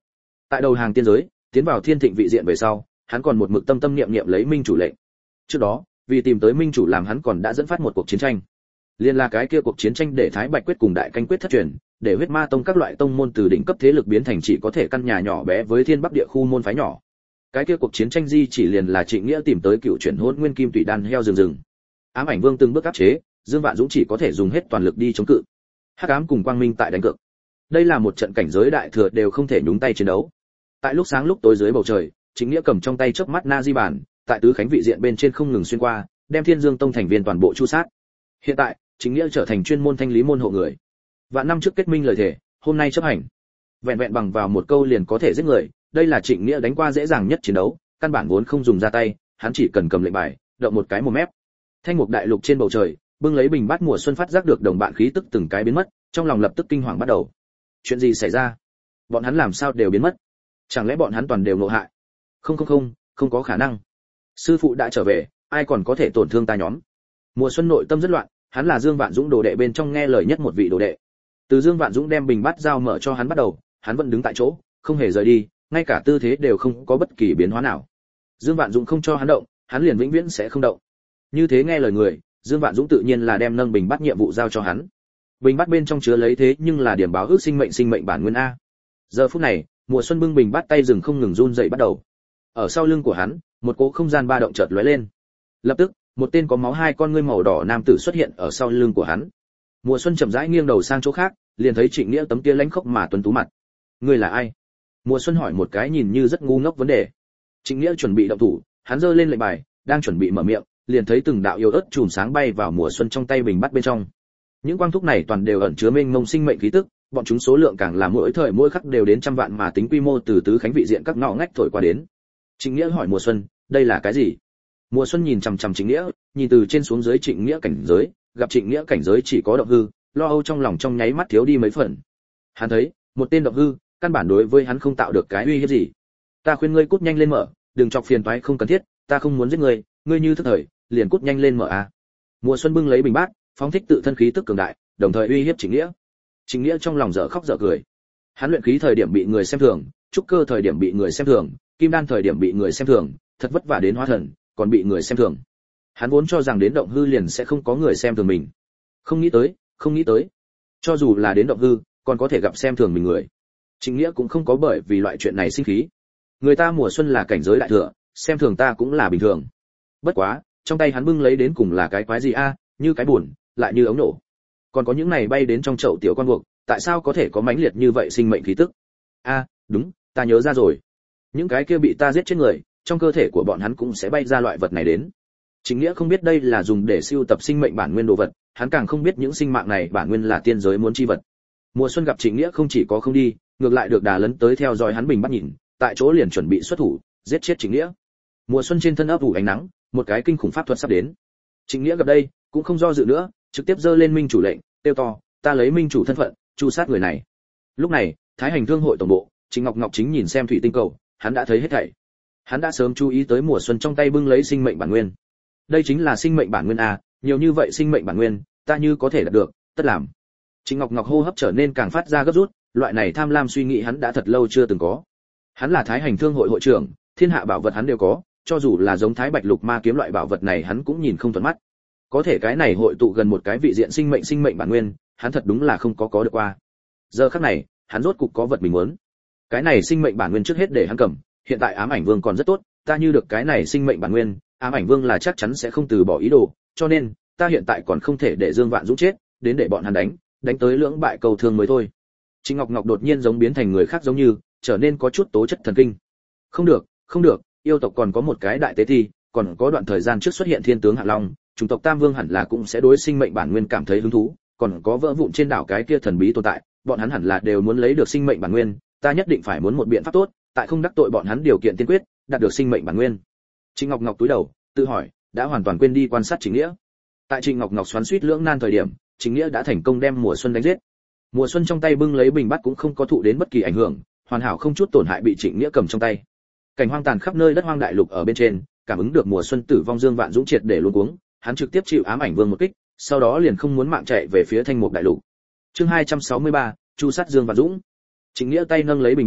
Tại đầu hàng tiên giới, tiến vào thiên thịnh vị diện về sau, hắn còn một mực tâm tâm niệm niệm lấy minh chủ lệnh. Trước đó, vì tìm tới minh chủ làm hắn còn đã dẫn phát một cuộc chiến tranh. Liên là cái kia cuộc chiến tranh để Thái Bạch quyết cùng Đại Canh quyết thất truyền, để huyết ma tông các loại tông môn từ đỉnh cấp thế lực biến thành chỉ có thể căn nhà nhỏ bé với thiên bắc địa khu môn phái nhỏ. Cái kia cuộc chiến tranh di chỉ liền là Trịnh Nghĩa tìm tới cựu chuyển hỗn nguyên kim tụy đan heo rừng rừng. Ám ảnh vương từng bước áp chế, Dương Vạn Dũng chỉ có thể dùng hết toàn lực đi chống cự. Hắc ám cùng quang minh tại đánh cược. Đây là một trận cảnh giới đại thừa đều không thể nhúng tay chiến đấu. Tại lúc sáng lúc tối dưới bầu trời, Trịnh Nghĩa cầm trong tay chớp mắt na di bản, tại tứ khánh vị diện bên trên không ngừng xuyên qua, đem Thiên Dương tông thành viên toàn bộ chu sát. Hiện tại, Trịnh Nghĩa trở thành chuyên môn thanh lý môn hộ người. Vạn năm trước kết minh lời thề, hôm nay chấp hành. Vẹn vẹn bằng vào một câu liền có thể giết người, đây là Trịnh Nghĩa đánh qua dễ dàng nhất chiến đấu, căn bản vốn không dùng ra tay, hắn chỉ cần cầm lệnh bài, động một cái một mép. Thanh mục đại lục trên bầu trời, bưng lấy bình bát mùa xuân phát giác được đồng bạn khí tức từng cái biến mất, trong lòng lập tức kinh hoàng bắt đầu. Chuyện gì xảy ra? Bọn hắn làm sao đều biến mất? Chẳng lẽ bọn hắn toàn đều ngộ hại? Không không không, không có khả năng. Sư phụ đã trở về, ai còn có thể tổn thương ta nhóm? Mùa xuân nội tâm rất loạn, hắn là Dương Vạn Dũng đồ đệ bên trong nghe lời nhất một vị đồ đệ. Từ Dương Vạn Dũng đem bình bát giao mở cho hắn bắt đầu, hắn vẫn đứng tại chỗ, không hề rời đi, ngay cả tư thế đều không có bất kỳ biến hóa nào. Dương Vạn Dũng không cho hắn động, hắn liền vĩnh viễn sẽ không động. Như thế nghe lời người, Dương Vạn Dũng tự nhiên là đem nâng bình bát nhiệm vụ giao cho hắn. Bình bát bên trong chứa lấy thế nhưng là điểm báo ước sinh mệnh sinh mệnh bản nguyên a. Giờ phút này, Mùa Xuân bưng bình bát tay dừng không ngừng run dậy bắt đầu. Ở sau lưng của hắn, một cỗ không gian ba động chợt lóe lên. Lập tức, một tên có máu hai con ngươi màu đỏ nam tử xuất hiện ở sau lưng của hắn. Mùa Xuân chậm rãi nghiêng đầu sang chỗ khác, liền thấy Trịnh Nghĩa tấm kia lãnh khốc mà tuấn tú mặt. Ngươi là ai? Mùa Xuân hỏi một cái nhìn như rất ngu ngốc vấn đề. Trịnh Nghĩa chuẩn bị động thủ, hắn giơ lên lệnh bài, đang chuẩn bị mở miệng, liền thấy từng đạo yêu ớt chùm sáng bay vào Mùa Xuân trong tay bình bắt bên trong. Những quang thúc này toàn đều ẩn chứa mênh mông sinh mệnh khí tức, bọn chúng số lượng càng là mỗi thời mỗi khắc đều đến trăm vạn mà tính quy mô từ tứ khánh vị diện các ngõ ngách thổi qua đến. Trịnh Nghĩa hỏi Mùa Xuân, đây là cái gì? Mùa Xuân nhìn chằm chằm Trịnh Nghĩa, nhìn từ trên xuống dưới Trịnh Nghĩa cảnh giới, gặp Trịnh Nghĩa cảnh giới chỉ có động hư, lo âu trong lòng trong nháy mắt thiếu đi mấy phần. Hắn thấy, một tên động hư, căn bản đối với hắn không tạo được cái uy hiếp gì. Ta khuyên ngươi cút nhanh lên mở, đừng chọc phiền toái không cần thiết, ta không muốn giết ngươi, ngươi như thức thời, liền cút nhanh lên mở a. Mùa Xuân bưng lấy bình bát, phóng thích tự thân khí tức cường đại, đồng thời uy hiếp Trịnh Nghĩa. Trịnh Nghĩa trong lòng dở khóc dở cười. Hắn luyện khí thời điểm bị người xem thường, trúc cơ thời điểm bị người xem thường, kim đan thời điểm bị người xem thường, thật vất vả đến hóa thần, còn bị người xem thường. Hắn vốn cho rằng đến động hư liền sẽ không có người xem thường mình. Không nghĩ tới, không nghĩ tới. Cho dù là đến động hư, còn có thể gặp xem thường mình người. Trịnh Nghĩa cũng không có bởi vì loại chuyện này sinh khí. Người ta Mùa Xuân là cảnh giới đại thừa, xem thường ta cũng là bình thường. Bất quá, trong tay hắn bưng lấy đến cùng là cái quái gì a, như cái buồn, lại như ống nổ. Còn có những này bay đến trong chậu tiểu quan buộc, tại sao có thể có mãnh liệt như vậy sinh mệnh khí tức? A, đúng, ta nhớ ra rồi. Những cái kia bị ta giết chết người, trong cơ thể của bọn hắn cũng sẽ bay ra loại vật này đến. Chính Nghĩa không biết đây là dùng để siêu tập sinh mệnh bản nguyên đồ vật, hắn càng không biết những sinh mạng này bản nguyên là tiên giới muốn chi vật. Mùa Xuân gặp Trịnh Nghĩa không chỉ có không đi, ngược lại được đà lấn tới theo dõi hắn bình bắt nhìn, tại chỗ liền chuẩn bị xuất thủ, giết chết Trịnh Nghĩa. Mùa Xuân trên thân ấp ủ ánh nắng, một cái kinh khủng pháp thuật sắp đến. Trịnh Nghĩa gặp đây, cũng không do dự nữa, trực tiếp giơ lên minh chủ lệnh, kêu to, ta lấy minh chủ thân phận, chu sát người này. Lúc này, Thái Hành Thương hội tổng bộ, Trịnh Ngọc Ngọc chính nhìn xem thủy tinh cầu, hắn đã thấy hết thảy. Hắn đã sớm chú ý tới Mùa Xuân trong tay bưng lấy sinh mệnh bản nguyên. Đây chính là sinh mệnh bản nguyên a, nhiều như vậy sinh mệnh bản nguyên, ta như có thể đạt được, tất làm. Trịnh Ngọc Ngọc hô hấp trở nên càng phát ra gấp rút, loại này tham lam suy nghĩ hắn đã thật lâu chưa từng có. Hắn là Thái Hành Thương hội hội trưởng, thiên hạ bảo vật hắn đều có, cho dù là giống Thái Bạch Lục Ma kiếm loại bảo vật này hắn cũng nhìn không thuận mắt. Có thể cái này hội tụ gần một cái vị diện sinh mệnh sinh mệnh bản nguyên, hắn thật đúng là không có có được qua. Giờ khắc này, hắn rốt cục có vật mình muốn. Cái này sinh mệnh bản nguyên trước hết để hắn cầm, hiện tại Ám Ảnh Vương còn rất tốt, ta như được cái này sinh mệnh bản nguyên, Ám Ảnh Vương là chắc chắn sẽ không từ bỏ ý đồ, cho nên, ta hiện tại còn không thể để Dương Vạn Dũng chết, đến để bọn hắn đánh, đánh tới lưỡng bại cầu thương mới thôi. Trịnh Ngọc Ngọc đột nhiên giống biến thành người khác giống như, trở nên có chút tố chất thần kinh. Không được, không được, yêu tộc còn có một cái đại tế thi, còn có đoạn thời gian trước xuất hiện thiên tướng Hạ Long, chủng tộc Tam Vương hẳn là cũng sẽ đối sinh mệnh bản nguyên cảm thấy hứng thú, còn có vỡ vụn trên đảo cái kia thần bí tồn tại, bọn hắn hẳn là đều muốn lấy được sinh mệnh bản nguyên, ta nhất định phải muốn một biện pháp tốt, tại không đắc tội bọn hắn điều kiện tiên quyết, đạt được sinh mệnh bản nguyên. Trịnh Ngọc Ngọc cúi đầu, tự hỏi, đã hoàn toàn quên đi quan sát Trịnh Nghĩa. Tại Trịnh Ngọc Ngọc xoắn xuýt lưỡng nan thời điểm, Trịnh Nghĩa đã thành công đem Mùa Xuân đánh giết. Mùa Xuân trong tay bưng lấy bình bát cũng không có thụ đến bất kỳ ảnh hưởng, hoàn hảo không chút tổn hại bị Trịnh Nghĩa cầm trong tay. Cảnh hoang tàn khắp nơi đất hoang đại lục ở bên trên, cảm ứng được Mùa Xuân tử vong Dương Vạn Dũng triệt để luống cuống, hắn trực tiếp chịu Ám Ảnh Vương một kích, sau đó liền không muốn mạng chạy về phía Thanh Mục đại lục. Chương hai trăm sáu mươi ba, chu sát Dương Vạn Dũng. Trịnh Nghĩa tay nâng lấy bình bát,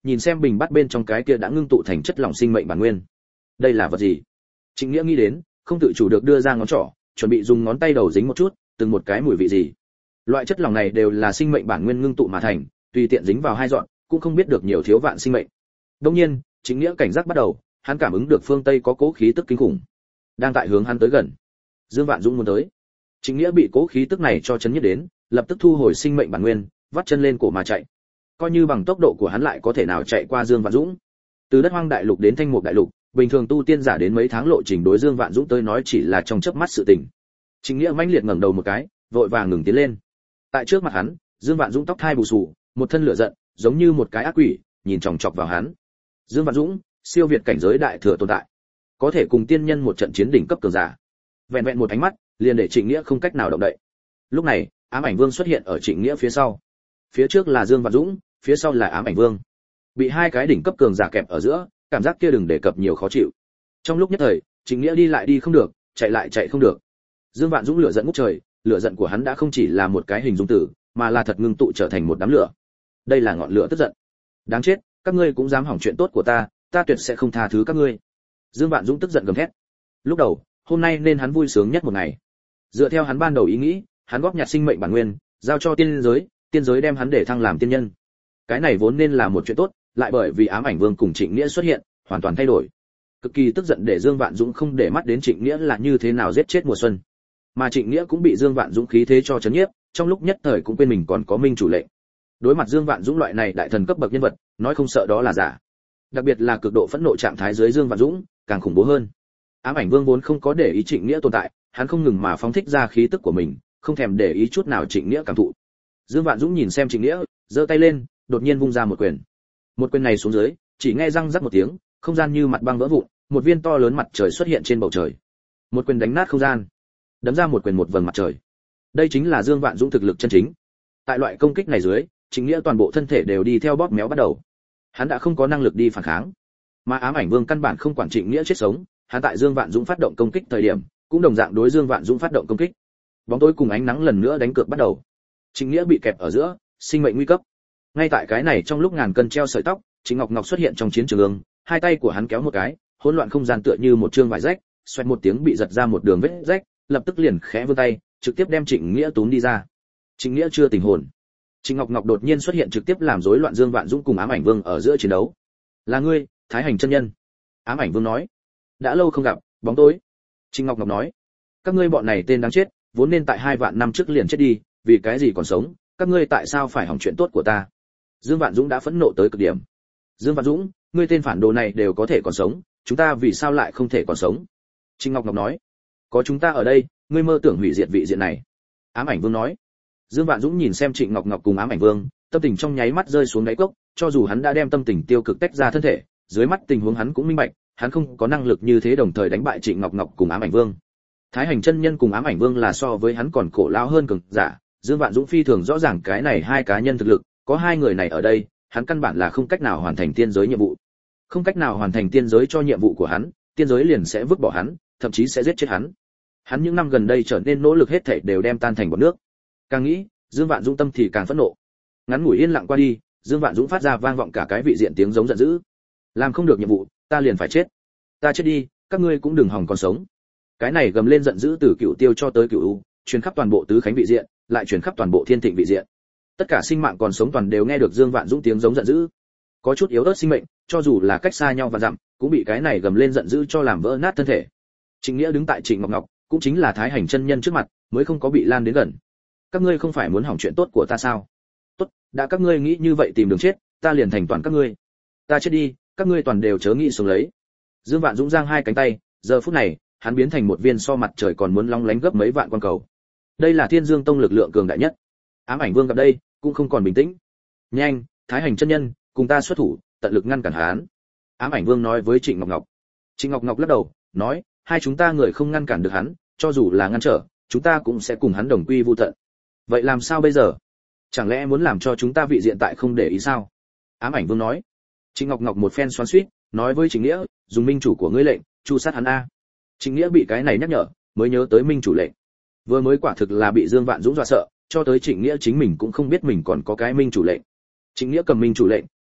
nhìn xem bình bát bên trong cái kia đã ngưng tụ thành chất lỏng sinh mệnh bản nguyên. Đây là vật gì? Trịnh Nghĩa nghĩ đến, không tự chủ được đưa ra ngón trỏ, chuẩn bị dùng ngón tay đầu dính một chút, từng một cái mùi vị gì. Loại chất lỏng này đều là sinh mệnh bản nguyên ngưng tụ mà thành, tùy tiện dính vào hai dọn, cũng không biết được nhiều thiếu vạn sinh mệnh. Đương nhiên, Trịnh Nghĩa cảnh giác bắt đầu, hắn cảm ứng được phương Tây có cố khí tức kinh khủng, đang tại hướng hắn tới gần. Dương Vạn Dũng muốn tới. Trịnh Nghĩa bị cố khí tức này cho chấn nhất đến, lập tức thu hồi sinh mệnh bản nguyên, vắt chân lên cổ mà chạy. Coi như bằng tốc độ của hắn lại có thể nào chạy qua Dương Vạn Dũng. Từ đất hoang đại lục đến thanh mục đại lục, bình thường tu tiên giả đến mấy tháng lộ trình đối Dương Vạn Dũng tới nói chỉ là trong chớp mắt sự tình. Trịnh Nghĩa mãnh liệt ngẩng đầu một cái, vội vàng ngừng tiến lên. Tại trước mặt hắn, Dương Vạn Dũng tóc thai bù xù, một thân lửa giận, giống như một cái ác quỷ, nhìn chòng chọc vào hắn. Dương Vạn Dũng, siêu việt cảnh giới đại thừa tồn tại, có thể cùng tiên nhân một trận chiến đỉnh cấp cường giả. Vẹn vẹn một ánh mắt, liền để Trịnh Nghĩa không cách nào động đậy. Lúc này, Ám Ảnh Vương xuất hiện ở Trịnh Nghĩa phía sau. Phía trước là Dương Vạn Dũng, phía sau là Ám Ảnh Vương. Bị hai cái đỉnh cấp cường giả kẹp ở giữa, cảm giác kia đừng đề cập nhiều khó chịu. Trong lúc nhất thời, Trịnh Nghĩa đi lại đi không được, chạy lại chạy không được. Dương Vạn Dũng lửa giận ngút trời, lửa giận của hắn đã không chỉ là một cái hình dung tử, mà là thật ngưng tụ trở thành một đám lửa. Đây là ngọn lửa tức giận. Đáng chết, các ngươi cũng dám hỏng chuyện tốt của ta, ta tuyệt sẽ không tha thứ các ngươi. Dương Vạn Dũng tức giận gầm thét. Lúc đầu, hôm nay nên hắn vui sướng nhất một ngày. Dựa theo hắn ban đầu ý nghĩ, hắn góp nhặt sinh mệnh bản nguyên, giao cho tiên giới, tiên giới đem hắn để thăng làm tiên nhân. Cái này vốn nên là một chuyện tốt, lại bởi vì Ám Ảnh Vương cùng Trịnh Nghĩa xuất hiện, hoàn toàn thay đổi. Cực kỳ tức giận để Dương Vạn Dũng không để mắt đến Trịnh Nghĩa là như thế nào giết chết mùa xuân. Mà Trịnh Nghĩa cũng bị Dương Vạn Dũng khí thế cho chấn nhiếp, trong lúc nhất thời cũng quên mình còn có minh chủ lệnh. Đối mặt Dương Vạn Dũng loại này đại thần cấp bậc nhân vật, nói không sợ đó là giả. Đặc biệt là cực độ phẫn nộ trạng thái dưới Dương Vạn Dũng, càng khủng bố hơn. Ám Ảnh Vương vốn không có để ý Trịnh Nghĩa tồn tại, hắn không ngừng mà phóng thích ra khí tức của mình, không thèm để ý chút nào Trịnh Nghĩa cảm thụ. Dương Vạn Dũng nhìn xem Trịnh Nghĩa, giơ tay lên, đột nhiên vung ra một quyền. Một quyền này xuống dưới, chỉ nghe răng rắc một tiếng, không gian như mặt băng vỡ vụn, một viên to lớn mặt trời xuất hiện trên bầu trời. Một quyền đánh nát không gian, đấm ra một quyền một vầng mặt trời. Đây chính là Dương Vạn Dũng thực lực chân chính. Tại loại công kích này dưới, Trịnh Nghĩa toàn bộ thân thể đều đi theo bóp méo bắt đầu. Hắn đã không có năng lực đi phản kháng. Mà Ám Ảnh Vương căn bản không quản Trịnh Nghĩa chết sống, hắn tại Dương Vạn Dũng phát động công kích thời điểm, cũng đồng dạng đối Dương Vạn Dũng phát động công kích. Bóng tối cùng ánh nắng lần nữa đánh cược bắt đầu. Trịnh Nghĩa bị kẹp ở giữa, sinh mệnh nguy cấp. Ngay tại cái này trong lúc ngàn cân treo sợi tóc, Trịnh Ngọc Ngọc xuất hiện trong chiến trường, hai tay của hắn kéo một cái, hỗn loạn không gian tựa như một chương vải rách, xoẹt một tiếng bị giật ra một đường vết rách, lập tức liền khẽ vươn tay, trực tiếp đem Trịnh Nghĩa túm đi ra. Trịnh Nghĩa chưa tỉnh hồn. Trịnh Ngọc Ngọc đột nhiên xuất hiện trực tiếp làm rối loạn Dương Vạn Dũng cùng Ám Ảnh Vương ở giữa chiến đấu. "Là ngươi, Thái Hành chân nhân." Ám Ảnh Vương nói. "Đã lâu không gặp, bóng tối." Trịnh Ngọc Ngọc nói. "Các ngươi bọn này tên đáng chết, vốn nên tại hai vạn năm trước liền chết đi, vì cái gì còn sống, các ngươi tại sao phải hỏng chuyện tốt của ta?" Dương Vạn Dũng đã phẫn nộ tới cực điểm. "Dương Vạn Dũng, ngươi tên phản đồ này đều có thể còn sống, chúng ta vì sao lại không thể còn sống?" Trịnh Ngọc Ngọc nói. "Có chúng ta ở đây, ngươi mơ tưởng hủy diệt vị diện này." Ám Ảnh Vương nói. Dương Vạn Dũng nhìn xem Trịnh Ngọc Ngọc cùng Ám Ảnh Vương, tâm tình trong nháy mắt rơi xuống đáy cốc, cho dù hắn đã đem tâm tình tiêu cực tách ra thân thể, dưới mắt tình huống hắn cũng minh bạch, hắn không có năng lực như thế đồng thời đánh bại Trịnh Ngọc Ngọc cùng Ám Ảnh Vương. Thái Hành chân nhân cùng Ám Ảnh Vương là so với hắn còn cổ lao hơn cường giả, Dương Vạn Dũng phi thường rõ ràng cái này hai cá nhân thực lực, có hai người này ở đây, hắn căn bản là không cách nào hoàn thành tiên giới nhiệm vụ. Không cách nào hoàn thành tiên giới cho nhiệm vụ của hắn, tiên giới liền sẽ vứt bỏ hắn, thậm chí sẽ giết chết hắn. Hắn những năm gần đây trở nên nỗ lực hết thảy đều đem tan thành bọt nước. Càng nghĩ, Dương Vạn Dũng tâm thì càng phẫn nộ. Ngắn ngủi yên lặng qua đi, Dương Vạn Dũng phát ra vang vọng cả cái vị diện tiếng giống giận dữ. "Làm không được nhiệm vụ, ta liền phải chết. Ta chết đi, các ngươi cũng đừng hòng còn sống." Cái này gầm lên giận dữ từ Cửu Tiêu cho tới Cửu U, truyền khắp toàn bộ tứ khánh vị diện, lại truyền khắp toàn bộ Thiên Thịnh vị diện. Tất cả sinh mạng còn sống toàn đều nghe được Dương Vạn Dũng tiếng giống giận dữ. Có chút yếu ớt sinh mệnh, cho dù là cách xa nhau và dặm, cũng bị cái này gầm lên giận dữ cho làm vỡ nát thân thể. Trịnh Nghĩa đứng tại Trịnh Ngọc Ngọc, cũng chính là Thái Hành chân nhân trước mặt, mới không có bị lan đến gần. "Các ngươi không phải muốn hỏng chuyện tốt của ta sao? Tốt, đã các ngươi nghĩ như vậy tìm đường chết, ta liền thành toàn các ngươi. Ta chết đi, các ngươi toàn đều chớ nghĩ sống lấy." Dương Vạn Dũng giang hai cánh tay, giờ phút này, hắn biến thành một viên so mặt trời còn muốn long lánh gấp mấy vạn quan cầu. Đây là Thiên Dương Tông lực lượng cường đại nhất. Ám Ảnh Vương gặp đây, cũng không còn bình tĩnh. "Nhanh, Thái Hành chân nhân, cùng ta xuất thủ, tận lực ngăn cản hắn." Ám Ảnh Vương nói với Trịnh Ngọc Ngọc. Trịnh Ngọc Ngọc lắc đầu, nói, "Hai chúng ta người không ngăn cản được hắn, cho dù là ngăn trở, chúng ta cũng sẽ cùng hắn đồng quy vu tận. Vậy làm sao bây giờ? Chẳng lẽ muốn làm cho chúng ta vị diện tại không để ý sao?" Ám Ảnh Vương nói. Trịnh Ngọc Ngọc một phen xoắn xuýt, nói với Trịnh Nghĩa, "Dùng minh chủ của ngươi lệnh, chu sát hắn a." Trịnh Nghĩa bị cái này nhắc nhở, mới nhớ tới minh chủ lệnh. Vừa mới quả thực là bị Dương Vạn Dũng dọa sợ, cho tới Trịnh Nghĩa chính mình cũng không biết mình còn có cái minh chủ lệnh. Trịnh Nghĩa cầm minh chủ lệnh,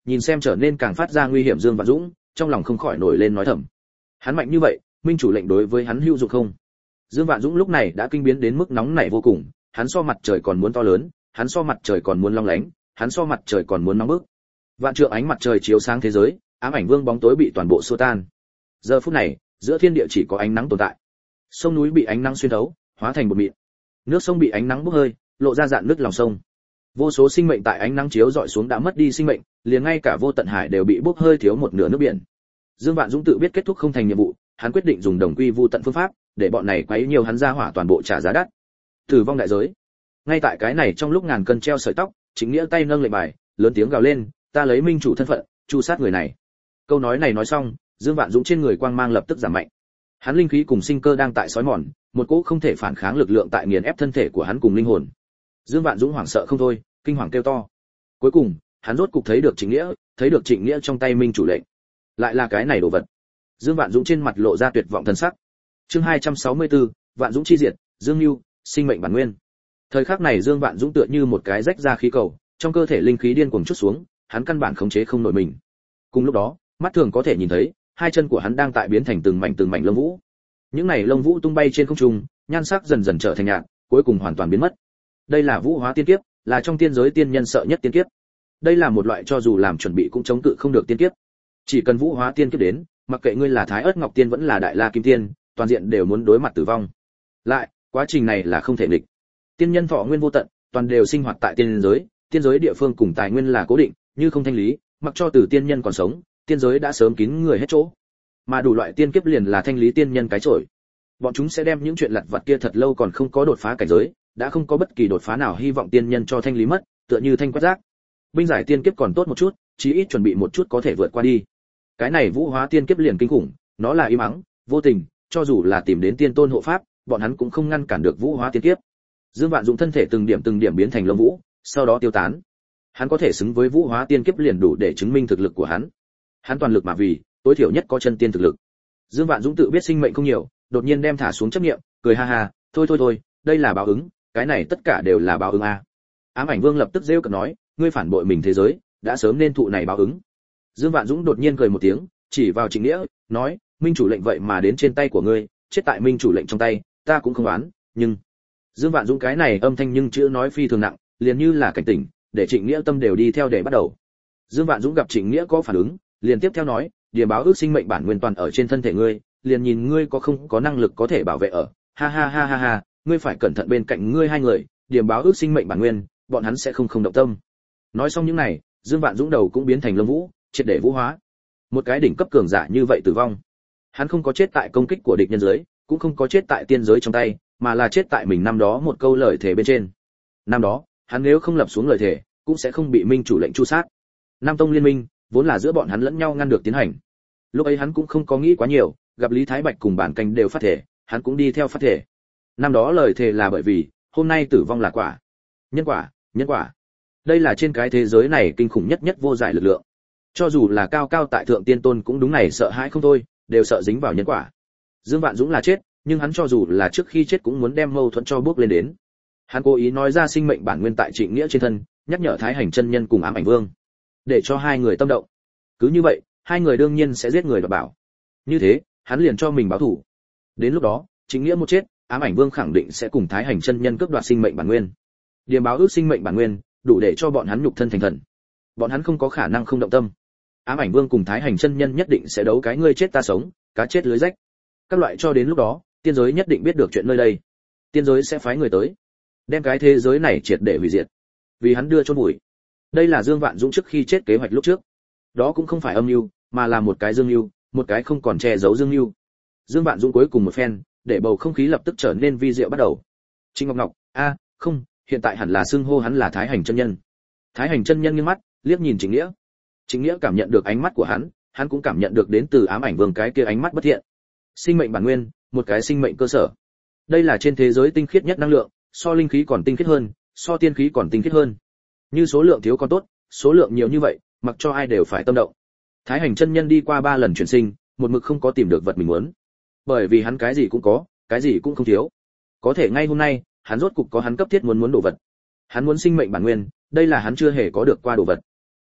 nhìn xem trở nên càng phát ra nguy hiểm Dương Vạn Dũng, trong lòng không khỏi nổi lên nói thầm. Hắn mạnh như vậy, minh chủ lệnh đối với hắn hữu dụng không? Dương Vạn Dũng lúc này đã kinh biến đến mức nóng nảy vô cùng, hắn so mặt trời còn muốn to lớn, hắn so mặt trời còn muốn long lánh, hắn so mặt trời còn muốn nóng bức. Vạn trượng ánh mặt trời chiếu sáng thế giới, ám ảnh vương bóng tối bị toàn bộ xua tan. Giờ phút này, giữa thiên địa chỉ có ánh nắng tồn tại. Sông núi bị ánh nắng xuyên thấu, hóa thành bột mịn. Nước sông bị ánh nắng bốc hơi, lộ ra dạn nước lòng sông. Vô số sinh mệnh tại ánh nắng chiếu rọi xuống đã mất đi sinh mệnh, liền ngay cả vô tận hải đều bị bốc hơi thiếu một nửa nước biển. Dương Vạn Dũng tự biết kết thúc không thành nhiệm vụ, hắn quyết định dùng đồng quy vu tận phương pháp, để bọn này quấy nhiều hắn ra hỏa toàn bộ trả giá đắt. Tử vong đại giới. Ngay tại cái này trong lúc ngàn cân treo sợi tóc, Chính Nghĩa tay nâng lệnh bài, lớn tiếng gào lên, ta lấy minh chủ thân phận, chu sát người này. Câu nói này nói xong, Dương Vạn Dũng trên người quang mang lập tức giảm mạnh. Hắn linh khí cùng sinh cơ đang tại sói mòn, một cỗ không thể phản kháng lực lượng tại nghiền ép thân thể của hắn cùng linh hồn. Dương Vạn Dũng hoảng sợ không thôi, kinh hoàng kêu to. Cuối cùng, hắn rốt cục thấy được Trịnh Nghĩa, thấy được Trịnh Nghĩa trong tay minh chủ lệnh. Lại là cái này đồ vật. Dương Vạn Dũng trên mặt lộ ra tuyệt vọng thần sắc. Chương hai trăm sáu mươi tư, Vạn Dũng chi diệt, Dương Nưu, sinh mệnh bản nguyên. Thời khắc này Dương Vạn Dũng tựa như một cái rách ra khí cầu, trong cơ thể linh khí điên cuồng chút xuống, hắn căn bản khống chế không nổi mình. Cùng lúc đó, mắt thường có thể nhìn thấy, hai chân của hắn đang tại biến thành từng mảnh từng mảnh lông vũ. Những này lông vũ tung bay trên không trung, nhan sắc dần dần trở thành nhạt, cuối cùng hoàn toàn biến mất. Đây là vũ hóa tiên kiếp, là trong tiên giới tiên nhân sợ nhất tiên kiếp. Đây là một loại cho dù làm chuẩn bị cũng chống cự không được tiên kiếp. Chỉ cần vũ hóa tiên kiếp đến, mặc kệ ngươi là Thái Ức Ngọc Tiên vẫn là Đại La Kim Tiên, toàn diện đều muốn đối mặt tử vong. Lại, quá trình này là không thể nghịch. Tiên nhân thọ nguyên vô tận, toàn đều sinh hoạt tại tiên giới, tiên giới địa phương cùng tài nguyên là cố định, như không thanh lý, mặc cho từ tiên nhân còn sống, tiên giới đã sớm kín người hết chỗ. Mà đủ loại tiên kiếp liền là thanh lý tiên nhân cái chổi. Bọn chúng sẽ đem những chuyện lặt vặt kia thật lâu còn không có đột phá cảnh giới, đã không có bất kỳ đột phá nào hy vọng tiên nhân cho thanh lý mất, tựa như thanh quét rác. Binh giải tiên kiếp còn tốt một chút, chí ít chuẩn bị một chút có thể vượt qua đi. Cái này vũ hóa tiên kiếp liền kinh khủng, nó là im ắng, vô tình, cho dù là tìm đến tiên tôn hộ pháp, bọn hắn cũng không ngăn cản được vũ hóa tiên kiếp. Dương Vạn Dũng thân thể từng điểm từng điểm biến thành lông vũ, sau đó tiêu tán. Hắn có thể xứng với vũ hóa tiên kiếp liền đủ để chứng minh thực lực của hắn. Hắn toàn lực mà vì, tối thiểu nhất có chân tiên thực lực. Dương Vạn Dũng tự biết sinh mệnh không nhiều, đột nhiên đem thả xuống chấp niệm, cười ha ha, thôi thôi thôi, đây là báo ứng, cái này tất cả đều là báo ứng a. Ám Ảnh Vương lập tức rêu cợt nói, ngươi phản bội mình thế giới, đã sớm nên thụ này báo ứng. Dương Vạn Dũng đột nhiên cười một tiếng, chỉ vào Trịnh Nghĩa, nói, minh chủ lệnh vậy mà đến trên tay của ngươi, chết tại minh chủ lệnh trong tay, ta cũng không oán, nhưng Dương Vạn Dũng cái này âm thanh nhưng chữ nói phi thường nặng, liền như là cảnh tỉnh, để Trịnh Nghĩa tâm đều đi theo để bắt đầu. Dương Vạn Dũng gặp Trịnh Nghĩa có phản ứng, liền tiếp theo nói, điểm báo ước sinh mệnh bản nguyên toàn ở trên thân thể ngươi, liền nhìn ngươi có không có năng lực có thể bảo vệ ở. Ha ha ha ha ha, ngươi phải cẩn thận bên cạnh ngươi hai người, điểm báo ước sinh mệnh bản nguyên, bọn hắn sẽ không không động tâm. Nói xong những này, Dương Vạn Dũng đầu cũng biến thành lông vũ, triệt để vũ hóa. Một cái đỉnh cấp cường giả như vậy tử vong. Hắn không có chết tại công kích của địch nhân giới, cũng không có chết tại tiên giới trong tay, mà là chết tại mình năm đó một câu lời thề bên trên. Năm đó, hắn nếu không lập xuống lời thề, cũng sẽ không bị minh chủ lệnh tru sát. Nam tông liên minh, vốn là giữa bọn hắn lẫn nhau ngăn được tiến hành. Lúc ấy hắn cũng không có nghĩ quá nhiều, gặp Lý Thái Bạch cùng bản canh đều phát thể, hắn cũng đi theo phát thể. Năm đó lời thề là bởi vì, hôm nay tử vong là quả. Nhân quả, nhân quả. Đây là trên cái thế giới này kinh khủng nhất nhất vô giải lực lượng. Cho dù là cao cao tại thượng tiên tôn cũng đúng này sợ hãi không thôi, đều sợ dính vào nhân quả. Dương Vạn Dũng là chết, nhưng hắn cho dù là trước khi chết cũng muốn đem mâu thuẫn cho bước lên đến. Hắn cố ý nói ra sinh mệnh bản nguyên tại Trịnh Nghĩa trên thân, nhắc nhở Thái Hành chân nhân cùng Ám Ảnh Vương, để cho hai người tâm động. Cứ như vậy, hai người đương nhiên sẽ giết người đoạt bảo. Như thế, hắn liền cho mình báo thù. Đến lúc đó, Trịnh Nghĩa một chết, Ám Ảnh Vương khẳng định sẽ cùng Thái Hành chân nhân cướp đoạt sinh mệnh bản nguyên. Điểm báo ước sinh mệnh bản nguyên, đủ để cho bọn hắn nhục thân thành thần. Bọn hắn không có khả năng không động tâm. Ám Ảnh Vương cùng Thái Hành chân nhân nhất định sẽ đấu cái ngươi chết ta sống, cá chết lưới rách. Các loại cho đến lúc đó, tiên giới nhất định biết được chuyện nơi đây. Tiên giới sẽ phái người tới, đem cái thế giới này triệt để hủy diệt. Vì hắn đưa chôn bụi. Đây là Dương Vạn Dũng trước khi chết kế hoạch lúc trước. Đó cũng không phải âm mưu, mà là một cái dương mưu, một cái không còn che giấu dương mưu. Dương Vạn Dũng cuối cùng một phen, để bầu không khí lập tức trở nên vi diệu bắt đầu. Trịnh Ngọc Ngọc, a, không, hiện tại hẳn là xưng hô hắn là Thái Hành chân nhân. Thái Hành chân nhân nghiêng mắt, liếc nhìn Trịnh Nghĩa. Trịnh Nghĩa cảm nhận được ánh mắt của hắn, hắn cũng cảm nhận được đến từ Ám Ảnh Vương cái kia ánh mắt bất thiện. Sinh mệnh bản nguyên, một cái sinh mệnh cơ sở. Đây là trên thế giới tinh khiết nhất năng lượng, so linh khí còn tinh khiết hơn, so tiên khí còn tinh khiết hơn. Như số lượng thiếu còn tốt, số lượng nhiều như vậy, mặc cho ai đều phải tâm động. Thái Hành chân nhân đi qua ba lần chuyển sinh, một mực không có tìm được vật mình muốn. Bởi vì hắn cái gì cũng có, cái gì cũng không thiếu. Có thể ngay hôm nay, hắn rốt cục có hắn cấp thiết muốn muốn đồ vật. Hắn muốn sinh mệnh bản nguyên, đây là hắn chưa hề có được qua đồ vật.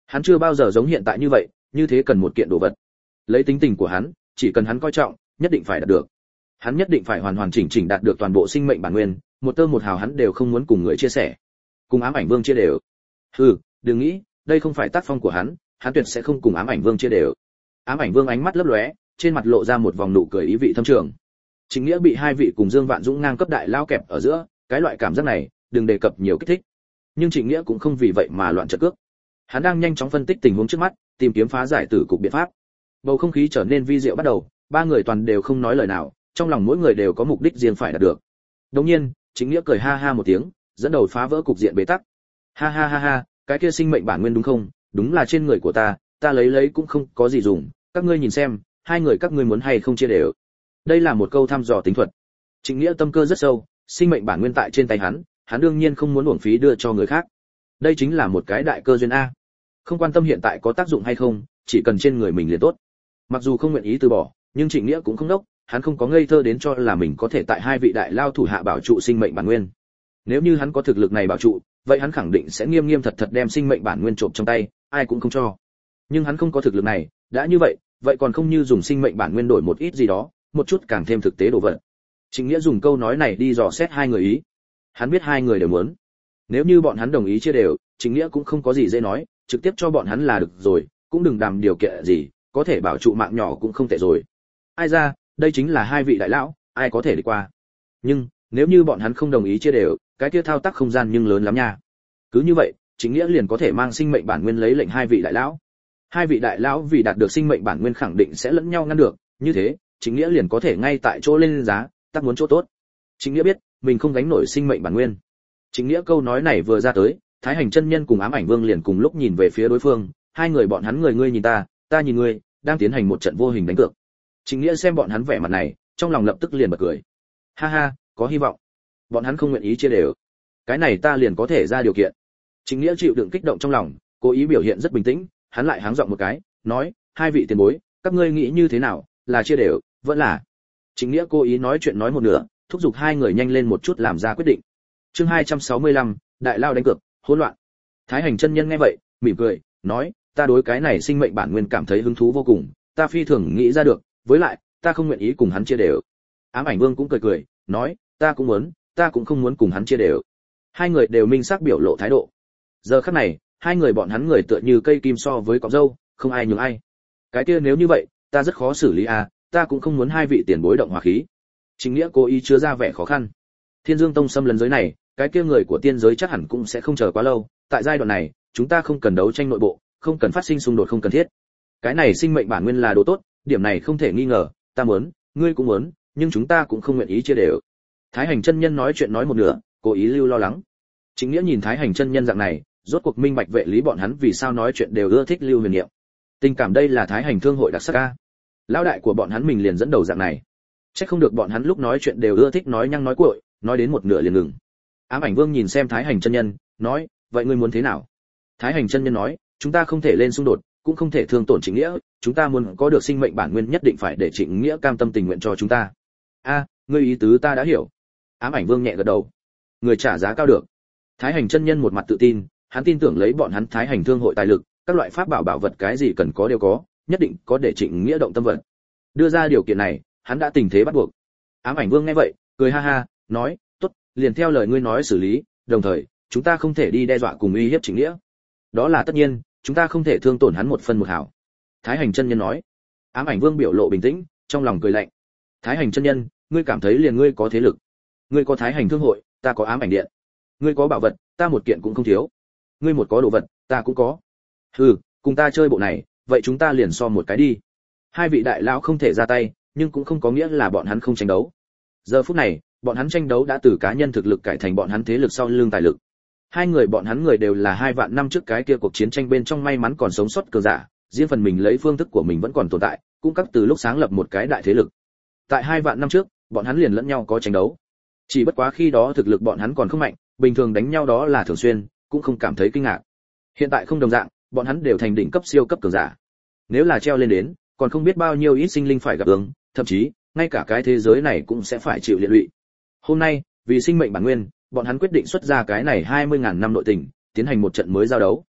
Hắn chưa bao giờ giống hiện tại như vậy, như thế cần một kiện đồ vật. Lấy tính tình của hắn, chỉ cần hắn coi trọng, nhất định phải đạt được. Hắn nhất định phải hoàn hoàn chỉnh chỉnh đạt được toàn bộ sinh mệnh bản nguyên, một tơ một hào hắn đều không muốn cùng người chia sẻ. Cùng Ám Ảnh Vương chia đều. Hừ, đừng nghĩ, đây không phải tác phong của hắn, hắn tuyệt sẽ không cùng Ám Ảnh Vương chia đều. Ám Ảnh Vương ánh mắt lấp lóe, trên mặt lộ ra một vòng nụ cười ý vị thâm trường. Chính Nghĩa bị hai vị cùng Dương Vạn Dũng ngang cấp đại lao kẹp ở giữa, cái loại cảm giác này, đừng đề cập nhiều kích thích. Nhưng Trịnh Nghĩa cũng không vì vậy mà loạn trận cước. Hắn đang nhanh chóng phân tích tình huống trước mắt, tìm kiếm phá giải tử cục biện pháp. Bầu không khí trở nên vi diệu bắt đầu, ba người toàn đều không nói lời nào, trong lòng mỗi người đều có mục đích riêng phải đạt được. Đột nhiên, Trịnh Nghĩa cười ha ha một tiếng, dẫn đầu phá vỡ cục diện bế tắc. Ha ha ha ha, cái kia sinh mệnh bản nguyên đúng không? Đúng là trên người của ta, ta lấy lấy cũng không có gì dùng, các ngươi nhìn xem, hai người các ngươi muốn hay không chia đều. Đây là một câu thăm dò tính thuật. Trịnh Nghĩa tâm cơ rất sâu, sinh mệnh bản nguyên tại trên tay hắn, hắn đương nhiên không muốn uổng phí đưa cho người khác. Đây chính là một cái đại cơ duyên a. Không quan tâm hiện tại có tác dụng hay không, chỉ cần trên người mình liền tốt. Mặc dù không nguyện ý từ bỏ, nhưng Trịnh Nghĩa cũng không đốc, hắn không có ngây thơ đến cho là mình có thể tại hai vị đại lao thủ hạ bảo trụ sinh mệnh bản nguyên. Nếu như hắn có thực lực này bảo trụ, vậy hắn khẳng định sẽ nghiêm nghiêm thật thật đem sinh mệnh bản nguyên trộm trong tay, ai cũng không cho. Nhưng hắn không có thực lực này, đã như vậy, vậy còn không như dùng sinh mệnh bản nguyên đổi một ít gì đó, một chút càng thêm thực tế đồ vật. Trịnh Nghĩa dùng câu nói này đi dò xét hai người ý. Hắn biết hai người đều muốn. Nếu như bọn hắn đồng ý chia đều, Trịnh Nghĩa cũng không có gì dễ nói, trực tiếp cho bọn hắn là được rồi, cũng đừng đàm điều kiện gì, có thể bảo trụ mạng nhỏ cũng không tệ rồi. Ai ra, đây chính là hai vị đại lão, ai có thể đi qua. Nhưng, nếu như bọn hắn không đồng ý chia đều, cái kia thao tác không gian nhưng lớn lắm nha. Cứ như vậy, Trịnh Nghĩa liền có thể mang sinh mệnh bản nguyên lấy lệnh hai vị đại lão. Hai vị đại lão vì đạt được sinh mệnh bản nguyên khẳng định sẽ lẫn nhau ngăn được, như thế, Trịnh Nghĩa liền có thể ngay tại chỗ lên giá, tác muốn chỗ tốt. Trịnh Nghĩa biết, mình không gánh nổi sinh mệnh bản nguyên. Trịnh Nghĩa câu nói này vừa ra tới, Thái Hành chân nhân cùng Ám Ảnh Vương liền cùng lúc nhìn về phía đối phương, hai người bọn hắn người ngươi nhìn ta, ta nhìn ngươi, đang tiến hành một trận vô hình đánh cược. Trịnh Nghĩa xem bọn hắn vẻ mặt này, trong lòng lập tức liền bật cười. Ha ha, có hy vọng. Bọn hắn không nguyện ý chia đều. Cái này ta liền có thể ra điều kiện. Trịnh Nghĩa chịu đựng kích động trong lòng, cố ý biểu hiện rất bình tĩnh, hắn lại háng giọng một cái, nói, hai vị tiền bối, các ngươi nghĩ như thế nào, là chia đều, vẫn là. Trịnh Nghĩa cố ý nói chuyện nói một nửa, thúc giục hai người nhanh lên một chút làm ra quyết định. Chương hai trăm sáu mươi lăm, đại lao đánh cược, hỗn loạn. Thái Hành chân nhân nghe vậy, mỉm cười, nói, ta đối cái này sinh mệnh bản nguyên cảm thấy hứng thú vô cùng, ta phi thường nghĩ ra được, với lại, ta không nguyện ý cùng hắn chia đều. Ám Ảnh Vương cũng cười cười, nói, ta cũng muốn, ta cũng không muốn cùng hắn chia đều. Hai người đều minh xác biểu lộ thái độ. Giờ khắc này, hai người bọn hắn người tựa như cây kim so với cọng râu, không ai nhường ai. Cái kia nếu như vậy, ta rất khó xử lý à, ta cũng không muốn hai vị tiền bối động hỏa khí. Chính Nghĩa cố ý chứa ra vẻ khó khăn. Thiên Dương Tông xâm lấn giới này, cái kia người của tiên giới chắc hẳn cũng sẽ không chờ quá lâu, tại giai đoạn này, chúng ta không cần đấu tranh nội bộ, không cần phát sinh xung đột không cần thiết. Cái này sinh mệnh bản nguyên là đồ tốt, điểm này không thể nghi ngờ, ta muốn, ngươi cũng muốn, nhưng chúng ta cũng không nguyện ý chia đều. Thái Hành chân nhân nói chuyện nói một nửa, cố ý lưu lo lắng. Chính Nghĩa nhìn Thái Hành chân nhân dạng này, rốt cuộc minh bạch vệ lý bọn hắn vì sao nói chuyện đều ưa thích lưu huyền niệm. Tình cảm đây là Thái Hành thương hội đặc sắc a. Lão đại của bọn hắn mình liền dẫn đầu dạng này. Chắc không được bọn hắn lúc nói chuyện đều ưa thích nói nhăng nói cuội, nói đến một nửa liền ngừng. Ám Ảnh Vương nhìn xem Thái Hành chân nhân, nói, vậy ngươi muốn thế nào? Thái Hành chân nhân nói, chúng ta không thể lên xung đột, cũng không thể thương tổn Trịnh Nghĩa, chúng ta muốn có được sinh mệnh bản nguyên nhất định phải để Trịnh Nghĩa cam tâm tình nguyện cho chúng ta. A, ngươi ý tứ ta đã hiểu. Ám Ảnh Vương nhẹ gật đầu. Người trả giá cao được. Thái Hành chân nhân một mặt tự tin, hắn tin tưởng lấy bọn hắn Thái Hành thương hội tài lực, các loại pháp bảo bảo vật cái gì cần có đều có, nhất định có để Trịnh Nghĩa động tâm vật. Đưa ra điều kiện này, hắn đã tình thế bắt buộc. Ám Ảnh Vương nghe vậy, cười ha ha, nói, tốt, liền theo lời ngươi nói xử lý, đồng thời, chúng ta không thể đi đe dọa cùng uy hiếp Trịnh Nghĩa. Đó là tất nhiên, chúng ta không thể thương tổn hắn một phân một hào. Thái Hành chân nhân nói. Ám Ảnh Vương biểu lộ bình tĩnh, trong lòng cười lạnh. Thái Hành chân nhân, ngươi cảm thấy liền ngươi có thế lực. Ngươi có Thái Hành thương hội, ta có Ám Ảnh điện. Ngươi có bảo vật, ta một kiện cũng không thiếu. Ngươi một có đồ vật, ta cũng có. Hừ, cùng ta chơi bộ này, vậy chúng ta liền so một cái đi. Hai vị đại lão không thể ra tay, nhưng cũng không có nghĩa là bọn hắn không tranh đấu. Giờ phút này, bọn hắn tranh đấu đã từ cá nhân thực lực cải thành bọn hắn thế lực sau lưng tài lực. Hai người bọn hắn người đều là hai vạn năm trước cái kia cuộc chiến tranh bên trong may mắn còn sống sót cường giả, riêng phần mình lấy phương thức của mình vẫn còn tồn tại, cũng các từ lúc sáng lập một cái đại thế lực. Tại hai vạn năm trước, bọn hắn liền lẫn nhau có tranh đấu. Chỉ bất quá khi đó thực lực bọn hắn còn không mạnh, bình thường đánh nhau đó là thường xuyên, cũng không cảm thấy kinh ngạc. Hiện tại không đồng dạng, bọn hắn đều thành đỉnh cấp siêu cấp cường giả. Nếu là treo lên đến, còn không biết bao nhiêu ít sinh linh phải gặp ứng, thậm chí, ngay cả cái thế giới này cũng sẽ phải chịu liệt lụy. Hôm nay, vì sinh mệnh bản nguyên, bọn hắn quyết định xuất ra cái này hai mươi ngàn năm nội tình, tiến hành một trận mới giao đấu.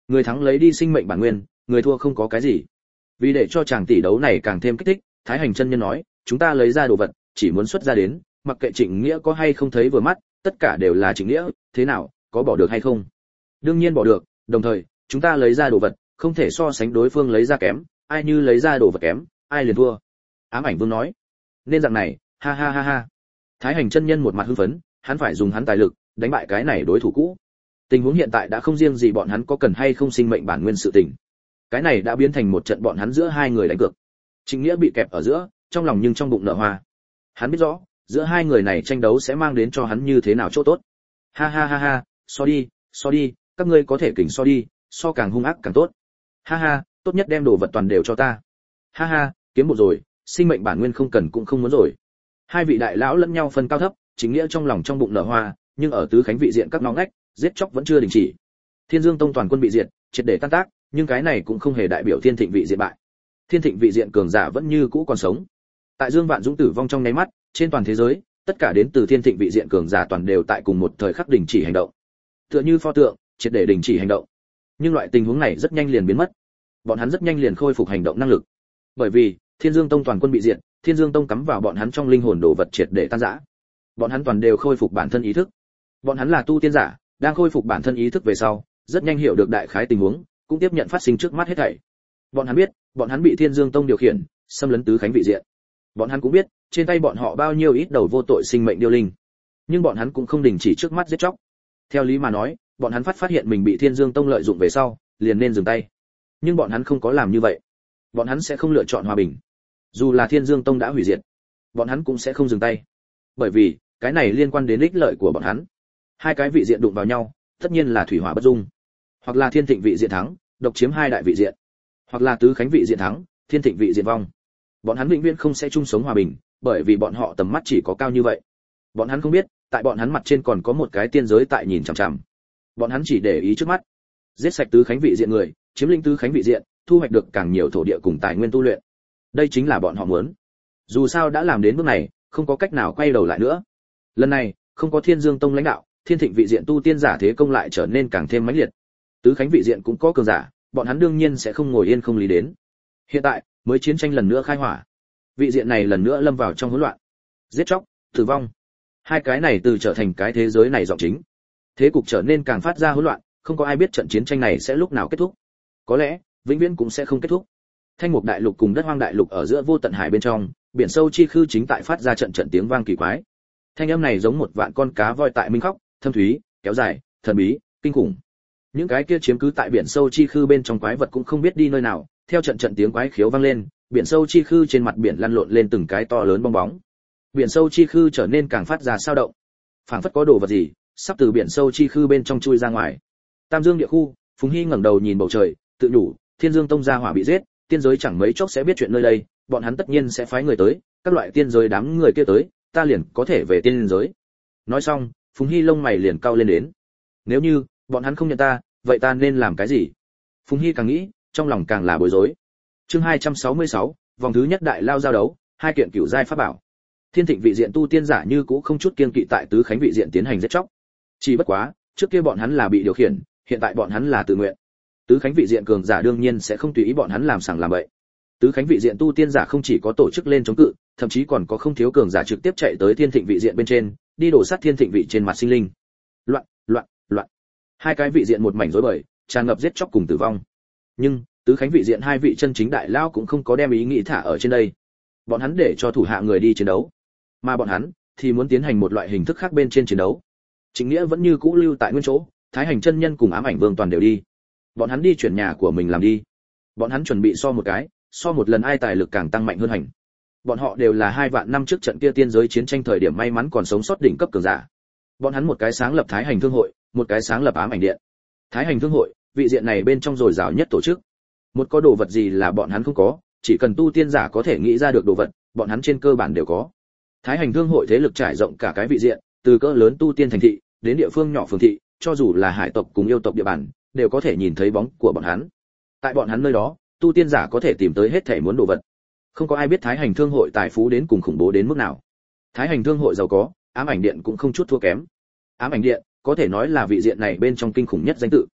Người thắng lấy đi sinh mệnh bản nguyên, người thua không có cái gì. Vì để cho chàng tỷ đấu này càng thêm kích thích, Thái Hành chân nhân nói, chúng ta lấy ra đồ vật, chỉ muốn xuất ra đến, mặc kệ Trịnh Nghĩa có hay không thấy vừa mắt, tất cả đều là Trịnh Nghĩa, thế nào, có bỏ được hay không? Đương nhiên bỏ được, đồng thời, chúng ta lấy ra đồ vật, không thể so sánh đối phương lấy ra kém, ai như lấy ra đồ vật kém, ai liền thua. Ám Ảnh Vương nói, nên dạng này, ha ha ha ha. Thái Hành chân nhân một mặt hưng phấn, hắn phải dùng hắn tài lực đánh bại cái này đối thủ cũ. Tình huống hiện tại đã không riêng gì bọn hắn có cần hay không sinh mệnh bản nguyên sự tình. Cái này đã biến thành một trận bọn hắn giữa hai người đánh cược. Trịnh Nghĩa bị kẹp ở giữa, trong lòng nhưng trong bụng nở hoa. Hắn biết rõ, giữa hai người này tranh đấu sẽ mang đến cho hắn như thế nào chỗ tốt. Ha ha ha ha, so đi, so đi, các ngươi có thể kỉnh so đi, so càng hung ác càng tốt. Ha ha, tốt nhất đem đồ vật toàn đều cho ta. Ha ha, kiếm một rồi, sinh mệnh bản nguyên không cần cũng không muốn rồi. Hai vị đại lão lẫn nhau phân cao thấp, Chính Nghĩa trong lòng trong bụng nở hoa, nhưng ở tứ khánh vị diện các ngõ ngách, giết chóc vẫn chưa đình chỉ. Thiên Dương Tông toàn quân bị diệt, triệt để tan tác, nhưng cái này cũng không hề đại biểu Thiên Thịnh vị diện bại. Thiên Thịnh vị diện cường giả vẫn như cũ còn sống. Tại Dương Vạn Dũng tử vong trong nháy mắt, trên toàn thế giới, tất cả đến từ Thiên Thịnh vị diện cường giả toàn đều tại cùng một thời khắc đình chỉ hành động. Tựa như pho tượng, triệt để đình chỉ hành động. Nhưng loại tình huống này rất nhanh liền biến mất. Bọn hắn rất nhanh liền khôi phục hành động năng lực. Bởi vì, Thiên Dương Tông toàn quân bị diệt, Thiên Dương Tông cắm vào bọn hắn trong linh hồn đồ vật triệt để tan rã. Bọn hắn toàn đều khôi phục bản thân ý thức. Bọn hắn là tu tiên giả, đang khôi phục bản thân ý thức về sau, rất nhanh hiểu được đại khái tình huống, cũng tiếp nhận phát sinh trước mắt hết thảy. Bọn hắn biết, bọn hắn bị Thiên Dương Tông điều khiển, xâm lấn tứ khánh vị diện. Bọn hắn cũng biết, trên tay bọn họ bao nhiêu ít đầu vô tội sinh mệnh điêu linh. Nhưng bọn hắn cũng không đình chỉ trước mắt giết chóc. Theo lý mà nói, bọn hắn phát phát hiện mình bị Thiên Dương Tông lợi dụng về sau, liền nên dừng tay. Nhưng bọn hắn không có làm như vậy. Bọn hắn sẽ không lựa chọn hòa bình. Dù là Thiên Dương Tông đã hủy diệt, bọn hắn cũng sẽ không dừng tay. Bởi vì, cái này liên quan đến ích lợi của bọn hắn. Hai cái vị diện đụng vào nhau, tất nhiên là thủy hỏa bất dung. Hoặc là Thiên Thịnh vị diện thắng, độc chiếm hai đại vị diện, hoặc là tứ khánh vị diện thắng, Thiên Thịnh vị diện vong. Bọn hắn vĩnh viễn không sẽ chung sống hòa bình, bởi vì bọn họ tầm mắt chỉ có cao như vậy. Bọn hắn không biết, tại bọn hắn mặt trên còn có một cái tiên giới tại nhìn chằm chằm. Bọn hắn chỉ để ý trước mắt, giết sạch tứ khánh vị diện người, chiếm lĩnh tứ khánh vị diện, thu hoạch được càng nhiều thổ địa cùng tài nguyên tu luyện. Đây chính là bọn họ muốn. Dù sao đã làm đến bước này, không có cách nào quay đầu lại nữa. Lần này, không có Thiên Dương Tông lãnh đạo, Thiên Thịnh vị diện tu tiên giả thế công lại trở nên càng thêm mãnh liệt. Tứ khánh vị diện cũng có cường giả, bọn hắn đương nhiên sẽ không ngồi yên không lý đến. Hiện tại, mới chiến tranh lần nữa khai hỏa. Vị diện này lần nữa lâm vào trong hỗn loạn. Giết chóc, tử vong. Hai cái này từ trở thành cái thế giới này giọng chính. Thế cục trở nên càng phát ra hỗn loạn, không có ai biết trận chiến tranh này sẽ lúc nào kết thúc. Có lẽ, vĩnh viễn cũng sẽ không kết thúc. Thanh Mục Đại Lục cùng Đất Hoang Đại Lục ở giữa vô tận hải bên trong, biển sâu chi khư chính tại phát ra trận trận tiếng vang kỳ quái. Thanh âm này giống một vạn con cá voi tại minh khóc, thâm thúy, kéo dài, thần bí, kinh khủng. Những cái kia chiếm cứ tại biển sâu chi khư bên trong quái vật cũng không biết đi nơi nào, theo trận trận tiếng quái khiếu vang lên, biển sâu chi khư trên mặt biển lăn lộn lên từng cái to lớn bong bóng. Biển sâu chi khư trở nên càng phát ra sao động. Phảng phất có đồ vật gì sắp từ biển sâu chi khư bên trong chui ra ngoài. Tam Dương địa khu, Phùng Hy ngẩng đầu nhìn bầu trời, tự nhủ, Thiên Dương Tông gia hỏa bị giết, tiên giới chẳng mấy chốc sẽ biết chuyện nơi đây, bọn hắn tất nhiên sẽ phái người tới, các loại tiên giới đám người kia tới, ta liền có thể về tiên giới. Nói xong, Phùng Hy lông mày liền cau lên đến. Nếu như bọn hắn không nhận ta, vậy ta nên làm cái gì? Phùng Hy càng nghĩ, trong lòng càng là bối rối. Chương hai trăm sáu mươi sáu, vòng thứ nhất đại lao giao đấu, hai kiện cửu giai pháp bảo. Thiên Thịnh vị diện tu tiên giả như cũ không chút kiêng kỵ tại tứ khánh vị diện tiến hành giết chóc. Chỉ bất quá, trước kia bọn hắn là bị điều khiển, hiện tại bọn hắn là tự nguyện. Tứ khánh vị diện cường giả đương nhiên sẽ không tùy ý bọn hắn làm sằng làm bậy. Tứ khánh vị diện tu tiên giả không chỉ có tổ chức lên chống cự, thậm chí còn có không thiếu cường giả trực tiếp chạy tới Thiên Thịnh vị diện bên trên, đi đổ sát Thiên Thịnh vị trên mặt sinh linh. Loạn, loạn, loạn. Hai cái vị diện một mảnh rối bời, tràn ngập giết chóc cùng tử vong. Nhưng, tứ khánh vị diện hai vị chân chính đại lao cũng không có đem ý nghĩ thả ở trên đây. Bọn hắn để cho thủ hạ người đi chiến đấu, mà bọn hắn thì muốn tiến hành một loại hình thức khác bên trên chiến đấu. Chính Nghĩa vẫn như cũ lưu tại nguyên chỗ, Thái Hành chân nhân cùng Ám Ảnh Vương toàn đều đi. Bọn hắn đi chuyển nhà của mình làm đi. Bọn hắn chuẩn bị so một cái, so một lần ai tài lực càng tăng mạnh hơn hành. Bọn họ đều là hai vạn năm trước trận kia tiên giới chiến tranh thời điểm may mắn còn sống sót đỉnh cấp cường giả. Bọn hắn một cái sáng lập Thái Hành Thương hội, một cái sáng lập Ám Ảnh Điện. Thái Hành Thương hội, vị diện này bên trong dồi dào nhất tổ chức. Một có đồ vật gì là bọn hắn không có, chỉ cần tu tiên giả có thể nghĩ ra được đồ vật, bọn hắn trên cơ bản đều có. Thái Hành Thương hội thế lực trải rộng cả cái vị diện, từ cỡ lớn tu tiên thành thị đến địa phương nhỏ phường thị, cho dù là hải tộc cùng yêu tộc địa bàn, đều có thể nhìn thấy bóng của bọn hắn. Tại bọn hắn nơi đó, tu tiên giả có thể tìm tới hết thảy muốn đồ vật. Không có ai biết Thái Hành Thương hội tài phú đến cùng khủng bố đến mức nào. Thái Hành Thương hội giàu có, Ám Ảnh Điện cũng không chút thua kém. Ám Ảnh Điện có thể nói là vị diện này bên trong kinh khủng nhất danh tự.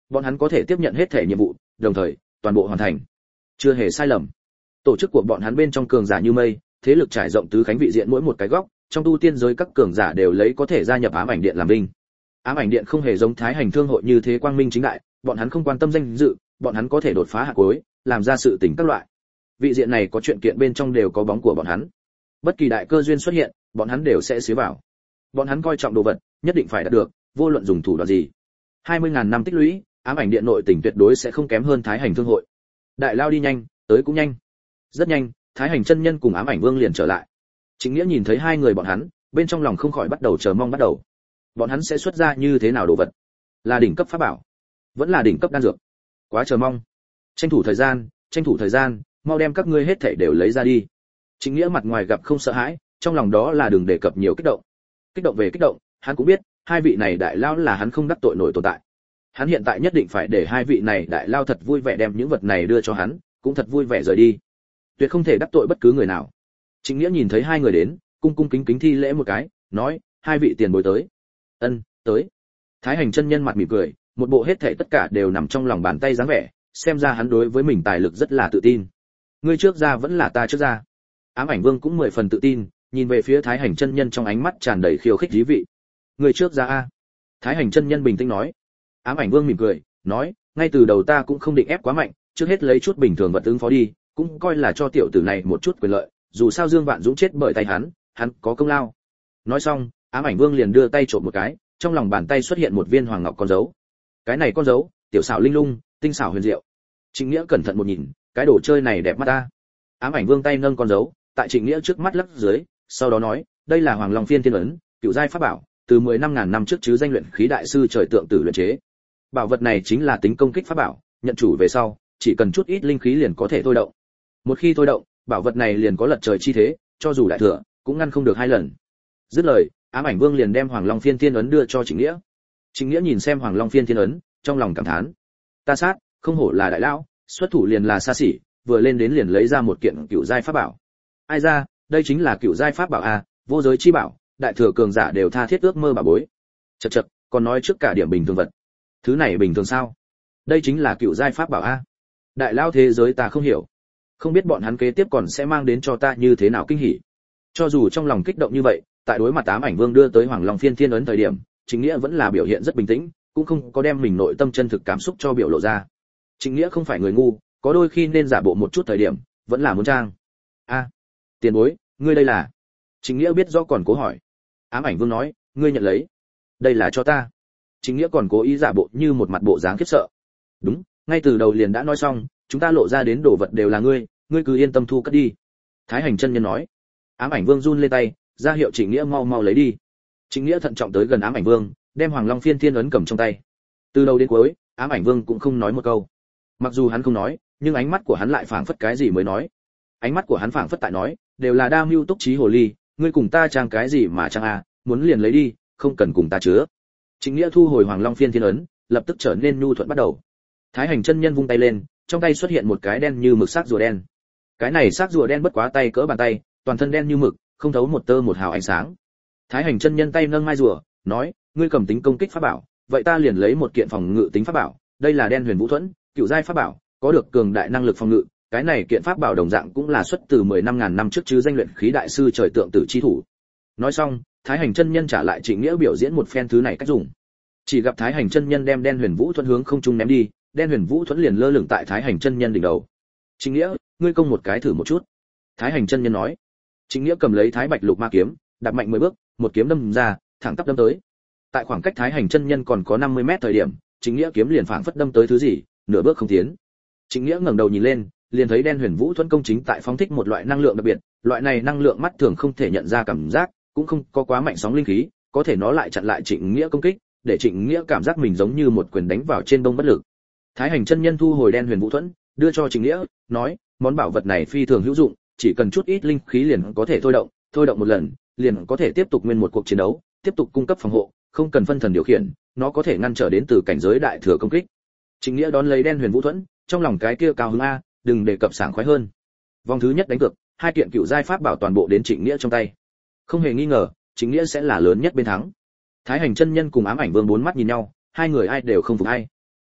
bọn hắn có thể tiếp nhận hết thể nhiệm vụ, đồng thời toàn bộ hoàn thành, chưa hề sai lầm. Tổ chức của bọn hắn bên trong cường giả như mây, thế lực trải rộng tứ khánh vị diện mỗi một cái góc, trong tu tiên giới các cường giả đều lấy có thể gia nhập ám ảnh điện làm vinh. Ám ảnh điện không hề giống Thái Hành thương hội như thế quang minh chính đại, bọn hắn không quan tâm danh dự, bọn hắn có thể đột phá hạ cuối, làm ra sự tình các loại. Vị diện này có chuyện kiện bên trong đều có bóng của bọn hắn. Bất kỳ đại cơ duyên xuất hiện, bọn hắn đều sẽ xía vào. Bọn hắn coi trọng đồ vật, nhất định phải đạt được, vô luận dùng thủ đoạn gì. hai mươi ngàn năm tích lũy, ám ảnh điện nội tình tuyệt đối sẽ không kém hơn Thái Hành thương hội. Đại lao đi nhanh, tới cũng nhanh. Rất nhanh, Thái Hành chân nhân cùng ám ảnh vương liền trở lại. Chính Nghĩa nhìn thấy hai người bọn hắn, bên trong lòng không khỏi bắt đầu chờ mong bắt đầu. Bọn hắn sẽ xuất ra như thế nào đồ vật? Là đỉnh cấp pháp bảo, vẫn là đỉnh cấp đan dược? Quá chờ mong. Tranh thủ thời gian, tranh thủ thời gian, mau đem các ngươi hết thảy đều lấy ra đi. Chính Nghĩa mặt ngoài gặp không sợ hãi, trong lòng đó là đừng đề cập nhiều kích động. Kích động về kích động, hắn cũng biết, hai vị này đại lao là hắn không đắc tội nổi tồn tại. Hắn hiện tại nhất định phải để hai vị này đại lao thật vui vẻ đem những vật này đưa cho hắn, cũng thật vui vẻ rời đi. Tuyệt không thể đắc tội bất cứ người nào. Chính Nghĩa nhìn thấy hai người đến, cung cung kính kính thi lễ một cái, nói, hai vị tiền bối tới. Ân, tới. Thái Hành chân nhân mặt mỉm cười, một bộ hết thảy tất cả đều nằm trong lòng bàn tay dáng vẻ, xem ra hắn đối với mình tài lực rất là tự tin. Ngươi trước ra vẫn là ta trước ra. Ám ảnh vương cũng mười phần tự tin, nhìn về phía Thái Hành chân nhân trong ánh mắt tràn đầy khiêu khích dí vị. Ngươi trước ra a. Thái Hành chân nhân bình tĩnh nói. Ám ảnh vương mỉm cười, nói, ngay từ đầu ta cũng không định ép quá mạnh, trước hết lấy chút bình thường vật ứng phó đi, cũng coi là cho tiểu tử này một chút quyền lợi, dù sao Dương Vạn Dũng chết bởi tay hắn, hắn có công lao. Nói xong, Ám ảnh vương liền đưa tay trộm một cái, trong lòng bàn tay xuất hiện một viên hoàng ngọc con dấu. Cái này con dấu, tiểu xảo linh lung, tinh xảo huyền diệu. Trịnh Nghĩa cẩn thận một nhìn, cái đồ chơi này đẹp mắt ta. Ám ảnh vương tay nâng con dấu, tại Trịnh Nghĩa trước mắt lắc dưới, sau đó nói, đây là Hoàng Long Phiên Thiên ấn, cựu giai pháp bảo, từ mười năm ngàn năm trước chứ danh luyện khí đại sư trời tượng tử luyện chế. Bảo vật này chính là tính công kích pháp bảo, nhận chủ về sau, chỉ cần chút ít linh khí liền có thể thôi động. Một khi thôi động, bảo vật này liền có lật trời chi thế, cho dù đại thừa, cũng ngăn không được hai lần. Dứt lời, Ám ảnh vương liền đem Hoàng Long Phiên Thiên ấn đưa cho Trịnh Nghĩa. Trịnh Nghĩa nhìn xem Hoàng Long Phiên Thiên ấn, trong lòng cảm thán. Ta sát, không hổ là đại lão, xuất thủ liền là xa xỉ, vừa lên đến liền lấy ra một kiện cựu giai pháp bảo. Ai ra, đây chính là cựu giai pháp bảo a, vô giới chi bảo, đại thừa cường giả đều tha thiết ước mơ bà bối. Chậc chậc, còn nói trước cả điểm bình thường vật. Thứ này bình thường sao? Đây chính là cựu giai pháp bảo a. Đại lão thế giới ta không hiểu, không biết bọn hắn kế tiếp còn sẽ mang đến cho ta như thế nào kinh hỉ. Cho dù trong lòng kích động như vậy, tại đối mặt Ám ảnh vương đưa tới Hoàng Long Phiên Thiên ấn thời điểm, Chính Nghĩa vẫn là biểu hiện rất bình tĩnh, cũng không có đem mình nội tâm chân thực cảm xúc cho biểu lộ ra. Chính Nghĩa không phải người ngu, có đôi khi nên giả bộ một chút thời điểm, vẫn là muốn trang. A, tiền bối, ngươi đây là? Chính Nghĩa biết rõ còn cố hỏi. Ám ảnh vương nói, ngươi nhận lấy. Đây là cho ta. Chính Nghĩa còn cố ý giả bộ như một mặt bộ dáng khiếp sợ. Đúng, ngay từ đầu liền đã nói xong, chúng ta lộ ra đến đồ vật đều là ngươi, ngươi cứ yên tâm thu cất đi. Thái Hành chân nhân nói. Ám ảnh vương run lên tay, ra hiệu Trịnh Nghĩa mau mau lấy đi. Trịnh Nghĩa thận trọng tới gần Ám ảnh vương, đem Hoàng Long Phiên Thiên ấn cầm trong tay. Từ đầu đến cuối, Ám ảnh vương cũng không nói một câu. Mặc dù hắn không nói, nhưng ánh mắt của hắn lại phảng phất cái gì mới nói. Ánh mắt của hắn phảng phất tại nói, đều là đa mưu túc trí hồ ly, ngươi cùng ta trang cái gì mà trang a, muốn liền lấy đi, không cần cùng ta chứa. Trịnh Nghĩa thu hồi Hoàng Long Phiên Thiên ấn, lập tức trở nên nhu thuận bắt đầu. Thái Hành chân nhân vung tay lên, trong tay xuất hiện một cái đen như mực xác rùa đen. Cái này xác rùa đen bất quá tay cỡ bàn tay, toàn thân đen như mực, không thấu một tơ một hào ánh sáng. Thái Hành chân nhân tay nâng mai rùa, nói, ngươi cầm tính công kích pháp bảo, vậy ta liền lấy một kiện phòng ngự tính pháp bảo, đây là đen huyền vũ thuẫn, cựu giai pháp bảo, có được cường đại năng lực phòng ngự, cái này kiện pháp bảo đồng dạng cũng là xuất từ mười năm ngàn năm trước chứ danh luyện khí đại sư trời tượng tử chi thủ. Nói xong, Thái Hành chân nhân trả lại Trịnh Nghĩa biểu diễn một phen thứ này cách dùng. Chỉ gặp Thái Hành chân nhân đem đen huyền vũ thuẫn hướng không trung ném đi, đen huyền vũ thuẫn liền lơ lửng tại Thái Hành chân nhân đỉnh đầu. Trịnh Nghĩa, ngươi công một cái thử một chút. Thái Hành chân nhân nói. Trịnh Nghĩa cầm lấy Thái Bạch Lục Ma kiếm, đạp mạnh mười bước, một kiếm đâm ra, thẳng tắp đâm tới. Tại khoảng cách Thái Hành chân nhân còn có năm mươi mét thời điểm, Trịnh Nghĩa kiếm liền phảng phất đâm tới thứ gì, nửa bước không tiến. Trịnh Nghĩa ngẩng đầu nhìn lên, liền thấy đen huyền vũ thuẫn công chính tại phóng thích một loại năng lượng đặc biệt, loại này năng lượng mắt thường không thể nhận ra cảm giác, cũng không có quá mạnh sóng linh khí, có thể nó lại chặn lại Trịnh Nghĩa công kích, để Trịnh Nghĩa cảm giác mình giống như một quyền đánh vào trên bông bất lực. Thái Hành chân nhân thu hồi đen huyền vũ thuẫn, đưa cho Trịnh Nghĩa, nói, món bảo vật này phi thường hữu dụng, chỉ cần chút ít linh khí liền có thể thôi động, thôi động một lần, liền có thể tiếp tục nguyên một cuộc chiến đấu, tiếp tục cung cấp phòng hộ, không cần phân thần điều khiển, nó có thể ngăn trở đến từ cảnh giới đại thừa công kích. Trịnh Nghĩa đón lấy đen huyền vũ thuẫn, trong lòng cái kia cao hứng a, đừng đề cập sảng khoái hơn. Vòng thứ nhất đánh cược, hai kiện cựu giai pháp bảo toàn bộ đến Trịnh Nghĩa trong tay. Không hề nghi ngờ, Trịnh Nghĩa sẽ là lớn nhất bên thắng. Thái Hành chân nhân cùng Ám ảnh vương bốn mắt nhìn nhau, hai người ai đều không phục ai.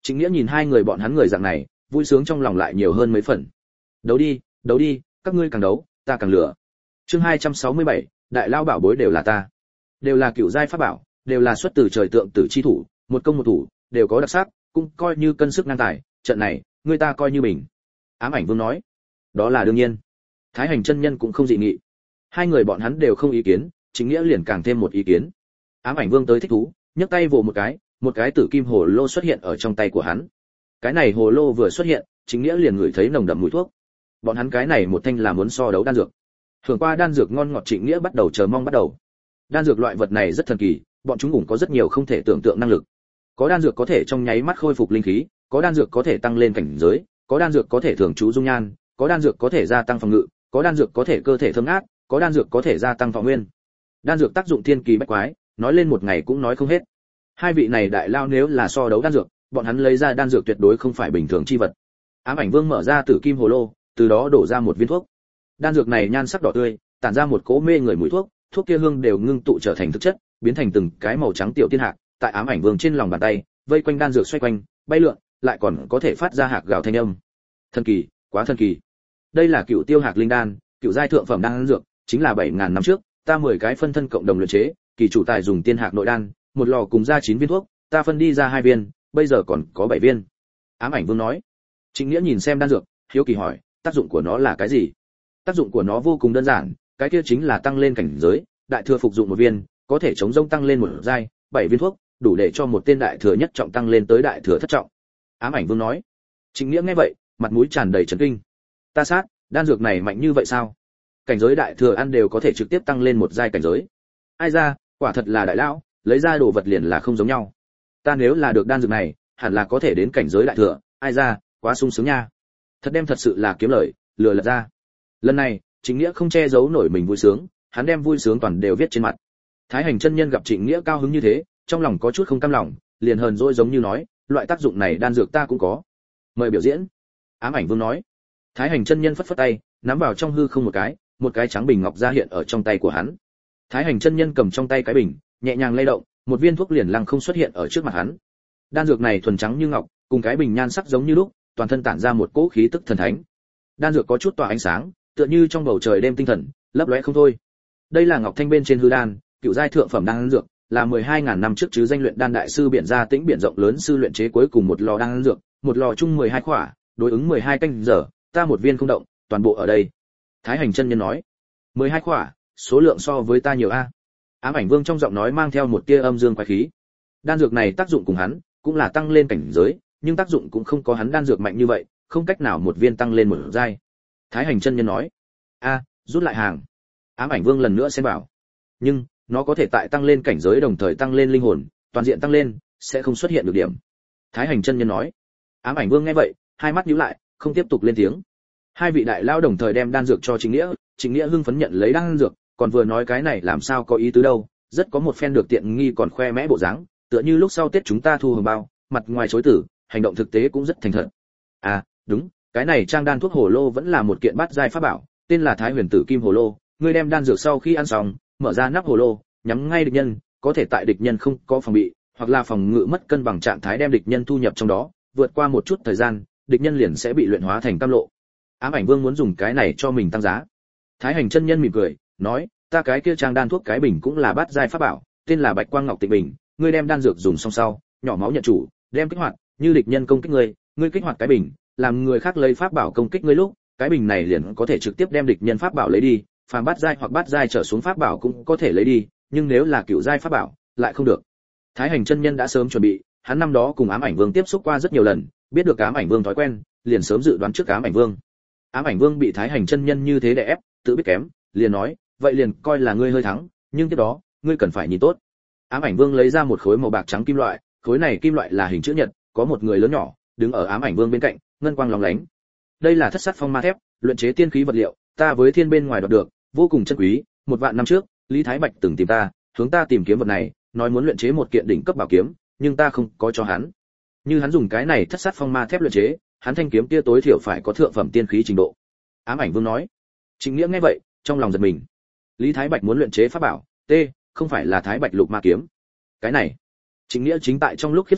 Chính Nghĩa nhìn hai người bọn hắn người dạng này, vui sướng trong lòng lại nhiều hơn mấy phần. Đấu đi, đấu đi, các ngươi càng đấu, ta càng lừa. Chương hai trăm sáu mươi bảy, đại lao bảo bối đều là ta. Đều là cựu giai pháp bảo, đều là xuất từ trời tượng tử chi thủ, một công một thủ, đều có đặc sắc, cũng coi như cân sức ngang tài, trận này, người ta coi như mình. Ám Ảnh Vương nói. Đó là đương nhiên. Thái Hành chân nhân cũng không dị nghị. Hai người bọn hắn đều không ý kiến, Chính Nghĩa liền càng thêm một ý kiến. Ám Ảnh Vương tới thích thú, nhấc tay vồ một cái, một cái tử kim hồ lô xuất hiện ở trong tay của hắn. Cái này hồ lô vừa xuất hiện, Chính Nghĩa liền ngửi thấy nồng đậm mùi thuốc. Bọn hắn cái này một thanh là muốn so đấu đan dược. Hưởng qua đan dược ngon ngọt, Trịnh Nghĩa bắt đầu chờ mong bắt đầu. Đan dược loại vật này rất thần kỳ, bọn chúng cũng có rất nhiều không thể tưởng tượng năng lực. Có đan dược có thể trong nháy mắt khôi phục linh khí, có đan dược có thể tăng lên cảnh giới, có đan dược có thể thường trú dung nhan, có đan dược có thể gia tăng phòng ngự, có đan dược có thể cơ thể thơm ngát, có đan dược có thể gia tăng thọ nguyên. Đan dược tác dụng thiên kỳ bách quái, nói lên một ngày cũng nói không hết. Hai vị này đại lao nếu là so đấu đan dược, bọn hắn lấy ra đan dược tuyệt đối không phải bình thường chi vật. Ám Ảnh Vương mở ra tử kim hồ lô, từ đó đổ ra một viên thuốc. Đan dược này nhan sắc đỏ tươi, tản ra một cỗ mê người mùi thuốc, thuốc kia hương đều ngưng tụ trở thành thực chất, biến thành từng cái màu trắng tiểu tiên hạc, tại Ám Ảnh Vương trên lòng bàn tay, vây quanh đan dược xoay quanh, bay lượn, lại còn có thể phát ra hạc gào thanh âm. Thần kỳ, quá thần kỳ. Đây là cựu tiêu hạc linh đan, cựu giai thượng phẩm đan dược, chính là bảy ngàn năm trước, ta mười cái phân thân cộng đồng luyện chế, kỳ chủ tài dùng tiên hạc nội đan, một lò cùng ra chín viên thuốc, ta phân đi ra hai viên, bây giờ còn có bảy viên. Ám Ảnh Vương nói. Trịnh Nghĩa nhìn xem đan dược, hiếu kỳ hỏi, tác dụng của nó là cái gì? Tác dụng của nó vô cùng đơn giản, cái kia chính là tăng lên cảnh giới, đại thừa phục dụng một viên, có thể chống rông tăng lên một giai, bảy viên thuốc, đủ để cho một tên đại thừa nhất trọng tăng lên tới đại thừa thất trọng. Ám Ảnh Vương nói. Trịnh Nghĩa nghe vậy, mặt mũi tràn đầy chấn kinh. Ta sát, đan dược này mạnh như vậy sao? Cảnh giới đại thừa ăn đều có thể trực tiếp tăng lên một giai cảnh giới. Ai ra, quả thật là đại lão, lấy ra đồ vật liền là không giống nhau. Ta nếu là được đan dược này, hẳn là có thể đến cảnh giới đại thừa, ai ra, quá sung sướng nha. Thật đem thật sự là kiếm lời, lừa lật ra. Lần này, Trịnh Nghĩa không che giấu nổi mình vui sướng, hắn đem vui sướng toàn đều viết trên mặt. Thái Hành chân nhân gặp Trịnh Nghĩa cao hứng như thế, trong lòng có chút không cam lòng, liền hờn dỗi giống như nói, loại tác dụng này đan dược ta cũng có. Mời biểu diễn. Ám Ảnh Vương nói. Thái Hành chân nhân phất phất tay, nắm vào trong hư không một cái, một cái trắng bình ngọc ra hiện ở trong tay của hắn. Thái Hành chân nhân cầm trong tay cái bình, nhẹ nhàng lay động, một viên thuốc liền lăng không xuất hiện ở trước mặt hắn. Đan dược này thuần trắng như ngọc, cùng cái bình nhan sắc giống như lúc, toàn thân tản ra một cỗ khí tức thần thánh. Đan dược có chút tỏa ánh sáng, tựa như trong bầu trời đêm tinh thần, lấp lóe không thôi. Đây là ngọc thanh bên trên hư đan, cựu giai thượng phẩm đan dược, là mười hai ngàn năm trước chứ danh luyện đan đại sư biển gia tĩnh biển rộng lớn sư luyện chế cuối cùng một lò đan dược, một lò chung mười hai khỏa, đối ứng mười hai canh giờ, ta một viên không động, toàn bộ ở đây. Thái Hành chân nhân nói. mười hai khỏa, số lượng so với ta nhiều a. Ám Ảnh Vương trong giọng nói mang theo một tia âm dương quái khí. Đan dược này tác dụng cùng hắn, cũng là tăng lên cảnh giới, nhưng tác dụng cũng không có hắn đan dược mạnh như vậy, không cách nào một viên tăng lên một giai. Thái Hành chân nhân nói. A, rút lại hàng. Ám Ảnh Vương lần nữa xem bảo. Nhưng, nó có thể tại tăng lên cảnh giới đồng thời tăng lên linh hồn, toàn diện tăng lên, sẽ không xuất hiện được điểm. Thái Hành chân nhân nói. Ám Ảnh Vương nghe vậy, hai mắt nhíu lại, không tiếp tục lên tiếng. Hai vị đại lao đồng thời đem đan dược cho Trịnh Nghĩa, Trịnh Nghĩa hưng phấn nhận lấy đan dược, còn vừa nói cái này làm sao có ý tứ đâu, rất có một phen được tiện nghi còn khoe mẽ bộ dáng, tựa như lúc sau Tết chúng ta thu hồng bao, mặt ngoài chối tử, hành động thực tế cũng rất thành thật. À, đúng, cái này trang đan thuốc hồ lô vẫn là một kiện bát giai pháp bảo, tên là Thái Huyền Tử Kim Hồ Lô, ngươi đem đan dược sau khi ăn xong, mở ra nắp hồ lô, nhắm ngay địch nhân, có thể tại địch nhân không có phòng bị, hoặc là phòng ngự mất cân bằng trạng thái đem địch nhân thu nhập trong đó, vượt qua một chút thời gian, địch nhân liền sẽ bị luyện hóa thành cam lộ. Ám Ảnh Vương muốn dùng cái này cho mình tăng giá. Thái Hành chân nhân mỉm cười, nói, ta cái kia trang đan thuốc cái bình cũng là bát giai pháp bảo, tên là Bạch Quang Ngọc Tịnh Bình, ngươi đem đan dược dùng xong sau, nhỏ máu nhận chủ, đem kích hoạt, như địch nhân công kích ngươi, ngươi kích hoạt cái bình, làm người khác lấy pháp bảo công kích ngươi lúc, cái bình này liền có thể trực tiếp đem địch nhân pháp bảo lấy đi, phàm bát giai hoặc bát giai trở xuống pháp bảo cũng có thể lấy đi, nhưng nếu là cửu giai pháp bảo, lại không được. Thái Hành chân nhân đã sớm chuẩn bị, hắn năm đó cùng Ám Ảnh Vương tiếp xúc qua rất nhiều lần, biết được Ám Ảnh Vương thói quen, liền sớm dự đoán trước Ám Ảnh Vương. Ám Ảnh Vương bị Thái Hành chân nhân như thế đè ép, tự biết kém, liền nói, vậy liền coi là ngươi hơi thắng, nhưng tiếp đó, ngươi cần phải nhìn tốt. Ám Ảnh Vương lấy ra một khối màu bạc trắng kim loại, khối này kim loại là hình chữ nhật, có một người lớn nhỏ đứng ở Ám Ảnh Vương bên cạnh, ngân quang lóng lánh. Đây là thất sát phong ma thép, luyện chế tiên khí vật liệu, ta với thiên bên ngoài đoạt được, vô cùng chân quý, một vạn năm trước, Lý Thái Bạch từng tìm ta, hướng ta tìm kiếm vật này, nói muốn luyện chế một kiện đỉnh cấp bảo kiếm, nhưng ta không có cho hắn. Như hắn dùng cái này thất sát phong ma thép luyện chế, hắn thanh kiếm kia tối thiểu phải có thượng phẩm tiên khí trình độ. Ám Ảnh Vương nói. Trịnh Nghĩa nghe vậy, trong lòng giật mình. Lý Thái Bạch muốn luyện chế pháp bảo, t, không phải là Thái Bạch lục ma kiếm. Cái này, Trịnh Nghĩa chính tại trong lúc khiếp sợ,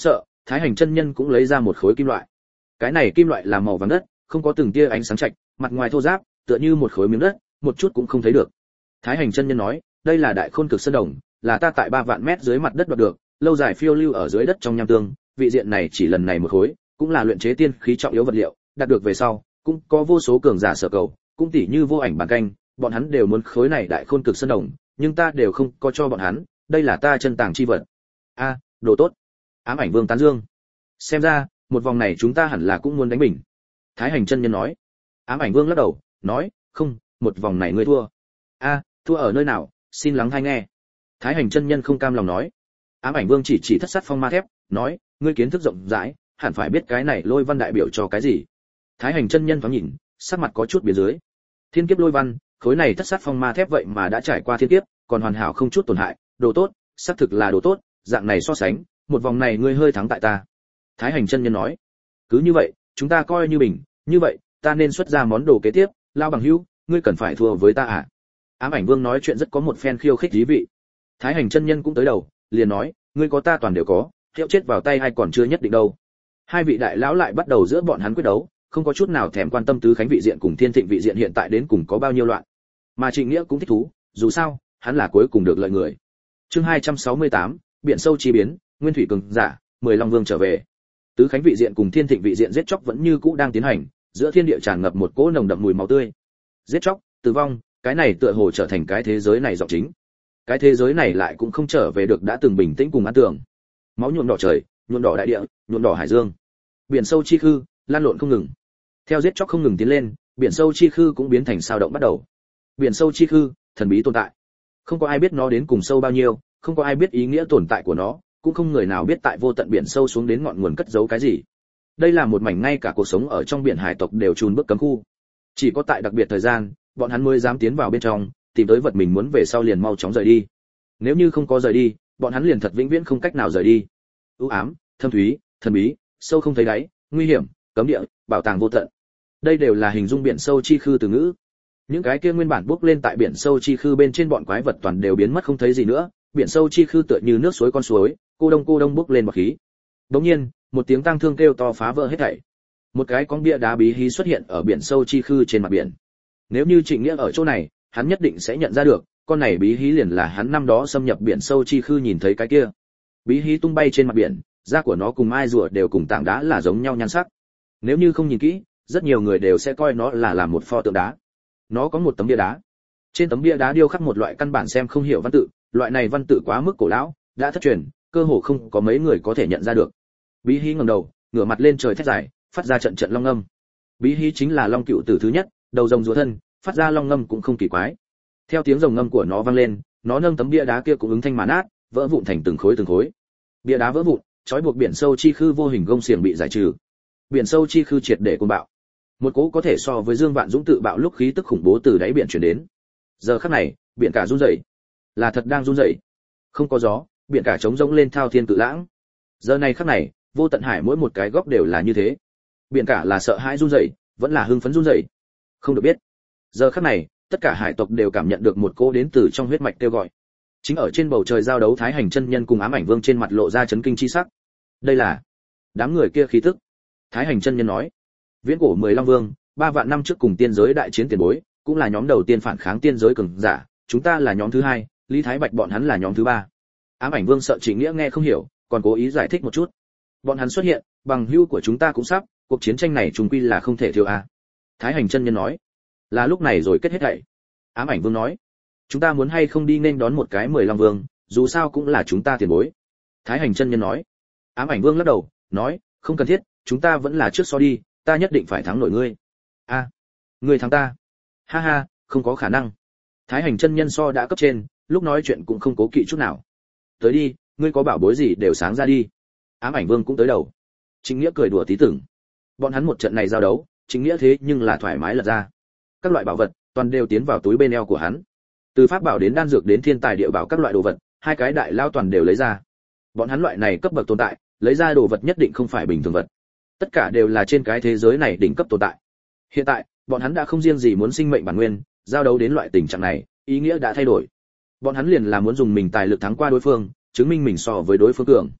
Thái Hành chân nhân cũng lấy ra một khối kim loại. Cái này kim loại là màu vàng đất, không có từng tia ánh sáng chạch, mặt ngoài thô ráp, tựa như một khối miếng đất, một chút cũng không thấy được. Thái Hành chân nhân nói, đây là Đại Khôn Cực Sơn Đồng, là ta tại ba vạn mét dưới mặt đất đoạt được, lâu dài phiêu lưu ở dưới đất trong nham tương, vị diện này chỉ lần này một khối, cũng là luyện chế tiên khí trọng yếu vật liệu, đạt được về sau, cũng có vô số cường giả sở cầu, cũng tỉ như Vô Ảnh Bàn Canh, bọn hắn đều muốn khối này Đại Khôn Cực Sơn Đồng, nhưng ta đều không có cho bọn hắn, đây là ta chân tàng chi vật. A, đồ tốt. Ám Ảnh Vương tán dương. Xem ra, một vòng này chúng ta hẳn là cũng muốn đánh bình. Thái Hành chân nhân nói. Ám Ảnh Vương lắc đầu, nói, không, một vòng này ngươi thua. A, thua ở nơi nào, xin lắng hay nghe. Thái Hành chân nhân không cam lòng nói. Ám Ảnh Vương chỉ chỉ thất sát phong ma thép, nói, ngươi kiến thức rộng rãi, hẳn phải biết cái này lôi văn đại biểu cho cái gì. Thái Hành chân nhân thoáng nhìn, sắc mặt có chút biến dưới. Thiên kiếp lôi văn, khối này thất sát phong ma thép vậy mà đã trải qua thiên kiếp, còn hoàn hảo không chút tổn hại, đồ tốt, xác thực là đồ tốt, dạng này so sánh, một vòng này ngươi hơi thắng tại ta. Thái Hành chân nhân nói, cứ như vậy, chúng ta coi như bình, như vậy, ta nên xuất ra món đồ kế tiếp, lao bằng hữu, ngươi cần phải thua với ta à? Ám Ảnh Vương nói chuyện rất có một phen khiêu khích thú vị. Thái Hành chân nhân cũng tới đầu, liền nói, ngươi có ta toàn đều có, hiệu chết vào tay hay còn chưa nhất định đâu. Hai vị đại lão lại bắt đầu giữa bọn hắn quyết đấu, không có chút nào thèm quan tâm tứ khánh vị diện cùng thiên thịnh vị diện hiện tại đến cùng có bao nhiêu loạn. Mà Trịnh Nghĩa cũng thích thú, dù sao, hắn là cuối cùng được lợi người. Chương hai trăm sáu mươi tám, biển sâu chi biến, nguyên thủy cường giả, mười long vương trở về. Tứ khánh vị diện cùng thiên thịnh vị diện giết chóc vẫn như cũ đang tiến hành, giữa thiên địa tràn ngập một cỗ nồng đậm mùi máu tươi. Giết chóc, tử vong, cái này tựa hồ trở thành cái thế giới này giọng chính. Cái thế giới này lại cũng không trở về được đã từng bình tĩnh cùng an tưởng. Máu nhuộm đỏ trời, nhuộm đỏ đại địa, nhuộm đỏ hải dương. Biển sâu chi khư, lan lộn không ngừng. Theo giết chóc không ngừng tiến lên, biển sâu chi khư cũng biến thành sao động bắt đầu. Biển sâu chi khư, thần bí tồn tại. Không có ai biết nó đến cùng sâu bao nhiêu, không có ai biết ý nghĩa tồn tại của nó, cũng không người nào biết tại vô tận biển sâu xuống đến ngọn nguồn cất giấu cái gì. Đây là một mảnh ngay cả cuộc sống ở trong biển hải tộc đều chùn bước cấm khu. Chỉ có tại đặc biệt thời gian, bọn hắn mới dám tiến vào bên trong, tìm tới vật mình muốn về sau liền mau chóng rời đi. Nếu như không có rời đi, bọn hắn liền thật vĩnh viễn không cách nào rời đi. U ám, thâm thúy, thần bí, sâu không thấy đáy, nguy hiểm, cấm địa, bảo tàng vô tận. Đây đều là hình dung biển sâu chi khư từ ngữ. Những cái kia nguyên bản bước lên tại biển sâu chi khư bên trên bọn quái vật toàn đều biến mất không thấy gì nữa, biển sâu chi khư tựa như nước suối con suối, cô đông cô đông bước lên bọt khí. Đống nhiên, một tiếng tang thương kêu to phá vỡ hết thảy. Một cái con bia đá bí hí xuất hiện ở biển sâu chi khư trên mặt biển. Nếu như Trịnh Nghĩa ở chỗ này, hắn nhất định sẽ nhận ra được, con này bí hí liền là hắn năm đó xâm nhập biển sâu chi khư nhìn thấy cái kia. Bí hí tung bay trên mặt biển, da của nó cùng mai rùa đều cùng tảng đá là giống nhau nhan sắc. Nếu như không nhìn kỹ, rất nhiều người đều sẽ coi nó là làm một pho tượng đá. Nó có một tấm bia đá. Trên tấm bia đá điêu khắc một loại căn bản xem không hiểu văn tự, loại này văn tự quá mức cổ lão, đã thất truyền, cơ hồ không có mấy người có thể nhận ra được. Bí hí ngẩng đầu, ngửa mặt lên trời thét dài, phát ra trận trận long ngâm. Bí hí chính là long cựu tử thứ nhất, đầu rồng rùa thân, phát ra long ngâm cũng không kỳ quái. Theo tiếng rồng ngâm của nó vang lên, nó nâng tấm bia đá kia cũng ứng thanh mà nát, vỡ vụn thành từng khối từng khối. Bia đá vỡ vụn, trói buộc biển sâu chi khư vô hình gông xiềng bị giải trừ. Biển sâu chi khư triệt để cuồng bạo. Một cỗ có thể so với Dương Vạn Dũng tự bạo lúc khí tức khủng bố từ đáy biển truyền đến. Giờ khắc này, biển cả run rẩy, là thật đang run rẩy. Không có gió, biển cả trống rỗng lên thao thiên cự lãng. Giờ này khắc này, vô tận hải mỗi một cái góc đều là như thế. Biển cả là sợ hãi run rẩy, vẫn là hưng phấn run rẩy, không được biết. Giờ khắc này, tất cả hải tộc đều cảm nhận được một cỗ đến từ trong huyết mạch kêu gọi. Chính ở trên bầu trời giao đấu Thái Hành chân nhân cùng Ám Ảnh Vương trên mặt lộ ra chấn kinh chi sắc. Đây là đám người kia khí tức. Thái Hành chân nhân nói, viễn cổ mười long vương, ba vạn năm trước cùng tiên giới đại chiến tiền bối, cũng là nhóm đầu tiên phản kháng tiên giới cường giả, chúng ta là nhóm thứ hai, Lý Thái Bạch bọn hắn là nhóm thứ ba. Ám Ảnh Vương sợ Trịnh Nghĩa nghe không hiểu, còn cố ý giải thích một chút. Bọn hắn xuất hiện, bằng hữu của chúng ta cũng sắp, cuộc chiến tranh này trùng quy là không thể thiếu a. Thái Hành chân nhân nói, là lúc này rồi kết hết thảy. Ám Ảnh Vương nói, chúng ta muốn hay không đi nên đón một cái mười long vương, dù sao cũng là chúng ta tiền bối. Thái Hành chân nhân nói. Ám Ảnh Vương lắc đầu, nói, không cần thiết, chúng ta vẫn là trước so đi, ta nhất định phải thắng nổi ngươi. A, à, ngươi thắng ta? Ha ha, không có khả năng. Thái Hành chân nhân so đã cấp trên, lúc nói chuyện cũng không cố kỵ chút nào. Tới đi, ngươi có bảo bối gì đều sáng ra đi. Ám Ảnh Vương cũng tới đầu. Chính Nghĩa cười đùa tí tưởng. Bọn hắn một trận này giao đấu, Chính Nghĩa thế nhưng là thoải mái lật ra. Các loại bảo vật toàn đều tiến vào túi bên eo của hắn. Từ pháp bảo đến đan dược đến thiên tài địa bảo các loại đồ vật, hai cái đại lao toàn đều lấy ra. Bọn hắn loại này cấp bậc tồn tại, lấy ra đồ vật nhất định không phải bình thường vật. Tất cả đều là trên cái thế giới này đỉnh cấp tồn tại. Hiện tại, bọn hắn đã không riêng gì muốn sinh mệnh bản nguyên, giao đấu đến loại tình trạng này, ý nghĩa đã thay đổi. Bọn hắn liền là muốn dùng mình tài lực thắng qua đối phương, chứng minh mình so với đối phương cường.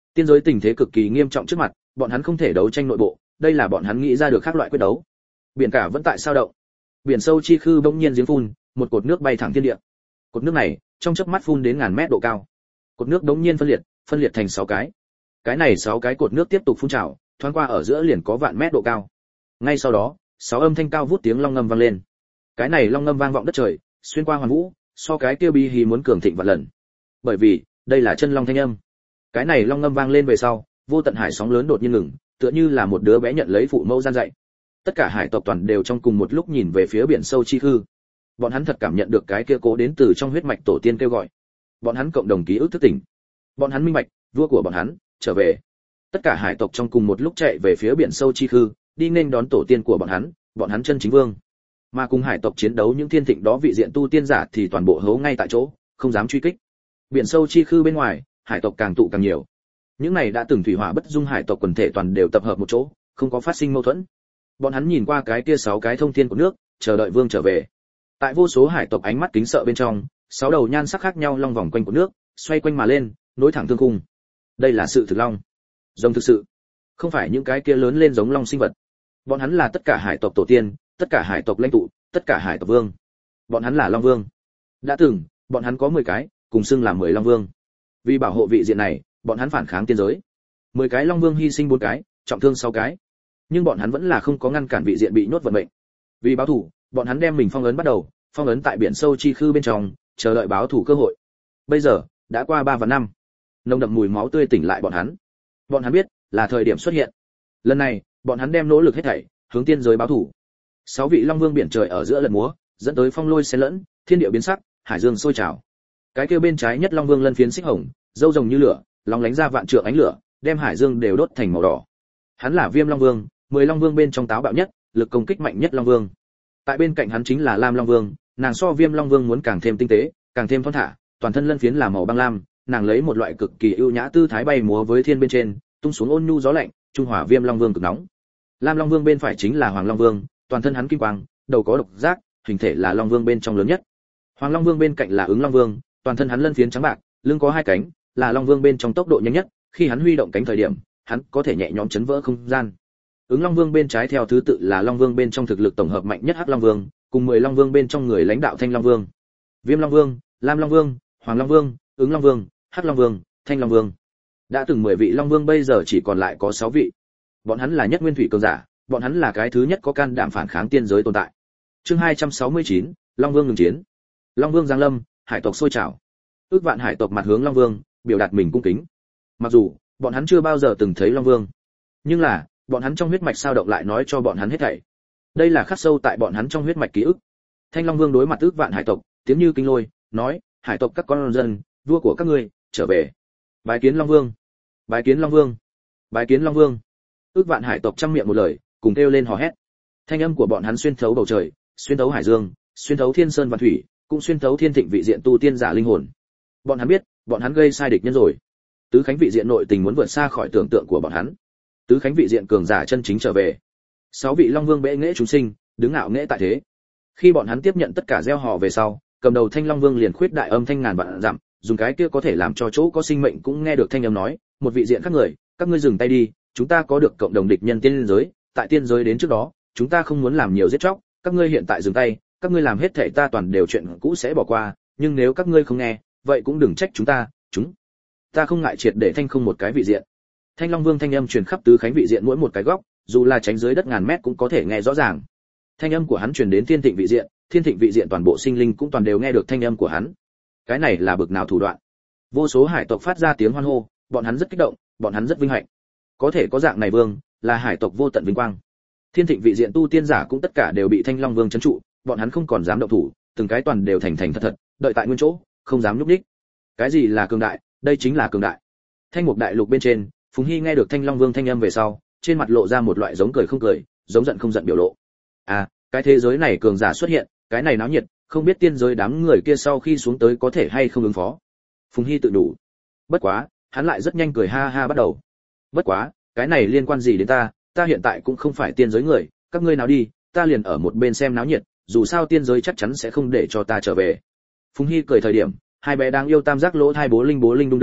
Tiên giới tình thế cực kỳ nghiêm trọng trước mặt, bọn hắn không thể đấu tranh nội bộ, đây là bọn hắn nghĩ ra được khác loại quyết đấu. Biển cả vẫn tại sao động. Biển sâu chi khư bỗng nhiên giếng phun, một cột nước bay thẳng thiên địa. Cột nước này, trong chớp mắt phun đến ngàn mét độ cao. Cột nước bỗng nhiên phân liệt, phân liệt thành sáu cái. Cái này sáu cái cột nước tiếp tục phun trào, thoáng qua ở giữa liền có vạn mét độ cao. Ngay sau đó, sáu âm thanh cao vút tiếng long ngâm vang lên. Cái này long ngâm vang vọng đất trời, xuyên qua hoàn vũ, so cái kia bi hí muốn cường thịnh vạn lần. Bởi vì, đây là chân long thanh âm. Cái này long ngâm vang lên về sau, vô tận hải sóng lớn đột nhiên ngừng, tựa như là một đứa bé nhận lấy phụ mẫu gian dạy. Tất cả hải tộc toàn đều trong cùng một lúc nhìn về phía biển sâu chi hư. Bọn hắn thật cảm nhận được cái kia cố đến từ trong huyết mạch tổ tiên kêu gọi. Bọn hắn cộng đồng ký ức thức tỉnh. Bọn hắn minh bạch, vua của bọn hắn trở về. Tất cả hải tộc trong cùng một lúc chạy về phía biển sâu chi hư, đi nên đón tổ tiên của bọn hắn, bọn hắn chân chính vương. Mà cùng hải tộc chiến đấu những thiên thịnh đó vị diện tu tiên giả thì toàn bộ hấu ngay tại chỗ, không dám truy kích. Biển sâu chi hư bên ngoài, hải tộc càng tụ càng nhiều. Những này đã từng thủy hỏa bất dung hải tộc quần thể toàn đều tập hợp một chỗ, không có phát sinh mâu thuẫn. Bọn hắn nhìn qua cái kia sáu cái thông thiên của nước, chờ đợi vương trở về. Tại vô số hải tộc ánh mắt kính sợ bên trong, sáu đầu nhan sắc khác nhau long vòng quanh của nước, xoay quanh mà lên, nối thẳng thương khung. Đây là sự thực long, rồng thực sự, không phải những cái kia lớn lên giống long sinh vật. Bọn hắn là tất cả hải tộc tổ tiên, tất cả hải tộc lãnh tụ, tất cả hải tộc vương. Bọn hắn là long vương. Đã từng, bọn hắn có mười cái, cùng xưng là mười long vương. Vì bảo hộ vị diện này, bọn hắn phản kháng tiên giới. mười cái long vương hy sinh bốn cái, trọng thương sáu cái. Nhưng bọn hắn vẫn là không có ngăn cản vị diện bị nhốt vận mệnh. Vì báo thù, bọn hắn đem mình phong ấn bắt đầu, phong ấn tại biển sâu chi khư bên trong, chờ đợi báo thù cơ hội. Bây giờ, đã qua ba và năm. Nồng đậm mùi máu tươi tỉnh lại bọn hắn. Bọn hắn biết, là thời điểm xuất hiện. Lần này, bọn hắn đem nỗ lực hết thảy, hướng tiên giới báo thù. Sáu vị long vương biển trời ở giữa lần múa, dẫn tới phong lôi xen lẫn, thiên địa biến sắc, hải dương sôi trào. Cái kia bên trái nhất long vương lân phiến xích hồng, râu rồng như lửa, lóng lánh ra vạn trượng ánh lửa, đem hải dương đều đốt thành màu đỏ. Hắn là Viêm Long Vương, mười long vương bên trong táo bạo nhất, lực công kích mạnh nhất long vương. Tại bên cạnh hắn chính là Lam Long Vương, nàng so Viêm Long Vương muốn càng thêm tinh tế, càng thêm thon thả, toàn thân lân phiến là màu băng lam, nàng lấy một loại cực kỳ ưu nhã tư thái bay múa với thiên bên trên, tung xuống ôn nhu gió lạnh, trung hòa Viêm Long Vương cực nóng. Lam Long Vương bên phải chính là Hoàng Long Vương, toàn thân hắn kim quang, đầu có độc giác, hình thể là Long Vương bên trong lớn nhất. Hoàng Long Vương bên cạnh là Ứng Long Vương, toàn thân hắn lân phiến trắng bạc, lưng có hai cánh, là Long Vương bên trong tốc độ nhanh nhất, khi hắn huy động cánh thời điểm, hắn có thể nhẹ nhõm chấn vỡ không gian. Ứng Long Vương bên trái theo thứ tự là Long Vương bên trong thực lực tổng hợp mạnh nhất Hắc Long Vương, cùng mười Long Vương bên trong người lãnh đạo Thanh Long Vương. Viêm Long Vương, Lam Long Vương, Hoàng Long Vương, Ứng Long Vương, Hắc Long Vương, Thanh Long Vương. Đã từng mười vị Long Vương bây giờ chỉ còn lại có sáu vị. Bọn hắn là nhất nguyên thủy cường giả, bọn hắn là cái thứ nhất có can đảm phản kháng tiên giới tồn tại. Chương hai trăm sáu mươi chín, Long Vương ngừng chiến. Long Vương giáng lâm, hải tộc sôi trào. Ước vạn hải tộc mặt hướng Long Vương, biểu đạt mình cung kính. Mặc dù bọn hắn chưa bao giờ từng thấy Long Vương, nhưng là bọn hắn trong huyết mạch sao động lại nói cho bọn hắn hết thảy. Đây là khắc sâu tại bọn hắn trong huyết mạch ký ức. Thanh Long Vương đối mặt ước vạn hải tộc, tiếng như kinh lôi, nói: "Hải tộc các con dân, vua của các ngươi trở về." Bái kiến Long Vương, bái kiến Long Vương, bái kiến Long Vương. Ước vạn hải tộc trăm miệng một lời, cùng kêu lên hò hét. Thanh âm của bọn hắn xuyên thấu bầu trời, xuyên thấu hải dương, xuyên thấu thiên sơn và thủy, cũng xuyên thấu thiên thịnh vị diện tu tiên giả linh hồn. Bọn hắn biết, bọn hắn gây sai địch nhân rồi. Tứ Khánh vị diện nội tình muốn vượt xa khỏi tưởng tượng của bọn hắn. Tứ Khánh vị diện cường giả chân chính trở về. Sáu vị Long Vương bệ nghệ chúng sinh, đứng ngạo nghệ tại thế. Khi bọn hắn tiếp nhận tất cả gieo họ về sau, cầm đầu Thanh Long Vương liền khuyết đại âm thanh ngàn vạn dặm, dùng cái kia có thể làm cho chỗ có sinh mệnh cũng nghe được thanh âm nói: "Một vị diện khác người, các ngươi dừng tay đi, chúng ta có được cộng đồng địch nhân tiên giới, tại tiên giới đến trước đó, chúng ta không muốn làm nhiều giết chóc, các ngươi hiện tại dừng tay, các ngươi làm hết thảy ta toàn đều chuyện cũ sẽ bỏ qua, nhưng nếu các ngươi không nghe, vậy cũng đừng trách chúng ta, chúng ta không ngại triệt để thanh không một cái vị diện." Thanh Long Vương thanh âm truyền khắp tứ khánh vị diện mỗi một cái góc, dù là tránh dưới đất ngàn mét cũng có thể nghe rõ ràng. Thanh âm của hắn truyền đến Thiên Thịnh vị diện, Thiên Thịnh vị diện toàn bộ sinh linh cũng toàn đều nghe được thanh âm của hắn. Cái này là bực nào thủ đoạn? Vô số hải tộc phát ra tiếng hoan hô, bọn hắn rất kích động, bọn hắn rất vinh hạnh. Có thể có dạng này vương, là hải tộc vô tận vinh quang. Thiên Thịnh vị diện tu tiên giả cũng tất cả đều bị Thanh Long Vương trấn trụ, bọn hắn không còn dám động thủ, từng cái toàn đều thành thành thật thật, đợi tại nguyên chỗ, không dám nhúc nhích. Cái gì là cường đại? Đây chính là cường đại. Thanh Mục Đại Lục bên trên, Phùng Hy nghe được Thanh Long Vương thanh âm về sau, trên mặt lộ ra một loại giống cười không cười, giống giận không giận biểu lộ. À, cái thế giới này cường giả xuất hiện, cái này náo nhiệt, không biết tiên giới đám người kia sau khi xuống tới có thể hay không ứng phó. Phùng Hy tự đủ. Bất quá, hắn lại rất nhanh cười ha ha bắt đầu. Bất quá, cái này liên quan gì đến ta, ta hiện tại cũng không phải tiên giới người, các ngươi nào đi, ta liền ở một bên xem náo nhiệt, dù sao tiên giới chắc chắn sẽ không để cho ta trở về. Phùng Hy cười thời điểm, hai bé đang yêu tam giác lỗ thai bố linh bố linh đung đưa,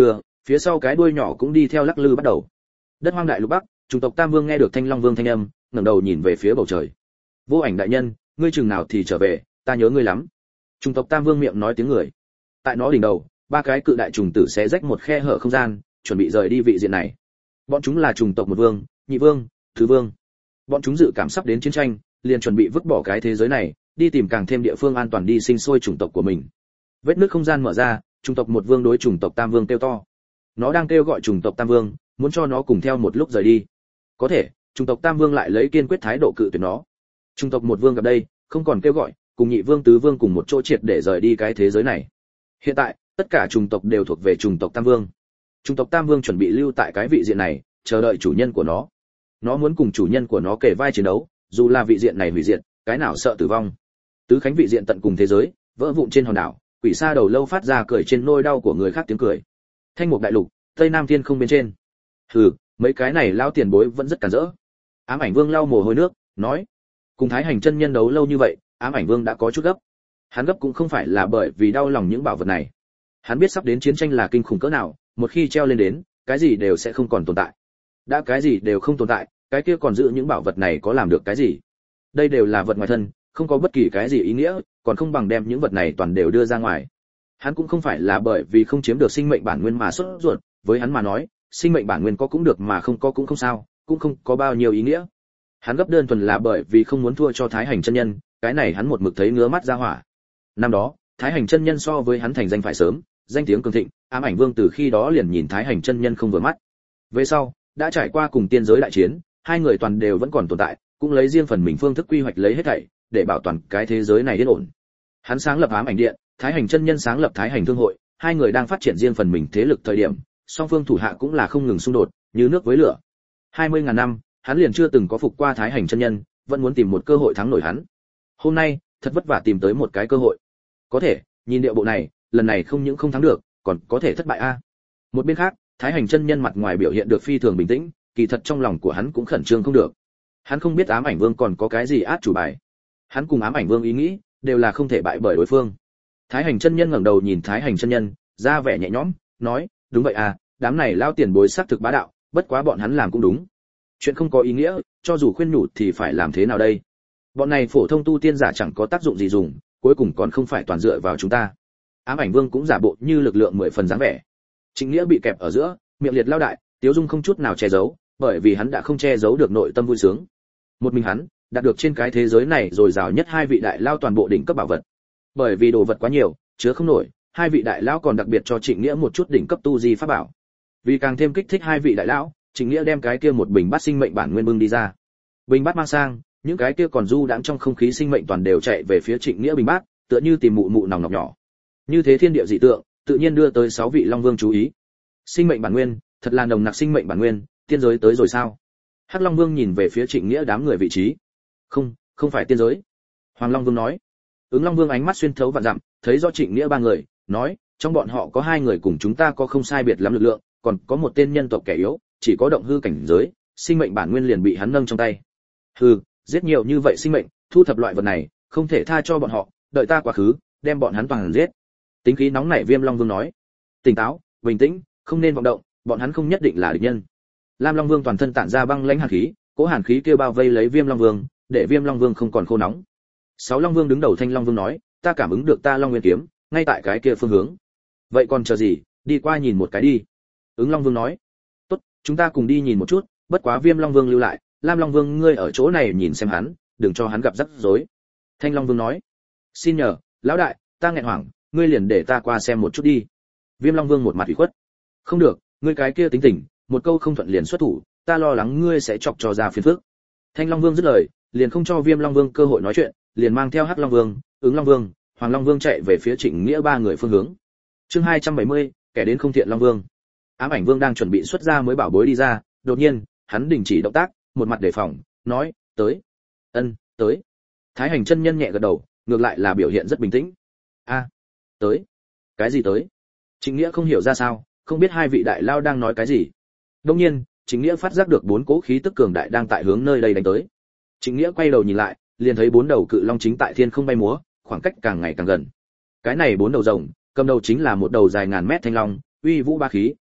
Phía sau cái đuôi nhỏ cũng đi theo lắc lư bắt đầu. Đất hoang đại lục bắc, chủng tộc Tam Vương nghe được Thanh Long Vương thanh âm, ngẩng đầu nhìn về phía bầu trời. Vô Ảnh đại nhân, ngươi chừng nào thì trở về, ta nhớ ngươi lắm. Chủng tộc Tam Vương miệng nói tiếng người. Tại nó đỉnh đầu, ba cái cự đại trùng tử xé rách một khe hở không gian, chuẩn bị rời đi vị diện này. Bọn chúng là chủng tộc một vương, nhị vương, thứ vương. Bọn chúng dự cảm sắp đến chiến tranh, liền chuẩn bị vứt bỏ cái thế giới này, đi tìm càng thêm địa phương an toàn đi sinh sôi chủng tộc của mình. Vết nứt không gian mở ra, chủng tộc một vương đối chủng tộc Tam Vương kêu to. Nó đang kêu gọi chủng tộc Tam Vương, muốn cho nó cùng theo một lúc rời đi. Có thể, chủng tộc Tam Vương lại lấy kiên quyết thái độ cự tuyệt nó. Chủng tộc một vương gặp đây, không còn kêu gọi, cùng nhị vương tứ vương cùng một chỗ triệt để rời đi cái thế giới này. Hiện tại, tất cả chủng tộc đều thuộc về chủng tộc Tam Vương. Chủng tộc Tam Vương chuẩn bị lưu tại cái vị diện này, chờ đợi chủ nhân của nó. Nó muốn cùng chủ nhân của nó kề vai chiến đấu, dù là vị diện này hủy diệt, cái nào sợ tử vong. Tứ khánh vị diện tận cùng thế giới, vỡ vụn trên hòn đảo, quỷ sa đầu lâu phát ra cười trên nỗi đau của người khác tiếng cười. Thanh mục đại lục, tây nam thiên không bên trên. Hừ, mấy cái này lao tiền bối vẫn rất cản rỡ. Ám Ảnh Vương lau mồ hôi nước, nói: cùng Thái Hành chân nhân đấu lâu như vậy, Ám Ảnh Vương đã có chút gấp. Hắn gấp cũng không phải là bởi vì đau lòng những bảo vật này. Hắn biết sắp đến chiến tranh là kinh khủng cỡ nào, một khi treo lên đến, cái gì đều sẽ không còn tồn tại. Đã cái gì đều không tồn tại, cái kia còn giữ những bảo vật này có làm được cái gì? Đây đều là vật ngoài thân, không có bất kỳ cái gì ý nghĩa, còn không bằng đem những vật này toàn đều đưa ra ngoài. Hắn cũng không phải là bởi vì không chiếm được sinh mệnh bản nguyên mà sốt ruột, với hắn mà nói, sinh mệnh bản nguyên có cũng được mà không có cũng không sao, cũng không có bao nhiêu ý nghĩa. Hắn gấp đơn thuần là bởi vì không muốn thua cho Thái Hành chân nhân, cái này hắn một mực thấy ngứa mắt ra hỏa. Năm đó, Thái Hành chân nhân so với hắn thành danh phải sớm, danh tiếng cường thịnh, Ám Ảnh Vương từ khi đó liền nhìn Thái Hành chân nhân không vừa mắt. Về sau, đã trải qua cùng tiên giới đại chiến, hai người toàn đều vẫn còn tồn tại, cũng lấy riêng phần mình phương thức quy hoạch lấy hết thảy, để bảo toàn cái thế giới này yên ổn. Hắn sáng lập Ám Ảnh Điện, Thái Hành chân nhân sáng lập Thái Hành Thương hội, hai người đang phát triển riêng phần mình thế lực thời điểm, song phương thủ hạ cũng là không ngừng xung đột, như nước với lửa. hai mươi ngàn năm, hắn liền chưa từng có phục qua Thái Hành chân nhân, vẫn muốn tìm một cơ hội thắng nổi hắn. Hôm nay, thật vất vả tìm tới một cái cơ hội. Có thể, nhìn điệu bộ này, lần này không những không thắng được, còn có thể thất bại a. Một bên khác, Thái Hành chân nhân mặt ngoài biểu hiện được phi thường bình tĩnh, kỳ thật trong lòng của hắn cũng khẩn trương không được. Hắn không biết Ám Ảnh Vương còn có cái gì át chủ bài. Hắn cùng Ám Ảnh Vương ý nghĩ đều là không thể bại bởi đối phương. Thái Hành chân nhân ngẩng đầu nhìn Thái Hành chân nhân, ra vẻ nhẹ nhõm, nói: "Đúng vậy à, đám này lao tiền bối xác thực bá đạo, bất quá bọn hắn làm cũng đúng. Chuyện không có ý nghĩa, cho dù khuyên nhủ thì phải làm thế nào đây? Bọn này phổ thông tu tiên giả chẳng có tác dụng gì dùng, cuối cùng còn không phải toàn dựa vào chúng ta." Ám Ảnh Vương cũng giả bộ như lực lượng mười phần dáng vẻ. Trịnh Nghĩa bị kẹp ở giữa, miệng liệt lao đại, Tiếu Dung không chút nào che giấu, bởi vì hắn đã không che giấu được nội tâm vui sướng. Một mình hắn, đạt được trên cái thế giới này rồi rào nhất hai vị đại lao toàn bộ đỉnh cấp bảo vật. Bởi vì đồ vật quá nhiều, chứa không nổi, hai vị đại lão còn đặc biệt cho Trịnh Nghĩa một chút đỉnh cấp tu di pháp bảo. Vì càng thêm kích thích hai vị đại lão, Trịnh Nghĩa đem cái kia một bình bát sinh mệnh bản nguyên bưng đi ra. Bình bát mang sang, những cái kia còn du đãng trong không khí sinh mệnh toàn đều chạy về phía Trịnh Nghĩa bình bát, tựa như tìm mụ mụ nòng nọc nhỏ. Như thế thiên địa dị tượng, tự nhiên đưa tới sáu vị long vương chú ý. Sinh mệnh bản nguyên, thật là nồng nặc sinh mệnh bản nguyên, tiên giới tới rồi sao? Hắc Long Vương nhìn về phía Trịnh Nghĩa đám người vị trí. Không, không phải tiên giới. Hoàng Long Vương nói. Ứng Long Vương ánh mắt xuyên thấu vạn dặm, thấy rõ Trịnh Nghĩa ba người, nói, trong bọn họ có hai người cùng chúng ta có không sai biệt lắm lực lượng, còn có một tên nhân tộc kẻ yếu, chỉ có động hư cảnh giới, sinh mệnh bản nguyên liền bị hắn nâng trong tay. Hừ, giết nhiều như vậy sinh mệnh, thu thập loại vật này, không thể tha cho bọn họ, đợi ta quá khứ, đem bọn hắn toàn giết. Tính khí nóng nảy Viêm Long Vương nói. Tỉnh táo, bình tĩnh, không nên vọng động, bọn hắn không nhất định là địch nhân. Lam Long Vương toàn thân tản ra băng lãnh hàn khí, cỗ hàn khí kia bao vây lấy Viêm Long Vương, để Viêm Long Vương không còn khô nóng. Sáu Long Vương đứng đầu Thanh Long Vương nói, ta cảm ứng được ta Long Nguyên kiếm, ngay tại cái kia phương hướng. Vậy còn chờ gì, đi qua nhìn một cái đi. Ứng Long Vương nói, tốt, chúng ta cùng đi nhìn một chút, bất quá Viêm Long Vương lưu lại, Lam Long Vương ngươi ở chỗ này nhìn xem hắn, đừng cho hắn gặp rắc rối. Thanh Long Vương nói, xin nhờ, lão đại, ta nghẹn hoảng, ngươi liền để ta qua xem một chút đi. Viêm Long Vương một mặt ủy khuất, không được, ngươi cái kia tính tình, một câu không thuận liền xuất thủ, ta lo lắng ngươi sẽ chọc cho ra phiền phức. Thanh Long Vương dứt lời, liền không cho Viêm Long Vương cơ hội nói chuyện, liền mang theo Hắc Long Vương, Ứng Long Vương, Hoàng Long Vương chạy về phía Trịnh Nghĩa ba người phương hướng. Chương hai trăm bảy mươi, kẻ đến không thiện Long Vương. Ám Ảnh Vương đang chuẩn bị xuất ra mới bảo bối đi ra, đột nhiên, hắn đình chỉ động tác, một mặt đề phòng, nói, "Tới." "Ân, tới." Thái Hành chân nhân nhẹ gật đầu, ngược lại là biểu hiện rất bình tĩnh. "A, tới." "Cái gì tới?" Trịnh Nghĩa không hiểu ra sao, không biết hai vị đại lao đang nói cái gì. Đương nhiên, Trịnh Nghĩa phát giác được bốn cỗ khí tức cường đại đang tại hướng nơi đây đánh tới. Trịnh Nghĩa quay đầu nhìn lại, liền thấy bốn đầu cự long chính tại thiên không bay múa, khoảng cách càng ngày càng gần. Cái này bốn đầu rồng, cầm đầu chính là một đầu dài ngàn mét thanh long, uy vũ ba khí,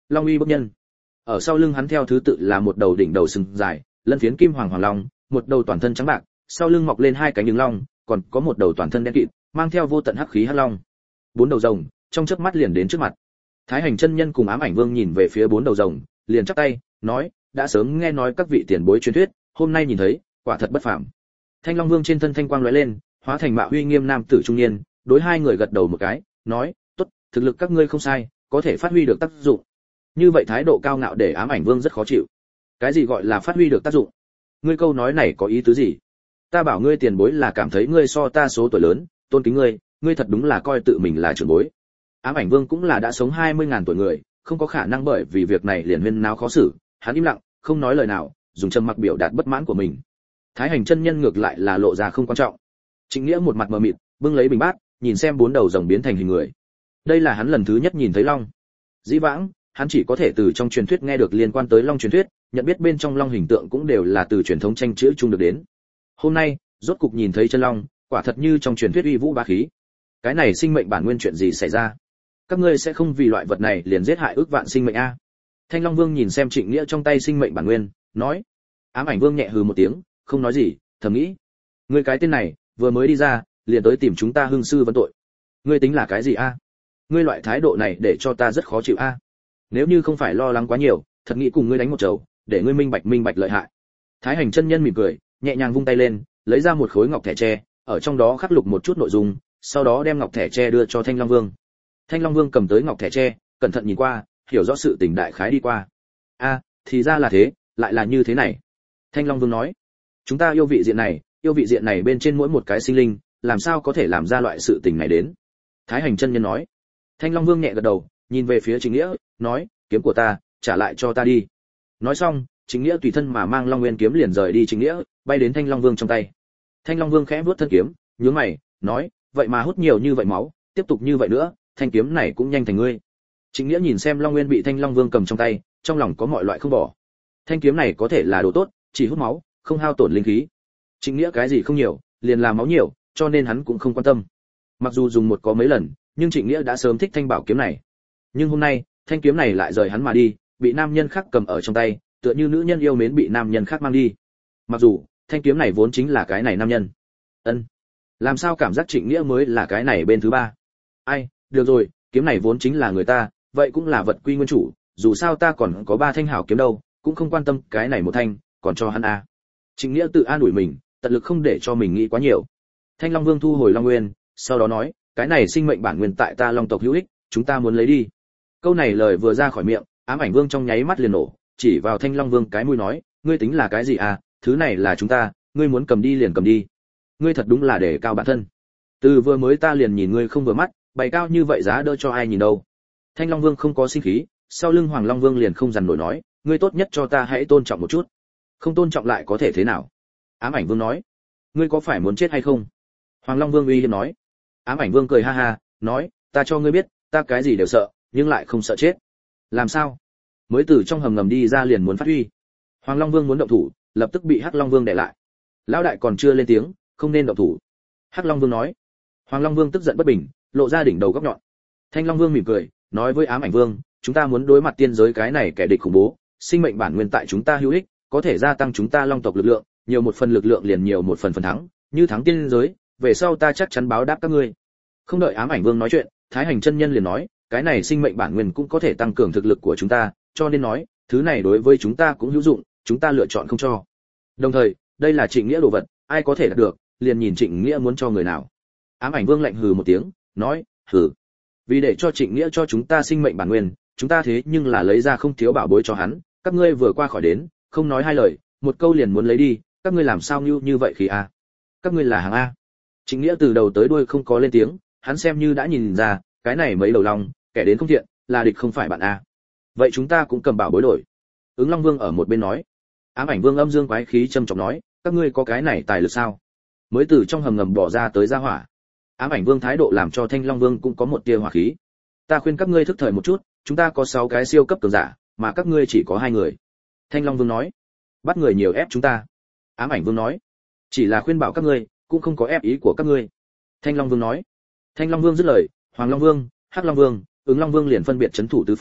long uy bức nhân. Ở sau lưng hắn theo thứ tự là một đầu đỉnh đầu sừng dài, lân phiến kim hoàng hoàng long, một đầu toàn thân trắng bạc, sau lưng mọc lên hai cánh đường long, còn có một đầu toàn thân đen kịt, mang theo vô tận hắc khí hắc long. Bốn đầu rồng, trong chớp mắt liền đến trước mặt. Thái Hành chân nhân cùng Ám Ảnh Vương nhìn về phía bốn đầu rồng, liền chắp tay, nói, đã sớm nghe nói các vị tiền bối truyền thuyết, hôm nay nhìn thấy, quả thật bất phàm. Thanh Long Vương trên thân thanh quang lóe lên, hóa thành mạo uy nghiêm nam tử trung niên, đối hai người gật đầu một cái, nói, tốt, thực lực các ngươi không sai, có thể phát huy được tác dụng. Như vậy thái độ cao ngạo để Ám Ảnh Vương rất khó chịu. Cái gì gọi là phát huy được tác dụng? Ngươi câu nói này có ý tứ gì? Ta bảo ngươi tiền bối là cảm thấy ngươi so ta số tuổi lớn, tôn kính ngươi, ngươi thật đúng là coi tự mình là trưởng bối. Ám Ảnh Vương cũng là đã sống hai mươi ngàn tuổi người, không có khả năng bởi vì việc này liền huyên náo khó xử, hắn im lặng, không nói lời nào, dùng trầm mặc biểu đạt bất mãn của mình. Thái Hành chân nhân ngược lại là lộ ra không quan trọng. Trịnh Nghĩa một mặt mờ mịt, bưng lấy bình bát, nhìn xem bốn đầu rồng biến thành hình người. Đây là hắn lần thứ nhất nhìn thấy long. Dĩ vãng, hắn chỉ có thể từ trong truyền thuyết nghe được liên quan tới long truyền thuyết, nhận biết bên trong long hình tượng cũng đều là từ truyền thống tranh chữ chung được đến. Hôm nay, rốt cục nhìn thấy chân long, quả thật như trong truyền thuyết uy vũ bá khí. Cái này sinh mệnh bản nguyên chuyện gì xảy ra? Các ngươi sẽ không vì loại vật này liền giết hại ước vạn sinh mệnh a? Thanh Long Vương nhìn xem Trịnh Nghĩa trong tay sinh mệnh bản nguyên, nói. Ám Ảnh Vương nhẹ hừ một tiếng, không nói gì, thầm nghĩ, ngươi cái tên này, vừa mới đi ra, liền tới tìm chúng ta hưng sư vấn tội. Ngươi tính là cái gì a? Ngươi loại thái độ này để cho ta rất khó chịu a. Nếu như không phải lo lắng quá nhiều, thật nghĩ cùng ngươi đánh một trầu, để ngươi minh bạch minh bạch lợi hại. Thái Hành chân nhân mỉm cười, nhẹ nhàng vung tay lên, lấy ra một khối ngọc thẻ tre, ở trong đó khắc lục một chút nội dung, sau đó đem ngọc thẻ tre đưa cho Thanh Long Vương. Thanh Long Vương cầm tới ngọc thẻ tre, cẩn thận nhìn qua, hiểu rõ sự tình đại khái đi qua. A, thì ra là thế, lại là như thế này. Thanh Long Vương nói, chúng ta yêu vị diện này, yêu vị diện này bên trên mỗi một cái sinh linh, làm sao có thể làm ra loại sự tình này đến? Thái Hành chân nhân nói. Thanh Long Vương nhẹ gật đầu, nhìn về phía Trịnh Nghĩa, nói, kiếm của ta, trả lại cho ta đi. Nói xong, Trịnh Nghĩa tùy thân mà mang Long Nguyên kiếm liền rời đi. Trịnh Nghĩa bay đến Thanh Long Vương trong tay. Thanh Long Vương khẽ vuốt thân kiếm, nhướng mày, nói, vậy mà hút nhiều như vậy máu, tiếp tục như vậy nữa, thanh kiếm này cũng nhanh thành ngươi. Trịnh Nghĩa nhìn xem Long Nguyên bị Thanh Long Vương cầm trong tay, trong lòng có mọi loại không bỏ. Thanh kiếm này có thể là đồ tốt, chỉ hút máu, không hao tổn linh khí. Trịnh Nghĩa cái gì không nhiều, liền là máu nhiều, cho nên hắn cũng không quan tâm. Mặc dù dùng một có mấy lần, nhưng Trịnh Nghĩa đã sớm thích thanh bảo kiếm này. Nhưng hôm nay, thanh kiếm này lại rời hắn mà đi, bị nam nhân khác cầm ở trong tay, tựa như nữ nhân yêu mến bị nam nhân khác mang đi. Mặc dù, thanh kiếm này vốn chính là cái này nam nhân. Ân, làm sao cảm giác Trịnh Nghĩa mới là cái này bên thứ ba? Ai, được rồi, kiếm này vốn chính là người ta, vậy cũng là vật quy nguyên chủ, dù sao ta còn có ba thanh hảo kiếm đâu, cũng không quan tâm cái này một thanh, còn cho hắn a. Trịnh Nghĩa tự an ủi mình, tận lực không để cho mình nghĩ quá nhiều. Thanh Long Vương thu hồi Long Nguyên, sau đó nói, cái này sinh mệnh bản nguyên tại ta Long tộc hữu ích, chúng ta muốn lấy đi. Câu này lời vừa ra khỏi miệng, Ám Ảnh Vương trong nháy mắt liền nổ, chỉ vào Thanh Long Vương cái mũi nói, ngươi tính là cái gì à, thứ này là chúng ta, ngươi muốn cầm đi liền cầm đi. Ngươi thật đúng là để cao bản thân. Từ vừa mới ta liền nhìn ngươi không vừa mắt, bày cao như vậy giá đỡ cho ai nhìn đâu. Thanh Long Vương không có sinh khí, sau lưng Hoàng Long Vương liền không dằn nổi nói, ngươi tốt nhất cho ta hãy tôn trọng một chút. Không tôn trọng lại có thể thế nào? Ám Ảnh Vương nói, ngươi có phải muốn chết hay không? Hoàng Long Vương uy hiếp nói. Ám Ảnh Vương cười ha ha, nói, ta cho ngươi biết, ta cái gì đều sợ, nhưng lại không sợ chết. Làm sao? Mới từ trong hầm ngầm đi ra liền muốn phát huy. Hoàng Long Vương muốn động thủ, lập tức bị Hắc Long Vương đè lại. Lão đại còn chưa lên tiếng, không nên động thủ. Hắc Long Vương nói. Hoàng Long Vương tức giận bất bình, lộ ra đỉnh đầu góc nhọn. Thanh Long Vương mỉm cười, nói với Ám Ảnh Vương, chúng ta muốn đối mặt tiên giới cái này kẻ địch khủng bố, sinh mệnh bản nguyên tại chúng ta hữu ích, có thể gia tăng chúng ta Long tộc lực lượng, nhiều một phần lực lượng liền nhiều một phần phần thắng, như thắng tiên giới, về sau ta chắc chắn báo đáp các ngươi. Không đợi Ám Ảnh Vương nói chuyện, Thái Hành chân nhân liền nói, cái này sinh mệnh bản nguyên cũng có thể tăng cường thực lực của chúng ta, cho nên nói, thứ này đối với chúng ta cũng hữu dụng, chúng ta lựa chọn không cho. Đồng thời, đây là Trịnh Nghĩa đồ vật, ai có thể đạt được, liền nhìn Trịnh Nghĩa muốn cho người nào. Ám Ảnh Vương lạnh hừ một tiếng, nói, hừ. Vì để cho Trịnh Nghĩa cho chúng ta sinh mệnh bản nguyên, chúng ta thế nhưng là lấy ra không thiếu bảo bối cho hắn, các ngươi vừa qua khỏi đến, không nói hai lời, một câu liền muốn lấy đi, các ngươi làm sao như như vậy khi a? Các ngươi là hàng a? Trịnh Nghĩa từ đầu tới đuôi không có lên tiếng, hắn xem như đã nhìn ra, cái này mấy đầu long, kẻ đến không thiện, là địch không phải bạn a. Vậy chúng ta cũng cầm bảo bối đổi. Ứng Long Vương ở một bên nói. Ám Ảnh Vương âm dương quái khí trầm trọng nói, các ngươi có cái này tài lực sao? Mới từ trong hầm ngầm bỏ ra tới ra hỏa. Ám Ảnh Vương thái độ làm cho Thanh Long Vương cũng có một tia hỏa khí. Ta khuyên các ngươi thức thời một chút, chúng ta có sáu cái siêu cấp cường giả, mà các ngươi chỉ có hai người. Thanh Long Vương nói. Bắt người nhiều ép chúng ta. Ám Ảnh Vương nói. Chỉ là khuyên bảo các ngươi, cũng không có ép ý của các ngươi. Thanh Long Vương nói. Thanh Long Vương dứt lời, Hoàng Long Vương, Hắc Long Vương, Ứng Long Vương liền phân biệt trấn thủ tứ phương,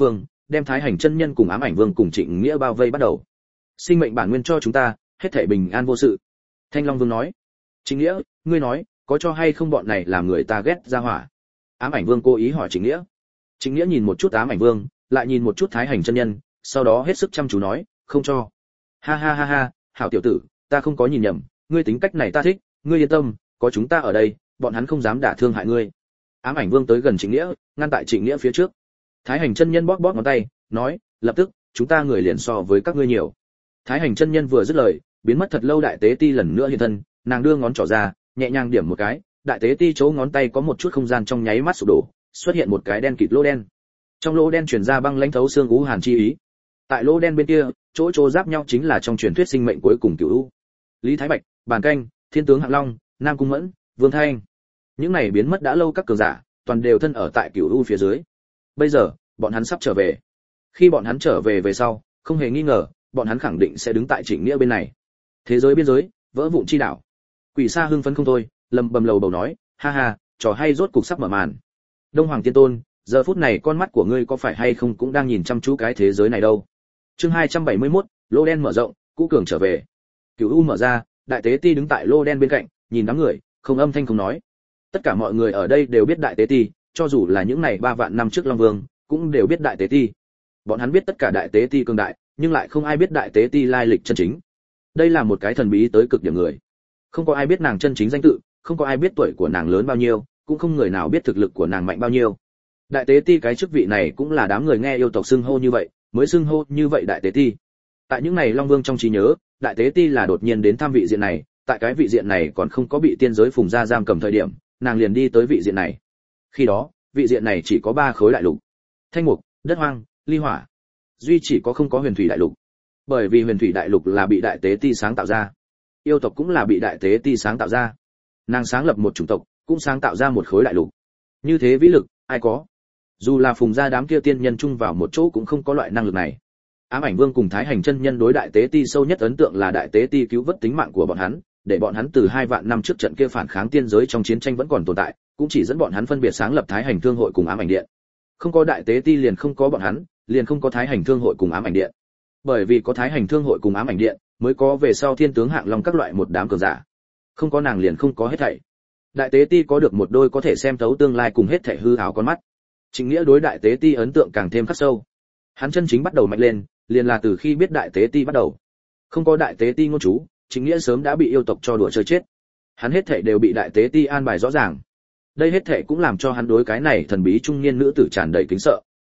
đem Thái Hành chân nhân cùng Ám Ảnh Vương cùng Trịnh Nghĩa bao vây bắt đầu. Sinh mệnh bản nguyên cho chúng ta, hết thảy bình an vô sự. Thanh Long Vương nói. Trịnh Nghĩa, ngươi nói, có cho hay không bọn này làm người ta ghét ra hỏa? Ám Ảnh Vương cố ý hỏi Trịnh Nghĩa. Trịnh Nghĩa nhìn một chút Ám Ảnh Vương, lại nhìn một chút Thái Hành chân nhân, sau đó hết sức chăm chú nói, không cho. Ha ha ha ha, hảo tiểu tử, ta không có nhìn nhầm, ngươi tính cách này ta thích, ngươi yên tâm, có chúng ta ở đây, bọn hắn không dám đả thương hại ngươi. Ám Ảnh Vương tới gần Trịnh Nghĩa, ngăn tại Trịnh Nghĩa phía trước. Thái Hành chân nhân bóp bóp ngón tay, nói, lập tức, chúng ta người liền so với các ngươi nhiều. Thái Hành chân nhân vừa dứt lời, biến mất thật lâu đại tế ti lần nữa hiện thân, nàng đưa ngón trỏ ra, nhẹ nhàng điểm một cái, đại tế ti chỗ ngón tay có một chút không gian trong nháy mắt sụp đổ, xuất hiện một cái đen kịt lỗ đen. Trong lỗ đen truyền ra băng lãnh thấu xương u hàn chi ý. Tại lỗ đen bên kia, chỗ chỗ giáp nhau chính là trong truyền thuyết sinh mệnh cuối cùng Cửu U. Lý Thái Bạch, Bàn Canh, Thiên tướng Hạng Long, Nam Cung Mẫn, Vương Thanh. Những này biến mất đã lâu các cường giả, toàn đều thân ở tại Cửu U phía dưới. Bây giờ, bọn hắn sắp trở về. Khi bọn hắn trở về về sau, không hề nghi ngờ, bọn hắn khẳng định sẽ đứng tại Trịnh Nghĩa bên này. Thế giới biên giới, vỡ vụn chi đảo. Quỷ Sa hưng phấn không thôi, lầm bầm lầu bầu nói, ha ha, trò hay rốt cục sắp mở màn. Đông Hoàng Tiên Tôn, giờ phút này con mắt của ngươi có phải hay không cũng đang nhìn chăm chú cái thế giới này đâu. Chương hai trăm bảy mươi mốt, lô đen mở rộng, cũ cường trở về. Cửu U mở ra, đại tế ti đứng tại lô đen bên cạnh, nhìn đám người, không âm thanh không nói. Tất cả mọi người ở đây đều biết đại tế ti, cho dù là những này ba vạn năm trước Long Vương, cũng đều biết đại tế ti. Bọn hắn biết tất cả đại tế ti cường đại, nhưng lại không ai biết đại tế ti lai lịch chân chính. Đây là một cái thần bí tới cực điểm người. Không có ai biết nàng chân chính danh tự, không có ai biết tuổi của nàng lớn bao nhiêu, cũng không người nào biết thực lực của nàng mạnh bao nhiêu. Đại tế ti cái chức vị này cũng là đám người nghe yêu tộc xưng hô như vậy, mới xưng hô như vậy đại tế ti. Tại những này Long Vương trong trí nhớ, đại tế ti là đột nhiên đến thăm vị diện này, tại cái vị diện này còn không có bị tiên giới phùng ra giam cầm thời điểm, nàng liền đi tới vị diện này. Khi đó, vị diện này chỉ có ba khối đại lục: Thanh Mục, Đất Hoang, Ly Hỏa. Duy chỉ có không có Huyền Thủy đại lục. Bởi vì Huyền Thủy đại lục là bị đại tế ti sáng tạo ra, yêu tộc cũng là bị đại tế ti sáng tạo ra. Nàng sáng lập một chủng tộc, cũng sáng tạo ra một khối đại lục. Như thế vĩ lực, ai có? Dù là phùng gia đám kia tiên nhân chung vào một chỗ cũng không có loại năng lực này. Ám Ảnh Vương cùng Thái Hành chân nhân đối đại tế ti sâu nhất ấn tượng là đại tế ti cứu vớt tính mạng của bọn hắn, để bọn hắn từ hai vạn năm trước trận kia phản kháng tiên giới trong chiến tranh vẫn còn tồn tại, cũng chỉ dẫn bọn hắn phân biệt sáng lập Thái Hành Thương hội cùng Ám Ảnh Điện. Không có đại tế ti liền không có bọn hắn, liền không có Thái Hành Thương hội cùng Ám Ảnh Điện. Bởi vì có Thái Hành Thương hội cùng Ám Ảnh Điện, mới có về sau Thiên tướng Hạng Long các loại một đám cường giả. Không có nàng liền không có hết thảy. Đại tế ti có được một đôi có thể xem thấu tương lai cùng hết thảy hư ảo con mắt. Trịnh Nghĩa đối đại tế ti ấn tượng càng thêm khắc sâu. Hắn chân chính bắt đầu mạnh lên, liền là từ khi biết đại tế ti bắt đầu. Không có đại tế ti ngôn chú, Trịnh Nghĩa sớm đã bị yêu tộc cho đùa chơi chết. Hắn hết thảy đều bị đại tế ti an bài rõ ràng. Đây hết thảy cũng làm cho hắn đối cái này thần bí trung niên nữ tử tràn đầy kính sợ.